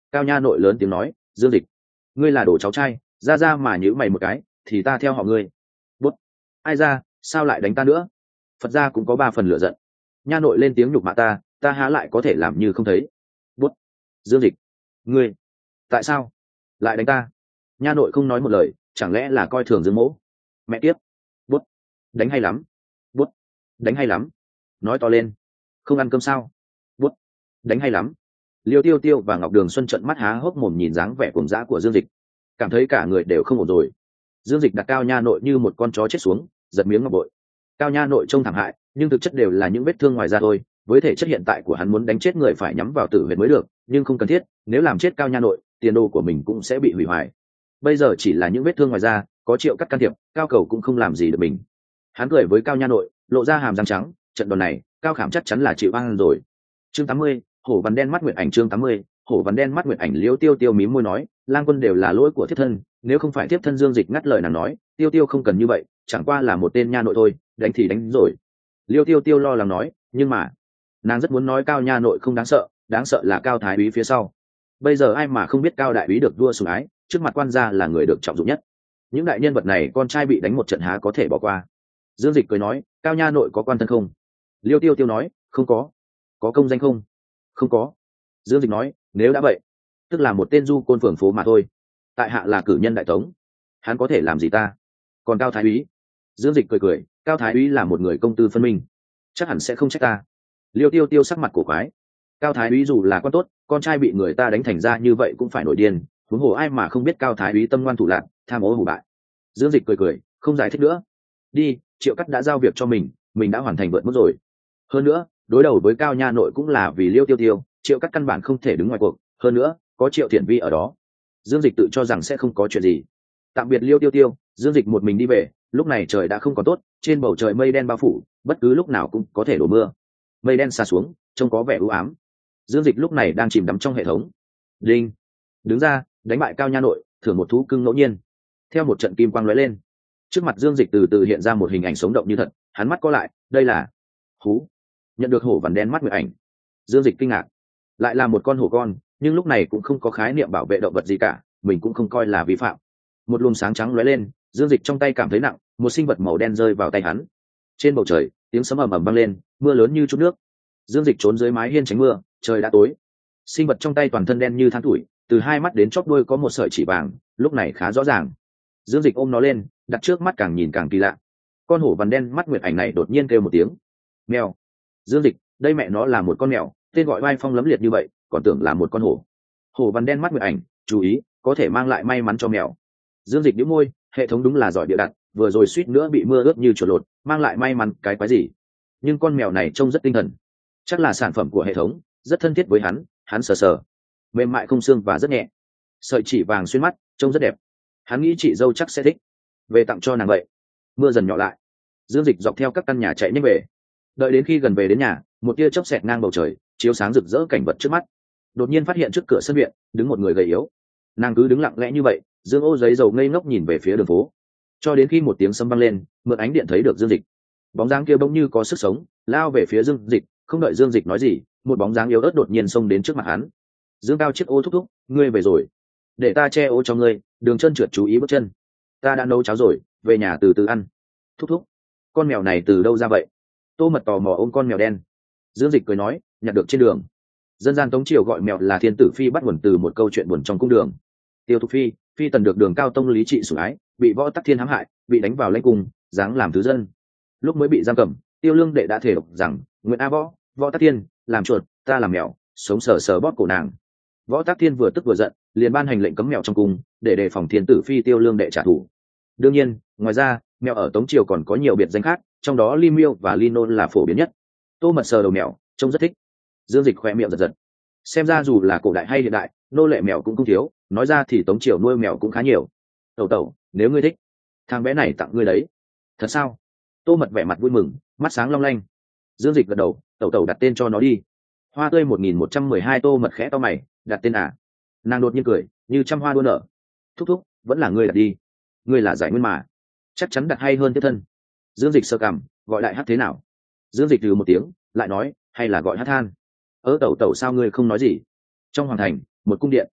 Cao Nha Nội lớn tiếng nói, Dương Dịch, ngươi là đồ cháu trai, ra ra mà nhữ mày một cái thì ta theo họ ngươi. Bút, ai ra, sao lại đánh ta nữa? Phật gia cũng có 3 phần lửa giận. Nha Nội lên tiếng nhục mạ ta há lại có thể làm như không thấy. Bút, Dương Dịch, ngươi tại sao lại đánh ta? Nha Nội không nói một lời, chẳng lẽ là coi thường Dương Mỗ? Mẹ tiếp. Bút, đánh hay lắm. Bút, đánh hay lắm. Nói to lên, không ăn cơm sao? Bút, đánh hay lắm. Liêu Tiêu Tiêu và Ngọc Đường Xuân trợn mắt há hốc mồm nhìn dáng vẻ cuồng dã của Dương Dịch, cảm thấy cả người đều không ổn rồi. Dương Dịch đặt Cao Nha Nội như một con chó chết xuống, giật miếng ngọc bội. Cao Nha Nội trông thảm hại, nhưng thực chất đều là những vết thương ngoài da thôi. Với thể chất hiện tại của hắn muốn đánh chết người phải nhắm vào tử huyệt mới được, nhưng không cần thiết. Nếu làm chết Cao Nha Nội, tiền đồ của mình cũng sẽ bị hủy hoại. Bây giờ chỉ là những vết thương ngoài da, có Triệu Cắt can thiệp, Cao Cầu cũng không làm gì được mình. Hắn cười với Cao Nha Nội, lộ ra hàm răng trắng. Trận đòn này, Cao Khảm chắc chắn là chịu ăn rồi. Chương 80, Hổ Văn Đen Mắt Nguyệt Ảnh. Chương 80, Hổ Văn Đen Mắt Nguyệt Ảnh. Liêu Tiêu Tiêu mím môi nói, Lang Quân đều là lỗi của thiếp thân, nếu không phải thiếp thân. Dương Dịch ngắt lời nàng nói, Tiêu Tiêu không cần như vậy, chẳng qua là một tên nha nội thôi, đánh thì đánh rồi. Liêu Tiêu Tiêu lo lắng nói, nhưng mà nàng rất muốn nói Cao Nha Nội không đáng sợ là Cao Thái úy phía sau. Bây giờ ai mà không biết Cao đại úy được vua sủng ái, trước mặt quan gia là người được trọng dụng nhất. Những đại nhân vật này con trai bị đánh một trận há có thể bỏ qua. Dương Dịch cười nói, Cao Nha Nội có quan thân không? Liêu Tiêu Tiêu nói, không có. Có công danh không? Không có. Dương Dịch nói, nếu đã vậy, tức là một tên du côn phường phố mà thôi. Tại hạ là cử nhân đại tống, hắn có thể làm gì ta? Còn Cao Thái úy? Dương Dịch cười, Cao Thái úy là một người công tư phân minh, chắc hẳn sẽ không trách ta. Liêu Tiêu Tiêu sắc mặt cổ quái. Cao Thái úy dù là quan tốt, con trai bị người ta đánh thành ra như vậy cũng phải nổi điên, huống hồ ai mà không biết Cao Thái úy tâm ngoan thủ lạn, tham ô hủ bại. Dương Dịch cười, không giải thích nữa. Đi, Triệu Cắt đã giao việc cho mình đã hoàn thành vượt mức rồi. Hơn nữa, đối đầu với Cao Nha Nội cũng là vì Liêu Tiêu Tiêu, Triệu Cắt căn bản không thể đứng ngoài cuộc. Hơn nữa, có Triệu Thiện Vi ở đó, Dương Dịch tự cho rằng sẽ không có chuyện gì. Tạm biệt Liêu Tiêu Tiêu, Dương Dịch một mình đi về. Lúc này trời đã không còn tốt, trên bầu trời mây đen bao phủ, bất cứ lúc nào cũng có thể đổ mưa. Mây đen xa xuống, trông có vẻ u ám. Dương Dịch lúc này đang chìm đắm trong hệ thống. Đinh, đứng ra, đánh bại Cao Nha Nội, thưởng một thú cưng ngẫu nhiên. Theo một trận kim quang lóe lên, trước mặt Dương Dịch từ từ hiện ra một hình ảnh sống động như thật. Hắn mắt co lại, đây là hú. Nhận được Hổ Văn Đen Mắt Nguyệt Ảnh, Dương Dịch kinh ngạc, lại là một con hổ con, nhưng lúc này cũng không có khái niệm bảo vệ động vật gì cả, mình cũng không coi là vi phạm. Một luồng sáng trắng lóe lên, Dương Dịch trong tay cảm thấy nặng, một sinh vật màu đen rơi vào tay hắn. Trên bầu trời, tiếng sấm ầm ầm vang lên, mưa lớn như chút nước. Dương Dịch trốn dưới mái hiên tránh mưa, trời đã tối. Sinh vật trong tay toàn thân đen như than tuổi, từ hai mắt đến chóp đuôi có một sợi chỉ vàng, lúc này khá rõ ràng. Dương Dịch ôm nó lên, đặt trước mắt càng nhìn càng kỳ lạ. Con hổ Văn Đen Mắt Nguyệt Ảnh này đột nhiên kêu một tiếng, mèo. Dương Dịch, đây mẹ nó là một con mèo, tên gọi oai phong lấm liệt như vậy, còn tưởng là một con hổ. Hổ Văn Đen Mắt Nguyệt Ảnh, chú ý, có thể mang lại may mắn cho mèo. Dương Dịch nhíu môi, hệ thống đúng là giỏi bịa đặt, vừa rồi suýt nữa bị mưa ướt như chuột lột, mang lại may mắn cái quái gì? Nhưng con mèo này trông rất tinh thần, chắc là sản phẩm của hệ thống, rất thân thiết với hắn sờ sờ, mềm mại không xương và rất nhẹ, sợi chỉ vàng xuyên mắt, trông rất đẹp. Hắn nghĩ chị dâu chắc sẽ thích, về tặng cho nàng vậy. Mưa dần nhỏ lại, Dương Dịch dọc theo các căn nhà chạy nhanh về. Đợi đến khi gần về đến nhà, một tia chớp xẹt ngang bầu trời, chiếu sáng rực rỡ cảnh vật trước mắt. Đột nhiên phát hiện trước cửa sân viện đứng một người gầy yếu. Nàng cứ đứng lặng lẽ như vậy, Dương Ô giấy dầu ngây ngốc nhìn về phía đường phố, cho đến khi một tiếng sấm vang lên, mượn ánh điện thấy được Dương Dịch. Bóng dáng kia bỗng như có sức sống, lao về phía Dương Dịch. Không đợi Dương Dịch nói gì, một bóng dáng yếu ớt đột nhiên xông đến trước mặt hắn. Dương Cao chiếc ô thúc thúc, ngươi về rồi, để ta che ô cho ngươi, đường chân trượt chú ý bước chân. Ta đã nấu cháo rồi, về nhà từ từ ăn. Thúc thúc, con mèo này từ đâu ra vậy? Tô Mật tò mò ôm con mèo đen. Dương Dịch cười nói, nhặt được trên đường. Dân gian Tống triều gọi mèo là thiên tử phi, bắt nguồn từ một câu chuyện buồn trong cung đường. Tiêu Thục Phi, phi tần được Đường Cao Tông lý trị sủng ái, bị Võ Tắc Thiên hãm hại, bị đánh vào lãnh cung, giáng làm thứ dân. Lúc mới bị giam cầm, Tiêu Lương đệ đã thề độc rằng, nguyện a Võ Tắc Thiên làm chuột, ta làm mèo, sống sờ sờ bóp cổ nàng. Võ Tắc Thiên vừa tức vừa giận, liền ban hành lệnh cấm mèo trong cung, để đề phòng thiên tử phi Tiêu Lương đệ trả thù. Đương nhiên, ngoài ra, mèo ở Tống triều còn có nhiều biệt danh khác, trong đó Li Miêu và Li Nôn là phổ biến nhất. Tô Mật sờ đầu mèo, trông rất thích. Dương Dịch khoe miệng giật giật. Xem ra dù là cổ đại hay hiện đại, nô lệ mèo cũng không thiếu, nói ra thì Tống triều nuôi mèo cũng khá nhiều. Tẩu tẩu, nếu ngươi thích, thằng bé này tặng ngươi đấy. Thật sao? Tô Mật vẻ mặt vui mừng, mắt sáng long lanh. Dương Dịch gật đầu, tẩu tẩu đặt tên cho nó đi. Hoa tươi 1112. Tô Mật khẽ to mày, đặt tên à? Nàng đột nhiên cười, như trăm hoa đua nở. Thúc thúc, vẫn là ngươi đặt đi, ngươi là giải nguyên mà, chắc chắn đặt hay hơn tiếp thân. Dương Dịch sơ cằm, gọi lại hát thế nào? Dương Dịch từ một tiếng, lại nói, hay là gọi hát than. Tẩu tẩu sao ngươi không nói gì? Trong hoàng thành, một cung điện,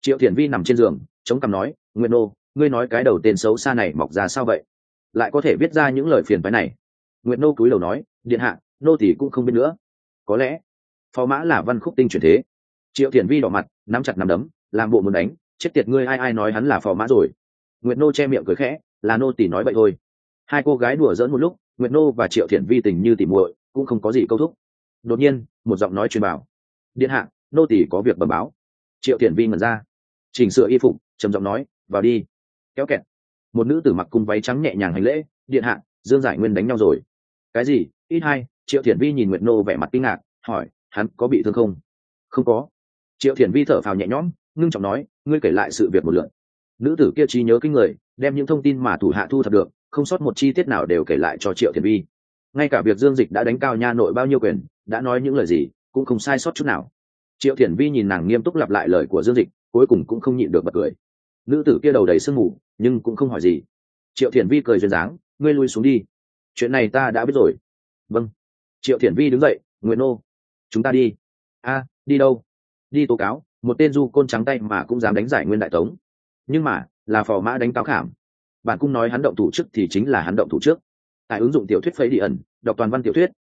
Triệu Thiển Vi nằm trên giường chống cằm nói, Nguyệt Nô, ngươi nói cái đầu tên xấu xa này mọc ra sao vậy, lại có thể viết ra những lời phiền phái này? Nguyệt Nô cúi đầu nói, điện hạ, nô tỳ cũng không biết nữa, có lẽ phò mã là văn khúc tinh chuyển thế. Triệu Thiển Vi đỏ mặt nắm chặt nắm đấm làm bộ muốn đánh, chết tiệt ngươi, ai nói hắn là phò mã rồi? Nguyệt Nô che miệng cười khẽ, là nô tỳ nói vậy thôi. Hai cô gái đùa giỡn một lúc, Nguyệt Nô và Triệu Thiển Vi tình như tỉ muội, cũng không có gì câu thúc. Đột nhiên một giọng nói truyền vào, điện hạ, nô tỳ có việc bẩm báo. Triệu Thiển Vi ngẩn ra, chỉnh sửa y phục trầm giọng nói, vào đi. Kéo kẹt, một nữ tử mặc cung váy trắng nhẹ nhàng hành lễ, điện hạ, Dương Giải Nguyên đánh nhau rồi. Cái gì? Ít hai. Triệu Thiển Vi nhìn Nguyệt Nô vẻ mặt kinh ngạc, hỏi, hắn có bị thương không? Không có. Triệu Thiển Vi thở phào nhẹ nhõm, ngưng trọng nói, ngươi kể lại sự việc một lượt. Nữ tử kia trí nhớ kinh người, đem những thông tin mà thủ hạ thu thập được không sót một chi tiết nào đều kể lại cho Triệu Thiển Vi. Ngay cả việc Dương Dịch đã đánh Cao Nha nội bao nhiêu quyền, đã nói những lời gì, cũng không sai sót chút nào. Triệu Thiển Vi nhìn nàng nghiêm túc lặp lại lời của Dương Dịch, cuối cùng cũng không nhịn được bật cười. Nữ tử kia đầu đầy sương mù, nhưng cũng không hỏi gì. Triệu Thiển Vi cười duyên dáng, ngươi lui xuống đi, chuyện này ta đã biết rồi. Vâng. Triệu Thiển Vi đứng dậy, Nguyệt Nô, chúng ta đi. A, đi đâu? Đi tố cáo một tên du côn trắng tay mà cũng dám đánh Giải Nguyên đại tống. Nhưng mà là phò mã đánh Cao Khảm, bản cung nói hắn động thủ trước thì chính là hắn động thủ trước. Tại ứng dụng tiểu thuyết Phẩy Đi ẩn, đọc toàn văn tiểu thuyết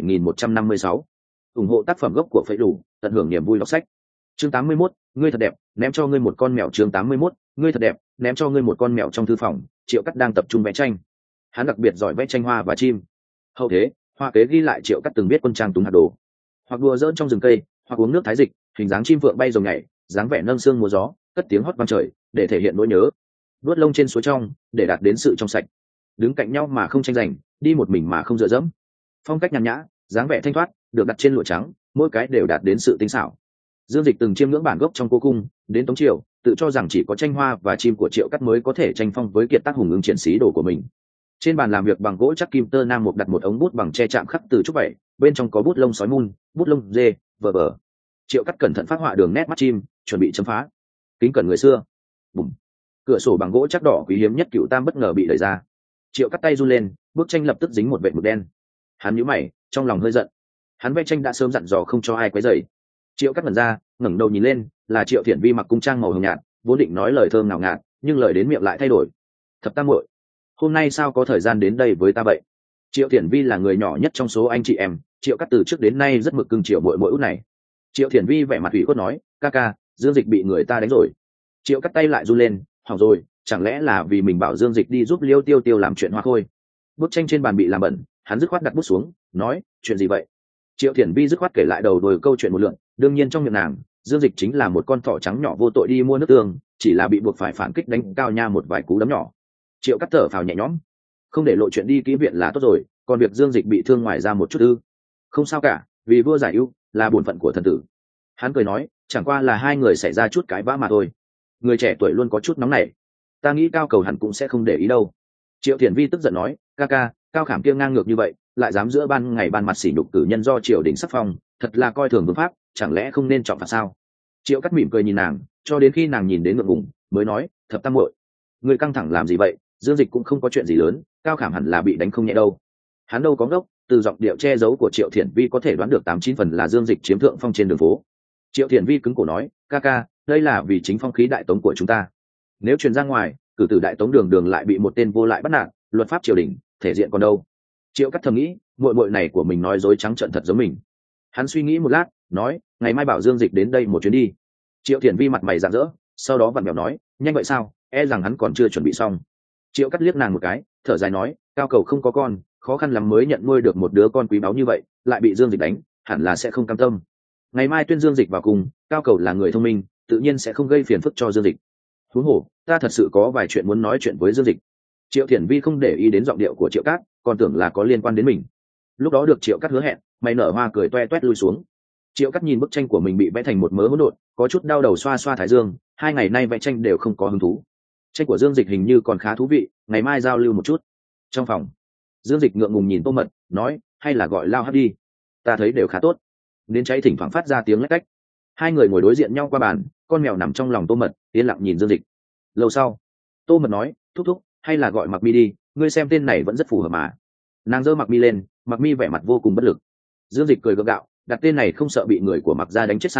17.156. ủng hộ tác phẩm gốc của Phẩy Đủ, tận hưởng niềm vui đọc sách. Chương 81, ngươi thật đẹp, ném cho ngươi một con mèo. Chương 81, ngươi thật đẹp, ném cho ngươi một con mèo. Trong thư phòng, Triệu Cắt đang tập trung vẽ tranh. Hắn đặc biệt giỏi vẽ tranh hoa và chim. Hậu thế, hoa kế ghi lại Triệu Cắt từng viết quân trang túng hạt đồ, hoặc đùa dỡn trong rừng cây, hoặc uống nước thái dịch, hình dáng chim phượng bay rồng nhảy, dáng vẻ nâng xương múa gió, cất tiếng hót vang trời, để thể hiện nỗi nhớ. Đuốt lông trên suối trong, để đạt đến sự trong sạch. Đứng cạnh nhau mà không tranh giành, đi một mình mà không dựa dẫm. Phong cách nhàn nhã, dáng vẻ thanh thoát, được đặt trên lụa trắng, mỗi cái đều đạt đến sự tinh xảo. Dương Dịch từng chiêm ngưỡng bản gốc trong cố cung, đến Tống Triều, tự cho rằng chỉ có tranh hoa và chim của Triệu Cắt mới có thể tranh phong với kiệt tác hùng ứng triển sĩ đồ của mình. Trên bàn làm việc bằng gỗ chắc kim tơ nam mục đặt một ống bút bằng tre chạm khắc từ trúc vậy, bên trong có bút lông sói mun, bút lông dê, vờ vờ. Triệu Cắt cẩn thận phác họa đường nét mắt chim, chuẩn bị chấm phá. Kính cẩn người xưa. Bùm. Cửa sổ bằng gỗ chắc đỏ quý hiếm nhất cựu tam bất ngờ bị đẩy ra. Triệu Cắt tay run lên, bức tranh lập tức dính một vệt mực đen. Hắn nhíu mày, trong lòng hơi giận. Hắn vẽ tranh đã sớm dặn dò không cho ai quấy rầy. Triệu Cắt ngẩn ra, ngẩng đầu nhìn lên, là Triệu Thiển Vi mặc cung trang màu hồng nhạt, vốn định nói lời thơm nào ngạt, nhưng lời đến miệng lại thay đổi. Thập tam muội, hôm nay sao có thời gian đến đây với ta vậy? Triệu Thiển Vi là người nhỏ nhất trong số anh chị em, Triệu Cắt từ trước đến nay rất mực cưng chiều muội muội út này. Triệu Thiển Vi vẻ mặt ủy khuất nói, ca ca, Dương Dịch bị người ta đánh rồi. Triệu Cắt tay lại run lên, hỏng rồi, chẳng lẽ là vì mình bảo Dương Dịch đi giúp Liêu Tiêu Tiêu làm chuyện hoa khôi? Bức tranh trên bàn bị làm bẩn, hắn dứt khoát đặt bút xuống, nói, chuyện gì vậy? Triệu Thiển Vi dứt khoát kể lại đầu đuôi câu chuyện một lượt. Đương nhiên trong miệng nàng, Dương Dịch chính là một con thỏ trắng nhỏ vô tội đi mua nước tương, chỉ là bị buộc phải phản kích đánh Cao Nha một vài cú đấm nhỏ. Triệu Cắt thở phào nhẹ nhõm, không để lộ chuyện đi kỹ viện là tốt rồi, còn việc Dương Dịch bị thương ngoài ra một chút ư? Không sao cả, vì vua giải ưu là bổn phận của thần tử. Hắn cười nói, chẳng qua là hai người xảy ra chút cái vã mà thôi. Người trẻ tuổi luôn có chút nóng nảy, ta nghĩ Cao Cầu hẳn cũng sẽ không để ý đâu. Triệu Thiển Vi tức giận nói, ca ca, Cao Khảm kia ngang ngược như vậy, lại dám giữa ban ngày ban mặt sỉ nhục cử nhân do triều đình sắc phong, thật là coi thường vương pháp, chẳng lẽ không nên trọng phạt sao? Triệu Cắt mỉm cười nhìn nàng, cho đến khi nàng nhìn đến ngượng ngùng, mới nói, thập tam muội, người căng thẳng làm gì vậy? Dương Dịch cũng không có chuyện gì lớn, Cao Khảm hẳn là bị đánh không nhẹ đâu. Hắn đâu có ngốc, từ giọng điệu che giấu của Triệu Thiển Vi có thể đoán được 8-9 phần là Dương Dịch chiếm thượng phong trên đường phố. Triệu Thiển Vi cứng cổ nói, ca ca, đây là vì chính phong khí đại tống của chúng ta. Nếu truyền ra ngoài, cử tử đại tống đường đường lại bị một tên vô lại bắt nạt, luật pháp triều đình thể diện còn đâu? Triệu Cắt thầm nghĩ, muội muội này của mình nói dối trắng trợn thật giống mình. Hắn suy nghĩ một lát, nói, ngày mai bảo Dương Dịch đến đây một chuyến đi. Triệu Thiển Vi mặt mày rạng rỡ, sau đó vặn vẹo nói, nhanh vậy sao? E rằng hắn còn chưa chuẩn bị xong. Triệu Cắt liếc nàng một cái, thở dài nói, Cao Cầu không có con, khó khăn lắm mới nhận nuôi được một đứa con quý báu như vậy, lại bị Dương Dịch đánh, hẳn là sẽ không cam tâm. Ngày mai tuyên Dương Dịch vào cùng, Cao Cầu là người thông minh, tự nhiên sẽ không gây phiền phức cho Dương Dịch. Huống hồ, ta thật sự có vài chuyện muốn nói chuyện với Dương Dịch. Triệu Thiển Vi không để ý đến giọng điệu của Triệu Cát, còn tưởng là có liên quan đến mình. Lúc đó được Triệu Cát hứa hẹn, mày nở hoa cười toe toét lui xuống. Triệu Cát nhìn bức tranh của mình bị vẽ thành một mớ hỗn độn, có chút đau đầu xoa xoa thái dương, 2 ngày nay vẽ tranh đều không có hứng thú. Tranh của Dương Dịch hình như còn khá thú vị, ngày mai giao lưu một chút. Trong phòng, Dương Dịch ngượng ngùng nhìn Tô Mật, nói, hay là gọi Lao Hát đi, ta thấy đều khá tốt. Đến cháy thỉnh thoảng phát ra tiếng lách cách. Hai người ngồi đối diện nhau qua bàn, con mèo nằm trong lòng Tô Mật, yên lặng nhìn Dương Dịch. Lâu sau, Tô Mật nói, thúc thúc, hay là gọi Mặc Mi đi, ngươi xem tên này vẫn rất phù hợp mà. Nàng giơ Mặc Mi lên, Mặc Mi vẻ mặt vô cùng bất lực. Dương Dịch cười gượng gạo, đặt tên này không sợ bị người của Mặc gia đánh chết sao?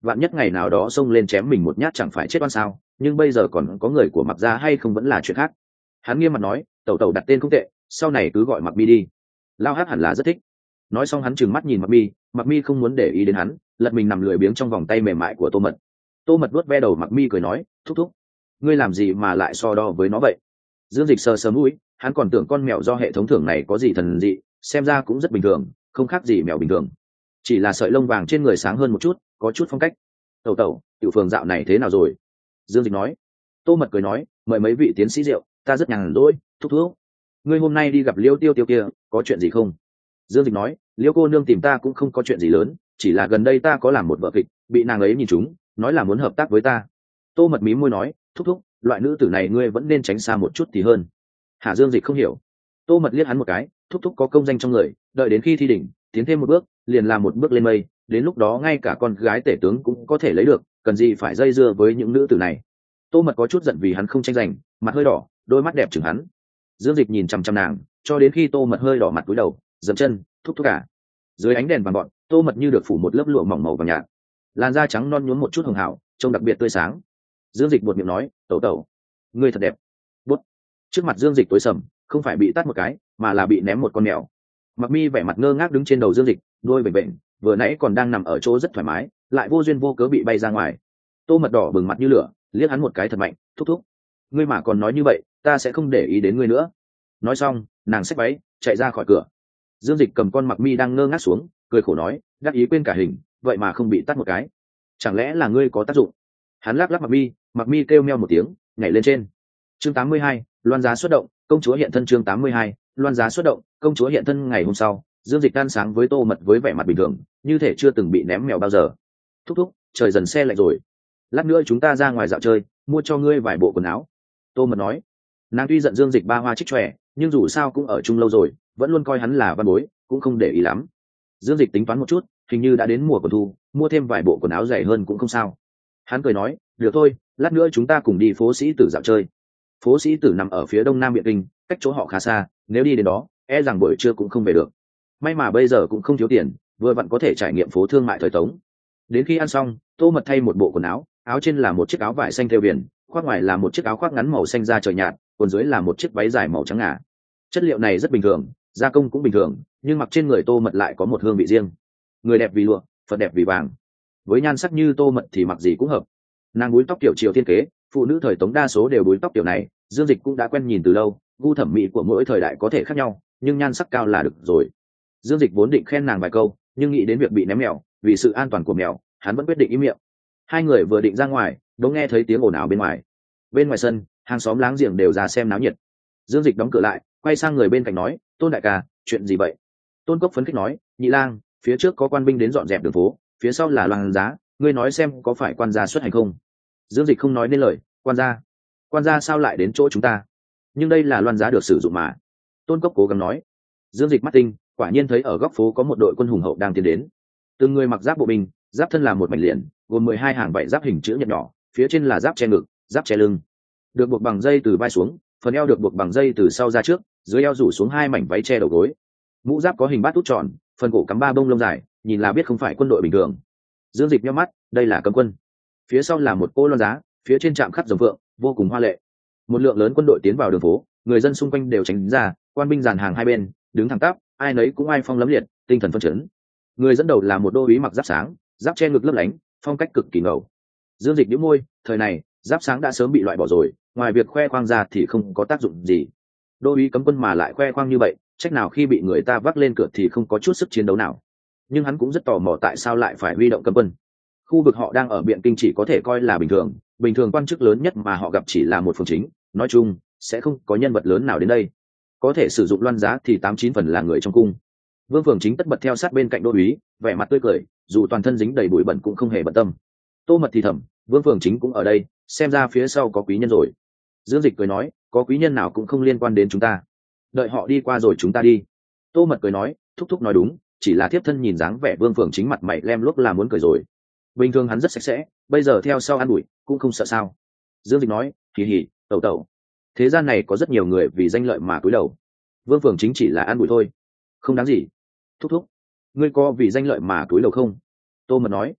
vạn nhất ngày nào đó xông lên chém mình một nhát chẳng phải chết oan sao, nhưng bây giờ còn có người của Mặc gia hay không vẫn là chuyện khác. Hắn nghiêm mặt nói, tẩu tẩu đặt tên không tệ, sau này cứ gọi Mặc Mi đi. Lao Hắc hẳn là rất thích. Nói xong hắn trừng mắt nhìn Mặc Mi không muốn để ý đến hắn, lật mình nằm lười biếng trong vòng tay mềm mại của Tô Mật. Tô Mật vuốt ve đầu Mặc Mi cười nói, thúc thúc, ngươi làm gì mà lại so đo với nó vậy? Dương Dịch sờ sờ mũi, hắn còn tưởng con mèo do hệ thống thưởng này có gì thần dị, xem ra cũng rất bình thường, không khác gì mèo bình thường, chỉ là sợi lông vàng trên người sáng hơn một chút, có chút phong cách. Tẩu tẩu, tiểu phường dạo này thế nào rồi? Dương Dịch nói. Tô Mật cười nói, mời mấy vị tiến sĩ rượu, ta rất nhàn rỗi, thúc thúc. Ngươi hôm nay đi gặp Liêu Tiêu Tiêu kia, có chuyện gì không? Dương Dịch nói, Liêu cô nương tìm ta cũng không có chuyện gì lớn, chỉ là gần đây ta có làm một vở kịch, bị nàng ấy nhìn trúng, nói là muốn hợp tác với ta. Tô Mật mí môi nói, thúc thúc, loại nữ tử này ngươi vẫn nên tránh xa một chút thì hơn. Hạ Dương Dịch không hiểu. Tô Mật liếc hắn một cái, thúc thúc có công danh trong người, đợi đến khi thi đỉnh, tiến thêm một bước, liền làm một bước lên mây, đến lúc đó ngay cả con gái tể tướng cũng có thể lấy được, cần gì phải dây dưa với những nữ tử này. Tô Mật có chút giận vì hắn không tranh giành, mặt hơi đỏ, đôi mắt đẹp chừng hắn. Dương Dịch nhìn chằm chằm nàng, cho đến khi Tô Mật hơi đỏ mặt cúi đầu, dậm chân, thúc thúc cả. Dưới ánh đèn vàng gọn, Tô Mật như được phủ một lớp lụa mỏng màu vàng nhạt, làn da trắng non nhuốm một chút hồng hào, trông đặc biệt tươi sáng. Dương Dịch buột miệng nói, tẩu tẩu, ngươi thật đẹp. Bút. Trước mặt Dương Dịch tối sầm, không phải bị tát một cái, mà là bị ném một con mèo. Mặc Mi vẻ mặt ngơ ngác đứng trên đầu Dương Dịch, đôi bềnh bềnh, vừa nãy còn đang nằm ở chỗ rất thoải mái, lại vô duyên vô cớ bị bay ra ngoài. Tô Mật đỏ bừng mặt như lửa, liếc hắn một cái thật mạnh, thúc thúc, ngươi mà còn nói như vậy, ta sẽ không để ý đến ngươi nữa. Nói xong, nàng xách váy, chạy ra khỏi cửa. Dương Dịch cầm con Mặc Mi đang ngơ ngác xuống, cười khổ nói, đắc ý quên cả hình, vậy mà không bị tát một cái, chẳng lẽ là ngươi có tác dụng? Hắn lắc lắc Mặc Mi kêu meo một tiếng, nhảy lên trên. Chương 82, loan giá xuất động, công chúa hiện thân. Chương 82, loan giá xuất động, công chúa hiện thân. Ngày hôm sau, Dương Dịch ăn sáng với Tô Mật với vẻ mặt bình thường, như thể chưa từng bị ném mèo bao giờ. Thúc thúc, trời dần se lạnh rồi, lát nữa chúng ta ra ngoài dạo chơi, mua cho ngươi vài bộ quần áo. Tô Mật nói. Nàng tuy giận Dương Dịch ba hoa trích tròe, nhưng dù sao cũng ở chung lâu rồi, vẫn luôn coi hắn là văn bối, cũng không để ý lắm. Dương Dịch tính toán một chút, hình như đã đến mùa của thu, mua thêm vài bộ quần áo dày hơn cũng không sao. Hắn cười nói, được thôi, lát nữa chúng ta cùng đi phố Sĩ Tử dạo chơi. Phố Sĩ Tử nằm ở phía đông nam Biện Kinh, cách chỗ họ khá xa, nếu đi đến đó, e rằng buổi trưa cũng không về được. May mà bây giờ cũng không thiếu tiền, vừa vặn có thể trải nghiệm phố thương mại thời Tống. Đến khi ăn xong, Tô Mật thay một bộ quần áo, áo trên là một chiếc áo vải xanh thêu viền, khoác ngoài là một chiếc áo khoác ngắn màu xanh da trời nhạt, quần dưới là một chiếc váy dài màu trắng ngà. Chất liệu này rất bình thường, gia công cũng bình thường, nhưng mặc trên người Tô Mật lại có một hương vị riêng. Người đẹp vì lụa, Phật đẹp vì vàng. Với nhan sắc như Tô Mật thì mặc gì cũng hợp. Nàng búi tóc kiểu Triều Thiên kế, phụ nữ thời Tống đa số đều búi tóc kiểu này, Dương Dịch cũng đã quen nhìn từ lâu, gu thẩm mỹ của mỗi thời đại có thể khác nhau, nhưng nhan sắc cao là được rồi. Dương Dịch vốn định khen nàng vài câu, nhưng nghĩ đến việc bị ném mèo, vì sự an toàn của mèo, hắn vẫn quyết định im miệng. Hai người vừa định ra ngoài, đột nghe thấy tiếng ồn ào bên ngoài. Bên ngoài sân, hàng xóm láng giềng đều ra xem náo nhiệt. Dương Dịch đóng cửa lại, quay sang người bên cạnh nói, Tôn đại ca, chuyện gì vậy? Tôn Cốc phấn khích nói, Nhị lang, phía trước có quan binh đến dọn dẹp đường phố, phía sau là loan giá, ngươi nói xem có phải quan gia xuất hành không? Dương Dịch không nói nên lời, quan gia sao lại đến chỗ chúng ta? Nhưng đây là loan giá được sử dụng mà. Tôn Cốc cố gắng nói. Dương Dịch mắt tinh, quả nhiên thấy ở góc phố có một đội quân hùng hậu đang tiến đến. Từng người mặc giáp bộ binh, giáp thân là một mảnh liền, gồm 12 hàng vảy giáp hình chữ nhật nhỏ, phía trên là giáp che ngực, giáp che lưng, được buộc bằng dây từ vai xuống, phần eo được buộc bằng dây từ sau ra trước, dưới eo rủ xuống hai mảnh váy che đầu gối. Mũ giáp có hình bát út tròn, phần cổ cắm ba bông lông dài, nhìn là biết không phải quân đội bình thường. Dương Dịch nhíu mắt, đây là cấm quân. Phía sau là một cô loan giá, phía trên trạm khắc rồng phượng, vô cùng hoa lệ. Một lượng lớn quân đội tiến vào đường phố, người dân xung quanh đều tránh ra, quan binh dàn hàng hai bên, đứng thẳng tắp, ai nấy cũng ai phong lấm liệt, tinh thần phấn chấn. Người dẫn đầu là một đô úy mặc giáp sáng, giáp che ngực lấp lánh, phong cách cực kỳ ngầu. Dương Dịch nhíu môi, thời này, giáp sáng đã sớm bị loại bỏ rồi, ngoài việc khoe khoang ra thì không có tác dụng gì. Đô úy cấm quân mà lại khoe khoang như vậy, trách nào khi bị người ta vác lên cửa thì không có chút sức chiến đấu nào. Nhưng hắn cũng rất tò mò tại sao lại phải huy động cấm quân. Khu vực họ đang ở Biện Kinh chỉ có thể coi là bình thường quan chức lớn nhất mà họ gặp chỉ là một phường chính, nói chung sẽ không có nhân vật lớn nào đến đây. Có thể sử dụng loan giá thì 89% là người trong cung. Vương phường chính tất bật theo sát bên cạnh đô úy, vẻ mặt tươi cười, dù toàn thân dính đầy bụi bẩn cũng không hề bận tâm. Tô Mật thì thầm, Vương phường chính cũng ở đây, xem ra phía sau có quý nhân rồi. Dương Dịch cười nói, có quý nhân nào cũng không liên quan đến chúng ta, đợi họ đi qua rồi chúng ta đi. Tô Mật cười nói, thúc thúc nói đúng, chỉ là thiếp thân nhìn dáng vẻ Vương phường chính mặt mày lem luốc là muốn cười rồi. Bình thường hắn rất sạch sẽ, bây giờ theo sau ăn bụi cũng không sợ sao. Dương Dịch nói, hì hì, tẩu tẩu, thế gian này có rất nhiều người vì danh lợi mà cúi đầu, Vương phường chính chỉ là ăn bụi thôi, không đáng gì. Thúc thúc, ngươi có vì danh lợi mà cúi đầu không? Tô Mật nói.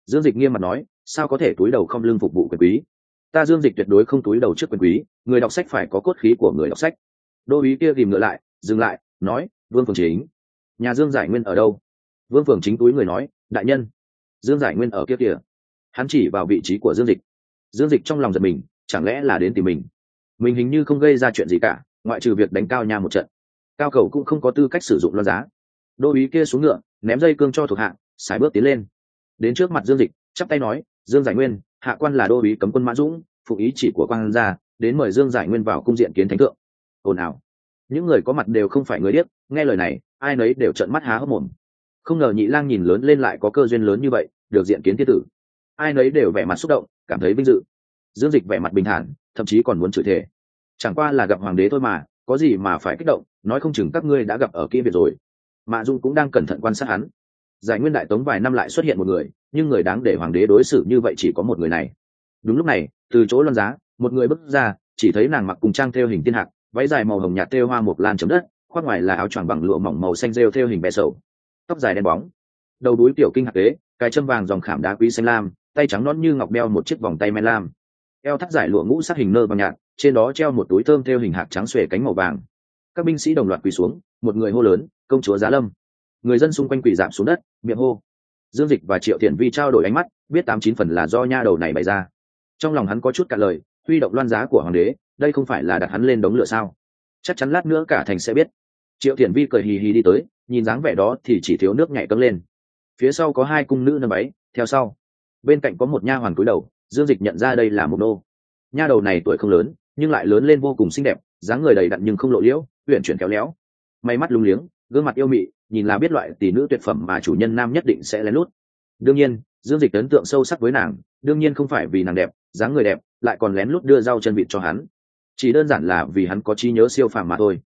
Dương Dịch nghiêm mặt nói, sao có thể túi đầu không lương phục vụ quyền quý? Ta Dương Dịch tuyệt đối không túi đầu trước quyền quý, người đọc sách phải có cốt khí của người đọc sách. Đô úy kia ghìm ngựa lại, dừng lại, nói, Vương Phường Chính, nhà Dương Giải Nguyên ở đâu? Vương Phường Chính túi người nói, đại nhân, Dương Giải Nguyên ở kia kìa. Hắn chỉ vào vị trí của Dương Dịch. Dương Dịch trong lòng giật mình, chẳng lẽ là đến tìm mình hình như không gây ra chuyện gì cả, ngoại trừ việc đánh Cao Nha một trận. Cao Cầu cũng không có tư cách sử dụng loan giá. Đô úy kia xuống ngựa, ném dây cương cho thuộc hạ, sải bước tiến lên, đến trước mặt Dương Dịch, chắp tay nói, Dương Giải Nguyên, hạ quan là đô úy cấm quân Mã Dũng, phụ ý chỉ của quan gia, đến mời Dương Giải Nguyên vào cung diện kiến thánh thượng. Ồn ào, những người có mặt đều không phải người điếc, nghe lời này, ai nấy đều trợn mắt há hốc mồm. Không ngờ Nhị Lang nhìn lớn lên lại có cơ duyên lớn như vậy, được diện kiến thiên tử. Ai nấy đều vẻ mặt xúc động, cảm thấy vinh dự. Dương Dịch vẻ mặt bình thản, thậm chí còn muốn chửi thề. Chẳng qua là gặp hoàng đế thôi mà, có gì mà phải kích động, nói không chừng các ngươi đã gặp ở kia Việt rồi. Mã Dung cũng đang cẩn thận quan sát hắn. Giải Nguyên đại tống vài năm lại xuất hiện một người, nhưng người đáng để hoàng đế đối xử như vậy chỉ có một người này. Đúng lúc này, từ chỗ loan giá, một người bước ra, chỉ thấy nàng mặc cùng trang thêu hình tiên hạc, váy dài màu hồng nhạt thêu hoa mộc lan chấm đất, khoác ngoài là áo choàng bằng lụa mỏng màu xanh rêu thêu hình bé sầu, tóc dài đen bóng, đầu đuôi tiểu kinh hạc tế, cài châm vàng dòng khảm đá quý xanh lam, tay trắng nõn như ngọc đeo một chiếc vòng tay men lam, eo thắt giải lụa ngũ sắc hình nơ bằng nhạt, trên đó treo một túi thơm thêu hình hạc trắng xuề cánh màu vàng. Các binh sĩ đồng loạt quỳ xuống, một người hô lớn, công chúa Giá Lâm. Người dân xung quanh quỳ rạp xuống đất, miệng hô. Dương Dịch và Triệu Thiển Vi trao đổi ánh mắt, biết 89 phần là do nha đầu này bày ra. Trong lòng hắn có chút cạn lời, huy động loan giá của hoàng đế, đây không phải là đặt hắn lên đống lửa sao? Chắc chắn lát nữa cả thành sẽ biết. Triệu Thiển Vi cười hì hì đi tới, nhìn dáng vẻ đó thì chỉ thiếu nước nhảy cấm lên. Phía sau có hai cung nữ nâng váy, theo sau. Bên cạnh có một nha hoàn cúi đầu, Dương Dịch nhận ra đây là một nô. Nha đầu này tuổi không lớn, nhưng lại lớn lên vô cùng xinh đẹp, dáng người đầy đặn nhưng không lộ liễu, uyển chuyển khéo léo. May mắt lung liếng, gương mặt yêu mị, nhìn là biết loại tỷ nữ tuyệt phẩm mà chủ nhân nam nhất định sẽ lén lút. Đương nhiên, Dương Dịch ấn tượng sâu sắc với nàng, đương nhiên không phải vì nàng đẹp, dáng người đẹp, lại còn lén lút đưa rau chân vịt cho hắn. Chỉ đơn giản là vì hắn có trí nhớ siêu phàm mà thôi.